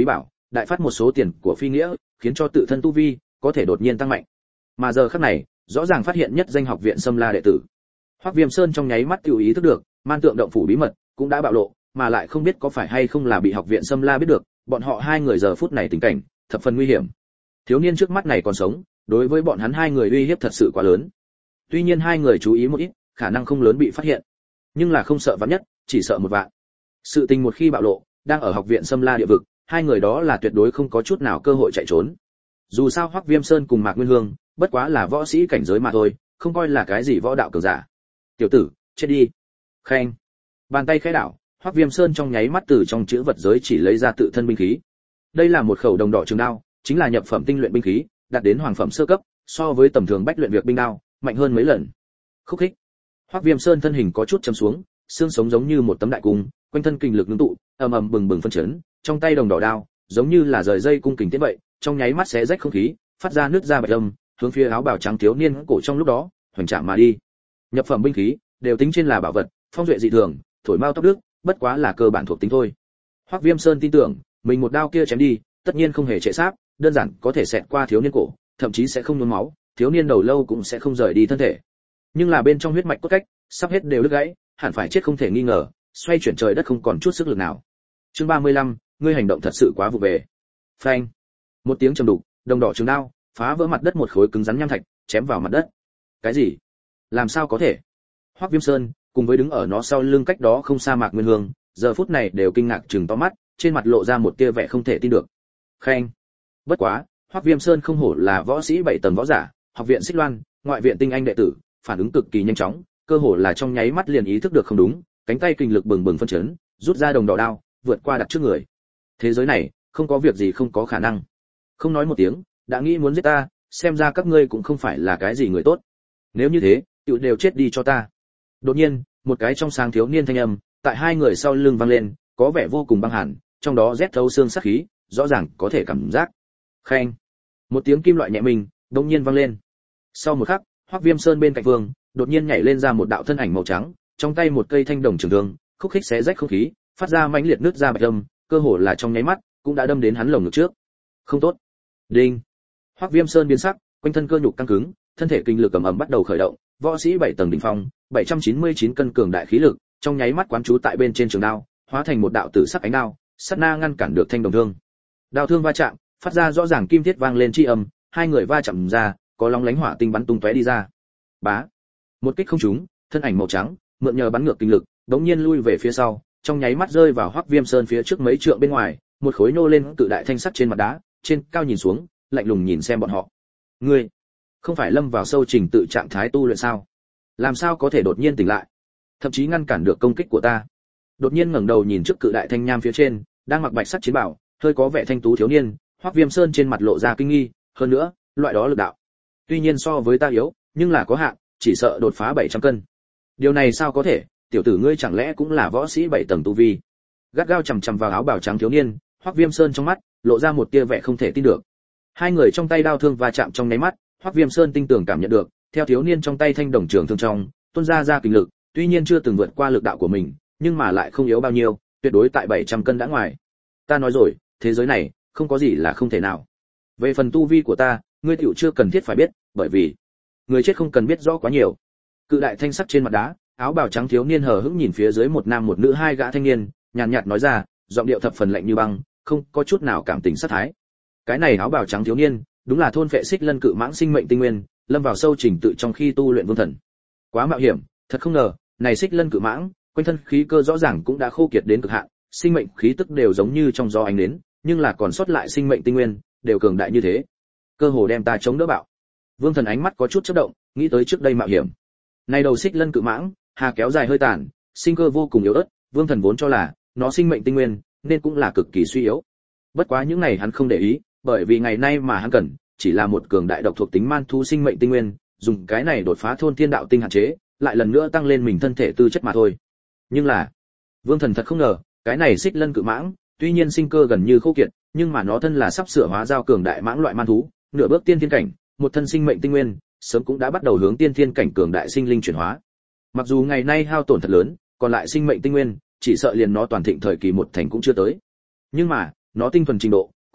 đại phát một số tiền của phi nghĩa, khiến cho tự thân tu vi có thể đột nhiên tăng mạnh. Mà giờ khắc này, rõ ràng phát hiện nhất danh học viện Sâm La đệ tử. Hoắc Viêm Sơn trong nháy mắt tự ý thức được, Man Tượng động phủ bí mật cũng đã bạo lộ, mà lại không biết có phải hay không là bị học viện Sâm La biết được, bọn họ hai người giờ phút này tình cảnh thập phần nguy hiểm. Thiếu niên trước mắt này còn sống, đối với bọn hắn hai người uy hiếp thật sự quá lớn. Tuy nhiên hai người chú ý một ít, khả năng không lớn bị phát hiện, nhưng là không sợ vạn nhất, chỉ sợ một vạn. Sự tình một khi bạo lộ, đang ở học viện Sâm La địa vực, hai người đó là tuyệt đối không có chút nào cơ hội chạy trốn. Dù sao Hoắc Viêm Sơn cùng Mạc Nguyên Hương, bất quá là võ sĩ cảnh giới mà thôi, không coi là cái gì võ đạo cường giả. Tiểu tử, chết đi. Khen. Bàn tay khẽ đảo, Hoắc Viêm Sơn trong nháy mắt từ trong chữ vật giới chỉ lấy ra tự thân binh khí. Đây là một khẩu đồng đỏ trường đao, chính là nhập phẩm tinh luyện binh khí, đạt đến hoàng phẩm sơ cấp, so với tầm thường bách luyện việc binh đao, mạnh hơn mấy lần. Khúc khích. Hoắc Viêm Sơn thân hình có chút chầm xuống, xương sống giống như một tấm đại cung, quanh thân kinh lực ngưng tụ, ầm ầm bừng bừng phân chấn, trong tay đồng đỏ đao, giống như là rời dây cung kình tiến vậy, trong nháy mắt xé rách không khí, phát ra nước ra bạch âm, hướng phía áo bào trắng thiếu niên cổ trong lúc đó, hoành chạm mà đi. Nhập phẩm binh khí, đều tính trên là bảo vật, phong duệ dị thường, thổi mau tóc đức, bất quá là cơ bản thuộc tính thôi. Hoắc Viêm Sơn tin tưởng, mình một đao kia chém đi, tất nhiên không hề trễ sáp, đơn giản có thể xẹt qua thiếu niên cổ, thậm chí sẽ không nhuốm máu, thiếu niên đầu lâu cũng sẽ không rời đi thân thể. Nhưng là bên trong huyết mạch cốt cách, sắp hết đều đứt gãy, hẳn phải chết không thể nghi ngờ, xoay chuyển trời đất không còn chút sức lực nào. Chương 35, ngươi hành động thật sự quá vụ về. Phanh. Một tiếng trầm đục, đồng đỏ trường đao phá vỡ mặt đất một khối cứng rắn nham thạch, chém vào mặt đất. Cái gì? Làm sao có thể? Hoắc Viêm Sơn cùng với đứng ở nó sau lưng cách đó không xa Mạc Nguyên Hương, giờ phút này đều kinh ngạc trừng to mắt, trên mặt lộ ra một tia vẻ không thể tin được. Khen. Bất quá, Hoắc Viêm Sơn không hổ là võ sĩ 7 tầng võ giả, học viện Xích Loan, ngoại viện tinh anh đệ tử, phản ứng cực kỳ nhanh chóng, cơ hồ là trong nháy mắt liền ý thức được không đúng, cánh tay kinh lực bừng bừng phân chấn, rút ra đồng đỏ đao, vượt qua đặt trước người. Thế giới này, không có việc gì không có khả năng. Không nói một tiếng, đã nghĩ muốn giết ta, xem ra các ngươi cũng không phải là cái gì người tốt. Nếu như thế, tựu đều chết đi cho ta. Đột nhiên, một cái trong sáng thiếu niên thanh âm, tại hai người sau lưng vang lên, có vẻ vô cùng băng hàn, trong đó rét thấu xương sát khí, rõ ràng có thể cảm giác. Khen. Một tiếng kim loại nhẹ mình, đột nhiên vang lên. Sau một khắc, Hoắc Viêm Sơn bên cạnh Vương, đột nhiên nhảy lên ra một đạo thân ảnh màu trắng, trong tay một cây thanh đồng trường thương, khúc khích xé rách không khí, phát ra mãnh liệt nước ra bạch âm, cơ hồ là trong nháy mắt, cũng đã đâm đến hắn lồng ngực trước. Không tốt. Đinh. Hoắc Viêm Sơn biến sắc, quanh thân cơ nhục căng cứng, thân thể kinh lực ầm ầm bắt đầu khởi động, võ sĩ 7 tầng đỉnh phong, 799 cân cường đại khí lực, trong nháy mắt quán trú tại bên trên trường đao, hóa thành một đạo tử sắc ánh đao, sát na ngăn cản được thanh đồng thương. Đao thương va chạm, phát ra rõ ràng kim thiết vang lên chi âm, hai người va chạm ra, có lóng lánh hỏa tinh bắn tung tóe đi ra. Bá. Một kích không trúng, thân ảnh màu trắng, mượn nhờ bắn ngược kinh lực, đống nhiên lui về phía sau, trong nháy mắt rơi vào Hoắc Viêm Sơn phía trước mấy trượng bên ngoài, một khối nô lên tự đại thanh sắt trên mặt đá, trên cao nhìn xuống, lạnh lùng nhìn xem bọn họ. Ngươi, không phải lâm vào sâu trình tự trạng thái tu luyện sao? Làm sao có thể đột nhiên tỉnh lại, thậm chí ngăn cản được công kích của ta? Đột nhiên ngẩng đầu nhìn trước cự đại thanh nham phía trên, đang mặc bạch sắt chiến bào, hơi có vẻ thanh tú thiếu niên, Hoắc Viêm Sơn trên mặt lộ ra kinh nghi, hơn nữa, loại đó lực đạo. Tuy nhiên so với ta yếu, nhưng là có hạn, chỉ sợ đột phá 700 cân. Điều này sao có thể, tiểu tử ngươi chẳng lẽ cũng là võ sĩ 7 tầng tu vi? Gắt gao chằm chằm vào áo bào trắng thiếu niên, Hoắc Viêm Sơn trong mắt lộ ra một tia vẻ không thể tin được. Hai người trong tay đao thương va chạm trong nháy mắt, Hoắc Viêm Sơn tinh tường cảm nhận được, theo thiếu niên trong tay thanh đồng trường thương trong, tuôn ra kinh lực, tuy nhiên chưa từng vượt qua lực đạo của mình, nhưng mà lại không yếu bao nhiêu, tuyệt đối tại 700 cân đã ngoài. Ta nói rồi, thế giới này không có gì là không thể nào. Về phần tu vi của ta, ngươi tiểu chưa cần thiết phải biết, bởi vì người chết không cần biết rõ quá nhiều. Cự đại thanh sắc trên mặt đá, áo bào trắng thiếu niên hờ hững nhìn phía dưới một nam một nữ hai gã thanh niên, nhàn nhạt nói ra, giọng điệu thập phần lạnh như băng, không có chút nào cảm tình sát thái. Cái này áo bào trắng thiếu niên, đúng là thôn phệ xích lân cự mãng sinh mệnh tinh nguyên, lâm vào sâu trình tự trong khi tu luyện vương thần. Quá mạo hiểm, thật không ngờ, này xích lân cự mãng, quanh thân khí cơ rõ ràng cũng đã khô kiệt đến cực hạn, sinh mệnh khí tức đều giống như trong gió ánh đến, nhưng là còn sót lại sinh mệnh tinh nguyên, đều cường đại như thế. Cơ hồ đem ta chống đỡ bạo. Vương thần ánh mắt có chút chớp động, nghĩ tới trước đây mạo hiểm. Này đầu xích lân cự mãng, hà kéo dài hơi tàn, sinh cơ vô cùng yếu ớt, Vương thần vốn cho là nó sinh mệnh tinh nguyên, nên cũng là cực kỳ suy yếu. Bất quá những này hắn không để ý, bởi vì ngày nay mà hắn cần chỉ là một cường đại độc thuộc tính man thú sinh mệnh tinh nguyên, dùng cái này đột phá thôn thiên đạo tinh hạn chế, lại lần nữa tăng lên mình thân thể tư chất mà thôi. Nhưng là, Vương thần thật không ngờ, cái này xích lân cự mãng, tuy nhiên sinh cơ gần như khô kiệt, nhưng mà nó thân là sắp sửa hóa giao cường đại mãng loại man thú, nửa bước tiên thiên cảnh, một thân sinh mệnh tinh nguyên, sớm cũng đã bắt đầu hướng tiên thiên cảnh cường đại sinh linh chuyển hóa. Mặc dù ngày nay hao tổn thật lớn, còn lại sinh mệnh tinh nguyên, chỉ sợ liền nó toàn thịnh thời kỳ một thành cũng chưa tới. Nhưng mà, nó tinh thuần trình độ,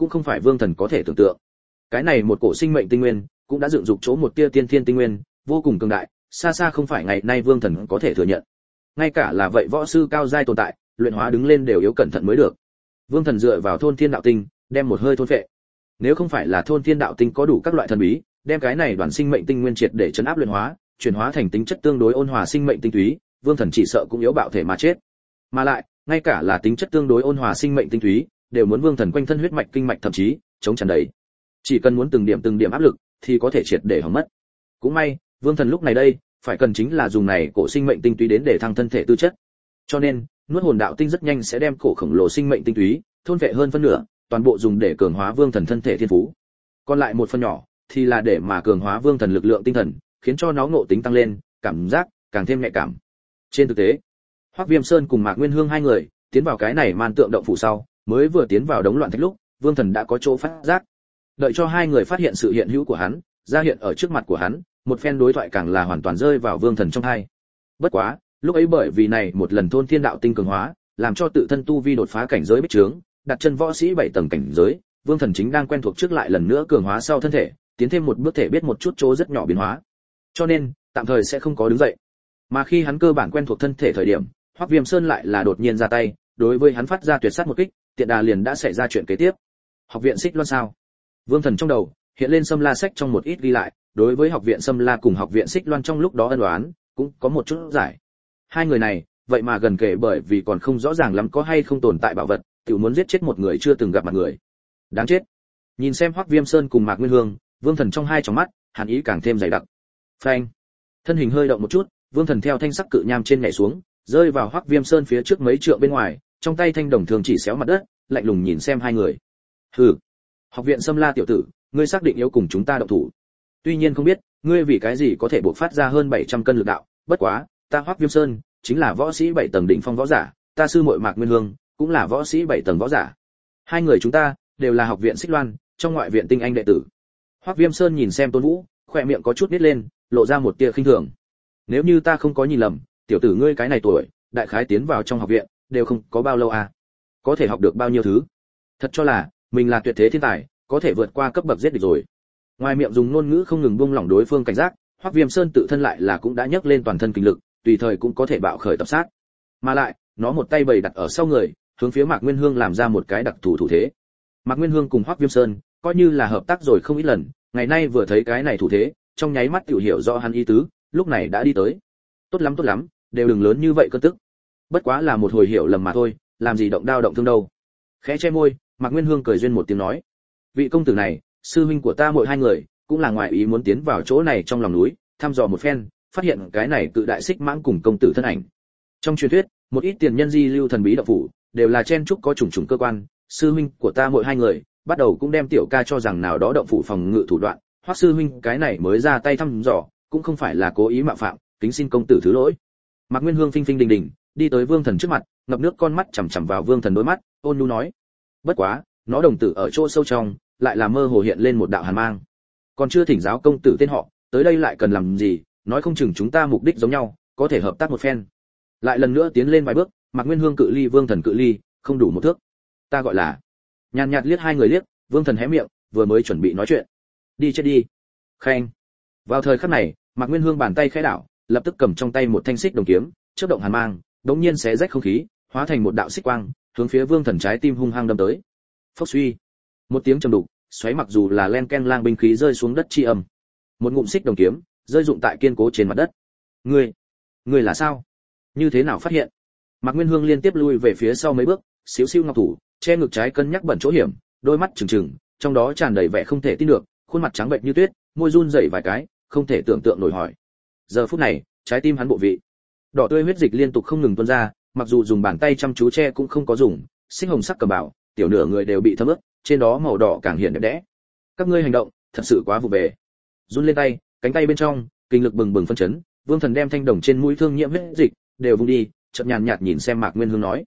cũng không phải Vương Thần có thể tưởng tượng. Cái này một cổ sinh mệnh tinh nguyên, cũng đã dựng dục chỗ một tia tiên thiên tinh nguyên, vô cùng cường đại, xa xa không phải ngày nay Vương Thần có thể thừa nhận. Ngay cả là vậy võ sư cao giai tồn tại, luyện hóa đứng lên đều yếu cẩn thận mới được. Vương Thần dựa vào thôn thiên đạo tinh, đem một hơi thôn phệ. Nếu không phải là thôn thiên đạo tinh có đủ các loại thần bí, đem cái này đoàn sinh mệnh tinh nguyên triệt để chấn áp luyện hóa, chuyển hóa thành tính chất tương đối ôn hòa sinh mệnh tinh túy, Vương Thần chỉ sợ cũng yếu bạo thể mà chết. Mà lại, ngay cả là tính chất tương đối ôn hòa sinh mệnh tinh túy, đều muốn Vương Thần quanh thân huyết mạch kinh mạch thậm chí chống tràn đầy. Chỉ cần muốn từng điểm áp lực, thì có thể triệt để hỏng mất. Cũng may, Vương Thần lúc này đây, phải cần chính là dùng này cổ sinh mệnh tinh túy đến để thăng thân thể tư chất. Cho nên, nuốt hồn đạo tinh rất nhanh sẽ đem cổ khổng lồ sinh mệnh tinh túy thôn vệ hơn phân nửa, toàn bộ dùng để cường hóa Vương Thần thân thể thiên phú. Còn lại một phần nhỏ thì là để mà cường hóa Vương Thần lực lượng tinh thần, khiến cho nó ngộ tính tăng lên, cảm giác càng thêm nhạy cảm. Trên thực tế, Hoắc Viêm Sơn cùng Mạc Nguyên Hương hai người tiến vào cái này man tượng động phủ sau, mới vừa tiến vào đống loạn thạch lúc, Vương Thần đã có chỗ phát giác. Đợi cho hai người phát hiện sự hiện hữu của hắn, ra hiện ở trước mặt của hắn, một phen đối thoại càng là hoàn toàn rơi vào Vương Thần trong tai. Bất quá, lúc ấy bởi vì này một lần thôn thiên đạo tinh cường hóa, làm cho tự thân tu vi đột phá cảnh giới bích trướng, đặt chân võ sĩ 7 tầng cảnh giới, Vương Thần chính đang quen thuộc trước lại lần nữa cường hóa sau thân thể, tiến thêm một bước thể biết một chút chỗ rất nhỏ biến hóa. Cho nên, tạm thời sẽ không có đứng dậy. Mà khi hắn cơ bản quen thuộc thân thể thời điểm, Hoắc Viêm Sơn lại là đột nhiên ra tay, đối với hắn phát ra tuyệt sát một kích, tiện đà liền đã xảy ra chuyện kế tiếp. Học viện Xích Loan sao? Vương Thần trong đầu hiện lên Sâm La sách trong một ít ghi lại, đối với học viện Sâm La cùng học viện Xích Loan trong lúc đó ân oán, cũng có một chút giải. Hai người này, vậy mà gần kể bởi vì còn không rõ ràng lắm có hay không tồn tại bảo vật, tiểu muốn giết chết một người chưa từng gặp mặt người. Đáng chết. Nhìn xem Hoắc Viêm Sơn cùng Mạc Nguyên Hương, Vương Thần trong hai tròng mắt, hàn ý càng thêm dày đặc. Phanh. Thân hình hơi động một chút, Vương Thần theo thanh sắc cự nham trên nhảy xuống, rơi vào Hoắc Viêm Sơn phía trước mấy trượng bên ngoài, trong tay thanh đồng thường chỉ xéo mặt đất, lạnh lùng nhìn xem hai người. Hừ, học viện Sâm La tiểu tử, ngươi xác định yếu cùng chúng ta động thủ. Tuy nhiên không biết, ngươi vì cái gì có thể bộc phát ra hơn 700 cân lực đạo, bất quá, ta Hoắc Viêm Sơn chính là võ sĩ 7 tầng đỉnh phong võ giả, ta sư muội Mạc Nguyên Hương cũng là võ sĩ 7 tầng võ giả. Hai người chúng ta đều là học viện Xích Loan, trong ngoại viện tinh anh đệ tử. Hoắc Viêm Sơn nhìn xem Tôn Vũ, khóe miệng có chút nít lên, lộ ra một tia khinh thường. Nếu như ta không có nhìn lầm, tiểu tử ngươi cái này tuổi, đại khái tiến vào trong học viện, đều không có bao lâu à? Có thể học được bao nhiêu thứ? Thật cho là mình là tuyệt thế thiên tài, có thể vượt qua cấp bậc giết địch rồi. Ngoài miệng dùng ngôn ngữ không ngừng buông lỏng đối phương cảnh giác, Hoắc Viêm Sơn tự thân lại là cũng đã nhấc lên toàn thân kinh lực, tùy thời cũng có thể bạo khởi tập sát. Mà lại, nó một tay bày đặt ở sau người, hướng phía Mạc Nguyên Hương làm ra một cái đặc thù thủ thế. Mạc Nguyên Hương cùng Hoắc Viêm Sơn coi như là hợp tác rồi không ít lần, ngày nay vừa thấy cái này thủ thế, trong nháy mắt tiểu hiểu rõ hắn ý tứ, lúc này đã đi tới. Tốt lắm, đều đừng lớn như vậy cơn tức. Bất quá là một hồi hiểu lầm mà thôi, làm gì động đao động thương đâu. Khẽ che môi, Mạc Nguyên Hương cười duyên một tiếng nói: "Vị công tử này, sư huynh của ta mỗi hai người, cũng là ngoại ý muốn tiến vào chỗ này trong lòng núi, thăm dò một phen, phát hiện cái này cự đại xích mãng cùng công tử thân ảnh. Trong truyền thuyết, một ít tiền nhân di lưu thần bí đạo phủ, đều là chen trúc có trùng cơ quan, sư huynh của ta mỗi hai người, bắt đầu cũng đem tiểu ca cho rằng nào đó động phủ phòng ngự thủ đoạn, Hoắc sư huynh cái này mới ra tay thăm dò, cũng không phải là cố ý mạo phạm, kính xin công tử thứ lỗi." Mạc Nguyên Hương phinh phinh đình đình, đi tới Vương Thần trước mặt, ngập nước con mắt chằm chằm vào Vương Thần đôi mắt, ôn nhu nói: "Bất quá, nó đồng tử ở chỗ sâu trong, lại là mơ hồ hiện lên một đạo hàn mang. Còn chưa thỉnh giáo công tử tên họ, tới đây lại cần làm gì, nói không chừng chúng ta mục đích giống nhau, có thể hợp tác một phen." Lại lần nữa tiến lên vài bước, Mạc Nguyên Hương cự ly Vương Thần cự ly, không đủ một thước. "Ta gọi là..." Nhàn nhạt liếc hai người liếc, Vương Thần hé miệng, vừa mới chuẩn bị nói chuyện. "Đi chết đi." Khen. Vào thời khắc này, Mạc Nguyên Hương bàn tay khẽ đảo, lập tức cầm trong tay một thanh xích đồng kiếm, chớp động hàn mang, đống nhiên xé rách không khí, hóa thành một đạo xích quang, hướng phía Vương Thần trái tim hung hăng đâm tới. Phốc suy. Một tiếng trầm đục, xoáy mặc dù là len ken lang binh khí rơi xuống đất chi âm. Một ngụm xích đồng kiếm rơi dụng tại kiên cố trên mặt đất. Ngươi là sao? Như thế nào phát hiện? Mạc Nguyên Hương liên tiếp lui về phía sau mấy bước, xíu xiu ngọc thủ, che ngực trái cân nhắc bẩn chỗ hiểm, đôi mắt trừng trừng, trong đó tràn đầy vẻ không thể tin được, khuôn mặt trắng bệch như tuyết, môi run rẩy vài cái, không thể tưởng tượng nổi hỏi. Giờ phút này, trái tim hắn bộ vị, đỏ tươi huyết dịch liên tục không ngừng tuôn ra, mặc dù dùng bàn tay chăm chú che cũng không có dùng, xích hồng sắc cầm bảo, tiểu nửa người đều bị thấm ướt, trên đó màu đỏ càng hiện đẹp đẽ. Các ngươi hành động, thật sự quá vụ bề. Run lên tay, cánh tay bên trong, kinh lực bừng bừng phân chấn, Vương Thần đem thanh đồng trên mũi thương nhiễm huyết dịch đều vung đi, chợt nhàn nhạt nhìn xem Mạc Nguyên Hương nói: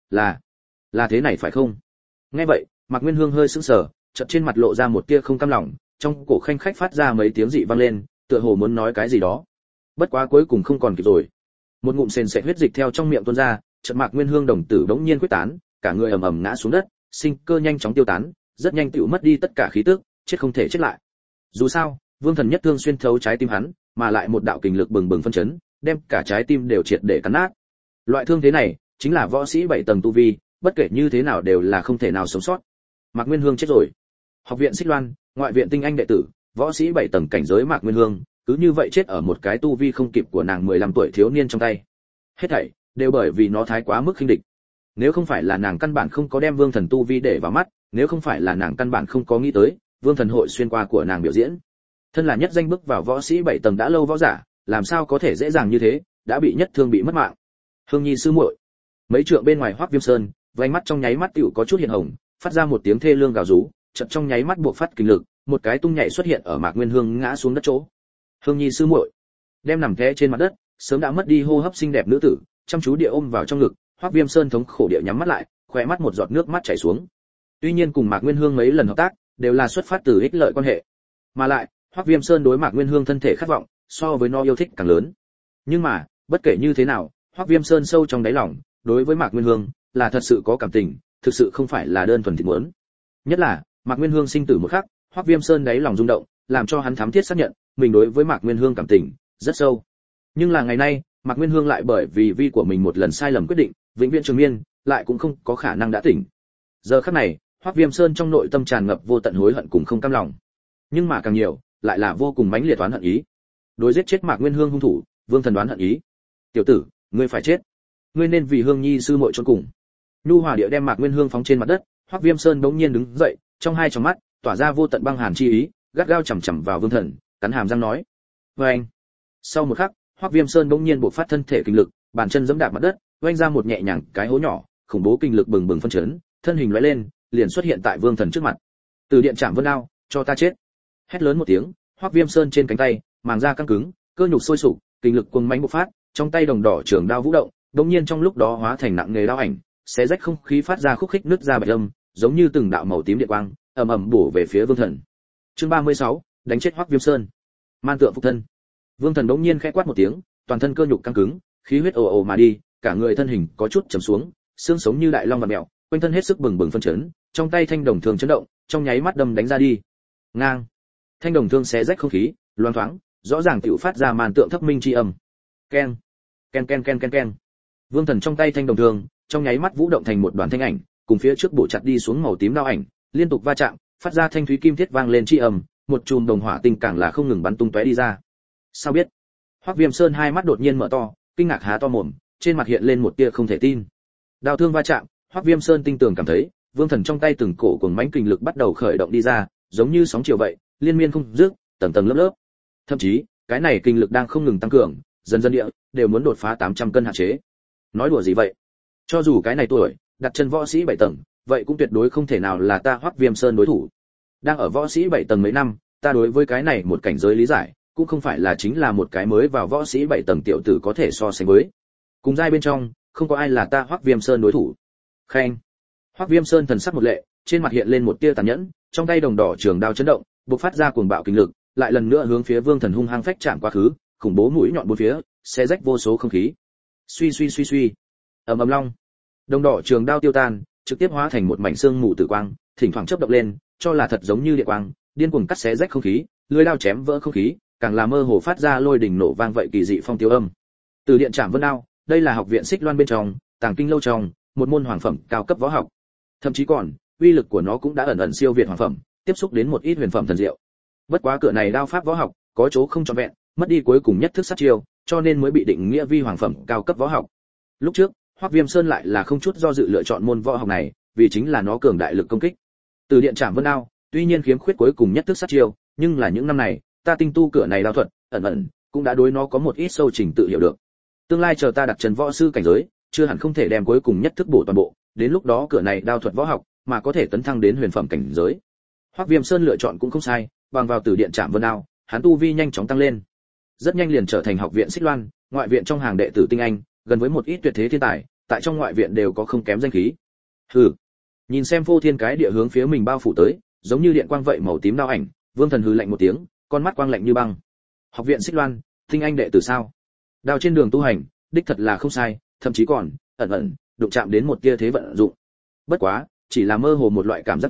"Là thế này phải không?" Nghe vậy, Mạc Nguyên Hương hơi sững sờ, chợt trên mặt lộ ra một tia không cam lòng, trong cổ khanh khách phát ra mấy tiếng dị vang lên, tựa hồ muốn nói cái gì đó. Bất quá cuối cùng không còn kịp rồi. Một ngụm sền sệt huyết dịch theo trong miệng tuôn ra, chợt Mạc Nguyên Hương đồng tử đống nhiên quyết tán, cả người ầm ầm ngã xuống đất, sinh cơ nhanh chóng tiêu tán, rất nhanh tựu mất đi tất cả khí tức, chết không thể chết lại. Dù sao, Vương Thần nhất thương xuyên thấu trái tim hắn, mà lại một đạo kình lực bừng bừng phân chấn, đem cả trái tim đều triệt để cắn nát. Loại thương thế này, chính là võ sĩ 7 tầng tu vi, bất kể như thế nào đều là không thể nào sống sót. Mạc Nguyên Hương chết rồi. Học viện Xích Loan, ngoại viện tinh anh đệ tử, võ sĩ 7 tầng cảnh giới Mạc Nguyên Hương, cứ như vậy chết ở một cái tu vi không kịp của nàng 15 tuổi thiếu niên trong tay. Hết thảy đều bởi vì nó thái quá mức khinh địch. Nếu không phải là nàng căn bản không có đem Vương Thần tu vi để vào mắt, nếu không phải là nàng căn bản không có nghĩ tới, Vương Thần hội xuyên qua của nàng biểu diễn. Thân là nhất danh bước vào võ sĩ 7 tầng đã lâu võ giả, làm sao có thể dễ dàng như thế, đã bị nhất thương bị mất mạng. Hương Nhi sư muội. Mấy trượng bên ngoài Hoắc Viêm Sơn, vành mắt trong nháy mắt tiểu có chút hiện hồng, phát ra một tiếng thê lương gào rú, chợt trong nháy mắt buộc phát kinh lực, một cái tung nhảy xuất hiện ở Mạc Nguyên Hương ngã xuống đất chỗ. Hương Nhi sư muội, đem nằm té trên mặt đất, sớm đã mất đi hô hấp xinh đẹp nữ tử, chăm chú địa ôm vào trong ngực, Hoắc Viêm Sơn thống khổ địa nhắm mắt lại, khóe mắt một giọt nước mắt chảy xuống. Tuy nhiên cùng Mạc Nguyên Hương mấy lần hợp tác, đều là xuất phát từ ích lợi quan hệ, mà lại, Hoắc Viêm Sơn đối Mạc Nguyên Hương thân thể khát vọng, so với nó yêu thích càng lớn. Nhưng mà, bất kể như thế nào, Hoắc Viêm Sơn sâu trong đáy lòng, đối với Mạc Nguyên Hương, là thật sự có cảm tình, thực sự không phải là đơn thuần thịt muốn. Nhất là, Mạc Nguyên Hương sinh tử một khắc, Hoắc Viêm Sơn đáy lòng rung động, làm cho hắn thám thiết xác nhận, mình đối với Mạc Nguyên Hương cảm tình rất sâu. Nhưng là ngày nay, Mạc Nguyên Hương lại bởi vì vi của mình một lần sai lầm quyết định, vĩnh viễn trường miên, lại cũng không có khả năng đã tỉnh. Giờ khắc này, Hoắc Viêm Sơn trong nội tâm tràn ngập vô tận hối hận cùng không cam lòng. Nhưng mà càng nhiều, lại là vô cùng mãnh liệt oán hận ý. Đối giết chết Mạc Nguyên Hương hung thủ, Vương Thần đoán hận ý. "Tiểu tử, ngươi phải chết. Ngươi nên vì Hương Nhi sư muội chôn cùng." Nhu hòa địa đem Mạc Nguyên Hương phóng trên mặt đất, Hoắc Viêm Sơn bỗng nhiên đứng dậy, trong hai tròng mắt tỏa ra vô tận băng hàn chi ý, gắt gao chằm chằm vào Vương Thần, cắn hàm răng nói: "Oeng!" Sau một khắc, Hoắc Viêm Sơn bỗng nhiên bộc phát thân thể kinh lực, bàn chân giẫm đạp mặt đất, oanh ra một nhẹ nhàng cái hố nhỏ, khủng bố kinh lực bừng bừng phân chấn, thân hình lóe lên, liền xuất hiện tại Vương Thần trước mặt. "Từ điện trảm vân đao, cho ta chết!" Hét lớn một tiếng, Hoắc Viêm Sơn trên cánh tay, màng da căng cứng, cơ nhục sôi sục, kinh lực cuồng mãnh bộc phát, trong tay đồng đỏ trường đao vũ động, đột nhiên trong lúc đó hóa thành nặng nghề đao ảnh, xé rách không khí phát ra khúc khích nứt ra bạch âm, giống như từng đạo màu tím điện quang, ầm ầm bổ về phía Vương Thần. Chương 36, đánh chết Hoắc Viêm Sơn. Man tượng phục thân. Vương Thần đột nhiên khẽ quát một tiếng, toàn thân cơ nhục căng cứng, khí huyết ồ ồ mà đi, cả người thân hình có chút trầm xuống, xương sống như đại long vặn mèo, quanh thân hết sức bừng bừng phân chấn, trong tay thanh đồng thương chấn động, trong nháy mắt đâm đánh ra đi. Ngang. Thanh đồng thương xé rách không khí, loáng thoáng, rõ ràng tiểu phát ra màn tượng thất minh chi âm. Keng, ken ken ken ken ken. Vương Thần trong tay thanh đồng thương, trong nháy mắt vũ động thành một đoàn thanh ảnh, cùng phía trước bổ chặt đi xuống màu tím đao ảnh, liên tục va chạm, phát ra thanh thúy kim thiết vang lên chi âm, một chùm đồng hỏa tinh càng là không ngừng bắn tung tóe đi ra. Sao biết? Hoắc Viêm Sơn hai mắt đột nhiên mở to, kinh ngạc há to mồm, trên mặt hiện lên một tia không thể tin. Đao thương va chạm, Hoắc Viêm Sơn tinh tường cảm thấy, Vương Thần trong tay từng cổ cuồng mãnh kinh lực bắt đầu khởi động đi ra, giống như sóng chiều vậy, liên miên không dứt, tầng tầng lớp lớp. Thậm chí, cái này kinh lực đang không ngừng tăng cường, dần dần địa đều muốn đột phá 800 cân hạn chế. Nói đùa gì vậy? Cho dù cái này tuổi, đặt chân võ sĩ 7 tầng, vậy cũng tuyệt đối không thể nào là ta Hoắc Viêm Sơn đối thủ. Đang ở võ sĩ 7 tầng mấy năm, ta đối với cái này một cảnh giới lý giải, cũng không phải là chính là một cái mới vào võ sĩ 7 tầng tiểu tử có thể so sánh với. Cùng giai bên trong, không có ai là ta Hoắc Viêm Sơn đối thủ. Khen. Hoắc Viêm Sơn thần sắc một lệ, trên mặt hiện lên một tia tàn nhẫn, trong tay đồng đỏ trường đao chấn động, bộc phát ra cuồng bạo kinh lực, lại lần nữa hướng phía Vương Thần hung hăng phách chạm quá khứ, khủng bố mũi nhọn bốn phía, xé rách vô số không khí. Suy suy suy suy. Ầm ầm long. Đồng đỏ trường đao tiêu tan, trực tiếp hóa thành một mảnh xương mù tử quang, thỉnh thoảng chớp động lên, cho là thật giống như điện quang, điên cuồng cắt xé rách không khí, lưỡi đao chém vỡ không khí, càng là mơ hồ phát ra lôi đình nổ vang vậy kỳ dị phong tiêu âm. Từ điện trảm vân đao, đây là học viện Xích Loan bên trong, tàng kinh lâu trong, một môn hoàng phẩm cao cấp võ học. Thậm chí còn, uy lực của nó cũng đã ẩn ẩn siêu việt hoàng phẩm, tiếp xúc đến một ít huyền phẩm thần diệu. Bất quá cửa này đao pháp võ học, có chỗ không trọn vẹn, mất đi cuối cùng nhất thức sát chiêu, cho nên mới bị định nghĩa vi hoàng phẩm cao cấp võ học. Lúc trước, Hoắc Viêm Sơn lại là không chút do dự lựa chọn môn võ học này, vì chính là nó cường đại lực công kích. Từ điện trảm vân đao, tuy nhiên khiếm khuyết cuối cùng nhất thức sát chiêu, nhưng là những năm này, ta tinh tu cửa này đao thuật, ẩn ẩn cũng đã đối nó có một ít sâu trình tự hiểu được. Tương lai chờ ta đặt chân võ sư cảnh giới, chưa hẳn không thể đem cuối cùng nhất thức bổ toàn bộ, đến lúc đó cửa này đao thuật võ học, mà có thể tấn thăng đến huyền phẩm cảnh giới. Hoắc Viêm Sơn lựa chọn cũng không sai, bằng vào từ điện trảm vân đao, hắn tu vi nhanh chóng tăng lên. Rất nhanh liền trở thành học viện Xích Loan, ngoại viện trong hàng đệ tử tinh anh, gần với một ít tuyệt thế thiên tài, tại trong ngoại viện đều có không kém danh khí. Hừ. Nhìn xem phô thiên cái địa hướng phía mình bao phủ tới, giống như điện quang vậy màu tím đao ảnh, Vương Thần hừ lạnh một tiếng, con mắt quang lạnh như băng. Học viện Xích Loan, tinh anh đệ tử sao? Đao trên đường tu hành, đích thật là không sai, thậm chí còn ẩn ẩn đụng chạm đến một tia thế vận dụng. Bất quá, chỉ là mơ hồ một loại cảm giác thôi,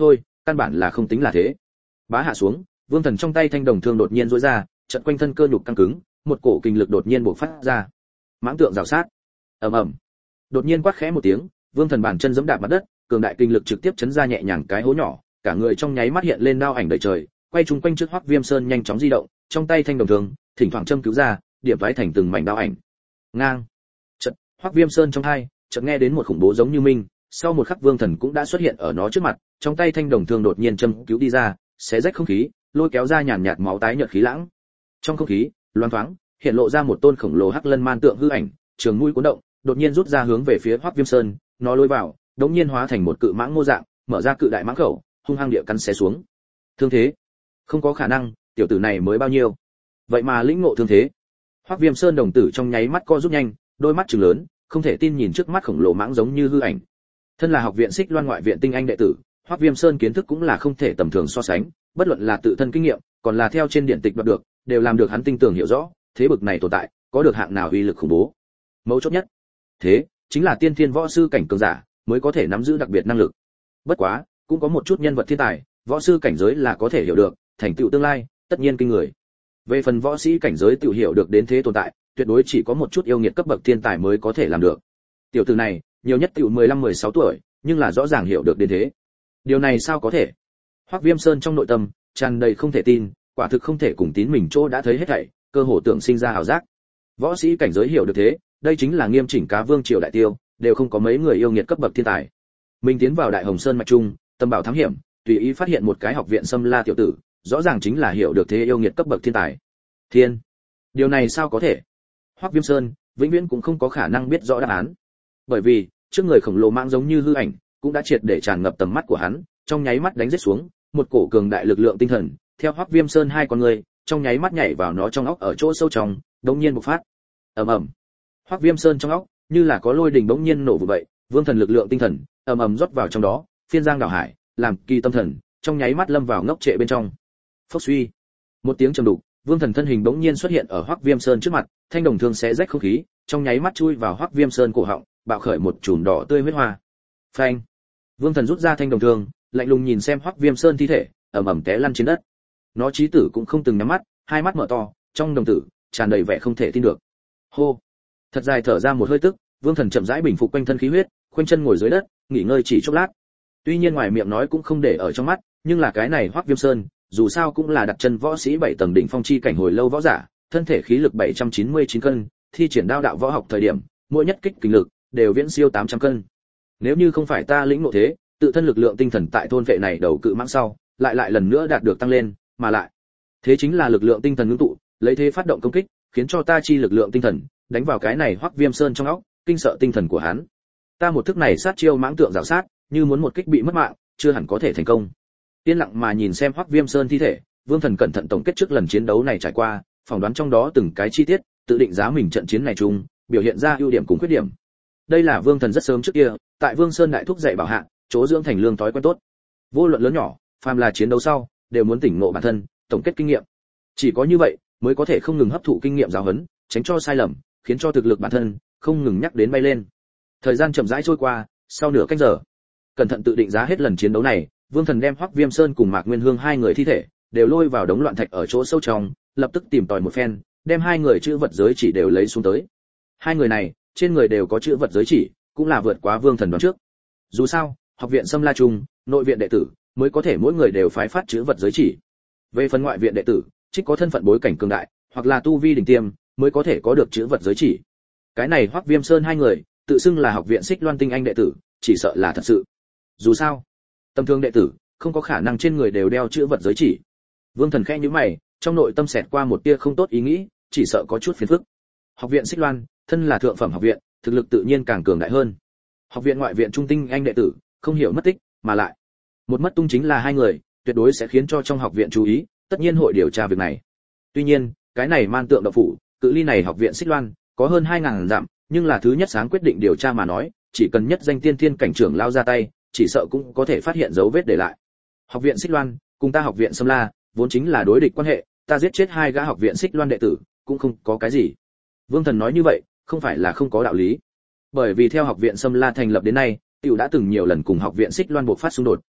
căn bản là không tính là thế. Bá hạ xuống, Vương Thần trong tay thanh đồng thương đột nhiên duỗi ra, chợt quanh thân cơ nhục căng cứng, một cổ kinh lực đột nhiên bộc phát ra. Mãng tượng rào sát. Ầm ầm. Đột nhiên quát khẽ một tiếng, Vương Thần bàn chân giẫm đạp mặt đất, cường đại kinh lực trực tiếp chấn ra nhẹ nhàng cái hố nhỏ, cả người trong nháy mắt hiện lên đao ảnh đầy trời, quay chung quanh trước Hoắc Viêm Sơn nhanh chóng di động, trong tay thanh đồng thương, thỉnh thoảng châm cứu ra, điểm vái thành từng mảnh đao ảnh. Ngang. Chợt, Hoắc Viêm Sơn trong hai, chợt nghe đến một khủng bố giống như minh, sau một khắc Vương Thần cũng đã xuất hiện ở nó trước mặt, trong tay thanh đồng thương đột nhiên châm cứu đi ra, xé rách không khí, lôi kéo ra nhàn nhạt máu tái nhợt khí lãng. Trong không khí, loáng thoáng, hiện lộ ra một tôn khổng lồ hắc lân man tượng hư ảnh, trường mũi cuốn động, đột nhiên rút ra hướng về phía Hoắc Viêm Sơn, nó lôi vào, đống nhiên hóa thành một cự mãng mô dạng, mở ra cự đại mãng khẩu, hung hăng địa cắn xé xuống. Thương thế? Không có khả năng, tiểu tử này mới bao nhiêu? Vậy mà lĩnh ngộ thương thế. Hoắc Viêm Sơn đồng tử trong nháy mắt co rút nhanh, đôi mắt trừng lớn, không thể tin nhìn trước mắt khổng lồ mãng giống như hư ảnh. Thân là học viện Xích Loan ngoại viện tinh anh đệ tử, Hoắc Viêm Sơn kiến thức cũng là không thể tầm thường so sánh, bất luận là tự thân kinh nghiệm, còn là theo trên điển tịch đoạt được, đều làm được hắn tinh tường hiểu rõ, thế bực này tồn tại, có được hạng nào uy lực khủng bố. Mấu chốt nhất, thế chính là tiên thiên võ sư cảnh cường giả mới có thể nắm giữ đặc biệt năng lực. Bất quá, cũng có một chút nhân vật thiên tài, võ sư cảnh giới là có thể hiểu được, thành tựu tương lai, tất nhiên kinh người. Về phần võ sĩ cảnh giới tự hiểu được đến thế tồn tại, tuyệt đối chỉ có một chút yêu nghiệt cấp bậc thiên tài mới có thể làm được. Tiểu tử này, nhiều nhất tiểu 15-16 tuổi, nhưng là rõ ràng hiểu được đến thế. Điều này sao có thể? Hoắc Viêm Sơn trong nội tâm tràn đầy không thể tin, quả thực không thể cùng tín mình chỗ đã thấy hết thảy, cơ hồ tưởng sinh ra ảo giác. Võ sĩ cảnh giới hiểu được thế, đây chính là nghiêm chỉnh cá vương triều đại tiêu, đều không có mấy người yêu nghiệt cấp bậc thiên tài. Mình tiến vào Đại Hồng Sơn mạch trung, tâm bảo thám hiểm, tùy ý phát hiện một cái học viện Sâm La tiểu tử, rõ ràng chính là hiểu được thế yêu nghiệt cấp bậc thiên tài. Thiên, điều này sao có thể? Hoắc Viêm Sơn vĩnh viễn cũng không có khả năng biết rõ đáp án, bởi vì trước người khổng lồ mãng giống như hư ảnh, cũng đã triệt để tràn ngập tầm mắt của hắn, trong nháy mắt đánh giết xuống, một cổ cường đại lực lượng tinh thần, theo Hoắc Viêm Sơn hai con người, trong nháy mắt nhảy vào nó trong óc ở chỗ sâu trong, đột nhiên bộc phát. Ầm ầm. Hoắc Viêm Sơn trong óc, như là có lôi đình bỗng nhiên nổ vụ vậy, vương thần lực lượng tinh thần ầm ầm rót vào trong đó, phiên giang đảo hải, làm kỳ tâm thần, trong nháy mắt lâm vào ngốc trệ bên trong. Phốc suy. Một tiếng trầm đục, vương thần thân hình bỗng nhiên xuất hiện ở Hoắc Viêm Sơn trước mặt, thanh đồng thương xé rách không khí, trong nháy mắt chui vào Hoắc Viêm Sơn cổ họng, bạo khởi một chùm đỏ tươi huyết hoa. Phanh. Vương thần rút ra thanh đồng thương, lạnh lùng nhìn xem Hoắc Viêm Sơn thi thể, ầm ầm té lăn trên đất. Nó chí tử cũng không từng nhắm mắt, hai mắt mở to, trong đồng tử tràn đầy vẻ không thể tin được. Hô. Thật dài thở ra một hơi tức, Vương thần chậm rãi bình phục quanh thân khí huyết, khoanh chân ngồi dưới đất, nghỉ ngơi chỉ chốc lát. Tuy nhiên ngoài miệng nói cũng không để ở trong mắt, nhưng là cái này Hoắc Viêm Sơn, dù sao cũng là đặt chân võ sĩ 7 tầng đỉnh phong chi cảnh hồi lâu võ giả, thân thể khí lực 799 cân, thi triển đao đạo võ học thời điểm, mỗi nhất kích kinh lực đều viễn siêu 800 cân. Nếu như không phải ta lĩnh ngộ thế, tự thân lực lượng tinh thần tại thôn vệ này đầu cự mãng sau, lại lần nữa đạt được tăng lên, mà lại, thế chính là lực lượng tinh thần ngưng tụ, lấy thế phát động công kích, khiến cho ta chi lực lượng tinh thần đánh vào cái này Hoắc Viêm Sơn trong óc, kinh sợ tinh thần của hắn. Ta một thức này sát chiêu mãng tượng rào sát, như muốn một kích bị mất mạng, chưa hẳn có thể thành công. Yên lặng mà nhìn xem Hoắc Viêm Sơn thi thể, Vương Thần cẩn thận tổng kết trước lần chiến đấu này trải qua, phỏng đoán trong đó từng cái chi tiết, tự định giá mình trận chiến này chung, biểu hiện ra ưu điểm cùng khuyết điểm. Đây là Vương Thần rất sớm trước kia, tại Vương Sơn đại thúc dạy bảo hạ, chỗ dưỡng thành lương thói quen tốt. Vô luận lớn nhỏ, phàm là chiến đấu sau, đều muốn tỉnh ngộ bản thân, tổng kết kinh nghiệm. Chỉ có như vậy, mới có thể không ngừng hấp thụ kinh nghiệm giáo huấn, tránh cho sai lầm, khiến cho thực lực bản thân không ngừng nhắc đến bay lên. Thời gian chậm rãi trôi qua, sau nửa canh giờ, cẩn thận tự định giá hết lần chiến đấu này, Vương Thần đem Hoắc Viêm Sơn cùng Mạc Nguyên Hương hai người thi thể đều lôi vào đống loạn thạch ở chỗ sâu trong, lập tức tìm tòi một phen, đem hai người chữ vật giới chỉ đều lấy xuống tới. Hai người này, trên người đều có chữ vật giới chỉ, cũng là vượt quá Vương Thần đoán trước. Dù sao, học viện Sâm La Trung, nội viện đệ tử mới có thể mỗi người đều phái phát chữ vật giới chỉ. Về phần ngoại viện đệ tử, trích có thân phận bối cảnh cường đại, hoặc là tu vi đỉnh tiêm, mới có thể có được chữ vật giới chỉ. Cái này Hoắc Viêm Sơn hai người, tự xưng là học viện Xích Loan tinh anh đệ tử, chỉ sợ là thật sự. Dù sao, tầm thường đệ tử không có khả năng trên người đều đeo chữ vật giới chỉ. Vương Thần khẽ nhíu mày, trong nội tâm xẹt qua một tia không tốt ý nghĩ, chỉ sợ có chút phiền phức. Học viện Xích Loan, thân là thượng phẩm học viện, thực lực tự nhiên càng cường đại hơn. Học viện ngoại viện trung tinh anh đệ tử, không hiểu mất tích, mà lại một mất tung chính là hai người, tuyệt đối sẽ khiến cho trong học viện chú ý, tất nhiên hội điều tra việc này. Tuy nhiên, cái này man tượng động phủ, cự ly này học viện Xích Loan có hơn 2000 dặm, nhưng là thứ nhất sáng quyết định điều tra mà nói, chỉ cần nhất danh tiên thiên cảnh trưởng lao ra tay, chỉ sợ cũng có thể phát hiện dấu vết để lại. Học viện Xích Loan cùng ta học viện Sâm La vốn chính là đối địch quan hệ, ta giết chết hai gã học viện Xích Loan đệ tử, cũng không có cái gì. Vương Thần nói như vậy, không phải là không có đạo lý. Bởi vì theo học viện Sâm La thành lập đến nay, tiểu đã từng nhiều lần cùng học viện Xích Loan buộc phát xung đột,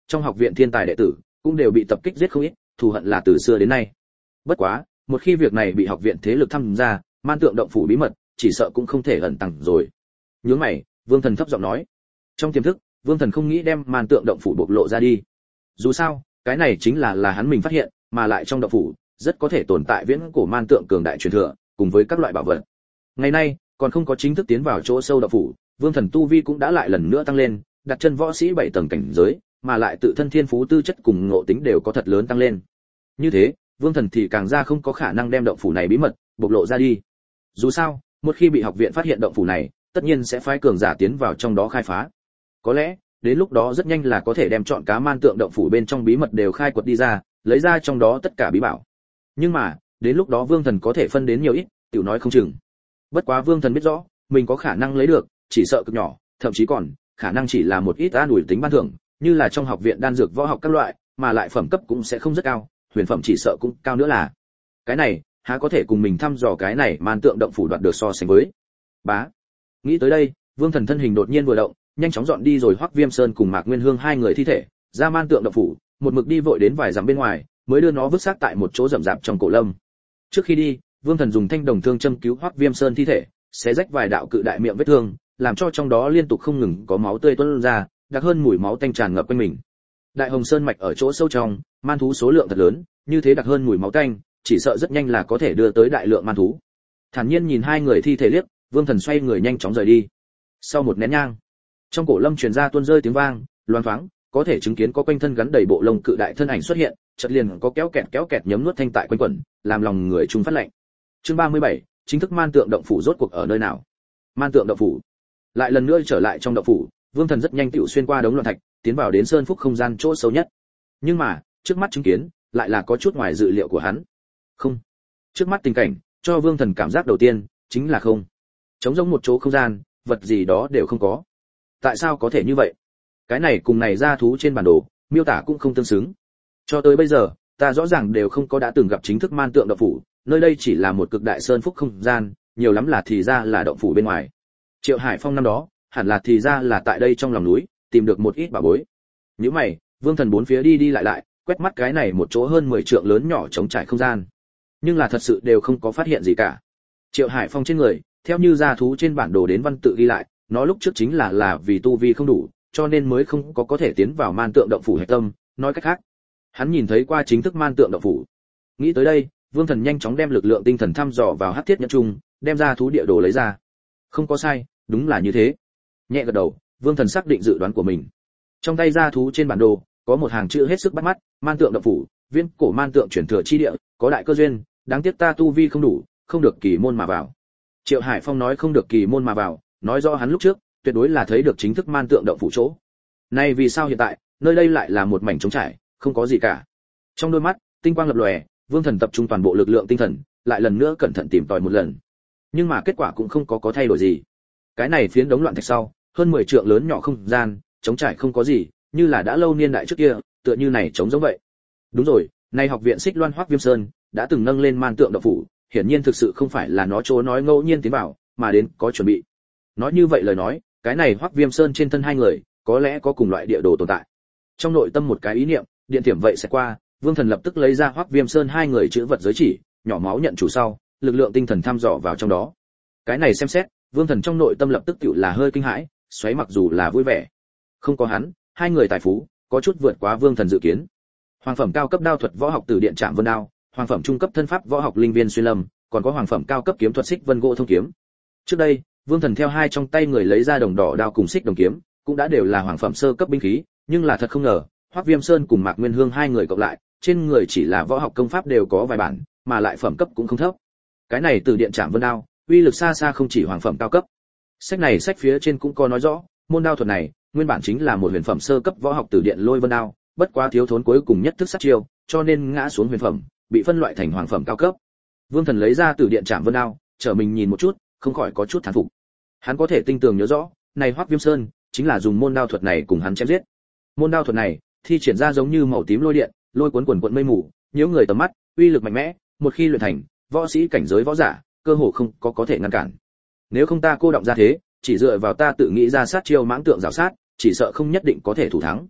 trong học viện thiên tài đệ tử cũng đều bị tập kích giết không ít, thù hận là từ xưa đến nay. Bất quá, một khi việc này bị học viện thế lực tham gia, man tượng động phủ bí mật, chỉ sợ cũng không thể ẩn tàng rồi. Nhướng mày, Vương Thần thấp giọng nói. Trong tiềm thức, Vương Thần không nghĩ đem man tượng động phủ bộc lộ ra đi. Dù sao, cái này chính là hắn mình phát hiện, mà lại trong động phủ rất có thể tồn tại viễn cổ man tượng cường đại truyền thừa, cùng với các loại bảo vật. Ngày nay, còn không có chính thức tiến vào chỗ sâu động phủ, Vương Thần tu vi cũng đã lại lần nữa tăng lên, đặt chân võ sĩ 7 tầng cảnh giới, mà lại tự thân thiên phú tư chất cùng ngộ tính đều có thật lớn tăng lên. Như thế, Vương Thần thì càng ra không có khả năng đem động phủ này bí mật bộc lộ ra đi. Dù sao, một khi bị học viện phát hiện động phủ này, tất nhiên sẽ phái cường giả tiến vào trong đó khai phá. Có lẽ, đến lúc đó rất nhanh là có thể đem chọn cá man tượng động phủ bên trong bí mật đều khai quật đi ra, lấy ra trong đó tất cả bí bảo. Nhưng mà, đến lúc đó Vương Thần có thể phân đến nhiều ít, tiểu nói không chừng. Bất quá Vương Thần biết rõ, mình có khả năng lấy được, chỉ sợ cực nhỏ, thậm chí còn khả năng chỉ là một ít an ủi tính ban thưởng, như là trong học viện đan dược võ học các loại, mà lại phẩm cấp cũng sẽ không rất cao, huyền phẩm chỉ sợ cũng cao nữa là. Cái này, há có thể cùng mình thăm dò cái này man tượng động phủ đoạt được so sánh với. Bá. Nghĩ tới đây, Vương Thần thân hình đột nhiên vừa động, nhanh chóng dọn đi rồi Hoắc Viêm Sơn cùng Mạc Nguyên Hương hai người thi thể, ra man tượng động phủ, một mực đi vội đến vài dặm bên ngoài, mới đưa nó vứt xác tại một chỗ rậm rạp trong cổ lâm. Trước khi đi, Vương Thần dùng thanh đồng thương châm cứu Hoắc Viêm Sơn thi thể, xé rách vài đạo cự đại miệng vết thương, làm cho trong đó liên tục không ngừng có máu tươi tuôn ra, đặc hơn mùi máu tanh tràn ngập quanh mình. Đại Hồng Sơn mạch ở chỗ sâu trong, man thú số lượng thật lớn, như thế đặc hơn mùi máu tanh, chỉ sợ rất nhanh là có thể đưa tới đại lượng man thú. Thản nhiên nhìn hai người thi thể liếc, Vương Thần xoay người nhanh chóng rời đi. Sau một nén nhang, trong cổ lâm truyền ra tuôn rơi tiếng vang, loáng thoáng, có thể chứng kiến có quanh thân gắn đầy bộ lông cự đại thân ảnh xuất hiện, chợt liền có kéo kẹt nhấm nuốt thanh tại quanh quẩn, làm lòng người trung phát lạnh. Chương 37, chính thức man tượng động phủ rốt cuộc ở nơi nào? Man tượng động phủ. Lại lần nữa trở lại trong động phủ, Vương Thần rất nhanh tựu xuyên qua đống loạn thạch, tiến vào đến sơn phúc không gian chỗ sâu nhất. Nhưng mà, trước mắt chứng kiến, lại là có chút ngoài dự liệu của hắn. Không. Trước mắt tình cảnh, cho Vương Thần cảm giác đầu tiên chính là không. Trống rỗng một chỗ không gian, vật gì đó đều không có. Tại sao có thể như vậy? Cái này cùng này ra thú trên bản đồ, miêu tả cũng không tương xứng. Cho tới bây giờ, ta rõ ràng đều không có đã từng gặp chính thức man tượng động phủ, nơi đây chỉ là một cực đại sơn phúc không gian, nhiều lắm là thì ra là động phủ bên ngoài. Triệu Hải Phong năm đó, hẳn là thì ra là tại đây trong lòng núi, tìm được một ít bảo bối. Nếu mày, Vương Thần bốn phía đi lại, quét mắt cái này một chỗ hơn 10 trượng lớn nhỏ trống trải không gian. Nhưng là thật sự đều không có phát hiện gì cả. Triệu Hải Phong trên người, theo như gia thú trên bản đồ đến văn tự ghi lại, nó lúc trước chính là vì tu vi không đủ, cho nên mới không có thể tiến vào man tượng động phủ hạch tâm, nói cách khác, hắn nhìn thấy qua chính thức man tượng động phủ. Nghĩ tới đây, Vương Thần nhanh chóng đem lực lượng tinh thần thăm dò vào hắc thiết nhẫn trung, đem ra thú địa đồ lấy ra. Không có sai, đúng là như thế. Nhẹ gật đầu, Vương Thần xác định dự đoán của mình. Trong tay ra thú trên bản đồ, có một hàng chữ hết sức bắt mắt, man tượng động phủ, viễn cổ man tượng chuyển thừa chi địa, có đại cơ duyên, đáng tiếc ta tu vi không đủ, không được kỳ môn mà vào. Triệu Hải Phong nói không được kỳ môn mà vào, nói rõ hắn lúc trước tuyệt đối là thấy được chính thức man tượng động phủ chỗ. Nay vì sao hiện tại, nơi đây lại là một mảnh trống trải, không có gì cả. Trong đôi mắt, tinh quang lập lòe, Vương Thần tập trung toàn bộ lực lượng tinh thần, lại lần nữa cẩn thận tìm tòi một lần. Nhưng mà kết quả cũng không có thay đổi gì. Cái này phiến đống loạn thạch sau, hơn 10 trượng lớn nhỏ không gian, trống trải không có gì, như là đã lâu niên đại trước kia, tựa như này trống giống vậy. Đúng rồi, nay học viện Xích Loan Hoắc Viêm Sơn đã từng nâng lên man tượng động phủ, hiển nhiên thực sự không phải là nó chỗ nói ngẫu nhiên tiến vào, mà đến có chuẩn bị. Nói như vậy lời nói, cái này Hoắc Viêm Sơn trên thân hai người, có lẽ có cùng loại địa đồ tồn tại. Trong nội tâm một cái ý niệm, điện tiềm vậy sẽ qua, Vương Thần lập tức lấy ra Hoắc Viêm Sơn hai người chữ vật giới chỉ, nhỏ máu nhận chủ sau, lực lượng tinh thần thăm dò vào trong đó. Cái này xem xét, Vương Thần trong nội tâm lập tức tựu là hơi kinh hãi, xoáy mặc dù là vui vẻ. Không có hắn, hai người tài phú có chút vượt quá Vương Thần dự kiến. Hoàng phẩm cao cấp đao thuật võ học Từ Điện Trạm Vân Đao, hoàng phẩm trung cấp thân pháp võ học Linh Viên Xuyên Lâm, còn có hoàng phẩm cao cấp kiếm thuật Xích Vân Gỗ Thông Kiếm. Trước đây, Vương Thần theo hai trong tay người lấy ra đồng đỏ đao cùng xích đồng kiếm, cũng đã đều là hoàng phẩm sơ cấp binh khí, nhưng là thật không ngờ, Hoắc Viêm Sơn cùng Mạc Nguyên Hương hai người cộng lại, trên người chỉ là võ học công pháp đều có vài bản, mà lại phẩm cấp cũng không thấp. Cái này Từ Điện Trạm Vân Đao, uy lực xa xa không chỉ hoàng phẩm cao cấp. Sách này sách phía trên cũng có nói rõ, môn đao thuật này, nguyên bản chính là một huyền phẩm sơ cấp võ học Từ Điện Lôi Vân Đao, bất quá thiếu thốn cuối cùng nhất thức sát chiêu, cho nên ngã xuống huyền phẩm, bị phân loại thành hoàng phẩm cao cấp. Vương Thần lấy ra Từ Điện Trạm Vân Đao, trở mình nhìn một chút, không khỏi có chút thán phục. Hắn có thể tinh tường nhớ rõ, này Hoắc Viêm Sơn chính là dùng môn đao thuật này cùng hắn chém giết. Môn đao thuật này thi triển ra giống như màu tím lôi điện, lôi cuốn quần quần mây mù, nhiễu người tầm mắt, uy lực mạnh mẽ, một khi luyện thành, võ sĩ cảnh giới võ giả, cơ hồ không có thể ngăn cản. Nếu không ta cô động ra thế, chỉ dựa vào ta tự nghĩ ra sát chiêu mãng tượng rào sát, chỉ sợ không nhất định có thể thủ thắng.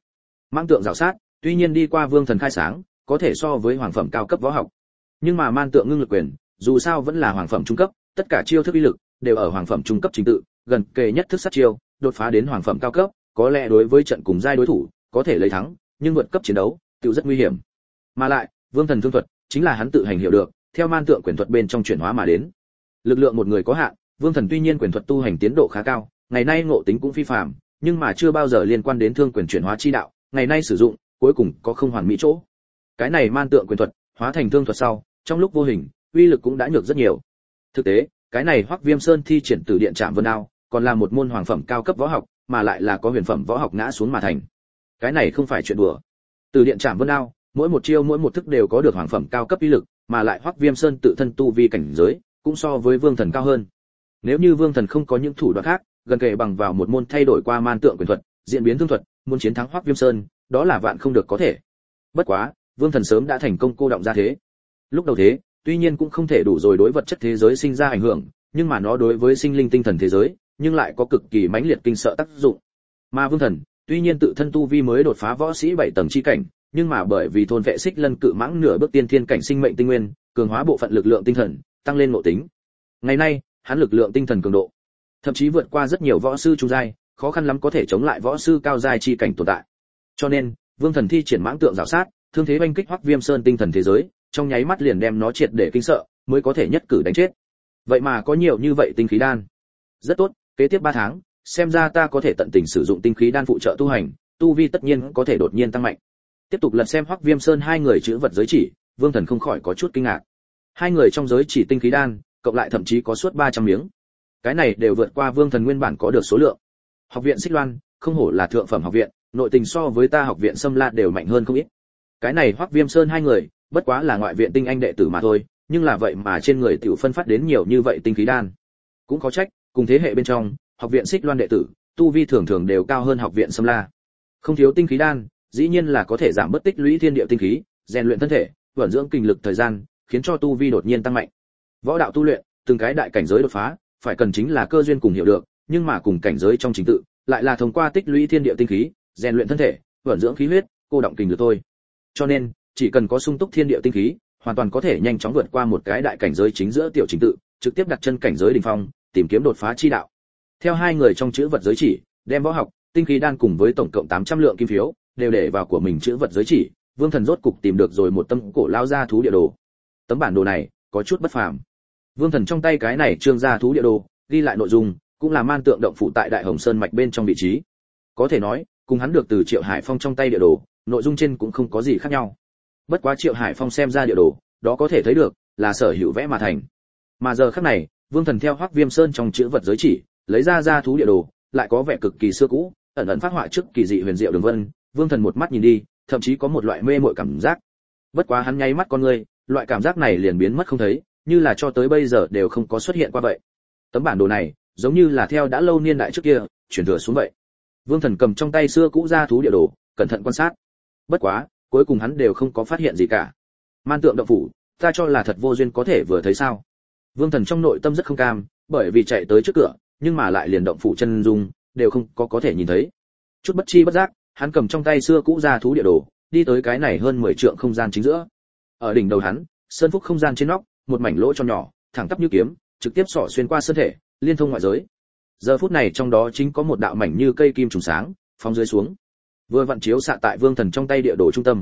Mãng tượng rào sát, tuy nhiên đi qua Vương Thần khai sáng, có thể so với hoàng phẩm cao cấp võ học. Nhưng mà man tượng ngưng lực quyền, dù sao vẫn là hoàng phẩm trung cấp, tất cả chiêu thức uy lực đều ở hoàng phẩm trung cấp trình tự, gần kề nhất thức sát chiêu, đột phá đến hoàng phẩm cao cấp, có lẽ đối với trận cùng giai đối thủ, có thể lấy thắng, nhưng vượt cấp chiến đấu, tự rất nguy hiểm. Mà lại, Vương Thần thương thuật, chính là hắn tự hành hiểu được, theo man tượng quyền thuật bên trong chuyển hóa mà đến. Lực lượng một người có hạn, Vương Thần tuy nhiên quyền thuật tu hành tiến độ khá cao, ngày nay ngộ tính cũng phi phàm, nhưng mà chưa bao giờ liên quan đến thương quyền chuyển hóa chi đạo, ngày nay sử dụng, cuối cùng có không hoàn mỹ chỗ. Cái này man tượng quyền thuật, hóa thành thương thuật sau, trong lúc vô hình, uy lực cũng đã nhược rất nhiều. Thực tế, cái này Hoắc Viêm Sơn thi triển Tử Điện Trảm Vân Đao, còn là một môn hoàng phẩm cao cấp võ học, mà lại là có huyền phẩm võ học ngã xuống mà thành. Cái này không phải chuyện đùa. Tử Điện Trảm Vân Đao, mỗi một chiêu mỗi một thức đều có được hoàng phẩm cao cấp uy lực, mà lại Hoắc Viêm Sơn tự thân tu vi cảnh giới, cũng so với Vương Thần cao hơn. Nếu như Vương Thần không có những thủ đoạn khác, gần kề bằng vào một môn thay đổi qua man tượng quyền thuật, diễn biến thương thuật, muốn chiến thắng Hoắc Viêm Sơn, đó là vạn không được có thể. Bất quá, Vương Thần sớm đã thành công cô động ra thế. Lúc đầu thế, tuy nhiên cũng không thể đủ rồi đối vật chất thế giới sinh ra ảnh hưởng, nhưng mà nó đối với sinh linh tinh thần thế giới, nhưng lại có cực kỳ mãnh liệt kinh sợ tác dụng. Mà Vương Thần, tuy nhiên tự thân tu vi mới đột phá võ sĩ 7 tầng chi cảnh, nhưng mà bởi vì thôn vệ xích lân cự mãng nửa bước tiên thiên cảnh sinh mệnh tinh nguyên, cường hóa bộ phận lực lượng tinh thần, tăng lên nội tính. Ngày nay, hắn lực lượng tinh thần cường độ, thậm chí vượt qua rất nhiều võ sư trung giai, khó khăn lắm có thể chống lại võ sư cao giai chi cảnh tồn tại. Cho nên, Vương Thần thi triển mãng tượng rào sát, thương thế oanh kích Hoắc Viêm Sơn tinh thần thế giới, trong nháy mắt liền đem nó triệt để kinh sợ, mới có thể nhất cử đánh chết. Vậy mà có nhiều như vậy tinh khí đan. Rất tốt, kế tiếp 3 tháng, xem ra ta có thể tận tình sử dụng tinh khí đan phụ trợ tu hành, tu vi tất nhiên có thể đột nhiên tăng mạnh. Tiếp tục lật xem Hoắc Viêm Sơn hai người chữ vật giới chỉ, Vương Thần không khỏi có chút kinh ngạc. Hai người trong giới chỉ tinh khí đan, cộng lại thậm chí có suốt 300 miếng. Cái này đều vượt qua Vương Thần nguyên bản có được số lượng. Học viện Xích Loan, không hổ là thượng phẩm học viện, nội tình so với ta học viện Sâm La đều mạnh hơn không ít. Cái này Hoắc Viêm Sơn hai người, bất quá là ngoại viện tinh anh đệ tử mà thôi, nhưng là vậy mà trên người tiểu phân phát đến nhiều như vậy tinh khí đan. Cũng có trách, cùng thế hệ bên trong, học viện Xích Loan đệ tử, tu vi thường thường đều cao hơn học viện Sâm La. Không thiếu tinh khí đan, dĩ nhiên là có thể giảm bớt tích lũy thiên địa tinh khí, rèn luyện thân thể, vận dưỡng kinh lực thời gian, khiến cho tu vi đột nhiên tăng mạnh. Võ đạo tu luyện, từng cái đại cảnh giới đột phá, phải cần chính là cơ duyên cùng hiểu được, nhưng mà cùng cảnh giới trong trình tự, lại là thông qua tích lũy thiên địa tinh khí, rèn luyện thân thể, vận dưỡng khí huyết, cô động kinh lực thôi. Cho nên, chỉ cần có sung túc thiên địa tinh khí, hoàn toàn có thể nhanh chóng vượt qua một cái đại cảnh giới chính giữa tiểu trình tự, trực tiếp đặt chân cảnh giới đỉnh phong, tìm kiếm đột phá chi đạo. Theo hai người trong chữ vật giới chỉ, đem võ học, tinh khí đan cùng với tổng cộng 800 lượng kim phiếu, đều để vào của mình chữ vật giới chỉ, Vương Thần rốt cục tìm được rồi một tấm cổ lao gia thú địa đồ. Tấm bản đồ này có chút bất phàm. Vương Thần trong tay cái này trương gia thú địa đồ, ghi lại nội dung, cũng là man tượng động phủ tại Đại Hồng Sơn mạch bên trong vị trí. Có thể nói, cùng hắn được từ Triệu Hải Phong trong tay địa đồ, nội dung trên cũng không có gì khác nhau. Bất quá Triệu Hải Phong xem ra địa đồ, đó có thể thấy được là sở hữu vẽ mà thành. Mà giờ khắc này, Vương Thần theo Hoắc Viêm Sơn trong chữ vật giới chỉ, lấy ra gia thú địa đồ, lại có vẻ cực kỳ xưa cũ, ẩn ẩn phát họa trước kỳ dị huyền diệu đường vân, Vương Thần một mắt nhìn đi, thậm chí có một loại mê mội cảm giác. Bất quá hắn nháy mắt con người, loại cảm giác này liền biến mất không thấy, như là cho tới bây giờ đều không có xuất hiện qua vậy. Tấm bản đồ này, giống như là theo đã lâu niên đại trước kia, chuyển thừa xuống vậy. Vương Thần cầm trong tay xưa cũ gia thú địa đồ, cẩn thận quan sát. Bất quá, cuối cùng hắn đều không có phát hiện gì cả. Man tượng động phủ, ta cho là thật vô duyên có thể vừa thấy sao? Vương Thần trong nội tâm rất không cam, bởi vì chạy tới trước cửa, nhưng mà lại liền động phủ chân dung đều không có thể nhìn thấy. Chút bất chi bất giác, hắn cầm trong tay xưa cũ gia thú địa đồ, đi tới cái này hơn 10 trượng không gian chính giữa. Ở đỉnh đầu hắn, sơn phúc không gian trên nóc, một mảnh lỗ cho nhỏ, thẳng tắp như kiếm, trực tiếp xỏ xuyên qua thân thể, liên thông ngoại giới. Giờ phút này trong đó chính có một đạo mảnh như cây kim trùng sáng, phóng dưới xuống, vừa vặn chiếu xạ tại Vương Thần trong tay địa đồ trung tâm.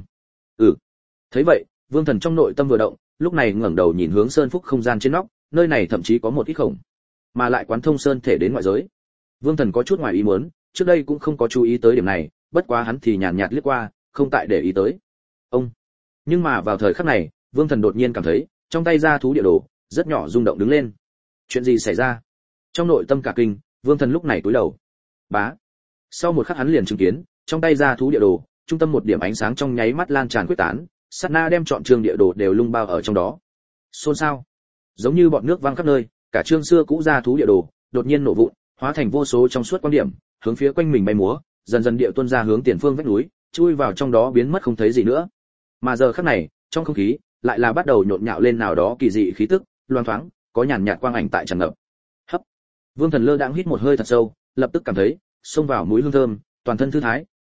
Thấy vậy, Vương Thần trong nội tâm vừa động, lúc này ngẩng đầu nhìn hướng sơn phúc không gian trên nóc, nơi này thậm chí có một ít khổng, mà lại quán thông sơn thể đến ngoại giới. Vương Thần có chút ngoài ý muốn, trước đây cũng không có chú ý tới điểm này, bất quá hắn thì nhàn nhạt liếc qua, không tại để ý tới. Nhưng mà vào thời khắc này, Vương Thần đột nhiên cảm thấy, trong tay gia thú địa đồ rất nhỏ rung động đứng lên. Chuyện gì xảy ra? Trong nội tâm cả kinh, Vương Thần lúc này cúi đầu. Bá. Sau một khắc hắn liền chứng kiến, trong tay gia thú địa đồ, trung tâm một điểm ánh sáng trong nháy mắt lan tràn quyết tán, sát na đem trọn trường địa đồ đều lung bao ở trong đó. Xôn xao, giống như bọt nước văng khắp nơi, cả chương xưa cũ gia thú địa đồ đột nhiên nổ vụn, hóa thành vô số trong suốt quan điểm, hướng phía quanh mình bay múa, dần dần địa tuôn ra hướng tiền phương vách núi, chui vào trong đó biến mất không thấy gì nữa. Mà giờ khắc này, trong không khí lại là bắt đầu nhộn nhạo lên nào đó kỳ dị khí tức, loang thoáng, có nhàn nhạt quang ảnh tại tràn ngập. Hấp. Vương Thần lơ đãng hít một hơi thật sâu, lập tức cảm thấy xông vào mũi hương thơm, toàn thân thư thái,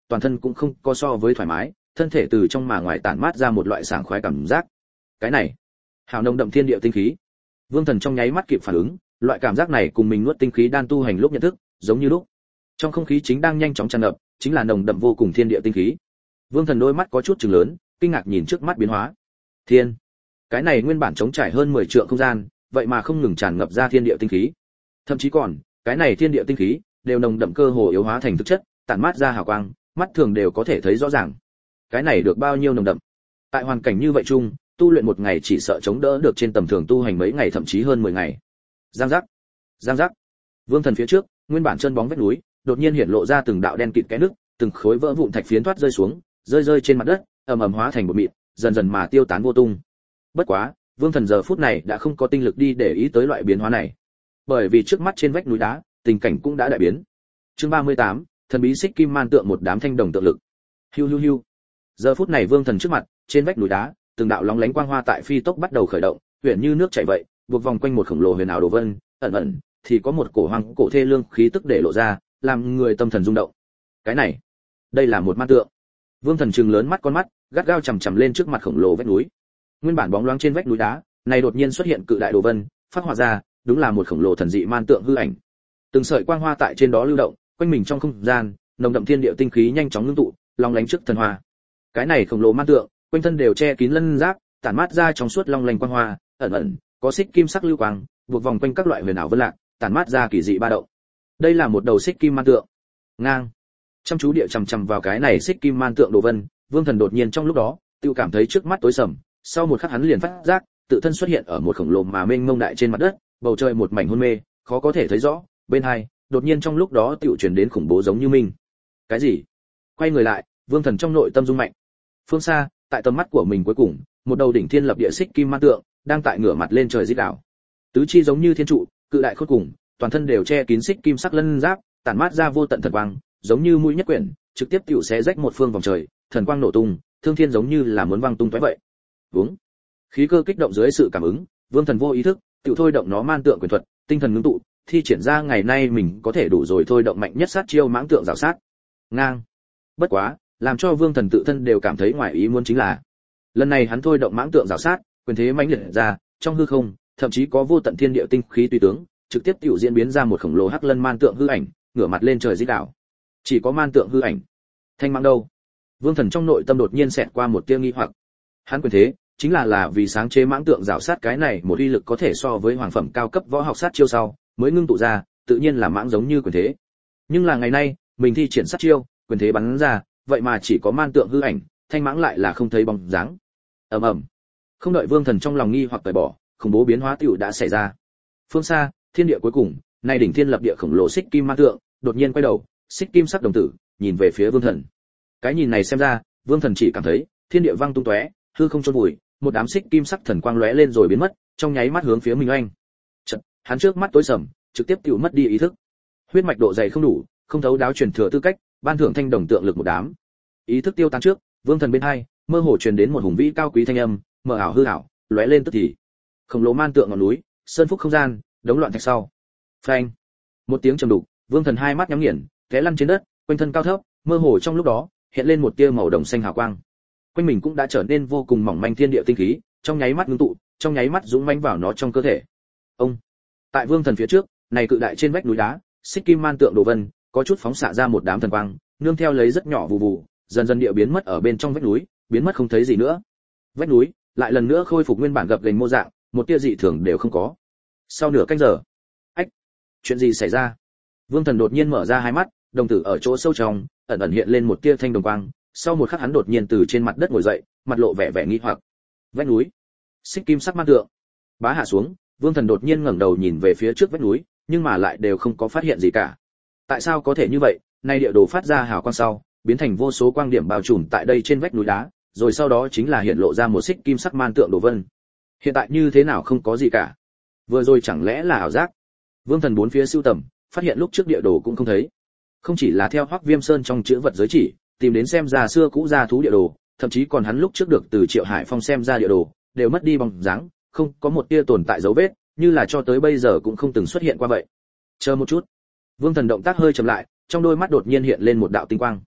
toàn thân cũng không có so với thoải mái, thân thể từ trong mà ngoài tản mát ra một loại sảng khoái cảm giác. Cái này, hào nồng đậm thiên địa tinh khí. Vương Thần trong nháy mắt kịp phản ứng, loại cảm giác này cùng mình nuốt tinh khí đan tu hành lúc nhận thức, giống như lúc. Trong không khí chính đang nhanh chóng tràn ngập, chính là nồng đậm vô cùng thiên địa tinh khí. Vương Thần đôi mắt có chút trừng lớn, kinh ngạc nhìn trước mắt biến hóa. Thiên, cái này nguyên bản trống trải hơn 10 trượng không gian, vậy mà không ngừng tràn ngập ra thiên địa tinh khí. Thậm chí còn, cái này thiên địa tinh khí đều nồng đậm cơ hồ yếu hóa thành thực chất, tản mát ra hào quang, mắt thường đều có thể thấy rõ ràng. Cái này được bao nhiêu nồng đậm? Tại hoàn cảnh như vậy chung, tu luyện một ngày chỉ sợ chống đỡ được trên tầm thường tu hành mấy ngày thậm chí hơn 10 ngày. Giang giác, giang giác. Vương Thần phía trước, nguyên bản chân bóng vách núi, đột nhiên hiện lộ ra từng đạo đen kịt cái nước, từng khối vỡ vụn thạch phiến thoát rơi xuống, rơi trên mặt đất, ầm ầm hóa thành bột mịn, dần dần mà tiêu tán vô tung. Bất quá, Vương Thần giờ phút này đã không có tinh lực đi để ý tới loại biến hóa này, bởi vì trước mắt trên vách núi đá, tình cảnh cũng đã đại biến. Chương 38, thần bí xích kim man tượng một đám thanh đồng tượng lực. Hiu hiu hiu. Giờ phút này Vương Thần trước mặt, trên vách núi đá, từng đạo lóng lánh quang hoa tại phi tốc bắt đầu khởi động, huyền như nước chảy vậy, buộc vòng quanh một khổng lồ huyền ảo đồ vân, ẩn ẩn thì có một cổ hoang cổ thê lương khí tức để lộ ra, làm người tâm thần rung động. Cái này, đây là một man tượng. Vương Thần trừng lớn mắt con mắt, gắt gao chằm chằm lên trước mặt khổng lồ vách núi. Nguyên bản bóng loáng trên vách núi đá, này đột nhiên xuất hiện cự đại đồ vân, phát họa ra, đúng là một khổng lồ thần dị man tượng hư ảnh. Từng sợi quang hoa tại trên đó lưu động, quanh mình trong không gian, nồng đậm thiên địa tinh khí nhanh chóng ngưng tụ, long lánh trước thần hoa. Cái này khổng lồ man tượng, quanh thân đều che kín lân giáp, tản mát ra trong suốt long lanh quang hoa, ẩn ẩn có xích kim sắc lưu quang, buộc vòng quanh các loại huyền ảo vân lạc, tản mát ra kỳ dị ba động. Đây là một đầu xích kim man tượng. Ngang. Chăm chú địa chằm vào cái này xích kim man tượng đồ vân, Vương Thần đột nhiên trong lúc đó, tiêu cảm thấy trước mắt tối sầm, sau một khắc hắn liền phát giác, tự thân xuất hiện ở một khổng lồ mà mênh mông đại trên mặt đất, bầu trời một mảnh hôn mê, khó có thể thấy rõ, bên hai, đột nhiên trong lúc đó tiểu truyền đến khủng bố giống như minh. Cái gì? Quay người lại, Vương Thần trong nội tâm rung mạnh. Phương xa, tại tầm mắt của mình cuối cùng, một đầu đỉnh thiên lập địa xích kim man tượng, đang tại ngửa mặt lên trời rít đảo. Tứ chi giống như thiên trụ, cự đại khôn cùng, toàn thân đều che kín xích kim sắc lân giáp, tản mát ra vô tận thần quang, giống như mũi nhất quyển, trực tiếp tiểu xé rách một phương vòng trời, thần quang nổ tung, thương thiên giống như là muốn văng tung tóe vậy. Vúng. Khí cơ kích động dưới sự cảm ứng, Vương Thần vô ý thức, tiểu thôi động nó man tượng quyền thuật, tinh thần ngưng tụ, thi triển ra ngày nay mình có thể đủ rồi thôi động mạnh nhất sát chiêu mãng tượng rào sát. Ngang. Bất quá, làm cho Vương Thần tự thân đều cảm thấy ngoài ý muốn chính là, lần này hắn thôi động mãng tượng rào sát, quyền thế mãnh liệt ra, trong hư không, thậm chí có vô tận thiên địa tinh khí tùy tướng, trực tiếp tiểu diễn biến ra một khổng lồ hắc lân man tượng hư ảnh, ngửa mặt lên trời rít đảo. Chỉ có man tượng hư ảnh, thanh mãng đâu? Vương Thần trong nội tâm đột nhiên xẹt qua một tia nghi hoặc. Hắn quyền thế, chính là vì sáng chế mãng tượng rào sát cái này một uy lực có thể so với hoàng phẩm cao cấp võ học sát chiêu sau, mới ngưng tụ ra, tự nhiên là mãng giống như quyền thế. Nhưng là ngày nay, mình thi triển sát chiêu, quyền thế bắn ra, vậy mà chỉ có man tượng hư ảnh, thanh mãng lại là không thấy bóng dáng. Ầm ầm. Không đợi Vương Thần trong lòng nghi hoặc tẩy bỏ, khủng bố biến hóa tiểu đã xảy ra. Phương xa, thiên địa cuối cùng, nay đỉnh thiên lập địa khổng lồ xích kim man tượng, đột nhiên quay đầu, xích kim sắc đồng tử, nhìn về phía Vương Thần. Cái nhìn này xem ra, Vương Thần chỉ cảm thấy, thiên địa vang tung tóe, hư không chôn vùi, một đám xích kim sắc thần quang lóe lên rồi biến mất, trong nháy mắt hướng phía mình oanh. Chợt, hắn trước mắt tối sầm, trực tiếp tiểu mất đi ý thức. Huyết mạch độ dày không đủ, không thấu đáo truyền thừa tư cách, ban thưởng thanh đồng tượng lực một đám. Ý thức tiêu tan trước, Vương Thần bên hai, mơ hồ truyền đến một hùng vĩ cao quý thanh âm, mờ ảo hư ảo, lóe lên tức thì. Khổng lồ man tượng ngọn núi, sơn phúc không gian, đống loạn thạch sau. Phanh. Một tiếng trầm đục, Vương Thần hai mắt nhắm nghiền, té lăn trên đất, quanh thân cao thấp, mơ hồ trong lúc đó, hiện lên một tia màu đồng xanh hào quang. Quanh mình cũng đã trở nên vô cùng mỏng manh thiên địa tinh khí, trong nháy mắt ngưng tụ, trong nháy mắt dũng mãnh vào nó trong cơ thể. Ông. Tại Vương Thần phía trước, này cự đại trên vách núi đá, xích kim man tượng đồ vân, có chút phóng xạ ra một đám thần quang, nương theo lấy rất nhỏ vù vù, dần dần địa biến mất ở bên trong vách núi, biến mất không thấy gì nữa. Vách núi lại lần nữa khôi phục nguyên bản gập ghềnh mô dạng, một tia dị thường đều không có. Sau nửa canh giờ, ách, chuyện gì xảy ra? Vương Thần đột nhiên mở ra hai mắt, đồng tử ở chỗ sâu trong, ẩn ẩn hiện lên một tia thanh đồng quang, sau một khắc hắn đột nhiên từ trên mặt đất ngồi dậy, mặt lộ vẻ nghi hoặc. Vách núi, xích kim sắc man tượng, bá hạ xuống, Vương Thần đột nhiên ngẩng đầu nhìn về phía trước vách núi, nhưng mà lại đều không có phát hiện gì cả. Tại sao có thể như vậy? Nay địa đồ phát ra hào quang sau, biến thành vô số quang điểm bao trùm tại đây trên vách núi đá, rồi sau đó chính là hiện lộ ra một xích kim sắc man tượng đồ vân. Hiện tại như thế nào không có gì cả? Vừa rồi chẳng lẽ là ảo giác? Vương Thần bốn phía sưu tầm, phát hiện lúc trước địa đồ cũng không thấy. Không chỉ là theo Hoắc Viêm Sơn trong chữ vật giới chỉ, tìm đến xem ra xưa cũ gia thú địa đồ, thậm chí còn hắn lúc trước được từ Triệu Hải Phong xem ra địa đồ, đều mất đi bóng dáng, không có một tia tồn tại dấu vết, như là cho tới bây giờ cũng không từng xuất hiện qua vậy. Chờ một chút. Vương Thần động tác hơi chậm lại, trong đôi mắt đột nhiên hiện lên một đạo tinh quang.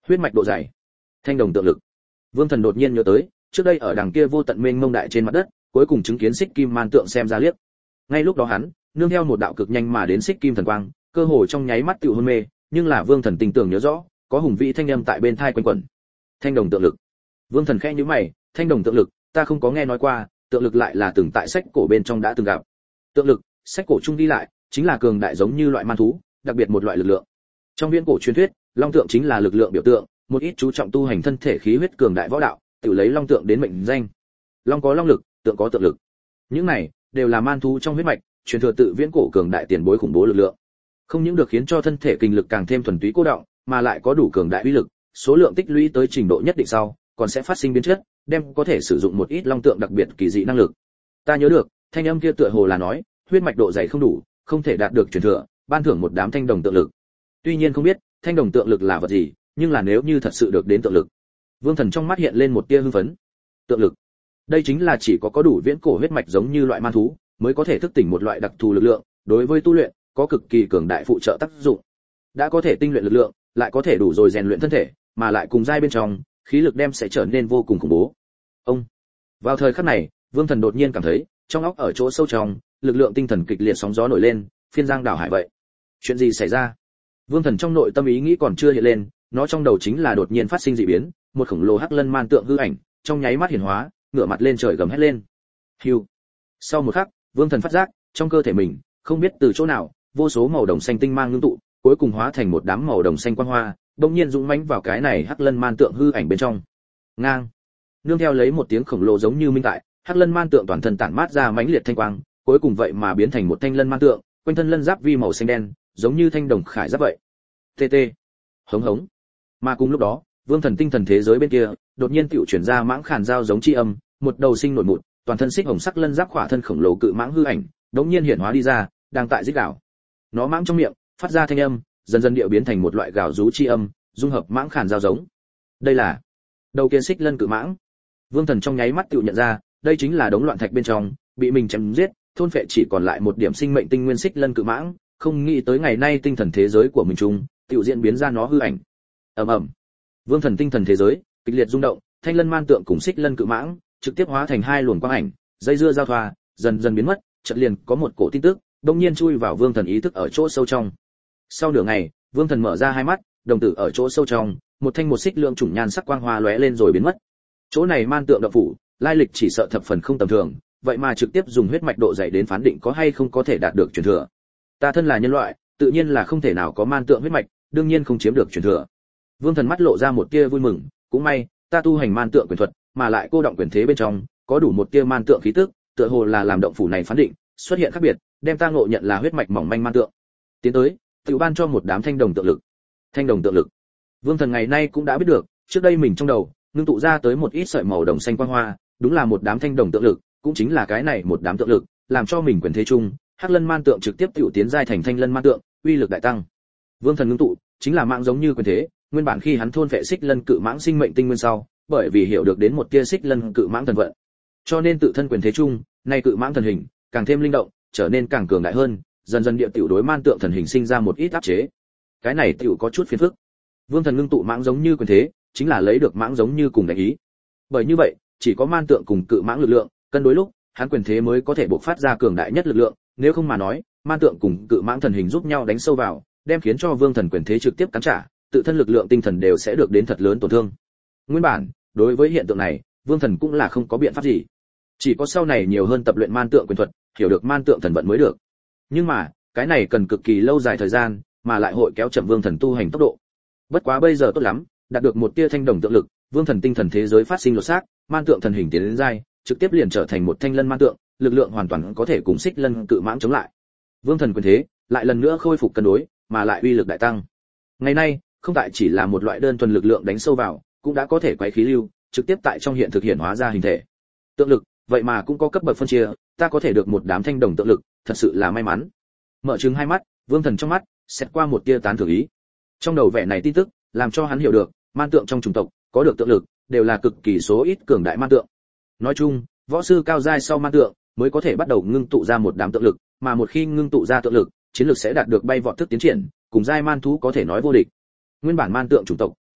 Huyết mạch độ dày, thanh đồng tượng lực. Vương Thần đột nhiên nhớ tới, trước đây ở đằng kia vô tận mênh mông đại trên mặt đất, cuối cùng chứng kiến xích kim man tượng xem ra liếc. Ngay lúc đó hắn, nương theo một đạo cực nhanh mà đến xích kim thần quang, cơ hồ trong nháy mắt tựu hôn mê, nhưng là Vương Thần tình tưởng nhớ rõ, có hùng vĩ thanh âm tại bên tai quanh quẩn. Thanh đồng tượng lực. Vương Thần khẽ nhíu mày, thanh đồng tượng lực, ta không có nghe nói qua, tượng lực lại là từng tại sách cổ bên trong đã từng gặp. Tượng lực, sách cổ chung ghi lại, chính là cường đại giống như loại man thú, đặc biệt một loại lực lượng. Trong viễn cổ truyền thuyết, long tượng chính là lực lượng biểu tượng, một ít chú trọng tu hành thân thể khí huyết cường đại võ đạo, tự lấy long tượng đến mệnh danh. Long có long lực, tượng có tượng lực. Những này đều là man thú trong huyết mạch, truyền thừa tự viễn cổ cường đại tiền bối khủng bố lực lượng. Không những được khiến cho thân thể kinh lực càng thêm thuần túy cô đọng, mà lại có đủ cường đại uy lực, số lượng tích lũy tới trình độ nhất định sau, còn sẽ phát sinh biến chất, đem có thể sử dụng một ít long tượng đặc biệt kỳ dị năng lực. Ta nhớ được, thanh âm kia tựa hồ là nói, huyết mạch độ dày không đủ, không thể đạt được truyền thừa, ban thưởng một đám thanh đồng tượng lực. Tuy nhiên không biết thanh đồng tượng lực là vật gì, nhưng là nếu như thật sự được đến tượng lực, Vương Thần trong mắt hiện lên một tia hưng phấn. Tượng lực, đây chính là chỉ có đủ viễn cổ huyết mạch giống như loại man thú mới có thể thức tỉnh một loại đặc thù lực lượng, đối với tu luyện có cực kỳ cường đại phụ trợ tác dụng. Đã có thể tinh luyện lực lượng, lại có thể đủ rồi rèn luyện thân thể, mà lại cùng giai bên trong, khí lực đem sẽ trở nên vô cùng khủng bố. Ông. Vào thời khắc này, Vương Thần đột nhiên cảm thấy, trong óc ở chỗ sâu trong, lực lượng tinh thần kịch liệt sóng gió nổi lên, phiên giang đảo hải vậy. Chuyện gì xảy ra? Vương Thần trong nội tâm ý nghĩ còn chưa hiện lên, nó trong đầu chính là đột nhiên phát sinh dị biến, một khổng lồ hắc lân man tượng hư ảnh, trong nháy mắt hiển hóa, ngửa mặt lên trời gầm hét lên. Hưu. Sau một khắc, Vương Thần phát giác, trong cơ thể mình, không biết từ chỗ nào, vô số màu đồng xanh tinh mang ngưng tụ, cuối cùng hóa thành một đám màu đồng xanh quang hoa, đột nhiên dũng mãnh vào cái này hắc lân man tượng hư ảnh bên trong. Ngang. Nương theo lấy một tiếng khổng lồ giống như minh tại, hắc lân man tượng toàn thân tản mát ra mãnh liệt thanh quang, cuối cùng vậy mà biến thành một thanh lân man tượng, quanh thân lân giáp vi màu xanh đen, giống như thanh đồng khải giáp vậy. TT. Hống hống. Mà cùng lúc đó, Vương Thần tinh thần thế giới bên kia, đột nhiên tiểu chuyển ra mãng khàn giao giống chi âm, một đầu sinh nổi mụn, toàn thân xích hồng sắc lân giáp khỏa thân khổng lồ cự mãng hư ảnh, đột nhiên hiện hóa đi ra, đang tại rít gào. Nó mãng trong miệng, phát ra thanh âm, dần dần điệu biến thành một loại gào rú chi âm, dung hợp mãng khàn giao giống. Đây là đầu kia xích lân cự mãng. Vương Thần trong nháy mắt tiểu nhận ra, đây chính là đống loạn thạch bên trong, bị mình chém giết, thôn phệ chỉ còn lại một điểm sinh mệnh tinh nguyên xích lân cự mãng, không nghĩ tới ngày nay tinh thần thế giới của mình chung, tiểu diễn biến ra nó hư ảnh. Ầm ầm. Vương Thần tinh thần thế giới kịch liệt rung động, thanh lân man tượng cùng xích lân cự mãng trực tiếp hóa thành hai luồng quang ảnh, dây dưa giao thoa, dần dần biến mất, chợt liền có một cổ tin tức, đột nhiên chui vào Vương Thần ý thức ở chỗ sâu trong. Sau nửa ngày, Vương Thần mở ra hai mắt, đồng tử ở chỗ sâu trong, một thanh một xích lượng chủng nhan sắc quang hoa lóe lên rồi biến mất. Chỗ này man tượng động phủ, lai lịch chỉ sợ thập phần không tầm thường, vậy mà trực tiếp dùng huyết mạch độ dày đến phán định có hay không có thể đạt được truyền thừa. Ta thân là nhân loại, tự nhiên là không thể nào có man tượng huyết mạch, đương nhiên không chiếm được truyền thừa. Vương Thần mắt lộ ra một tia vui mừng, cũng may, ta tu hành man tượng quyền thuật, mà lại cô động quyền thế bên trong, có đủ một tia man tượng khí tức, tựa hồ là làm động phủ này phán định, xuất hiện khác biệt, đem ta ngộ nhận là huyết mạch mỏng manh man tượng. Tiến tới, tự ban cho một đám thanh đồng tượng lực. Thanh đồng tượng lực. Vương Thần ngày nay cũng đã biết được, trước đây mình trong đầu, ngưng tụ ra tới một ít sợi màu đồng xanh quang hoa, đúng là một đám thanh đồng tượng lực, cũng chính là cái này một đám tượng lực, làm cho mình quyền thế chung, hắc lân man tượng trực tiếp tiểu tiến giai thành thanh lân man tượng, uy lực đại tăng. Vương Thần ngưng tụ, chính là mạng giống như quyền thế, nguyên bản khi hắn thôn phệ xích lân cự mãng sinh mệnh tinh nguyên sau, bởi vì hiểu được đến một tia xích lân cự mãng thần vận, cho nên tự thân quyền thế chung, nay cự mãng thần hình, càng thêm linh động, trở nên càng cường đại hơn, dần dần địa tiểu đối man tượng thần hình sinh ra một ít áp chế. Cái này tiểu có chút phiền phức. Vương Thần ngưng tụ mãng giống như quyền thế, chính là lấy được mãng giống như cùng đánh ý. Bởi như vậy, chỉ có man tượng cùng cự mãng lực lượng cân đối lúc, hắn quyền thế mới có thể bộc phát ra cường đại nhất lực lượng, nếu không mà nói, man tượng cùng cự mãng thần hình giúp nhau đánh sâu vào, đem khiến cho Vương Thần quyền thế trực tiếp cắn trả, tự thân lực lượng tinh thần đều sẽ được đến thật lớn tổn thương. Nguyên bản, đối với hiện tượng này, Vương Thần cũng là không có biện pháp gì. Chỉ có sau này nhiều hơn tập luyện man tượng quyền thuật, hiểu được man tượng thần vận mới được. Nhưng mà, cái này cần cực kỳ lâu dài thời gian, mà lại hội kéo chậm Vương Thần tu hành tốc độ. Bất quá bây giờ tốt lắm, đạt được một tia thanh đồng tượng lực, Vương Thần tinh thần thế giới phát sinh lột xác, man tượng thần hình tiến đến giai, trực tiếp liền trở thành một thanh lân man tượng, lực lượng hoàn toàn có thể cùng xích lân cự mãng chống lại. Vương Thần quyền thế lại lần nữa khôi phục cân đối, mà lại uy lực đại tăng. Ngày nay, không tại chỉ là một loại đơn thuần lực lượng đánh sâu vào, cũng đã có thể quấy khí lưu, trực tiếp tại trong hiện thực hiện hóa ra hình thể. Tượng lực, vậy mà cũng có cấp bậc phân chia, ta có thể được một đám thanh đồng tượng lực, thật sự là may mắn. Mở trừng hai mắt, Vương Thần trong mắt xét qua một tia tán thưởng ý. Trong đầu vẻ này tin tức, làm cho hắn hiểu được, man tượng trong chủng tộc có được tượng lực, đều là cực kỳ số ít cường đại man tượng. Nói chung, võ sư cao giai sau man tượng mới có thể bắt đầu ngưng tụ ra một đám tượng lực, mà một khi ngưng tụ ra tượng lực, chiến lược sẽ đạt được bay vọt thức tiến triển, cùng giai man thú có thể nói vô địch. Nguyên bản man tượng chủng tộc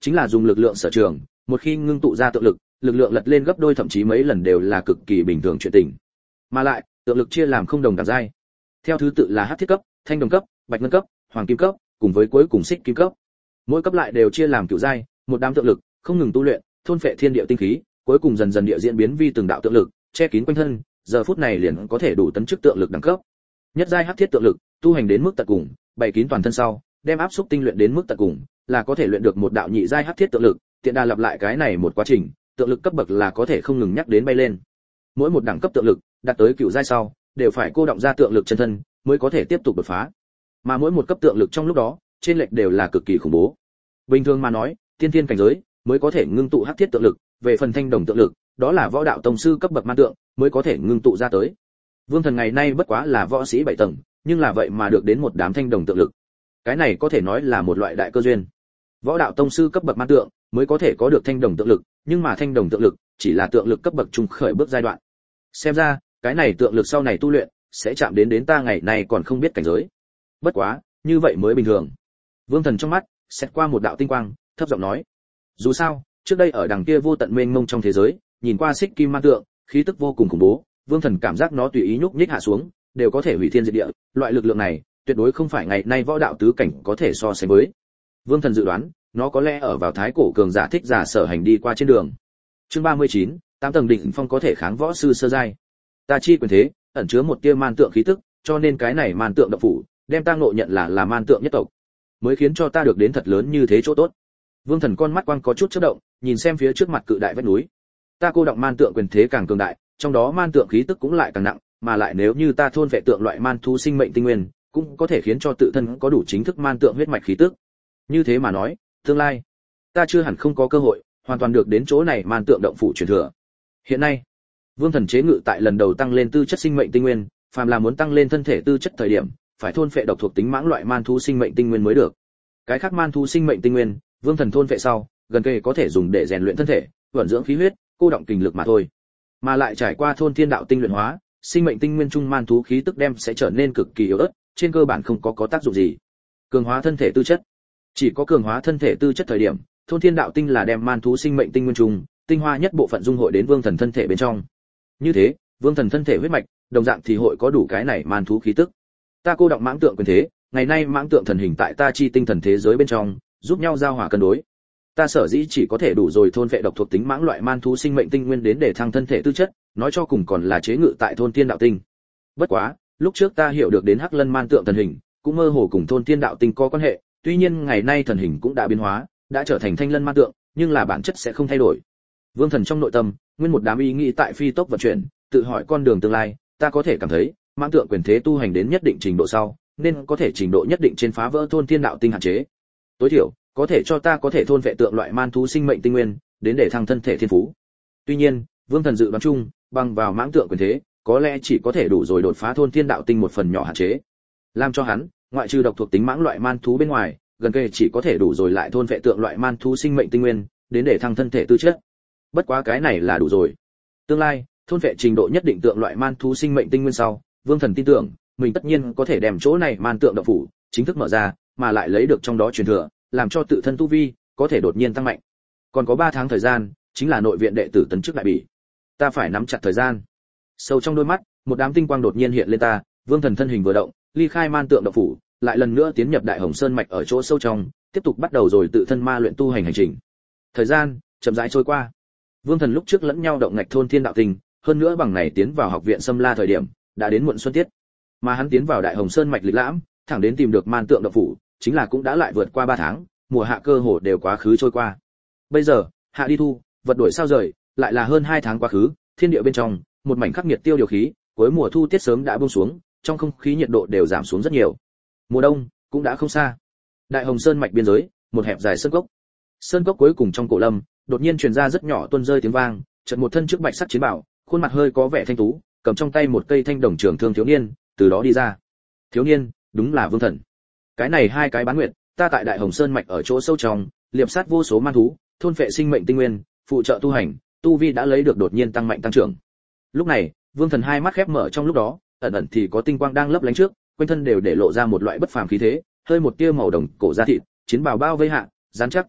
chính là dùng lực lượng sở trường, một khi ngưng tụ ra tượng lực, lực lượng lật lên gấp đôi thậm chí mấy lần đều là cực kỳ bình thường chuyện tình. Mà lại, tượng lực chia làm không đồng đẳng giai. Theo thứ tự là hắc thiết cấp, thanh đồng cấp, bạch ngân cấp, hoàng kim cấp, cùng với cuối cùng xích kim cấp. Mỗi cấp lại đều chia làm cửu giai, một đám tượng lực, không ngừng tu luyện, thôn phệ thiên địa tinh khí, cuối cùng dần dần địa diễn biến vi từng đạo tượng lực, che kín quanh thân, giờ phút này liền có thể đủ tấn chức tượng lực đẳng cấp. Nhất giai hắc thiết tượng lực, tu hành đến mức tận cùng, bày kín toàn thân sau, đem áp xúc tinh luyện đến mức tận cùng, là có thể luyện được một đạo nhị giai hắc thiết tượng lực, tiện đà lặp lại cái này một quá trình, tượng lực cấp bậc là có thể không ngừng nhắc đến bay lên. Mỗi một đẳng cấp tượng lực đạt tới cửu giai sau, đều phải cô động ra tượng lực chân thân mới có thể tiếp tục đột phá. Mà mỗi một cấp tượng lực trong lúc đó, trên lệch đều là cực kỳ khủng bố. Bình thường mà nói, tiên thiên cảnh giới mới có thể ngưng tụ hắc thiết tượng lực, về phần thanh đồng tượng lực, đó là võ đạo tông sư cấp bậc man tượng mới có thể ngưng tụ ra tới. Vương Thần ngày nay bất quá là võ sĩ 7 tầng, nhưng là vậy mà được đến một đám thanh đồng tượng lực. Cái này có thể nói là một loại đại cơ duyên. Võ đạo tông sư cấp bậc man tượng mới có thể có được thanh đồng tượng lực, nhưng mà thanh đồng tượng lực chỉ là tượng lực cấp bậc trung khởi bước giai đoạn. Xem ra, cái này tượng lực sau này tu luyện sẽ chạm đến ta ngày nay còn không biết cảnh giới. Bất quá, như vậy mới bình thường. Vương Thần trong mắt xét qua một đạo tinh quang, thấp giọng nói: dù sao, trước đây ở đằng kia vô tận mênh mông trong thế giới, nhìn qua xích kim man tượng, khí tức vô cùng khủng bố, Vương Thần cảm giác nó tùy ý nhúc nhích hạ xuống, đều có thể hủy thiên diệt địa, loại lực lượng này, tuyệt đối không phải ngày nay võ đạo tứ cảnh có thể so sánh với. Vương Thần dự đoán, nó có lẽ ở vào thái cổ cường giả thích giả sở hành đi qua trên đường. Chương 39, 8 tầng đỉnh phong có thể kháng võ sư sơ giai. Ta chi quyền thế, ẩn chứa một tia man tượng khí tức, cho nên cái này man tượng độc phủ, đem ta ngộ nhận là man tượng nhất tộc, mới khiến cho ta được đến thật lớn như thế chỗ tốt. Vương Thần con mắt quang có chút chớp động, nhìn xem phía trước mặt cự đại vách núi. Ta cô động man tượng quyền thế càng cường đại, trong đó man tượng khí tức cũng lại càng nặng, mà lại nếu như ta thôn vệ tượng loại man thú sinh mệnh tinh nguyên, cũng có thể khiến cho tự thân có đủ chính thức man tượng huyết mạch khí tức. Như thế mà nói, tương lai ta chưa hẳn không có cơ hội hoàn toàn được đến chỗ này man tượng động phủ truyền thừa. Hiện nay, Vương Thần chế ngự tại lần đầu tăng lên tư chất sinh mệnh tinh nguyên, phàm là muốn tăng lên thân thể tư chất thời điểm, phải thôn phệ độc thuộc tính mãng loại man thú sinh mệnh tinh nguyên mới được. Cái khác man thú sinh mệnh tinh nguyên, Vương Thần thôn phệ sau, gần kề có thể dùng để rèn luyện thân thể, vận dưỡng khí huyết, cô động kình lực mà thôi. Mà lại trải qua thôn thiên đạo tinh luyện hóa, sinh mệnh tinh nguyên trung man thú khí tức đem sẽ trở nên cực kỳ yếu ớt, trên cơ bản không có tác dụng gì. Cường hóa thân thể tư chất. Chỉ có cường hóa thân thể tư chất thời điểm, thôn thiên đạo tinh là đem man thú sinh mệnh tinh nguyên trung, tinh hoa nhất bộ phận dung hội đến Vương Thần thân thể bên trong. Như thế, Vương Thần thân thể huyết mạch, đồng dạng thì hội có đủ cái này man thú khí tức. Ta cô động mãng tượng quyền thế, ngày nay mãng tượng thần hình tại ta chi tinh thần thế giới bên trong, giúp nhau giao hòa cân đối. Ta sở dĩ chỉ có thể đủ rồi thôn vệ độc thuộc tính mãng loại man thú sinh mệnh tinh nguyên đến để thăng thân thể tư chất, nói cho cùng còn là chế ngự tại thôn thiên đạo tinh. Bất quá, lúc trước ta hiểu được đến hắc lân man tượng thần hình, cũng mơ hồ cùng thôn thiên đạo tinh có quan hệ, tuy nhiên ngày nay thần hình cũng đã biến hóa, đã trở thành thanh lân man tượng, nhưng là bản chất sẽ không thay đổi. Vương Thần trong nội tâm, nguyên một đám ý nghĩ tại phi tốc vận chuyển, tự hỏi con đường tương lai, ta có thể cảm thấy, mãng tượng quyền thế tu hành đến nhất định trình độ sau, nên có thể trình độ nhất định trên phá vỡ thôn thiên đạo tinh hạn chế. Tối thiểu, có thể cho ta có thể thôn vệ tượng loại man thú sinh mệnh tinh nguyên, đến để thăng thân thể thiên phú. Tuy nhiên, Vương Thần dự đoán chung, bằng vào mãng tượng quyền thế, có lẽ chỉ có thể đủ rồi đột phá thôn thiên đạo tinh một phần nhỏ hạn chế. Làm cho hắn, ngoại trừ độc thuộc tính mãng loại man thú bên ngoài, gần kề chỉ có thể đủ rồi lại thôn vệ tượng loại man thú sinh mệnh tinh nguyên, đến để thăng thân thể tư chất. Bất quá cái này là đủ rồi. Tương lai, thôn vệ trình độ nhất định tượng loại man thú sinh mệnh tinh nguyên sau, Vương Thần tin tưởng, mình tất nhiên có thể đem chỗ này man tượng động phủ chính thức mở ra, mà lại lấy được trong đó truyền thừa, làm cho tự thân tu vi có thể đột nhiên tăng mạnh. Còn có 3 tháng thời gian, chính là nội viện đệ tử tấn chức đại bỉ. Ta phải nắm chặt thời gian. Sâu trong đôi mắt, một đám tinh quang đột nhiên hiện lên ta, Vương Thần thân hình vừa động, ly khai man tượng động phủ, lại lần nữa tiến nhập Đại Hồng Sơn mạch ở chỗ sâu trong, tiếp tục bắt đầu rồi tự thân ma luyện tu hành hành trình. Thời gian chậm rãi trôi qua. Vương Thần lúc trước lẫn nhau động ngạch thôn thiên đạo tinh, hơn nữa bằng này tiến vào học viện Sâm La thời điểm, đã đến muộn xuân tiết. Mà hắn tiến vào Đại Hồng Sơn mạch lịch lãm, thẳng đến tìm được man tượng động phủ, chính là cũng đã lại vượt qua 3 tháng, mùa hạ cơ hồ đều quá khứ trôi qua. Bây giờ, hạ đi thu, vật đổi sao rời, lại là hơn 2 tháng quá khứ, thiên địa bên trong, một mảnh khắc nghiệt tiêu điều khí, cuối mùa thu tiết sớm đã buông xuống, trong không khí nhiệt độ đều giảm xuống rất nhiều. Mùa đông cũng đã không xa. Đại Hồng Sơn mạch biên giới, một hẹp dài sơn cốc. Sơn cốc cuối cùng trong cổ lâm, đột nhiên truyền ra rất nhỏ tuôn rơi tiếng vang, chợt một thân trước bạch sắc chiến bảo, khuôn mặt hơi có vẻ thanh tú, cầm trong tay một cây thanh đồng trường thương thiếu niên, từ đó đi ra. Thiếu niên, đúng là Vương Thần. Cái này 2 cái bán nguyệt, ta tại Đại Hồng Sơn mạch ở chỗ sâu trong, liệp sát vô số man thú, thôn phệ sinh mệnh tinh nguyên, phụ trợ tu hành, tu vi đã lấy được đột nhiên tăng mạnh tăng trưởng. Lúc này, Vương Thần hai mắt khép mở trong lúc đó, ẩn ẩn thì có tinh quang đang lấp lánh trước, quanh thân đều để lộ ra một loại bất phàm khí thế, hơi một tia màu đồng cổ da thịt, chiến bào bao vây hạ, rắn chắc cơ nhục,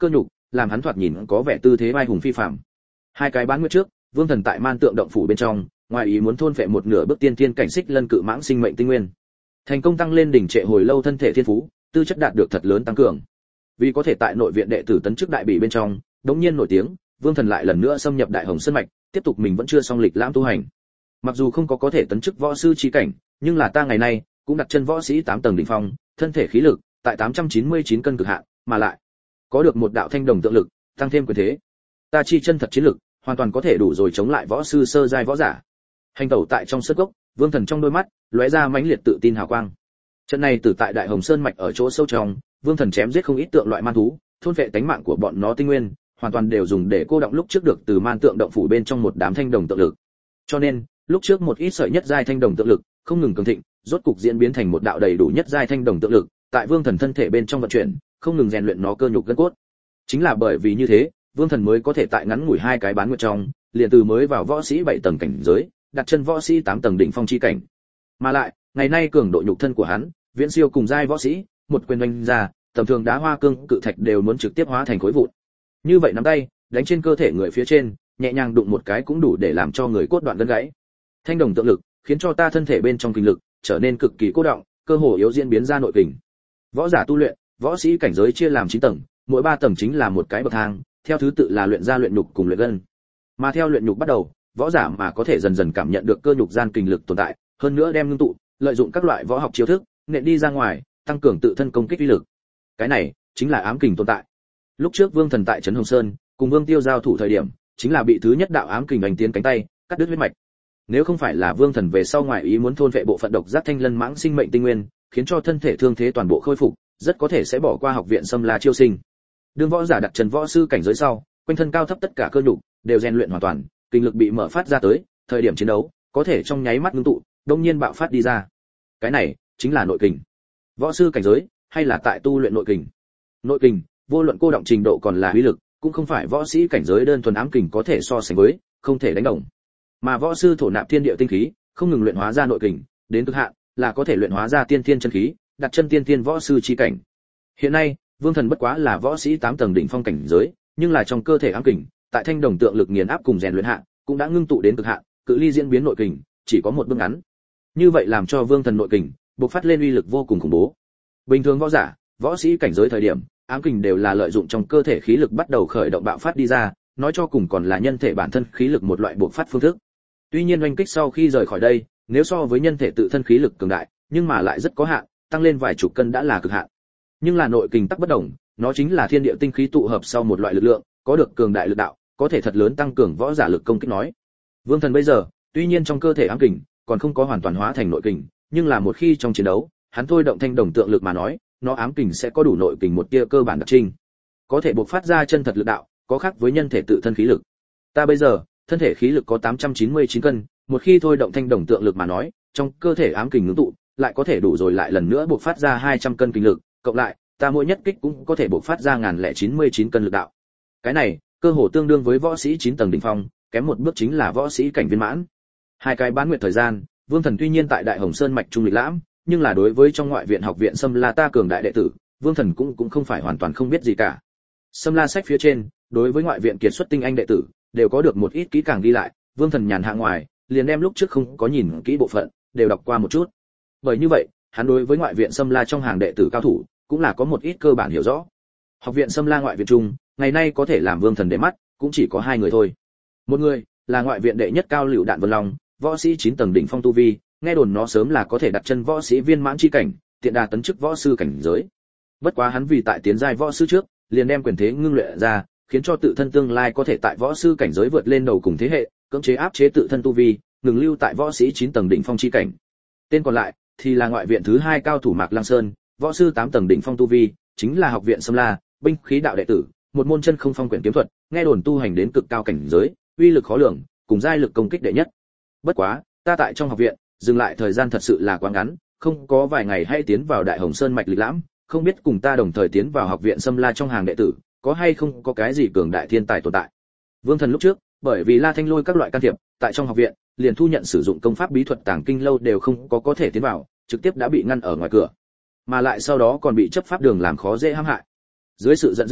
làm hắn thoạt nhìn có vẻ tư thế vai hùng phi phàm. Hai cái bán nguyệt trước, Vương Thần tại Man Tượng động phủ bên trong, ngoài ý muốn thôn phệ một nửa bước tiên thiên cảnh xích lân cự mãng sinh mệnh tinh nguyên, thành công tăng lên đỉnh trệ hồi lâu thân thể thiên phú, tư chất đạt được thật lớn tăng cường. Vì có thể tại nội viện đệ tử tấn chức đại bỉ bên trong, đống nhiên nổi tiếng, Vương Thần lại lần nữa xâm nhập Đại Hồng Sơn mạch, tiếp tục mình vẫn chưa xong lịch lãm tu hành. Mặc dù không có thể tấn chức võ sư chi cảnh, nhưng là ta ngày nay cũng đặt chân võ sĩ 8 tầng đỉnh phong, thân thể khí lực tại 899 cân cực hạn, mà lại có được một đạo thanh đồng tượng lực, tăng thêm quyền thế. Ta chi chân thật chiến lực, hoàn toàn có thể đủ rồi chống lại võ sư sơ giai võ giả. Hành tẩu tại trong sân gốc, Vương Thần trong đôi mắt lóe ra mãnh liệt tự tin hào quang. Trận này từ tại Đại Hồng Sơn mạch ở chỗ sâu trong, Vương Thần chém giết không ít tượng loại man thú, thôn phệ tánh mạng của bọn nó tinh nguyên, hoàn toàn đều dùng để cô động lúc trước được từ Man Tượng động phủ bên trong một đám thanh đồng tượng lực. Cho nên, lúc trước một ít sợi nhất giai thanh đồng tượng lực không ngừng cường thịnh, rốt cục diễn biến thành một đạo đầy đủ nhất giai thanh đồng tượng lực, tại Vương Thần thân thể bên trong vận chuyển, không ngừng rèn luyện nó cơ nhục gân cốt. Chính là bởi vì như thế, Vương Thần mới có thể tại ngắn ngủi hai cái bán nguyệt trong, liền từ mới vào võ sĩ 7 tầng cảnh giới, đặt chân võ sĩ 8 tầng đỉnh phong chi cảnh. Mà lại, ngày nay cường độ nhục thân của hắn, viễn siêu cùng giai võ sĩ, một quyền đánh ra, tầm thường đá hoa cương cự thạch đều muốn trực tiếp hóa thành khối vụn. Như vậy nắm tay, đánh trên cơ thể người phía trên, nhẹ nhàng đụng một cái cũng đủ để làm cho người cốt đoạn gân gãy. Thanh đồng tượng lực, khiến cho ta thân thể bên trong kinh lực trở nên cực kỳ cố động, cơ hồ yếu diễn biến ra nội kình. Võ giả tu luyện, võ sĩ cảnh giới chia làm 9 tầng, mỗi 3 tầng chính là một cái bậc thang, theo thứ tự là luyện ra luyện nhục cùng luyện gân. Mà theo luyện nhục bắt đầu, võ giả mà có thể dần dần cảm nhận được cơ nhục gian kinh lực tồn tại, hơn nữa đem ngưng tụ, lợi dụng các loại võ học chiêu thức, nện đi ra ngoài, tăng cường tự thân công kích uy lực. Cái này chính là ám kình tồn tại. Lúc trước Vương Thần tại trấn Hồng Sơn, cùng Vương Tiêu giao thủ thời điểm, chính là bị thứ nhất đạo ám kình đánh tiến cánh tay, cắt đứt huyết mạch. Nếu không phải là Vương Thần về sau ngoại ý muốn thôn vệ bộ phận độc giác thanh lân mãng sinh mệnh tinh nguyên, khiến cho thân thể thương thế toàn bộ khôi phục, rất có thể sẽ bỏ qua học viện Sâm La chiêu sinh. Đương võ giả đặt chân võ sư cảnh giới sau, quanh thân cao thấp tất cả cơ nhục đều rèn luyện hoàn toàn, kinh lực bị mở phát ra tới, thời điểm chiến đấu có thể trong nháy mắt ngưng tụ, đột nhiên bạo phát đi ra. Cái này chính là nội kình. Võ sư cảnh giới hay là tại tu luyện nội kình. Nội kình, vô luận cô động trình độ còn là uy lực, cũng không phải võ sĩ cảnh giới đơn thuần ám kình có thể so sánh với, không thể đánh đồng. Mà võ sư thổ nạp thiên địa tinh khí, không ngừng luyện hóa ra nội kình, đến cực hạn là có thể luyện hóa ra tiên thiên chân khí, đặt chân tiên thiên võ sư chi cảnh. Hiện nay, Vương Thần bất quá là võ sĩ 8 tầng đỉnh phong cảnh giới, nhưng là trong cơ thể ám kình, tại thanh đồng tượng lực nghiền áp cùng rèn luyện hạ, cũng đã ngưng tụ đến cực hạn, cự ly diễn biến nội kình chỉ có một bước ngắn. Như vậy làm cho Vương Thần nội kình bộc phát lên uy lực vô cùng khủng bố. Bình thường võ giả, võ sĩ cảnh giới thời điểm, ám kình đều là lợi dụng trong cơ thể khí lực bắt đầu khởi động bạo phát đi ra, nói cho cùng còn là nhân thể bản thân khí lực một loại bộc phát phương thức. Tuy nhiên oanh kích sau khi rời khỏi đây, nếu so với nhân thể tự thân khí lực cường đại, nhưng mà lại rất có hạn, tăng lên vài chục cân đã là cực hạn. Nhưng là nội kình tắc bất đồng, nó chính là thiên địa tinh khí tụ hợp sau một loại lực lượng, có được cường đại lực đạo, có thể thật lớn tăng cường võ giả lực công kích nói. Vương Thần bây giờ, tuy nhiên trong cơ thể ám kình còn không có hoàn toàn hóa thành nội kình, nhưng là một khi trong chiến đấu, hắn thôi động thanh đồng tượng lực mà nói, nó ám kình sẽ có đủ nội kình một tia cơ bản đặc trưng, có thể bộc phát ra chân thật lực đạo, có khác với nhân thể tự thân khí lực. Ta bây giờ, thân thể khí lực có 899 cân, một khi thôi động thanh đồng tượng lực mà nói, trong cơ thể ám kình ngưng tụ, lại có thể đủ rồi lại lần nữa bộc phát ra 200 cân kình lực, cộng lại, ta mỗi nhất kích cũng có thể bộc phát ra 1099 cân lực đạo. Cái này, cơ hồ tương đương với võ sĩ 9 tầng đỉnh phong, kém một bước chính là võ sĩ cảnh viên mãn. Hai cái bán nguyệt thời gian, Vương Thần tuy nhiên tại Đại Hồng Sơn mạch trung lịch lãm, nhưng là đối với trong ngoại viện học viện Sâm La ta cường đại đệ tử, Vương Thần cũng không phải hoàn toàn không biết gì cả. Sâm La sách phía trên, đối với ngoại viện kiệt xuất tinh anh đệ tử, đều có được một ít kỹ càng ghi lại, Vương Thần nhàn hạ ngoài, liền đem lúc trước không có nhìn kỹ bộ phận, đều đọc qua một chút. Bởi như vậy, hắn đối với ngoại viện Sâm La trong hàng đệ tử cao thủ, cũng là có một ít cơ bản hiểu rõ. Học viện Sâm La ngoại viện trung, ngày nay có thể làm Vương Thần để mắt, cũng chỉ có hai người thôi. Một người là ngoại viện đệ nhất cao Lưu Đạn Vân Long, võ sĩ 9 tầng đỉnh phong tu vi, nghe đồn nó sớm là có thể đặt chân võ sĩ viên mãn chi cảnh, tiện đà tấn chức võ sư cảnh giới. Bất quá hắn vì tại tiến giai võ sư trước, liền đem quyền thế ngưng luyện ra, khiến cho tự thân tương lai có thể tại võ sư cảnh giới vượt lên đầu cùng thế hệ, cưỡng chế áp chế tự thân tu vi, ngừng lưu tại võ sĩ 9 tầng đỉnh phong chi cảnh. Tên còn lại thì là ngoại viện thứ hai cao thủ Mạc Lăng Sơn, võ sư 8 tầng đỉnh phong tu vi, chính là học viện Sâm La, binh khí đạo đệ tử, một môn chân không phong quyển kiếm thuật, nghe đồn tu hành đến cực cao cảnh giới, uy lực khó lường, cùng giai lực công kích đệ nhất. Bất quá, ta tại trong học viện, dừng lại thời gian thật sự là quá ngắn, không có vài ngày hay tiến vào Đại Hồng Sơn mạch lịch lãm, không biết cùng ta đồng thời tiến vào học viện Sâm La trong hàng đệ tử, có hay không có cái gì cường đại thiên tài tồn tại. Vương Thần lúc trước, bởi vì La Thanh Lôi các loại can thiệp, tại trong học viện, liền thu nhận sử dụng công pháp bí thuật tàng kinh lâu đều không có thể tiến vào, trực tiếp đã bị ngăn ở ngoài cửa. Mà lại sau đó còn bị chấp pháp đường làm khó dễ hãm hại. Dưới sự giận dữ,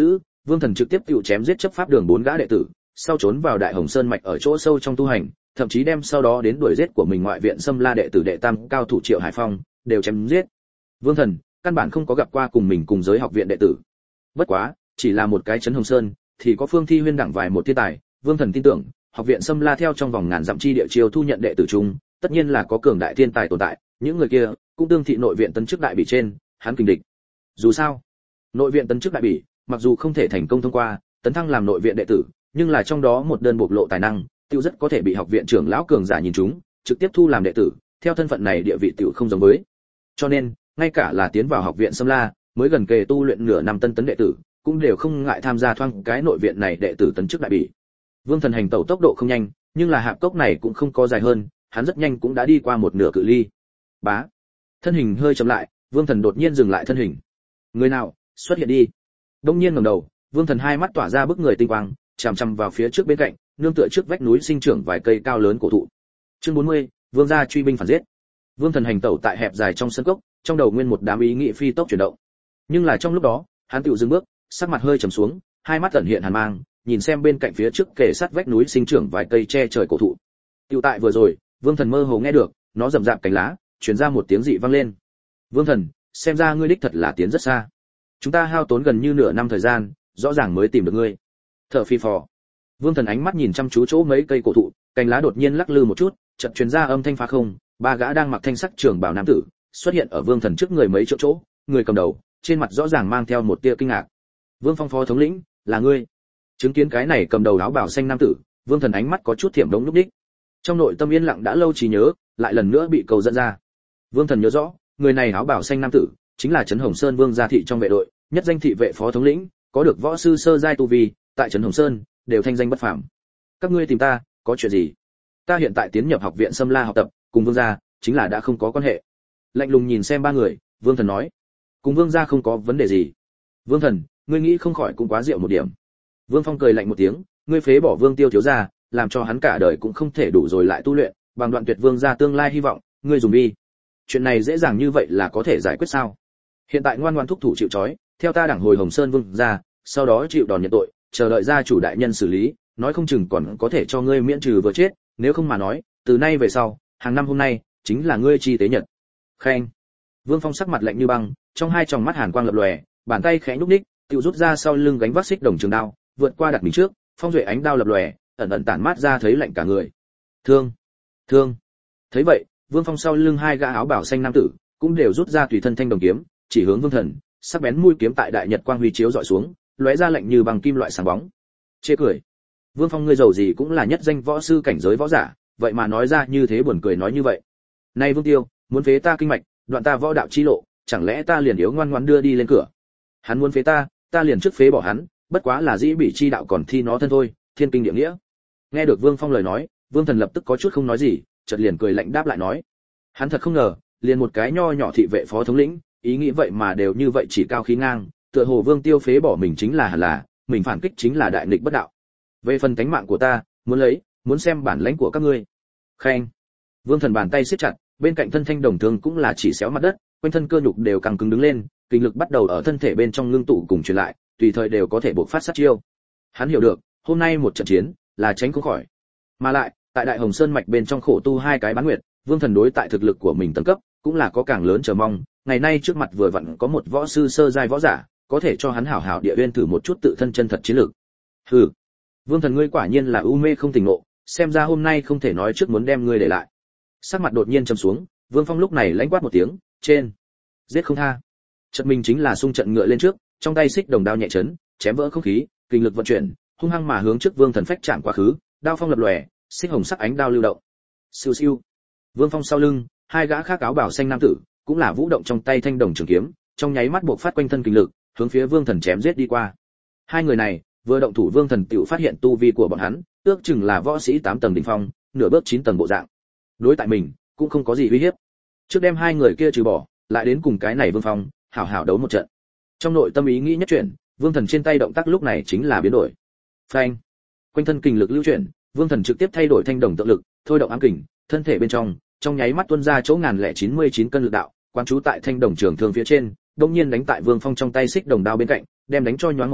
Vương Thần trực tiếp tự chém giết chấp pháp đường 4 gã đệ tử, sau trốn vào Đại Hồng Sơn mạch ở chỗ sâu trong tu hành, thậm chí đem sau đó đến đuổi giết của mình ngoại viện Sâm La đệ tử đệ tam cao thủ Triệu Hải Phong, đều chém giết. Vương Thần căn bản không có gặp qua cùng mình cùng giới học viện đệ tử. Bất quá, chỉ là một cái trấn Hồng Sơn, thì có Phương Thi Huyên đẳng vài một thiên tài, Vương Thần tin tưởng, học viện Sâm La theo trong vòng ngàn dặm chi địa chiêu thu nhận đệ tử chung, tất nhiên là có cường đại thiên tài tồn tại, những người kia cũng tương thị nội viện tấn chức đại bỉ trên, hắn kình địch. Dù sao, nội viện tấn chức đại bỉ, mặc dù không thể thành công thông qua, tấn thăng làm nội viện đệ tử, nhưng là trong đó một đơn bộc lộ tài năng, tiêu rất có thể bị học viện trưởng lão cường giả nhìn trúng, trực tiếp thu làm đệ tử, theo thân phận này địa vị tiểu không giống với. Cho nên, ngay cả là tiến vào học viện Sâm La, mới gần kề tu luyện nửa năm tân tấn đệ tử, cũng đều không ngại tham gia thoang cái nội viện này đệ tử tấn chức đại bỉ. Vương Thần hành tẩu tốc độ không nhanh, nhưng là hạp cốc này cũng không có dài hơn, hắn rất nhanh cũng đã đi qua một nửa cự ly. Bá, thân hình hơi chậm lại, Vương Thần đột nhiên dừng lại thân hình. Người nào, xuất hiện đi. Đông nhiên ngẩng đầu, Vương Thần hai mắt tỏa ra bức người tinh quang, chằm chằm vào phía trước bên cạnh, nương tựa trước vách núi sinh trưởng vài cây cao lớn cổ thụ. Chương 40, Vương gia truy binh phản giết. Vương Thần hành tẩu tại hẹp dài trong sân cốc, trong đầu nguyên một đám ý nghĩ phi tốc chuyển động. Nhưng là trong lúc đó, hắn tựu dừng bước, sắc mặt hơi trầm xuống, hai mắt ẩn hiện hàn mang, nhìn xem bên cạnh phía trước kề sát vách núi sinh trưởng vài cây che trời cổ thụ. Tựu tại vừa rồi, Vương Thần mơ hồ nghe được, nó rầm rạp cánh lá, truyền ra một tiếng dị vang lên. Vương Thần, xem ra ngươi đích thật là tiến rất xa. Chúng ta hao tốn gần như nửa năm thời gian, rõ ràng mới tìm được ngươi. Thở phì phò. Vương Thần ánh mắt nhìn chăm chú chỗ mấy cây cổ thụ, cành lá đột nhiên lắc lư một chút, chợt truyền ra âm thanh phá không, ba gã đang mặc thanh sắc trường bào nam tử xuất hiện ở Vương Thần trước người mấy chỗ chỗ, người cầm đầu, trên mặt rõ ràng mang theo một tia kinh ngạc. Vương Phong phó thống lĩnh, là ngươi? Chứng kiến cái này cầm đầu áo bào xanh nam tử, Vương Thần ánh mắt có chút thiểm đống lúc đích. Trong nội tâm yên lặng đã lâu trí nhớ, lại lần nữa bị cầu dẫn ra. Vương Thần nhớ rõ, người này áo bào xanh nam tử, chính là trấn Hồng Sơn Vương gia thị trong vệ đội, nhất danh thị vệ phó thống lĩnh, có được võ sư sơ giai tu vi, tại trấn Hồng Sơn đều thanh danh bất phàm. Các ngươi tìm ta, có chuyện gì? Ta hiện tại tiến nhập học viện Sâm La học tập, cùng Vương gia chính là đã không có quan hệ. Lạnh lùng nhìn xem ba người, Vương Thần nói, cùng Vương gia không có vấn đề gì. Vương Thần, ngươi nghĩ không khỏi cũng quá rượu một điểm. Vương Phong cười lạnh một tiếng, ngươi phế bỏ Vương Tiêu thiếu gia, làm cho hắn cả đời cũng không thể đủ rồi lại tu luyện, bằng đoạn tuyệt Vương gia tương lai hy vọng, ngươi dùng đi. Chuyện này dễ dàng như vậy là có thể giải quyết sao? Hiện tại ngoan ngoãn thúc thủ chịu trói, theo ta đảng hồi Hồng Sơn Vương gia, sau đó chịu đòn nhận tội, chờ đợi gia chủ đại nhân xử lý, nói không chừng còn có thể cho ngươi miễn trừ vừa chết, nếu không mà nói, từ nay về sau, hàng năm hôm nay chính là ngươi chi tế nhật. Khen. Vương Phong sắc mặt lạnh như băng, trong hai tròng mắt hàn quang lập lòe, bàn tay khẽ nhúc nhích, tự rút ra sau lưng gánh vác xích đồng trường đao, vượt qua đặt mình trước, phong duệ ánh đao lập lòe, ẩn ẩn tản mát ra thấy lạnh cả người. Thương, thương. Thấy vậy, Vương Phong sau lưng hai gã áo bảo xanh nam tử cũng đều rút ra tùy thân thanh đồng kiếm, chỉ hướng Vương Thần, sắc bén mũi kiếm tại đại nhật quang huy chiếu dọi xuống, lóe ra lạnh như bằng kim loại sáng bóng. Chê cười. Vương Phong ngươi giàu gì cũng là nhất danh võ sư cảnh giới võ giả, vậy mà nói ra như thế buồn cười nói như vậy. Này Vương Tiêu, muốn phế ta kinh mạch, đoạn ta võ đạo chi lộ, chẳng lẽ ta liền yếu ngoan ngoãn đưa đi lên cửa? Hắn muốn phế ta, ta liền trước phế bỏ hắn, bất quá là dĩ bị chi đạo còn thi nó thân thôi, thiên kinh địa nghĩa. Nghe được Vương Phong lời nói, Vương Thần lập tức có chút không nói gì, chợt liền cười lạnh đáp lại nói, hắn thật không ngờ, liền một cái nho nhỏ thị vệ phó thống lĩnh, ý nghĩ vậy mà đều như vậy chỉ cao khí ngang, tựa hồ Vương Tiêu phế bỏ mình chính là hẳn là, mình phản kích chính là đại nghịch bất đạo. Về phần cánh mạng của ta, muốn lấy, muốn xem bản lãnh của các ngươi. Khen. Vương Thần bàn tay siết chặt, bên cạnh thân thanh đồng thương cũng là chỉ xéo mặt đất, quanh thân cơ nhục đều càng cứng đứng lên, kinh lực bắt đầu ở thân thể bên trong ngưng tụ cùng truyền lại, tùy thời đều có thể bộc phát sát chiêu. Hắn hiểu được, hôm nay một trận chiến là tránh không khỏi. Mà lại, tại Đại Hồng Sơn mạch bên trong khổ tu hai cái bán nguyệt, Vương Thần đối tại thực lực của mình tấn cấp, cũng là có càng lớn chờ mong, ngày nay trước mặt vừa vặn có một võ sư sơ giai võ giả, có thể cho hắn hảo hảo địa uyên thử một chút tự thân chân thật chiến lược. Hừ, Vương Thần ngươi quả nhiên là u mê không tỉnh ngộ, xem ra hôm nay không thể nói trước muốn đem ngươi để lại. Sắc mặt đột nhiên trầm xuống, Vương Phong lúc này lãnh quát một tiếng, trên, giết không tha. Chợt mình chính là xung trận ngựa lên trước, trong tay xích đồng đao nhẹ chấn, chém vỡ không khí, kinh lực vận chuyển, hung hăng mà hướng trước Vương Thần phách chạm quá khứ, đao phong lập lòe, xích hồng sắc ánh đao lưu động. Siêu siêu. Vương Phong sau lưng, hai gã khác áo bào xanh nam tử, cũng là vũ động trong tay thanh đồng trường kiếm, trong nháy mắt bộc phát quanh thân kinh lực, hướng phía Vương Thần chém giết đi qua. Hai người này, vừa động thủ Vương Thần tiểu phát hiện tu vi của bọn hắn, ước chừng là võ sĩ 8 tầng đỉnh phong, nửa bước 9 tầng bộ dạng. Đối tại mình, cũng không có gì uy hiếp. Trước đem hai người kia trừ bỏ, lại đến cùng cái này Vương Phong, hảo hảo đấu một trận. Trong nội tâm ý nghĩ nhất chuyển, Vương Thần trên tay động tác lúc này chính là biến đổi. Phanh. Quanh thân kình lực lưu chuyển, Vương Thần trực tiếp thay đổi thanh đồng tượng lực, thôi động ám kình, thân thể bên trong nháy mắt tuôn ra chỗ 1099 cân lực đạo, quán trú tại thanh đồng trường thương phía trên, đột nhiên đánh tại Vương Phong trong tay xích đồng đao bên cạnh, đem đánh cho nhoáng một cái,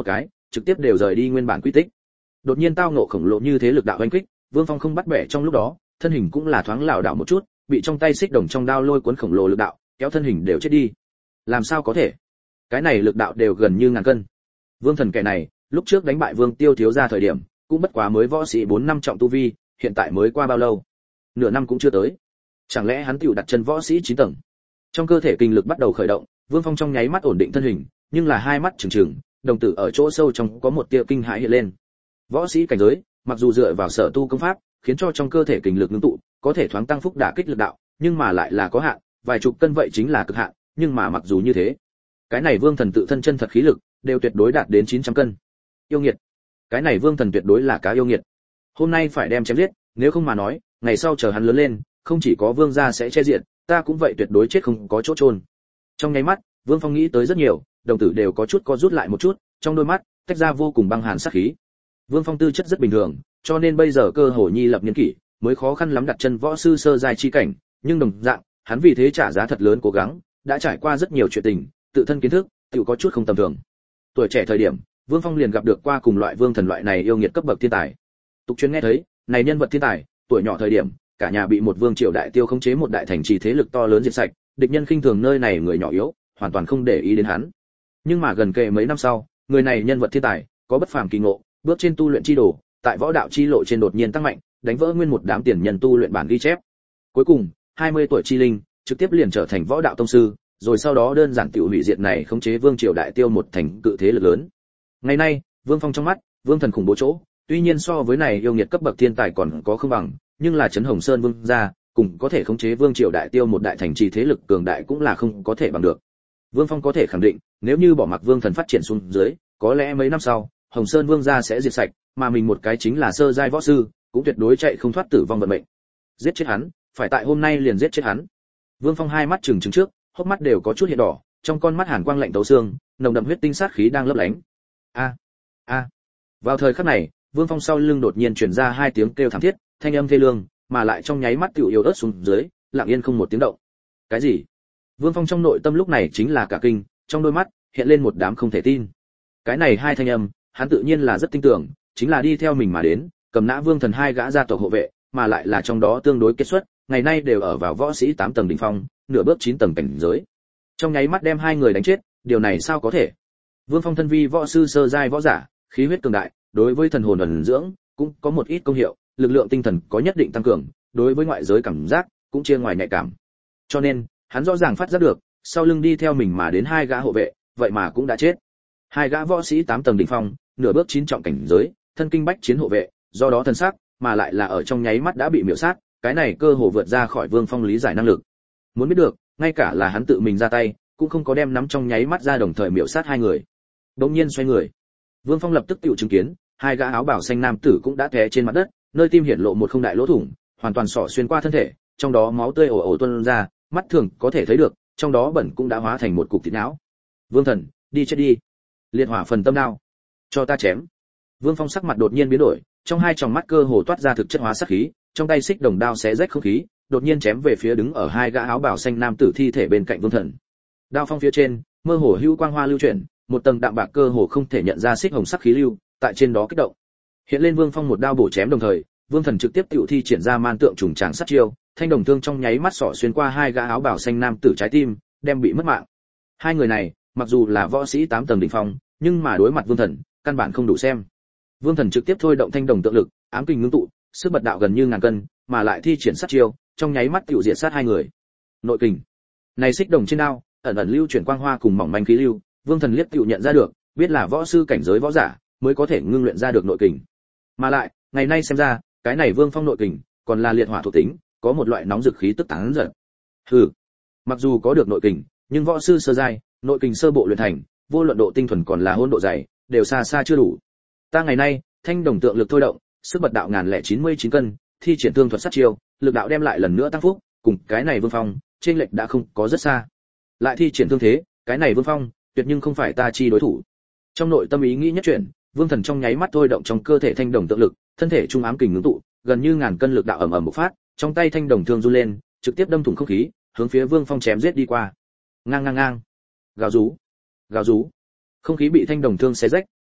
trực tiếp đều rời đi nguyên bản quy tích. Đột nhiên tao ngộ khổng lồ như thế lực đạo oanh kích, Vương Phong không bắt bẻ trong lúc đó, thân hình cũng là thoáng lảo đảo một chút, bị trong tay xích đồng trong đao lôi cuốn khổng lồ lực đạo, kéo thân hình đều chết đi. Làm sao có thể? Cái này lực đạo đều gần như ngàn cân. Vương Thần kẻ này, lúc trước đánh bại Vương Tiêu thiếu gia thời điểm, cũng bất quá mới võ sĩ 4 năm trọng tu vi, hiện tại mới qua bao lâu? Nửa năm cũng chưa tới. Chẳng lẽ hắn tiểu đặt chân võ sĩ 9 tầng? Trong cơ thể kinh lực bắt đầu khởi động, Vương Phong trong nháy mắt ổn định thân hình, nhưng là hai mắt trừng trừng, đồng tử ở chỗ sâu trong có một tia kinh hãi hiện lên. Võ sĩ cảnh giới, mặc dù dựa vào sở tu công pháp, khiến cho trong cơ thể kinh lực ngưng tụ, có thể thoáng tăng phúc đả kích lực đạo, nhưng mà lại là có hạn, vài chục cân vậy chính là cực hạn, nhưng mà mặc dù như thế, cái này Vương Thần tự thân chân thật khí lực đều tuyệt đối đạt đến 900 cân. Yêu nghiệt. Cái này Vương Thần tuyệt đối là cá yêu nghiệt. Hôm nay phải đem chém giết, nếu không mà nói, ngày sau chờ hắn lớn lên, không chỉ có Vương gia sẽ che diện, ta cũng vậy tuyệt đối chết không có chỗ chôn. Trong nháy mắt, Vương Phong nghĩ tới rất nhiều, đồng tử đều có chút co rút lại một chút, trong đôi mắt tách ra vô cùng băng hàn sát khí. Vương Phong tư chất rất bình thường, cho nên bây giờ cơ hội nhi lập niên kỷ, mới khó khăn lắm đặt chân võ sư sơ giai chi cảnh, nhưng đồng dạng, hắn vì thế trả giá thật lớn cố gắng, đã trải qua rất nhiều chuyện tình, tự thân kiến thức, tự có chút không tầm thường. Tuổi trẻ thời điểm, Vương Phong liền gặp được qua cùng loại Vương Thần loại này yêu nghiệt cấp bậc thiên tài. Tục truyền nghe thấy, này nhân vật thiên tài, tuổi nhỏ thời điểm, cả nhà bị một vương triều đại tiêu khống chế một đại thành trì thế lực to lớn diệt sạch, địch nhân khinh thường nơi này người nhỏ yếu, hoàn toàn không để ý đến hắn. Nhưng mà gần kề mấy năm sau, người này nhân vật thiên tài, có bất phàm kỳ ngộ, bước trên tu luyện chi đồ, tại võ đạo chi lộ trên đột nhiên tăng mạnh, đánh vỡ nguyên một đám tiền nhân tu luyện bản ghi chép. Cuối cùng, 20 tuổi chi linh, trực tiếp liền trở thành võ đạo tông sư, rồi sau đó đơn giản tiểu hủy diệt này khống chế vương triều đại tiêu một thành cự thế lực lớn. Ngày nay, Vương Phong trong mắt, Vương Thần khủng bố chỗ, tuy nhiên so với này yêu nghiệt cấp bậc thiên tài còn có không bằng, nhưng là Trấn Hồng Sơn Vương gia, cùng có thể khống chế vương triều đại tiêu một đại thành trì thế lực cường đại cũng là không có thể bằng được. Vương Phong có thể khẳng định, nếu như bỏ mặc Vương Thần phát triển xuống dưới, có lẽ mấy năm sau, Hồng Sơn Vương gia sẽ diệt sạch, mà mình một cái chính là sơ giai võ sư, cũng tuyệt đối chạy không thoát tử vong vận mệnh. Giết chết hắn, phải tại hôm nay liền giết chết hắn. Vương Phong hai mắt trừng trừng trước, hốc mắt đều có chút hiện đỏ, trong con mắt hàn quang lạnh tấu xương, nồng đậm huyết tinh sát khí đang lấp lánh. A. Vào thời khắc này, Vương Phong sau lưng đột nhiên truyền ra hai tiếng kêu thảm thiết, thanh âm thê lương, mà lại trong nháy mắt tiểu yếu ớt xuống dưới, lặng yên không một tiếng động. Cái gì? Vương Phong trong nội tâm lúc này chính là cả kinh, trong đôi mắt hiện lên một đám không thể tin. Cái này hai thanh âm, hắn tự nhiên là rất tin tưởng, chính là đi theo mình mà đến, cầm nã Vương Thần hai gã gia tộc hộ vệ, mà lại là trong đó tương đối kết xuất, ngày nay đều ở vào võ sĩ 8 tầng đỉnh phong, nửa bước 9 tầng cảnh giới. Trong nháy mắt đem hai người đánh chết, điều này sao có thể? Vương Phong thân vi võ sư sơ giai võ giả, khí huyết cường đại, đối với thần hồn ẩn dưỡng cũng có một ít công hiệu, lực lượng tinh thần có nhất định tăng cường, đối với ngoại giới cảm giác cũng chia ngoài nhạy cảm. Cho nên, hắn rõ ràng phát giác được, sau lưng đi theo mình mà đến hai gã hộ vệ, vậy mà cũng đã chết. Hai gã võ sĩ 8 tầng đỉnh phong, nửa bước 9 trọng cảnh giới, thân kinh bách chiến hộ vệ, do đó thân xác, mà lại là ở trong nháy mắt đã bị miểu sát, cái này cơ hồ vượt ra khỏi Vương Phong lý giải năng lực. Muốn biết được, ngay cả là hắn tự mình ra tay, cũng không có đem nắm trong nháy mắt ra đồng thời miểu sát hai người. Đột nhiên xoay người, Vương Phong lập tức tự chứng kiến, hai gã áo bào xanh nam tử cũng đã té trên mặt đất, nơi tim hiển lộ một không đại lỗ thủng, hoàn toàn xỏ xuyên qua thân thể, trong đó máu tươi ồ ồ tuôn ra, mắt thường có thể thấy được, trong đó bẩn cũng đã hóa thành một cục thịt não. Vương Thần, đi chết đi. Liệt hỏa phần tâm đao, cho ta chém. Vương Phong sắc mặt đột nhiên biến đổi, trong hai tròng mắt cơ hồ toát ra thực chất hóa sát khí, trong tay xích đồng đao xé rách không khí, đột nhiên chém về phía đứng ở hai gã áo bào xanh nam tử thi thể bên cạnh Vương Thần. Đao phong phía trên, mơ hồ hữu quang hoa lưu chuyển, một tầng đạm bạc cơ hồ không thể nhận ra xích hồng sắc khí lưu, tại trên đó kích động. Hiện lên Vương Phong một đao bổ chém đồng thời, Vương Thần trực tiếp tiểu thi triển ra man tượng trùng tràng sát chiêu, thanh đồng thương trong nháy mắt xỏ xuyên qua hai gã áo bào xanh nam tử trái tim, đem bị mất mạng. Hai người này, mặc dù là võ sĩ 8 tầng đỉnh phong, nhưng mà đối mặt Vương Thần, căn bản không đủ xem. Vương Thần trực tiếp thôi động thanh đồng tượng lực, ám kình ngưng tụ, sức bật đạo gần như ngàn cân, mà lại thi triển sát chiêu, trong nháy mắt tiểu diệt sát hai người. Nội kình. Này xích đồng trên đao, ẩn ẩn lưu chuyển quang hoa cùng mỏng manh khí lưu, Vương Thần liếc tiểu nhận ra được, biết là võ sư cảnh giới võ giả mới có thể ngưng luyện ra được nội kình. Mà lại, ngày nay xem ra, cái này Vương Phong nội kình còn là liệt hỏa thuộc tính, có một loại nóng dực khí tức tán giật. Hừ, mặc dù có được nội kình, nhưng võ sư sơ giai, nội kình sơ bộ luyện thành, vô luận độ tinh thuần còn là hỗn độ dày, đều xa xa chưa đủ. Ta ngày nay, thanh đồng tượng lực thôi động, sức bật đạo 1099 cân, thi triển thương thuật sát chiêu, lực đạo đem lại lần nữa tăng phúc, cùng cái này Vương Phong, chênh lệch đã không có rất xa. Lại thi triển thương thế, cái này Vương Phong, tuyệt nhưng không phải ta chi đối thủ. Trong nội tâm ý nghĩ nhất chuyển, Vương Thần trong nháy mắt thôi động trong cơ thể thanh đồng tượng lực, thân thể trung ám kình ngưng tụ, gần như ngàn cân lực đạo ầm ầm bộc phát, trong tay thanh đồng thương run lên, trực tiếp đâm thủng không khí, hướng phía Vương Phong chém giết đi qua. Ngang ngang ngang. Gào rú. Gào rú. Không khí bị thanh đồng thương xé rách,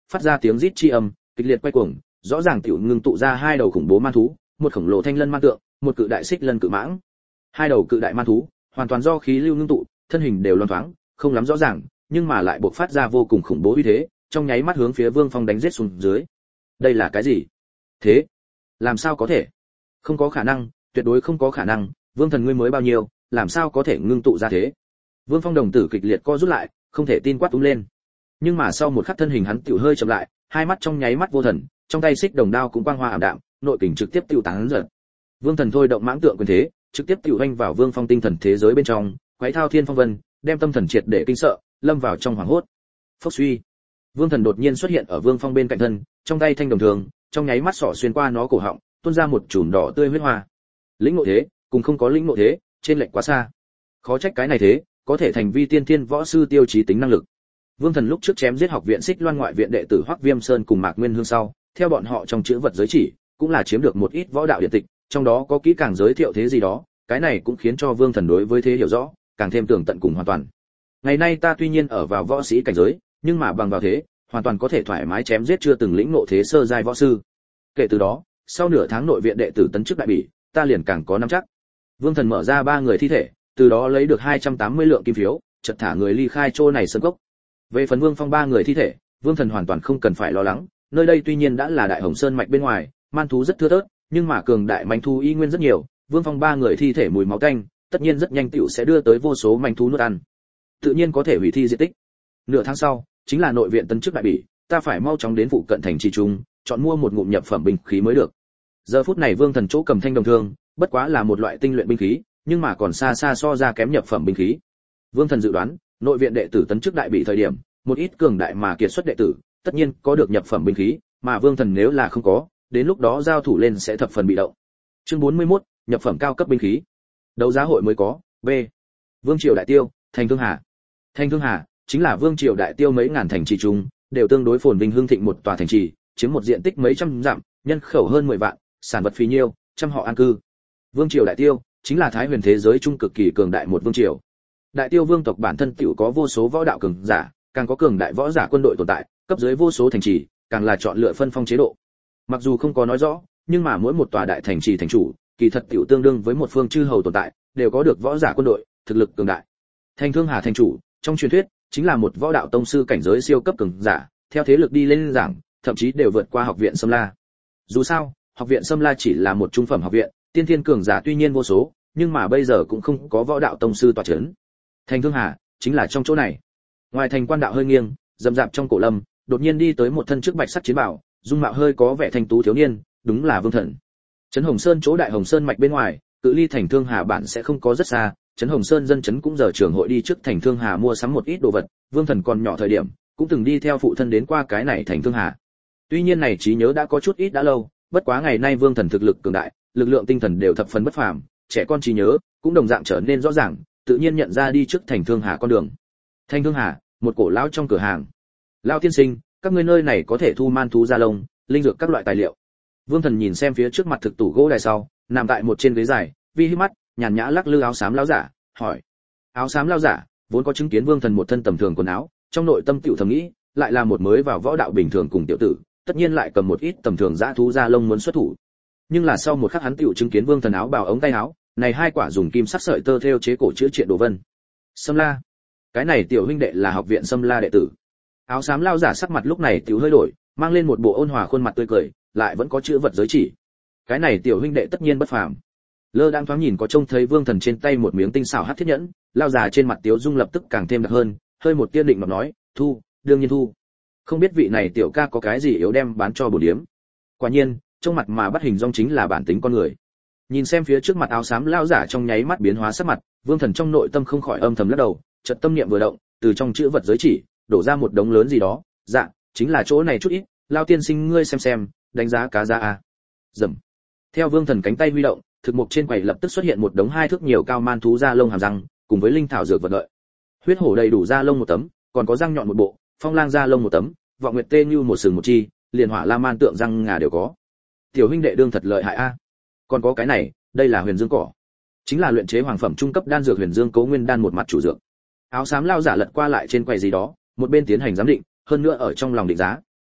phát ra tiếng rít chi âm, kịch liệt quay cuồng, rõ ràng tiểu ngưng tụ ra hai đầu khủng bố man thú, một khổng lồ thanh lân man tượng, một cự đại xích lân cự mãng. Hai đầu cự đại man thú, hoàn toàn do khí lưu ngưng tụ, thân hình đều loáng thoáng, không lắm rõ ràng, nhưng mà lại bộc phát ra vô cùng khủng bố uy thế, trong nháy mắt hướng phía Vương Phong đánh giết xuống dưới. Đây là cái gì? Thế, làm sao có thể? Không có khả năng, tuyệt đối không có khả năng, Vương Thần ngươi mới bao nhiêu, làm sao có thể ngưng tụ ra thế? Vương Phong đồng tử kịch liệt co rút lại, không thể tin quát túm lên. Nhưng mà sau một khắc thân hình hắn tiểu hơi chậm lại, hai mắt trong nháy mắt vô thần, trong tay xích đồng đao cũng quang hoa ảm đạm, nội kình trực tiếp tiêu tán dần. Vương Thần thôi động mãng tượng quyền thế, trực tiếp tiểu vênh vào Vương Phong tinh thần thế giới bên trong, quấy thao thiên phong vân, đem tâm thần triệt để kinh sợ, lâm vào trong hoảng hốt. Phốc suy, Vương Thần đột nhiên xuất hiện ở Vương Phong bên cạnh thân, trong tay thanh đồng thường, trong nháy mắt xỏ xuyên qua nó cổ họng, tuôn ra một chùm đỏ tươi huyết hoa. Lĩnh ngộ thế, cùng không có lĩnh ngộ thế, trên lệch quá xa. Khó trách cái này thế, có thể thành vi tiên thiên võ sư tiêu chí tính năng lực. Vương Thần lúc trước chém giết học viện Xích Loan ngoại viện đệ tử Hoắc Viêm Sơn cùng Mạc Nguyên Hương sau, theo bọn họ trong chữ vật giới chỉ, cũng là chiếm được một ít võ đạo điện tịch, trong đó có kỹ càng giới thiệu thế gì đó, cái này cũng khiến cho Vương Thần đối với thế hiểu rõ, càng thêm tường tận cùng hoàn toàn. Ngày nay ta tuy nhiên ở vào võ sĩ cảnh giới, nhưng mà bằng vào thế, hoàn toàn có thể thoải mái chém giết chưa từng lĩnh ngộ thế sơ giai võ sư. Kể từ đó, sau nửa tháng nội viện đệ tử tấn chức đại bỉ, ta liền càng có nắm chắc. Vương Thần mở ra ba người thi thể, từ đó lấy được 280 lượng kim phiếu, chợt thả người ly khai chỗ này sân cốc. Về phần Vương Phong ba người thi thể, Vương Thần hoàn toàn không cần phải lo lắng, nơi đây tuy nhiên đã là Đại Hồng Sơn mạch bên ngoài, man thú rất thưa thớt, nhưng mà cường đại manh thú y nguyên rất nhiều, Vương Phong ba người thi thể mùi máu tanh, tất nhiên rất nhanh tiểu sẽ đưa tới vô số manh thú nuốt ăn. Tự nhiên có thể hủy thi diệt tích. Nửa tháng sau, chính là nội viện tấn chức đại bỉ, ta phải mau chóng đến phụ cận thành trì trung, chọn mua một ngụm nhập phẩm binh khí mới được. Giờ phút này Vương Thần chỗ cầm thanh đồng thương, bất quá là một loại tinh luyện binh khí, nhưng mà còn xa xa so ra kém nhập phẩm binh khí. Vương Thần dự đoán, nội viện đệ tử tấn chức đại bỉ thời điểm, một ít cường đại mà kiệt xuất đệ tử, tất nhiên có được nhập phẩm binh khí, mà Vương Thần nếu là không có, đến lúc đó giao thủ lên sẽ thập phần bị động. Chương 41, nhập phẩm cao cấp binh khí. Đấu giá hội mới có. B. Vương triều đại tiêu, Thành Thương Hà. Thành Thương Hà chính là Vương triều đại tiêu mấy ngàn thành trì chung, đều tương đối phồn vinh hưng thịnh một tòa thành trì, chiếm một diện tích mấy trăm dặm, nhân khẩu hơn 10 vạn, sản vật phì nhiêu, trăm họ an cư. Vương triều đại tiêu chính là Thái Huyền thế giới trung cực kỳ cường đại một vương triều. Đại tiêu vương tộc bản thân tiểu có vô số võ đạo cường giả, càng có cường đại võ giả quân đội tồn tại, cấp dưới vô số thành trì, càng là chọn lựa phân phong chế độ. Mặc dù không có nói rõ, nhưng mà mỗi một tòa đại thành trì thành chủ, kỳ thật tiểu tương đương với một phương chư hầu tồn tại, đều có được võ giả quân đội, thực lực cường đại. Thành Thương Hà thành chủ, trong truyền thuyết, chính là một võ đạo tông sư cảnh giới siêu cấp cường giả, theo thế lực đi lên giảng, thậm chí đều vượt qua học viện Sâm La. Dù sao, học viện Sâm La chỉ là một trung phẩm học viện, tiên thiên cường giả tuy nhiên vô số, nhưng mà bây giờ cũng không có võ đạo tông sư tọa chấn. Thành Thương Hà chính là trong chỗ này. Ngoài thành quan đạo hơi nghiêng, rậm rạp trong cổ lâm, đột nhiên đi tới một thân trước bạch sắt chiến bào, dung mạo hơi có vẻ thanh tú thiếu niên, đúng là Vương Thần. Trấn Hồng Sơn chỗ Đại Hồng Sơn mạch bên ngoài, cự ly Thành Thương Hà bản sẽ không có rất xa, Trấn Hồng Sơn dân trấn cũng giờ trường hội đi trước Thành Thương Hà mua sắm một ít đồ vật, Vương Thần còn nhỏ thời điểm, cũng từng đi theo phụ thân đến qua cái này Thành Thương Hà. Tuy nhiên này trí nhớ đã có chút ít đã lâu, bất quá ngày nay Vương Thần thực lực cường đại, lực lượng tinh thần đều thập phần bất phàm, trẻ con trí nhớ cũng đồng dạng trở nên rõ ràng, tự nhiên nhận ra đi trước Thành Thương Hà con đường. Thành Thương Hà, một cổ lão trong cửa hàng. Lão tiên sinh, các ngươi nơi này có thể thu man thú da lông, linh dược các loại tài liệu. Vương Thần nhìn xem phía trước mặt thực tủ gỗ đài sau, nằm tại một trên ghế dài, vi hít mắt, nhàn nhã lắc lư áo xám lão giả, hỏi. Áo xám lão giả vốn có chứng kiến Vương Thần một thân tầm thường quần áo, trong nội tâm tiểu thầm nghĩ, lại là một mới vào võ đạo bình thường cùng tiểu tử, tất nhiên lại cầm một ít tầm thường dã thú da lông muốn xuất thủ. Nhưng là sau một khắc hắn tiểu chứng kiến Vương Thần áo bào ống tay áo, này hai quả dùng kim sắc sợi tơ thêu chế cổ chữ triện đồ vân. Sâm La, cái này tiểu huynh đệ là học viện Sâm La đệ tử. Áo xám lão giả sắc mặt lúc này tiểu hơi đổi, mang lên một bộ ôn hòa khuôn mặt tươi cười, lại vẫn có chữ vật giới chỉ. Cái này tiểu huynh đệ tất nhiên bất phàm. Lơ đang thoáng nhìn có trông thấy Vương Thần trên tay một miếng tinh xảo hắc thiết nhẫn, lão già trên mặt tiếu dung lập tức càng thêm đặc hơn, hơi một tia định mà nói, "Thu, đương nhiên thu. Không biết vị này tiểu ca có cái gì yếu đem bán cho bổn điếm." Quả nhiên, trong mặt mà bắt hình dong chính là bản tính con người. Nhìn xem phía trước mặt áo xám lão giả trong nháy mắt biến hóa sắc mặt, Vương Thần trong nội tâm không khỏi âm thầm lắc đầu, chợt tâm niệm vừa động, từ trong chữ vật giới chỉ đổ ra một đống lớn gì đó, "Dạ, chính là chỗ này chút ít, lão tiên sinh ngươi xem, đánh giá cá giá a." Rầm. Theo Vương Thần cánh tay huy động, thực mục trên quầy lập tức xuất hiện một đống 2 thước nhiều cao man thú da lông hàm răng, cùng với linh thảo dược vật lợi. Huyết hổ đầy đủ da lông một tấm, còn có răng nhọn một bộ, phong lang da lông một tấm, vọng nguyệt tê như một sừng một chi, liền hỏa la man tượng răng ngà đều có. Tiểu huynh đệ đương thật lợi hại a. Còn có cái này, đây là huyền dương cỏ, chính là luyện chế hoàng phẩm trung cấp đan dược huyền dương cấu nguyên đan một mặt chủ dược. Áo xám lao giả lật qua lại trên quầy gì đó, một bên tiến hành giám định, hơn nữa ở trong lòng định giá.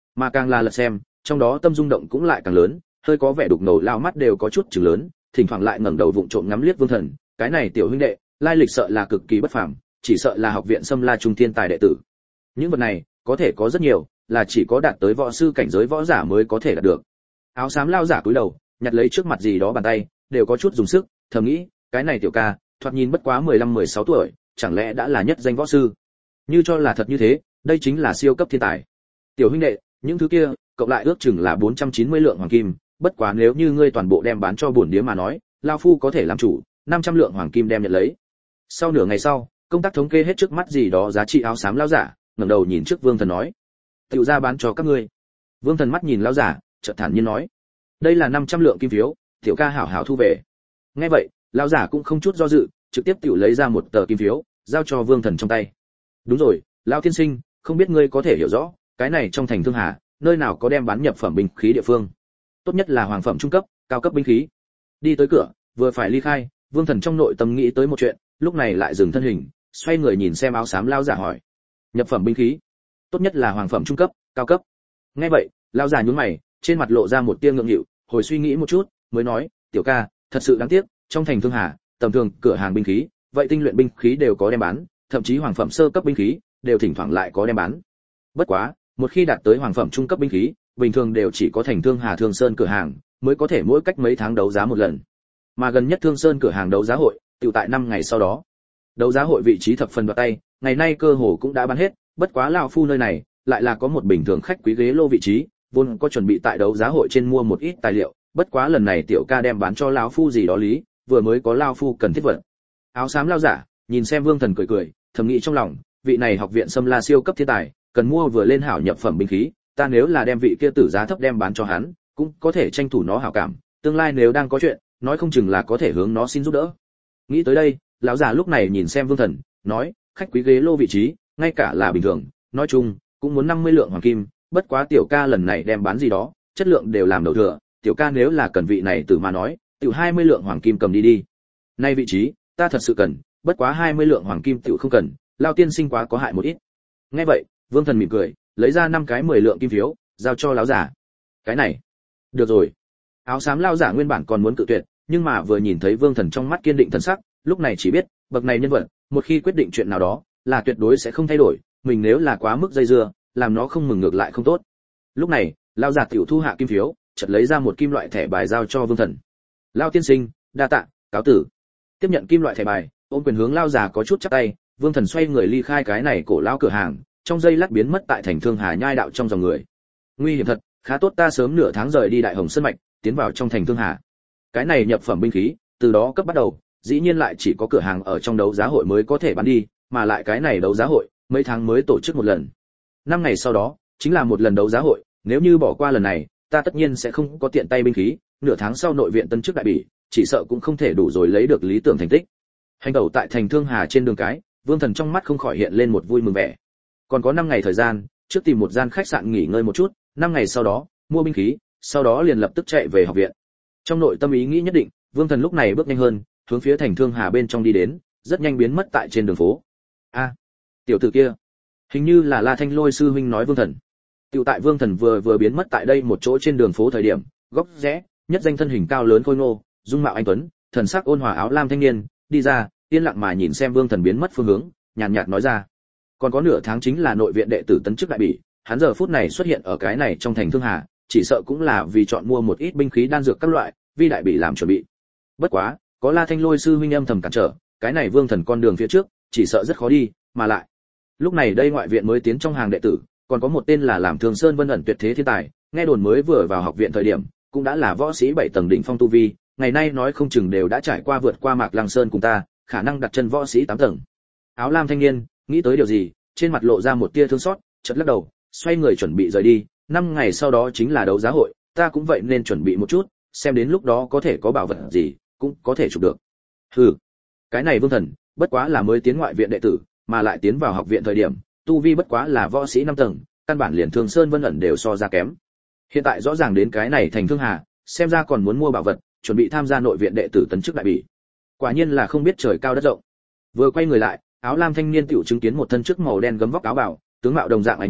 Mà càng là lật xem, trong đó tâm rung động cũng lại càng lớn, hơi có vẻ đục ngầu lao mắt đều có chút chừng lớn, thỉnh thoảng lại ngẩng đầu vụng trộm ngắm liếc Vương Thần, cái này tiểu huynh đệ, lai lịch sợ là cực kỳ bất phàm, chỉ sợ là học viện Sâm La trung thiên tài đệ tử. Những vật này, có thể có rất nhiều, là chỉ có đạt tới võ sư cảnh giới võ giả mới có thể đạt được. Áo xám lao giả cúi đầu, nhặt lấy trước mặt gì đó bàn tay, đều có chút dùng sức, thầm nghĩ, cái này tiểu ca, thoạt nhìn bất quá 15-16 tuổi, chẳng lẽ đã là nhất danh võ sư? Như cho là thật như thế, đây chính là siêu cấp thiên tài. Tiểu huynh đệ, những thứ kia, cộng lại ước chừng là 490 lượng hoàng kim, bất quá nếu như ngươi toàn bộ đem bán cho bổn điếm mà nói, lão phu có thể làm chủ, 500 lượng hoàng kim đem nhận lấy. Sau nửa ngày sau, công tác thống kê hết trước mắt gì đó giá trị áo xám lão giả, ngẩng đầu nhìn trước Vương Thần nói: "Tiểu ra bán cho các ngươi." Vương Thần mắt nhìn lão giả, chợt thản nhiên nói: "Đây là 500 lượng kim phiếu, tiểu ca hảo hảo thu về." Nghe vậy, lão giả cũng không chút do dự, trực tiếp tiểu lấy ra một tờ kim phiếu, giao cho Vương Thần trong tay. "Đúng rồi, lão tiên sinh, không biết ngươi có thể hiểu rõ, cái này trong thành Thương Hà, nơi nào có đem bán nhập phẩm binh khí địa phương? Tốt nhất là hoàng phẩm trung cấp, cao cấp binh khí." Đi tới cửa, vừa phải ly khai, Vương Thần trong nội tâm nghĩ tới một chuyện, lúc này lại dừng thân hình, xoay người nhìn xem áo xám lão giả hỏi: "Nhập phẩm binh khí, tốt nhất là hoàng phẩm trung cấp, cao cấp?" Nghe vậy, lão giả nhún mày, trên mặt lộ ra một tia ngượng nghịu, hồi suy nghĩ một chút, mới nói: "Tiểu ca, thật sự đáng tiếc, trong thành Thương Hà, tầm thường cửa hàng binh khí, vậy tinh luyện binh khí đều có đem bán, thậm chí hoàng phẩm sơ cấp binh khí đều thỉnh thoảng lại có đem bán. Bất quá, một khi đạt tới hoàng phẩm trung cấp binh khí, bình thường đều chỉ có thành Thương Hà Thương Sơn cửa hàng mới có thể mỗi cách mấy tháng đấu giá một lần. Mà gần nhất Thương Sơn cửa hàng đấu giá hội, tiểu tại 5 ngày sau đó. Đấu giá hội vị trí thập phần đoạt tay, ngày nay cơ hồ cũng đã bán hết, bất quá lão phu nơi này lại là có một bình thường khách quý ghế lô vị trí, vốn có chuẩn bị tại đấu giá hội trên mua một ít tài liệu, bất quá lần này tiểu ca đem bán cho lão phu gì đó lý, vừa mới có lão phu cần thiết vật." Áo xám lão giả nhìn xem Vương Thần cười cười, thầm nghĩ trong lòng, vị này học viện Sâm La siêu cấp thiên tài, cần mua vừa lên hảo nhập phẩm binh khí, ta nếu là đem vị kia tử giá thấp đem bán cho hắn, cũng có thể tranh thủ nó hảo cảm, tương lai nếu đang có chuyện, nói không chừng là có thể hướng nó xin giúp đỡ. Nghĩ tới đây, lão già lúc này nhìn xem Vương Thần, nói: "Khách quý ghế lô vị trí, ngay cả là bình thường, nói chung cũng muốn 50 lượng hoàng kim, bất quá tiểu ca lần này đem bán gì đó, chất lượng đều làm đầu thừa, tiểu ca nếu là cần vị này tử mà nói, tiểu 20 lượng hoàng kim cầm đi đi. Nay vị trí, ta thật sự cần, bất quá 20 lượng hoàng kim tiểu không cần, lão tiên sinh quá có hại một ít." Nghe vậy, Vương Thần mỉm cười, lấy ra 5 cái 10 lượng kim phiếu, giao cho lão giả. "Cái này, được rồi." Áo xám lão giả nguyên bản còn muốn cự tuyệt, nhưng mà vừa nhìn thấy Vương Thần trong mắt kiên định thần sắc, lúc này chỉ biết, bậc này nhân vật, một khi quyết định chuyện nào đó, là tuyệt đối sẽ không thay đổi, mình nếu là quá mức dây dưa, làm nó không mừng ngược lại không tốt. Lúc này, lão giả tiểu thu hạ kim phiếu, chợt lấy ra một kim loại thẻ bài giao cho Vương Thần. "Lão tiên sinh, đa tạ, cáo tử." Tiếp nhận kim loại thẻ bài, ôm quyền hướng lão giả có chút chắp tay, Vương Thần xoay người ly khai cái này cổ lão cửa hàng, trong giây lát biến mất tại thành Thương Hà nhai đạo trong dòng người. Nguy hiểm thật, khá tốt ta sớm nửa tháng rời đi Đại Hồng Sơn mạch, tiến vào trong thành Thương Hà. Cái này nhập phẩm binh khí, từ đó cấp bắt đầu, dĩ nhiên lại chỉ có cửa hàng ở trong đấu giá hội mới có thể bán đi, mà lại cái này đấu giá hội, mấy tháng mới tổ chức một lần. 5 ngày sau đó, chính là một lần đấu giá hội, nếu như bỏ qua lần này, ta tất nhiên sẽ không có tiện tay binh khí, nửa tháng sau nội viện tân chức đại bỉ, chỉ sợ cũng không thể đủ rồi lấy được lý tưởng thành tích. Hành tẩu tại thành Thương Hà trên đường cái, Vương Thần trong mắt không khỏi hiện lên một vui mừng vẻ. Còn có 5 ngày thời gian, trước tìm một gian khách sạn nghỉ ngơi một chút, 5 ngày sau đó, mua binh khí, sau đó liền lập tức chạy về học viện. Trong nội tâm ý nghĩ nhất định, Vương Thần lúc này bước nhanh hơn, hướng phía thành Thương Hà bên trong đi đến, rất nhanh biến mất tại trên đường phố. "A, tiểu tử kia, hình như là La Thanh Lôi sư huynh." Nói Vương Thần. Tiểu tại Vương Thần vừa biến mất tại đây một chỗ trên đường phố thời điểm, góc rẽ, nhất danh thân hình cao lớn khôi ngô, dung mạo anh tuấn, thần sắc ôn hòa áo lam thanh niên đi ra, yên lặng mà nhìn xem Vương Thần biến mất phương hướng, nhàn nhạt nói ra: "Còn có nửa tháng chính là nội viện đệ tử tấn chức đại bỉ, hắn giờ phút này xuất hiện ở cái này trong thành Thương Hà, chỉ sợ cũng là vì chọn mua một ít binh khí đan dược các loại, vì đại bỉ làm chuẩn bị. Bất quá, có La Thanh Lôi sư huynh âm thầm cản trở, cái này Vương Thần con đường phía trước, chỉ sợ rất khó đi, mà lại, lúc này đây ngoại viện mới tiến trong hàng đệ tử, còn có một tên là làm Thường Sơn Vân ẩn tuyệt thế thiên tài, nghe đồn mới vừa vào học viện thời điểm, cũng đã là võ sĩ 7 tầng đỉnh phong tu vi, ngày nay nói không chừng đều đã trải qua vượt qua Mạc Lăng Sơn cùng ta, khả năng đặt chân võ sĩ 8 tầng." Áo lam thanh niên nghĩ tới điều gì, trên mặt lộ ra một tia thương xót, chợt lắc đầu, xoay người chuẩn bị rời đi. 5 ngày sau đó chính là đấu giá hội, ta cũng vậy nên chuẩn bị một chút, xem đến lúc đó có thể có bảo vật gì, cũng có thể chụp được. Hừ, cái này Vương Thần, bất quá là mới tiến ngoại viện đệ tử, mà lại tiến vào học viện thời điểm, tu vi bất quá là võ sĩ 5 tầng, căn bản liền Thường Sơn Vân ẩn đều so ra kém. Hiện tại rõ ràng đến cái này thành Thương Hà, xem ra còn muốn mua bảo vật, chuẩn bị tham gia nội viện đệ tử tấn chức đại bỉ. Quả nhiên là không biết trời cao đất rộng. Vừa quay người lại, áo lam thanh niên tiểu chứng kiến một thân trước màu đen gấm vóc áo bào, tướng mạo đồng dạng anh tuấn,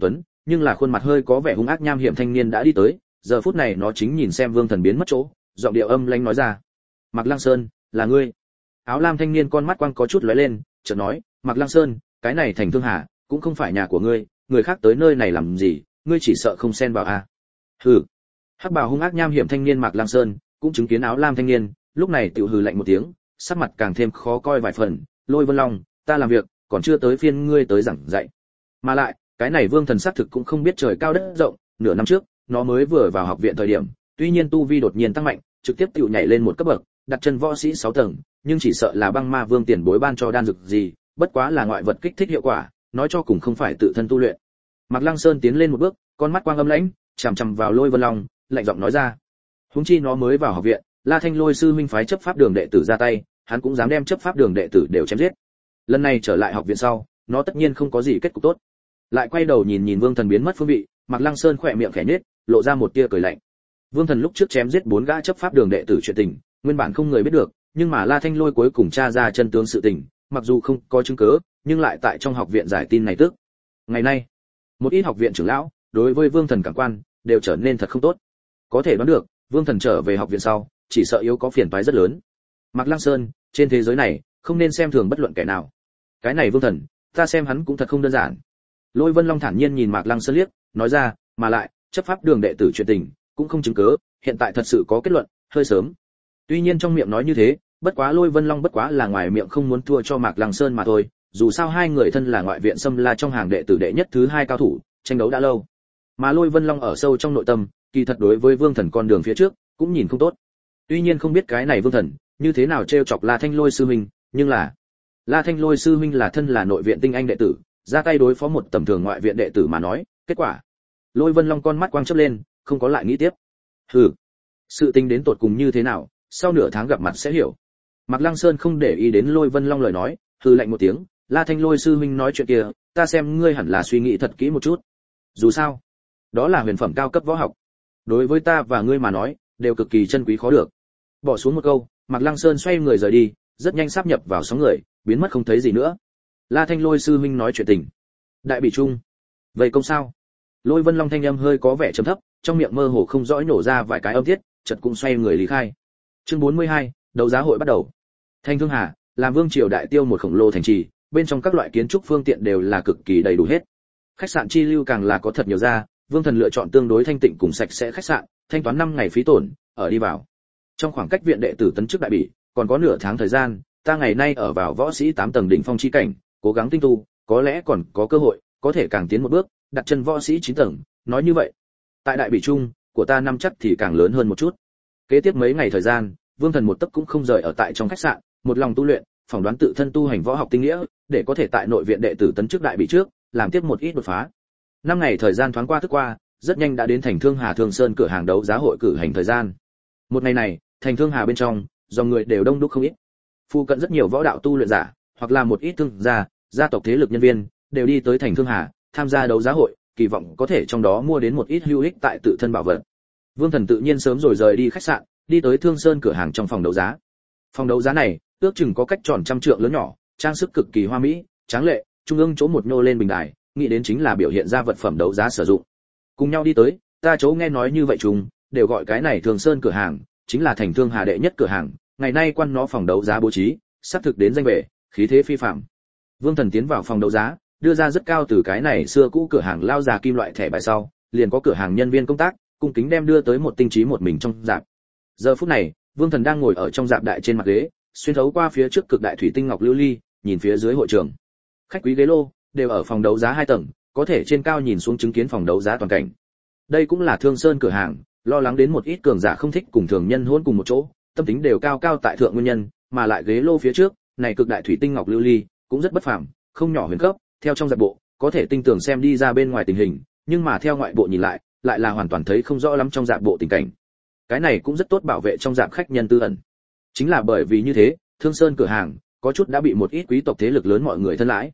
nhưng là khuôn mặt hơi có vẻ hung ác nham hiểm thanh niên đã đi tới, giờ phút này nó chính nhìn xem Vương Thần biến mất chỗ, giọng điệu âm lãnh nói ra: "Mạc Lăng Sơn, là ngươi?" Áo lam thanh niên con mắt quang có chút lóe lên, chợt nói: "Mạc Lăng Sơn, cái này thành Thương Hà, cũng không phải nhà của ngươi, người khác tới nơi này làm gì, ngươi chỉ sợ không xen vào à?" Hừ. Hắc bào hung ác nham hiểm thanh niên Mạc Lăng Sơn cũng chứng kiến áo lam thanh niên, lúc này tiểu hừ lạnh một tiếng, sắc mặt càng thêm khó coi vài phần. "Lôi Vân Long, ta làm việc, còn chưa tới phiên ngươi tới giảng dạy. Mà lại, cái này Vương Thần xác thực cũng không biết trời cao đất rộng, nửa năm trước, nó mới vừa vào học viện thời điểm, tuy nhiên tu vi đột nhiên tăng mạnh, trực tiếp tiểu nhảy lên một cấp bậc, đặt chân võ sĩ 6 tầng, nhưng chỉ sợ là băng ma vương tiền bối ban cho đan dược gì, bất quá là ngoại vật kích thích hiệu quả, nói cho cùng không phải tự thân tu luyện." Mạc Lăng Sơn tiến lên một bước, con mắt quang âm lãnh, chằm chằm vào Lôi Vân Long, lạnh giọng nói ra: "Huống chi nó mới vào học viện, La Thanh Lôi sư huynh phái chấp pháp đường đệ tử ra tay, hắn cũng dám đem chấp pháp đường đệ tử đều chém giết. Lần này trở lại học viện sau, nó tất nhiên không có gì kết cục tốt." Lại quay đầu nhìn nhìn Vương Thần biến mất phương vị, Mạc Lăng Sơn khỏe miệng khẽ nhếch, lộ ra một tia cười lạnh. Vương Thần lúc trước chém giết 4 gã chấp pháp đường đệ tử chuyện tình, nguyên bản không người biết được, nhưng mà La Thanh Lôi cuối cùng tra ra chân tướng sự tình, mặc dù không có chứng cứ, nhưng lại tại trong học viện giải tin này tức. Ngày nay, một ít học viện trưởng lão đối với Vương Thần cảm quan đều trở nên thật không tốt. Có thể đoán được, Vương Thần trở về học viện sau, chỉ sợ yếu có phiền toái rất lớn. Mạc Lăng Sơn, trên thế giới này, không nên xem thường bất luận kẻ nào. Cái này Vương Thần, ta xem hắn cũng thật không đơn giản. Lôi Vân Long thản nhiên nhìn Mạc Lăng Sơn liếc, nói ra: "Mà lại, chấp pháp đường đệ tử chuyện tình, cũng không chứng cứ, hiện tại thật sự có kết luận, hơi sớm." Tuy nhiên trong miệng nói như thế, bất quá Lôi Vân Long bất quá là ngoài miệng không muốn thua cho Mạc Lăng Sơn mà thôi, dù sao hai người thân là ngoại viện Sâm La trong hàng đệ tử đệ nhất thứ 2 cao thủ, tranh đấu đã lâu. Mà Lôi Vân Long ở sâu trong nội tâm, kỳ thật đối với Vương Thần con đường phía trước, cũng nhìn không tốt. Tuy nhiên không biết cái này Vương Thần như thế nào trêu chọc La Thanh Lôi sư huynh, nhưng là La Thanh Lôi sư huynh là thân là nội viện tinh anh đệ tử, ra tay đối phó một tầm thường ngoại viện đệ tử mà nói, kết quả. Lôi Vân Long con mắt quang chớp lên, không có lại nghĩ tiếp. Hừ, sự tình đến tột cùng như thế nào, sau nửa tháng gặp mặt sẽ hiểu. Mạc Lăng Sơn không để ý đến Lôi Vân Long lời nói, hừ lạnh một tiếng: "La Thanh Lôi sư huynh nói chuyện kia, ta xem ngươi hẳn là suy nghĩ thật kỹ một chút. Dù sao, đó là huyền phẩm cao cấp võ học, đối với ta và ngươi mà nói, đều cực kỳ chân quý khó được." Bỏ xuống một câu, Mạc Lăng Sơn xoay người rời đi, rất nhanh sáp nhập vào sóng người, biến mất không thấy gì nữa. La Thanh Lôi sư huynh nói chuyện tình. Đại bị trung. Vậy công sao? Lôi Vân Long thanh âm hơi có vẻ trầm thấp, trong miệng mơ hồ không rõ nổ ra vài cái âm tiết, chợt cũng xoay người lý khai. Chương 42, đấu giá hội bắt đầu. Thanh Thương Hà, làm vương triều đại tiêu một khổng lồ thành trì, bên trong các loại kiến trúc phương tiện đều là cực kỳ đầy đủ hết. Khách sạn chi lưu càng là có thật nhiều ra, Vương Thần lựa chọn tương đối thanh tịnh cùng sạch sẽ khách sạn, thanh toán 5 ngày phí tổn, ở đi vào. Trong khoảng cách viện đệ tử tấn chức đại bỉ, còn có nửa tháng thời gian, ta ngày nay ở vào võ sĩ 8 tầng đỉnh phong chi cảnh, cố gắng tinh tu, có lẽ còn có cơ hội, có thể càng tiến một bước, đặt chân võ sĩ 9 tầng, nói như vậy, tại đại bỉ trung, của ta năm chắc thì càng lớn hơn một chút. Kế tiếp mấy ngày thời gian, Vương Thần một tấc cũng không rời ở tại trong khách sạn, một lòng tu luyện, phỏng đoán tự thân tu hành võ học tinh nghĩa, để có thể tại nội viện đệ tử tấn chức đại bỉ trước, làm tiếp một ít đột phá. 5 ngày thời gian thoáng qua thức qua, rất nhanh đã đến thành Thương Hà Thương Sơn cửa hàng đấu giá hội cử hành thời gian. Một ngày này, thành Thương Hà bên trong, dòng người đều đông đúc không ít. Phụ cận rất nhiều võ đạo tu luyện giả, hoặc là một ít thương gia, gia tộc thế lực nhân viên, đều đi tới thành Thương Hà, tham gia đấu giá hội, kỳ vọng có thể trong đó mua đến một ít hữu ích tại tự thân bảo vật. Vương Thần tự nhiên sớm rồi rời đi khách sạn, đi tới Thương Sơn cửa hàng trong phòng đấu giá. Phòng đấu giá này, ước chừng có cách tròn trăm trượng lớn nhỏ, trang sức cực kỳ hoa mỹ, tráng lệ, trung ương chỗ một nhô lên bình đài, nghĩ đến chính là biểu hiện ra vật phẩm đấu giá sử dụng. Cùng nhau đi tới, ta chỗ nghe nói như vậy chúng, đều gọi cái này Thương Sơn cửa hàng, chính là thành Thương Hà đệ nhất cửa hàng, ngày nay quan nó phòng đấu giá bố trí, sắp thực đến danh vẻ, khí thế phi phàm. Vương Thần tiến vào phòng đấu giá, đưa ra rất cao từ cái này xưa cũ cửa hàng lao già kim loại thẻ bài sau, liền có cửa hàng nhân viên công tác, cung kính đem đưa tới một tinh trí một mình trong dạp. Giờ phút này, Vương Thần đang ngồi ở trong dạp đại trên mặt ghế, xuyên thấu qua phía trước cực đại thủy tinh ngọc lưu ly, nhìn phía dưới hội trường. Khách quý ghế lô đều ở phòng đấu giá 2 tầng, có thể trên cao nhìn xuống chứng kiến phòng đấu giá toàn cảnh. Đây cũng là Thương Sơn cửa hàng, lo lắng đến một ít cường giả không thích cùng thường nhân hôn cùng một chỗ, tâm tính đều cao cao tại thượng nguyên nhân, mà lại ghế lô phía trước, này cực đại thủy tinh ngọc lưu ly, cũng rất bất phàm, không nhỏ huyền cấp, theo trong dạp bộ, có thể tinh tường xem đi ra bên ngoài tình hình, nhưng mà theo ngoại bộ nhìn lại, lại là hoàn toàn thấy không rõ lắm trong dạp bộ tình cảnh. Cái này cũng rất tốt bảo vệ trong dạp khách nhân tư ẩn. Chính là bởi vì như thế, Thương Sơn cửa hàng có chút đã bị một ít quý tộc thế lực lớn mọi người thân lãi.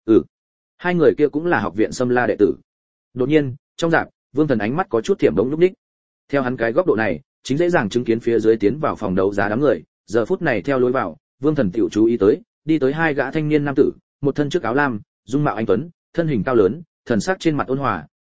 Hai người kia cũng là học viện Sâm La đệ tử. Đột nhiên, trong dạp, Vương Thần ánh mắt có chút thiểm đống lúc ních. Theo hắn cái góc độ này, chính dễ dàng chứng kiến phía dưới tiến vào phòng đấu giá đám người, giờ phút này theo lối vào, Vương Thần tiểu chú ý tới, đi tới 2 gã thanh niên nam tử, một thân trước áo lam, dung mạo anh tuấn, thân hình cao lớn, thần sắc trên mặt ôn hòa,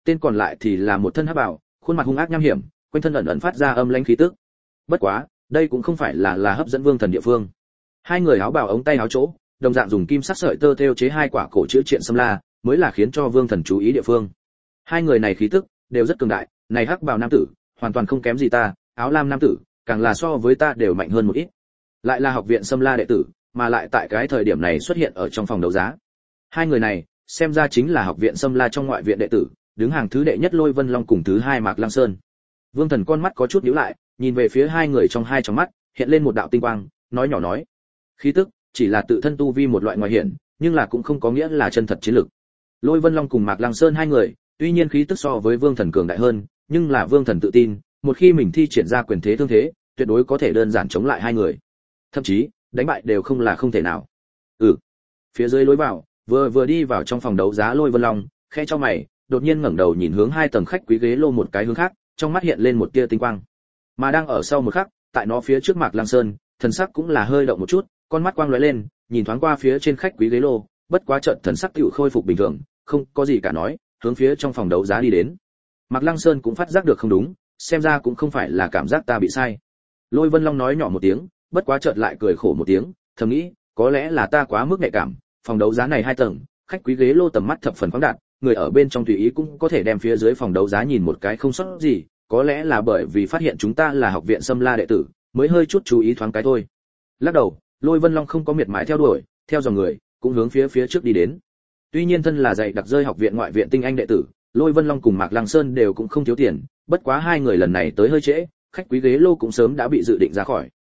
tên còn lại thì là một thân hắc bào, khuôn mặt hung ác nham hiểm, quanh thân ẩn ẩn phát ra âm lãnh khí tức. Bất quá, đây cũng không phải là hấp dẫn Vương Thần địa phương. Hai người áo bào ống tay áo chỗ, đồng dạng dùng kim sắc sợi tơ thêu chế hai quả cổ chữ triện xâm la, mới là khiến cho Vương Thần chú ý địa phương. Hai người này khí tức đều rất cường đại, này hắc bào nam tử, hoàn toàn không kém gì ta, áo lam nam tử, càng là so với ta đều mạnh hơn một ít. Lại là học viện xâm la đệ tử, mà lại tại cái thời điểm này xuất hiện ở trong phòng đấu giá. Hai người này, xem ra chính là học viện xâm la trong ngoại viện đệ tử, đứng hàng thứ đệ nhất Lôi Vân Long cùng thứ hai Mạc Lăng Sơn. Vương Thần con mắt có chút nhíu lại, nhìn về phía hai người trong hai tròng mắt, hiện lên một đạo tinh quang, nói nhỏ nói: khí tức chỉ là tự thân tu vi một loại ngoại hiển, nhưng là cũng không có nghĩa là chân thật chiến lực. Lôi Vân Long cùng Mạc Lăng Sơn hai người, tuy nhiên khí tức so với Vương Thần cường đại hơn, nhưng là Vương Thần tự tin, một khi mình thi triển ra quyền thế thương thế, tuyệt đối có thể đơn giản chống lại hai người. Thậm chí, đánh bại đều không là không thể nào. Phía dưới lối vào, vừa đi vào trong phòng đấu giá Lôi Vân Long, khẽ chau mày, đột nhiên ngẩng đầu nhìn hướng hai tầng khách quý ghế lô một cái hướng khác, trong mắt hiện lên một tia tinh quang. Mà đang ở sau một khắc, tại nó phía trước Mạc Lăng Sơn, thần sắc cũng là hơi động một chút, con mắt quang lóe lên, nhìn thoáng qua phía trên khách quý ghế lô, bất quá chợt thần sắc tựu khôi phục bình thường, không có gì cả nói, hướng phía trong phòng đấu giá đi đến. Mạc Lăng Sơn cũng phát giác được không đúng, xem ra cũng không phải là cảm giác ta bị sai. Lôi Vân Long nói nhỏ một tiếng, bất quá chợt lại cười khổ một tiếng, thầm nghĩ, có lẽ là ta quá mức nhạy cảm, phòng đấu giá này hai tầng, khách quý ghế lô tầm mắt thập phần khoáng đạt, người ở bên trong tùy ý cũng có thể đem phía dưới phòng đấu giá nhìn một cái không sót gì, có lẽ là bởi vì phát hiện chúng ta là học viện xâm la đệ tử, mới hơi chút chú ý thoáng cái thôi. Lắc đầu, Lôi Vân Long không có miệt mài theo đuổi, theo dòng người, cũng hướng phía trước đi đến. Tuy nhiên thân là dạy đặc rơi học viện ngoại viện tinh anh đệ tử, Lôi Vân Long cùng Mạc Lăng Sơn đều cũng không thiếu tiền, bất quá hai người lần này tới hơi trễ, khách quý ghế lô cũng sớm đã bị dự định ra khỏi.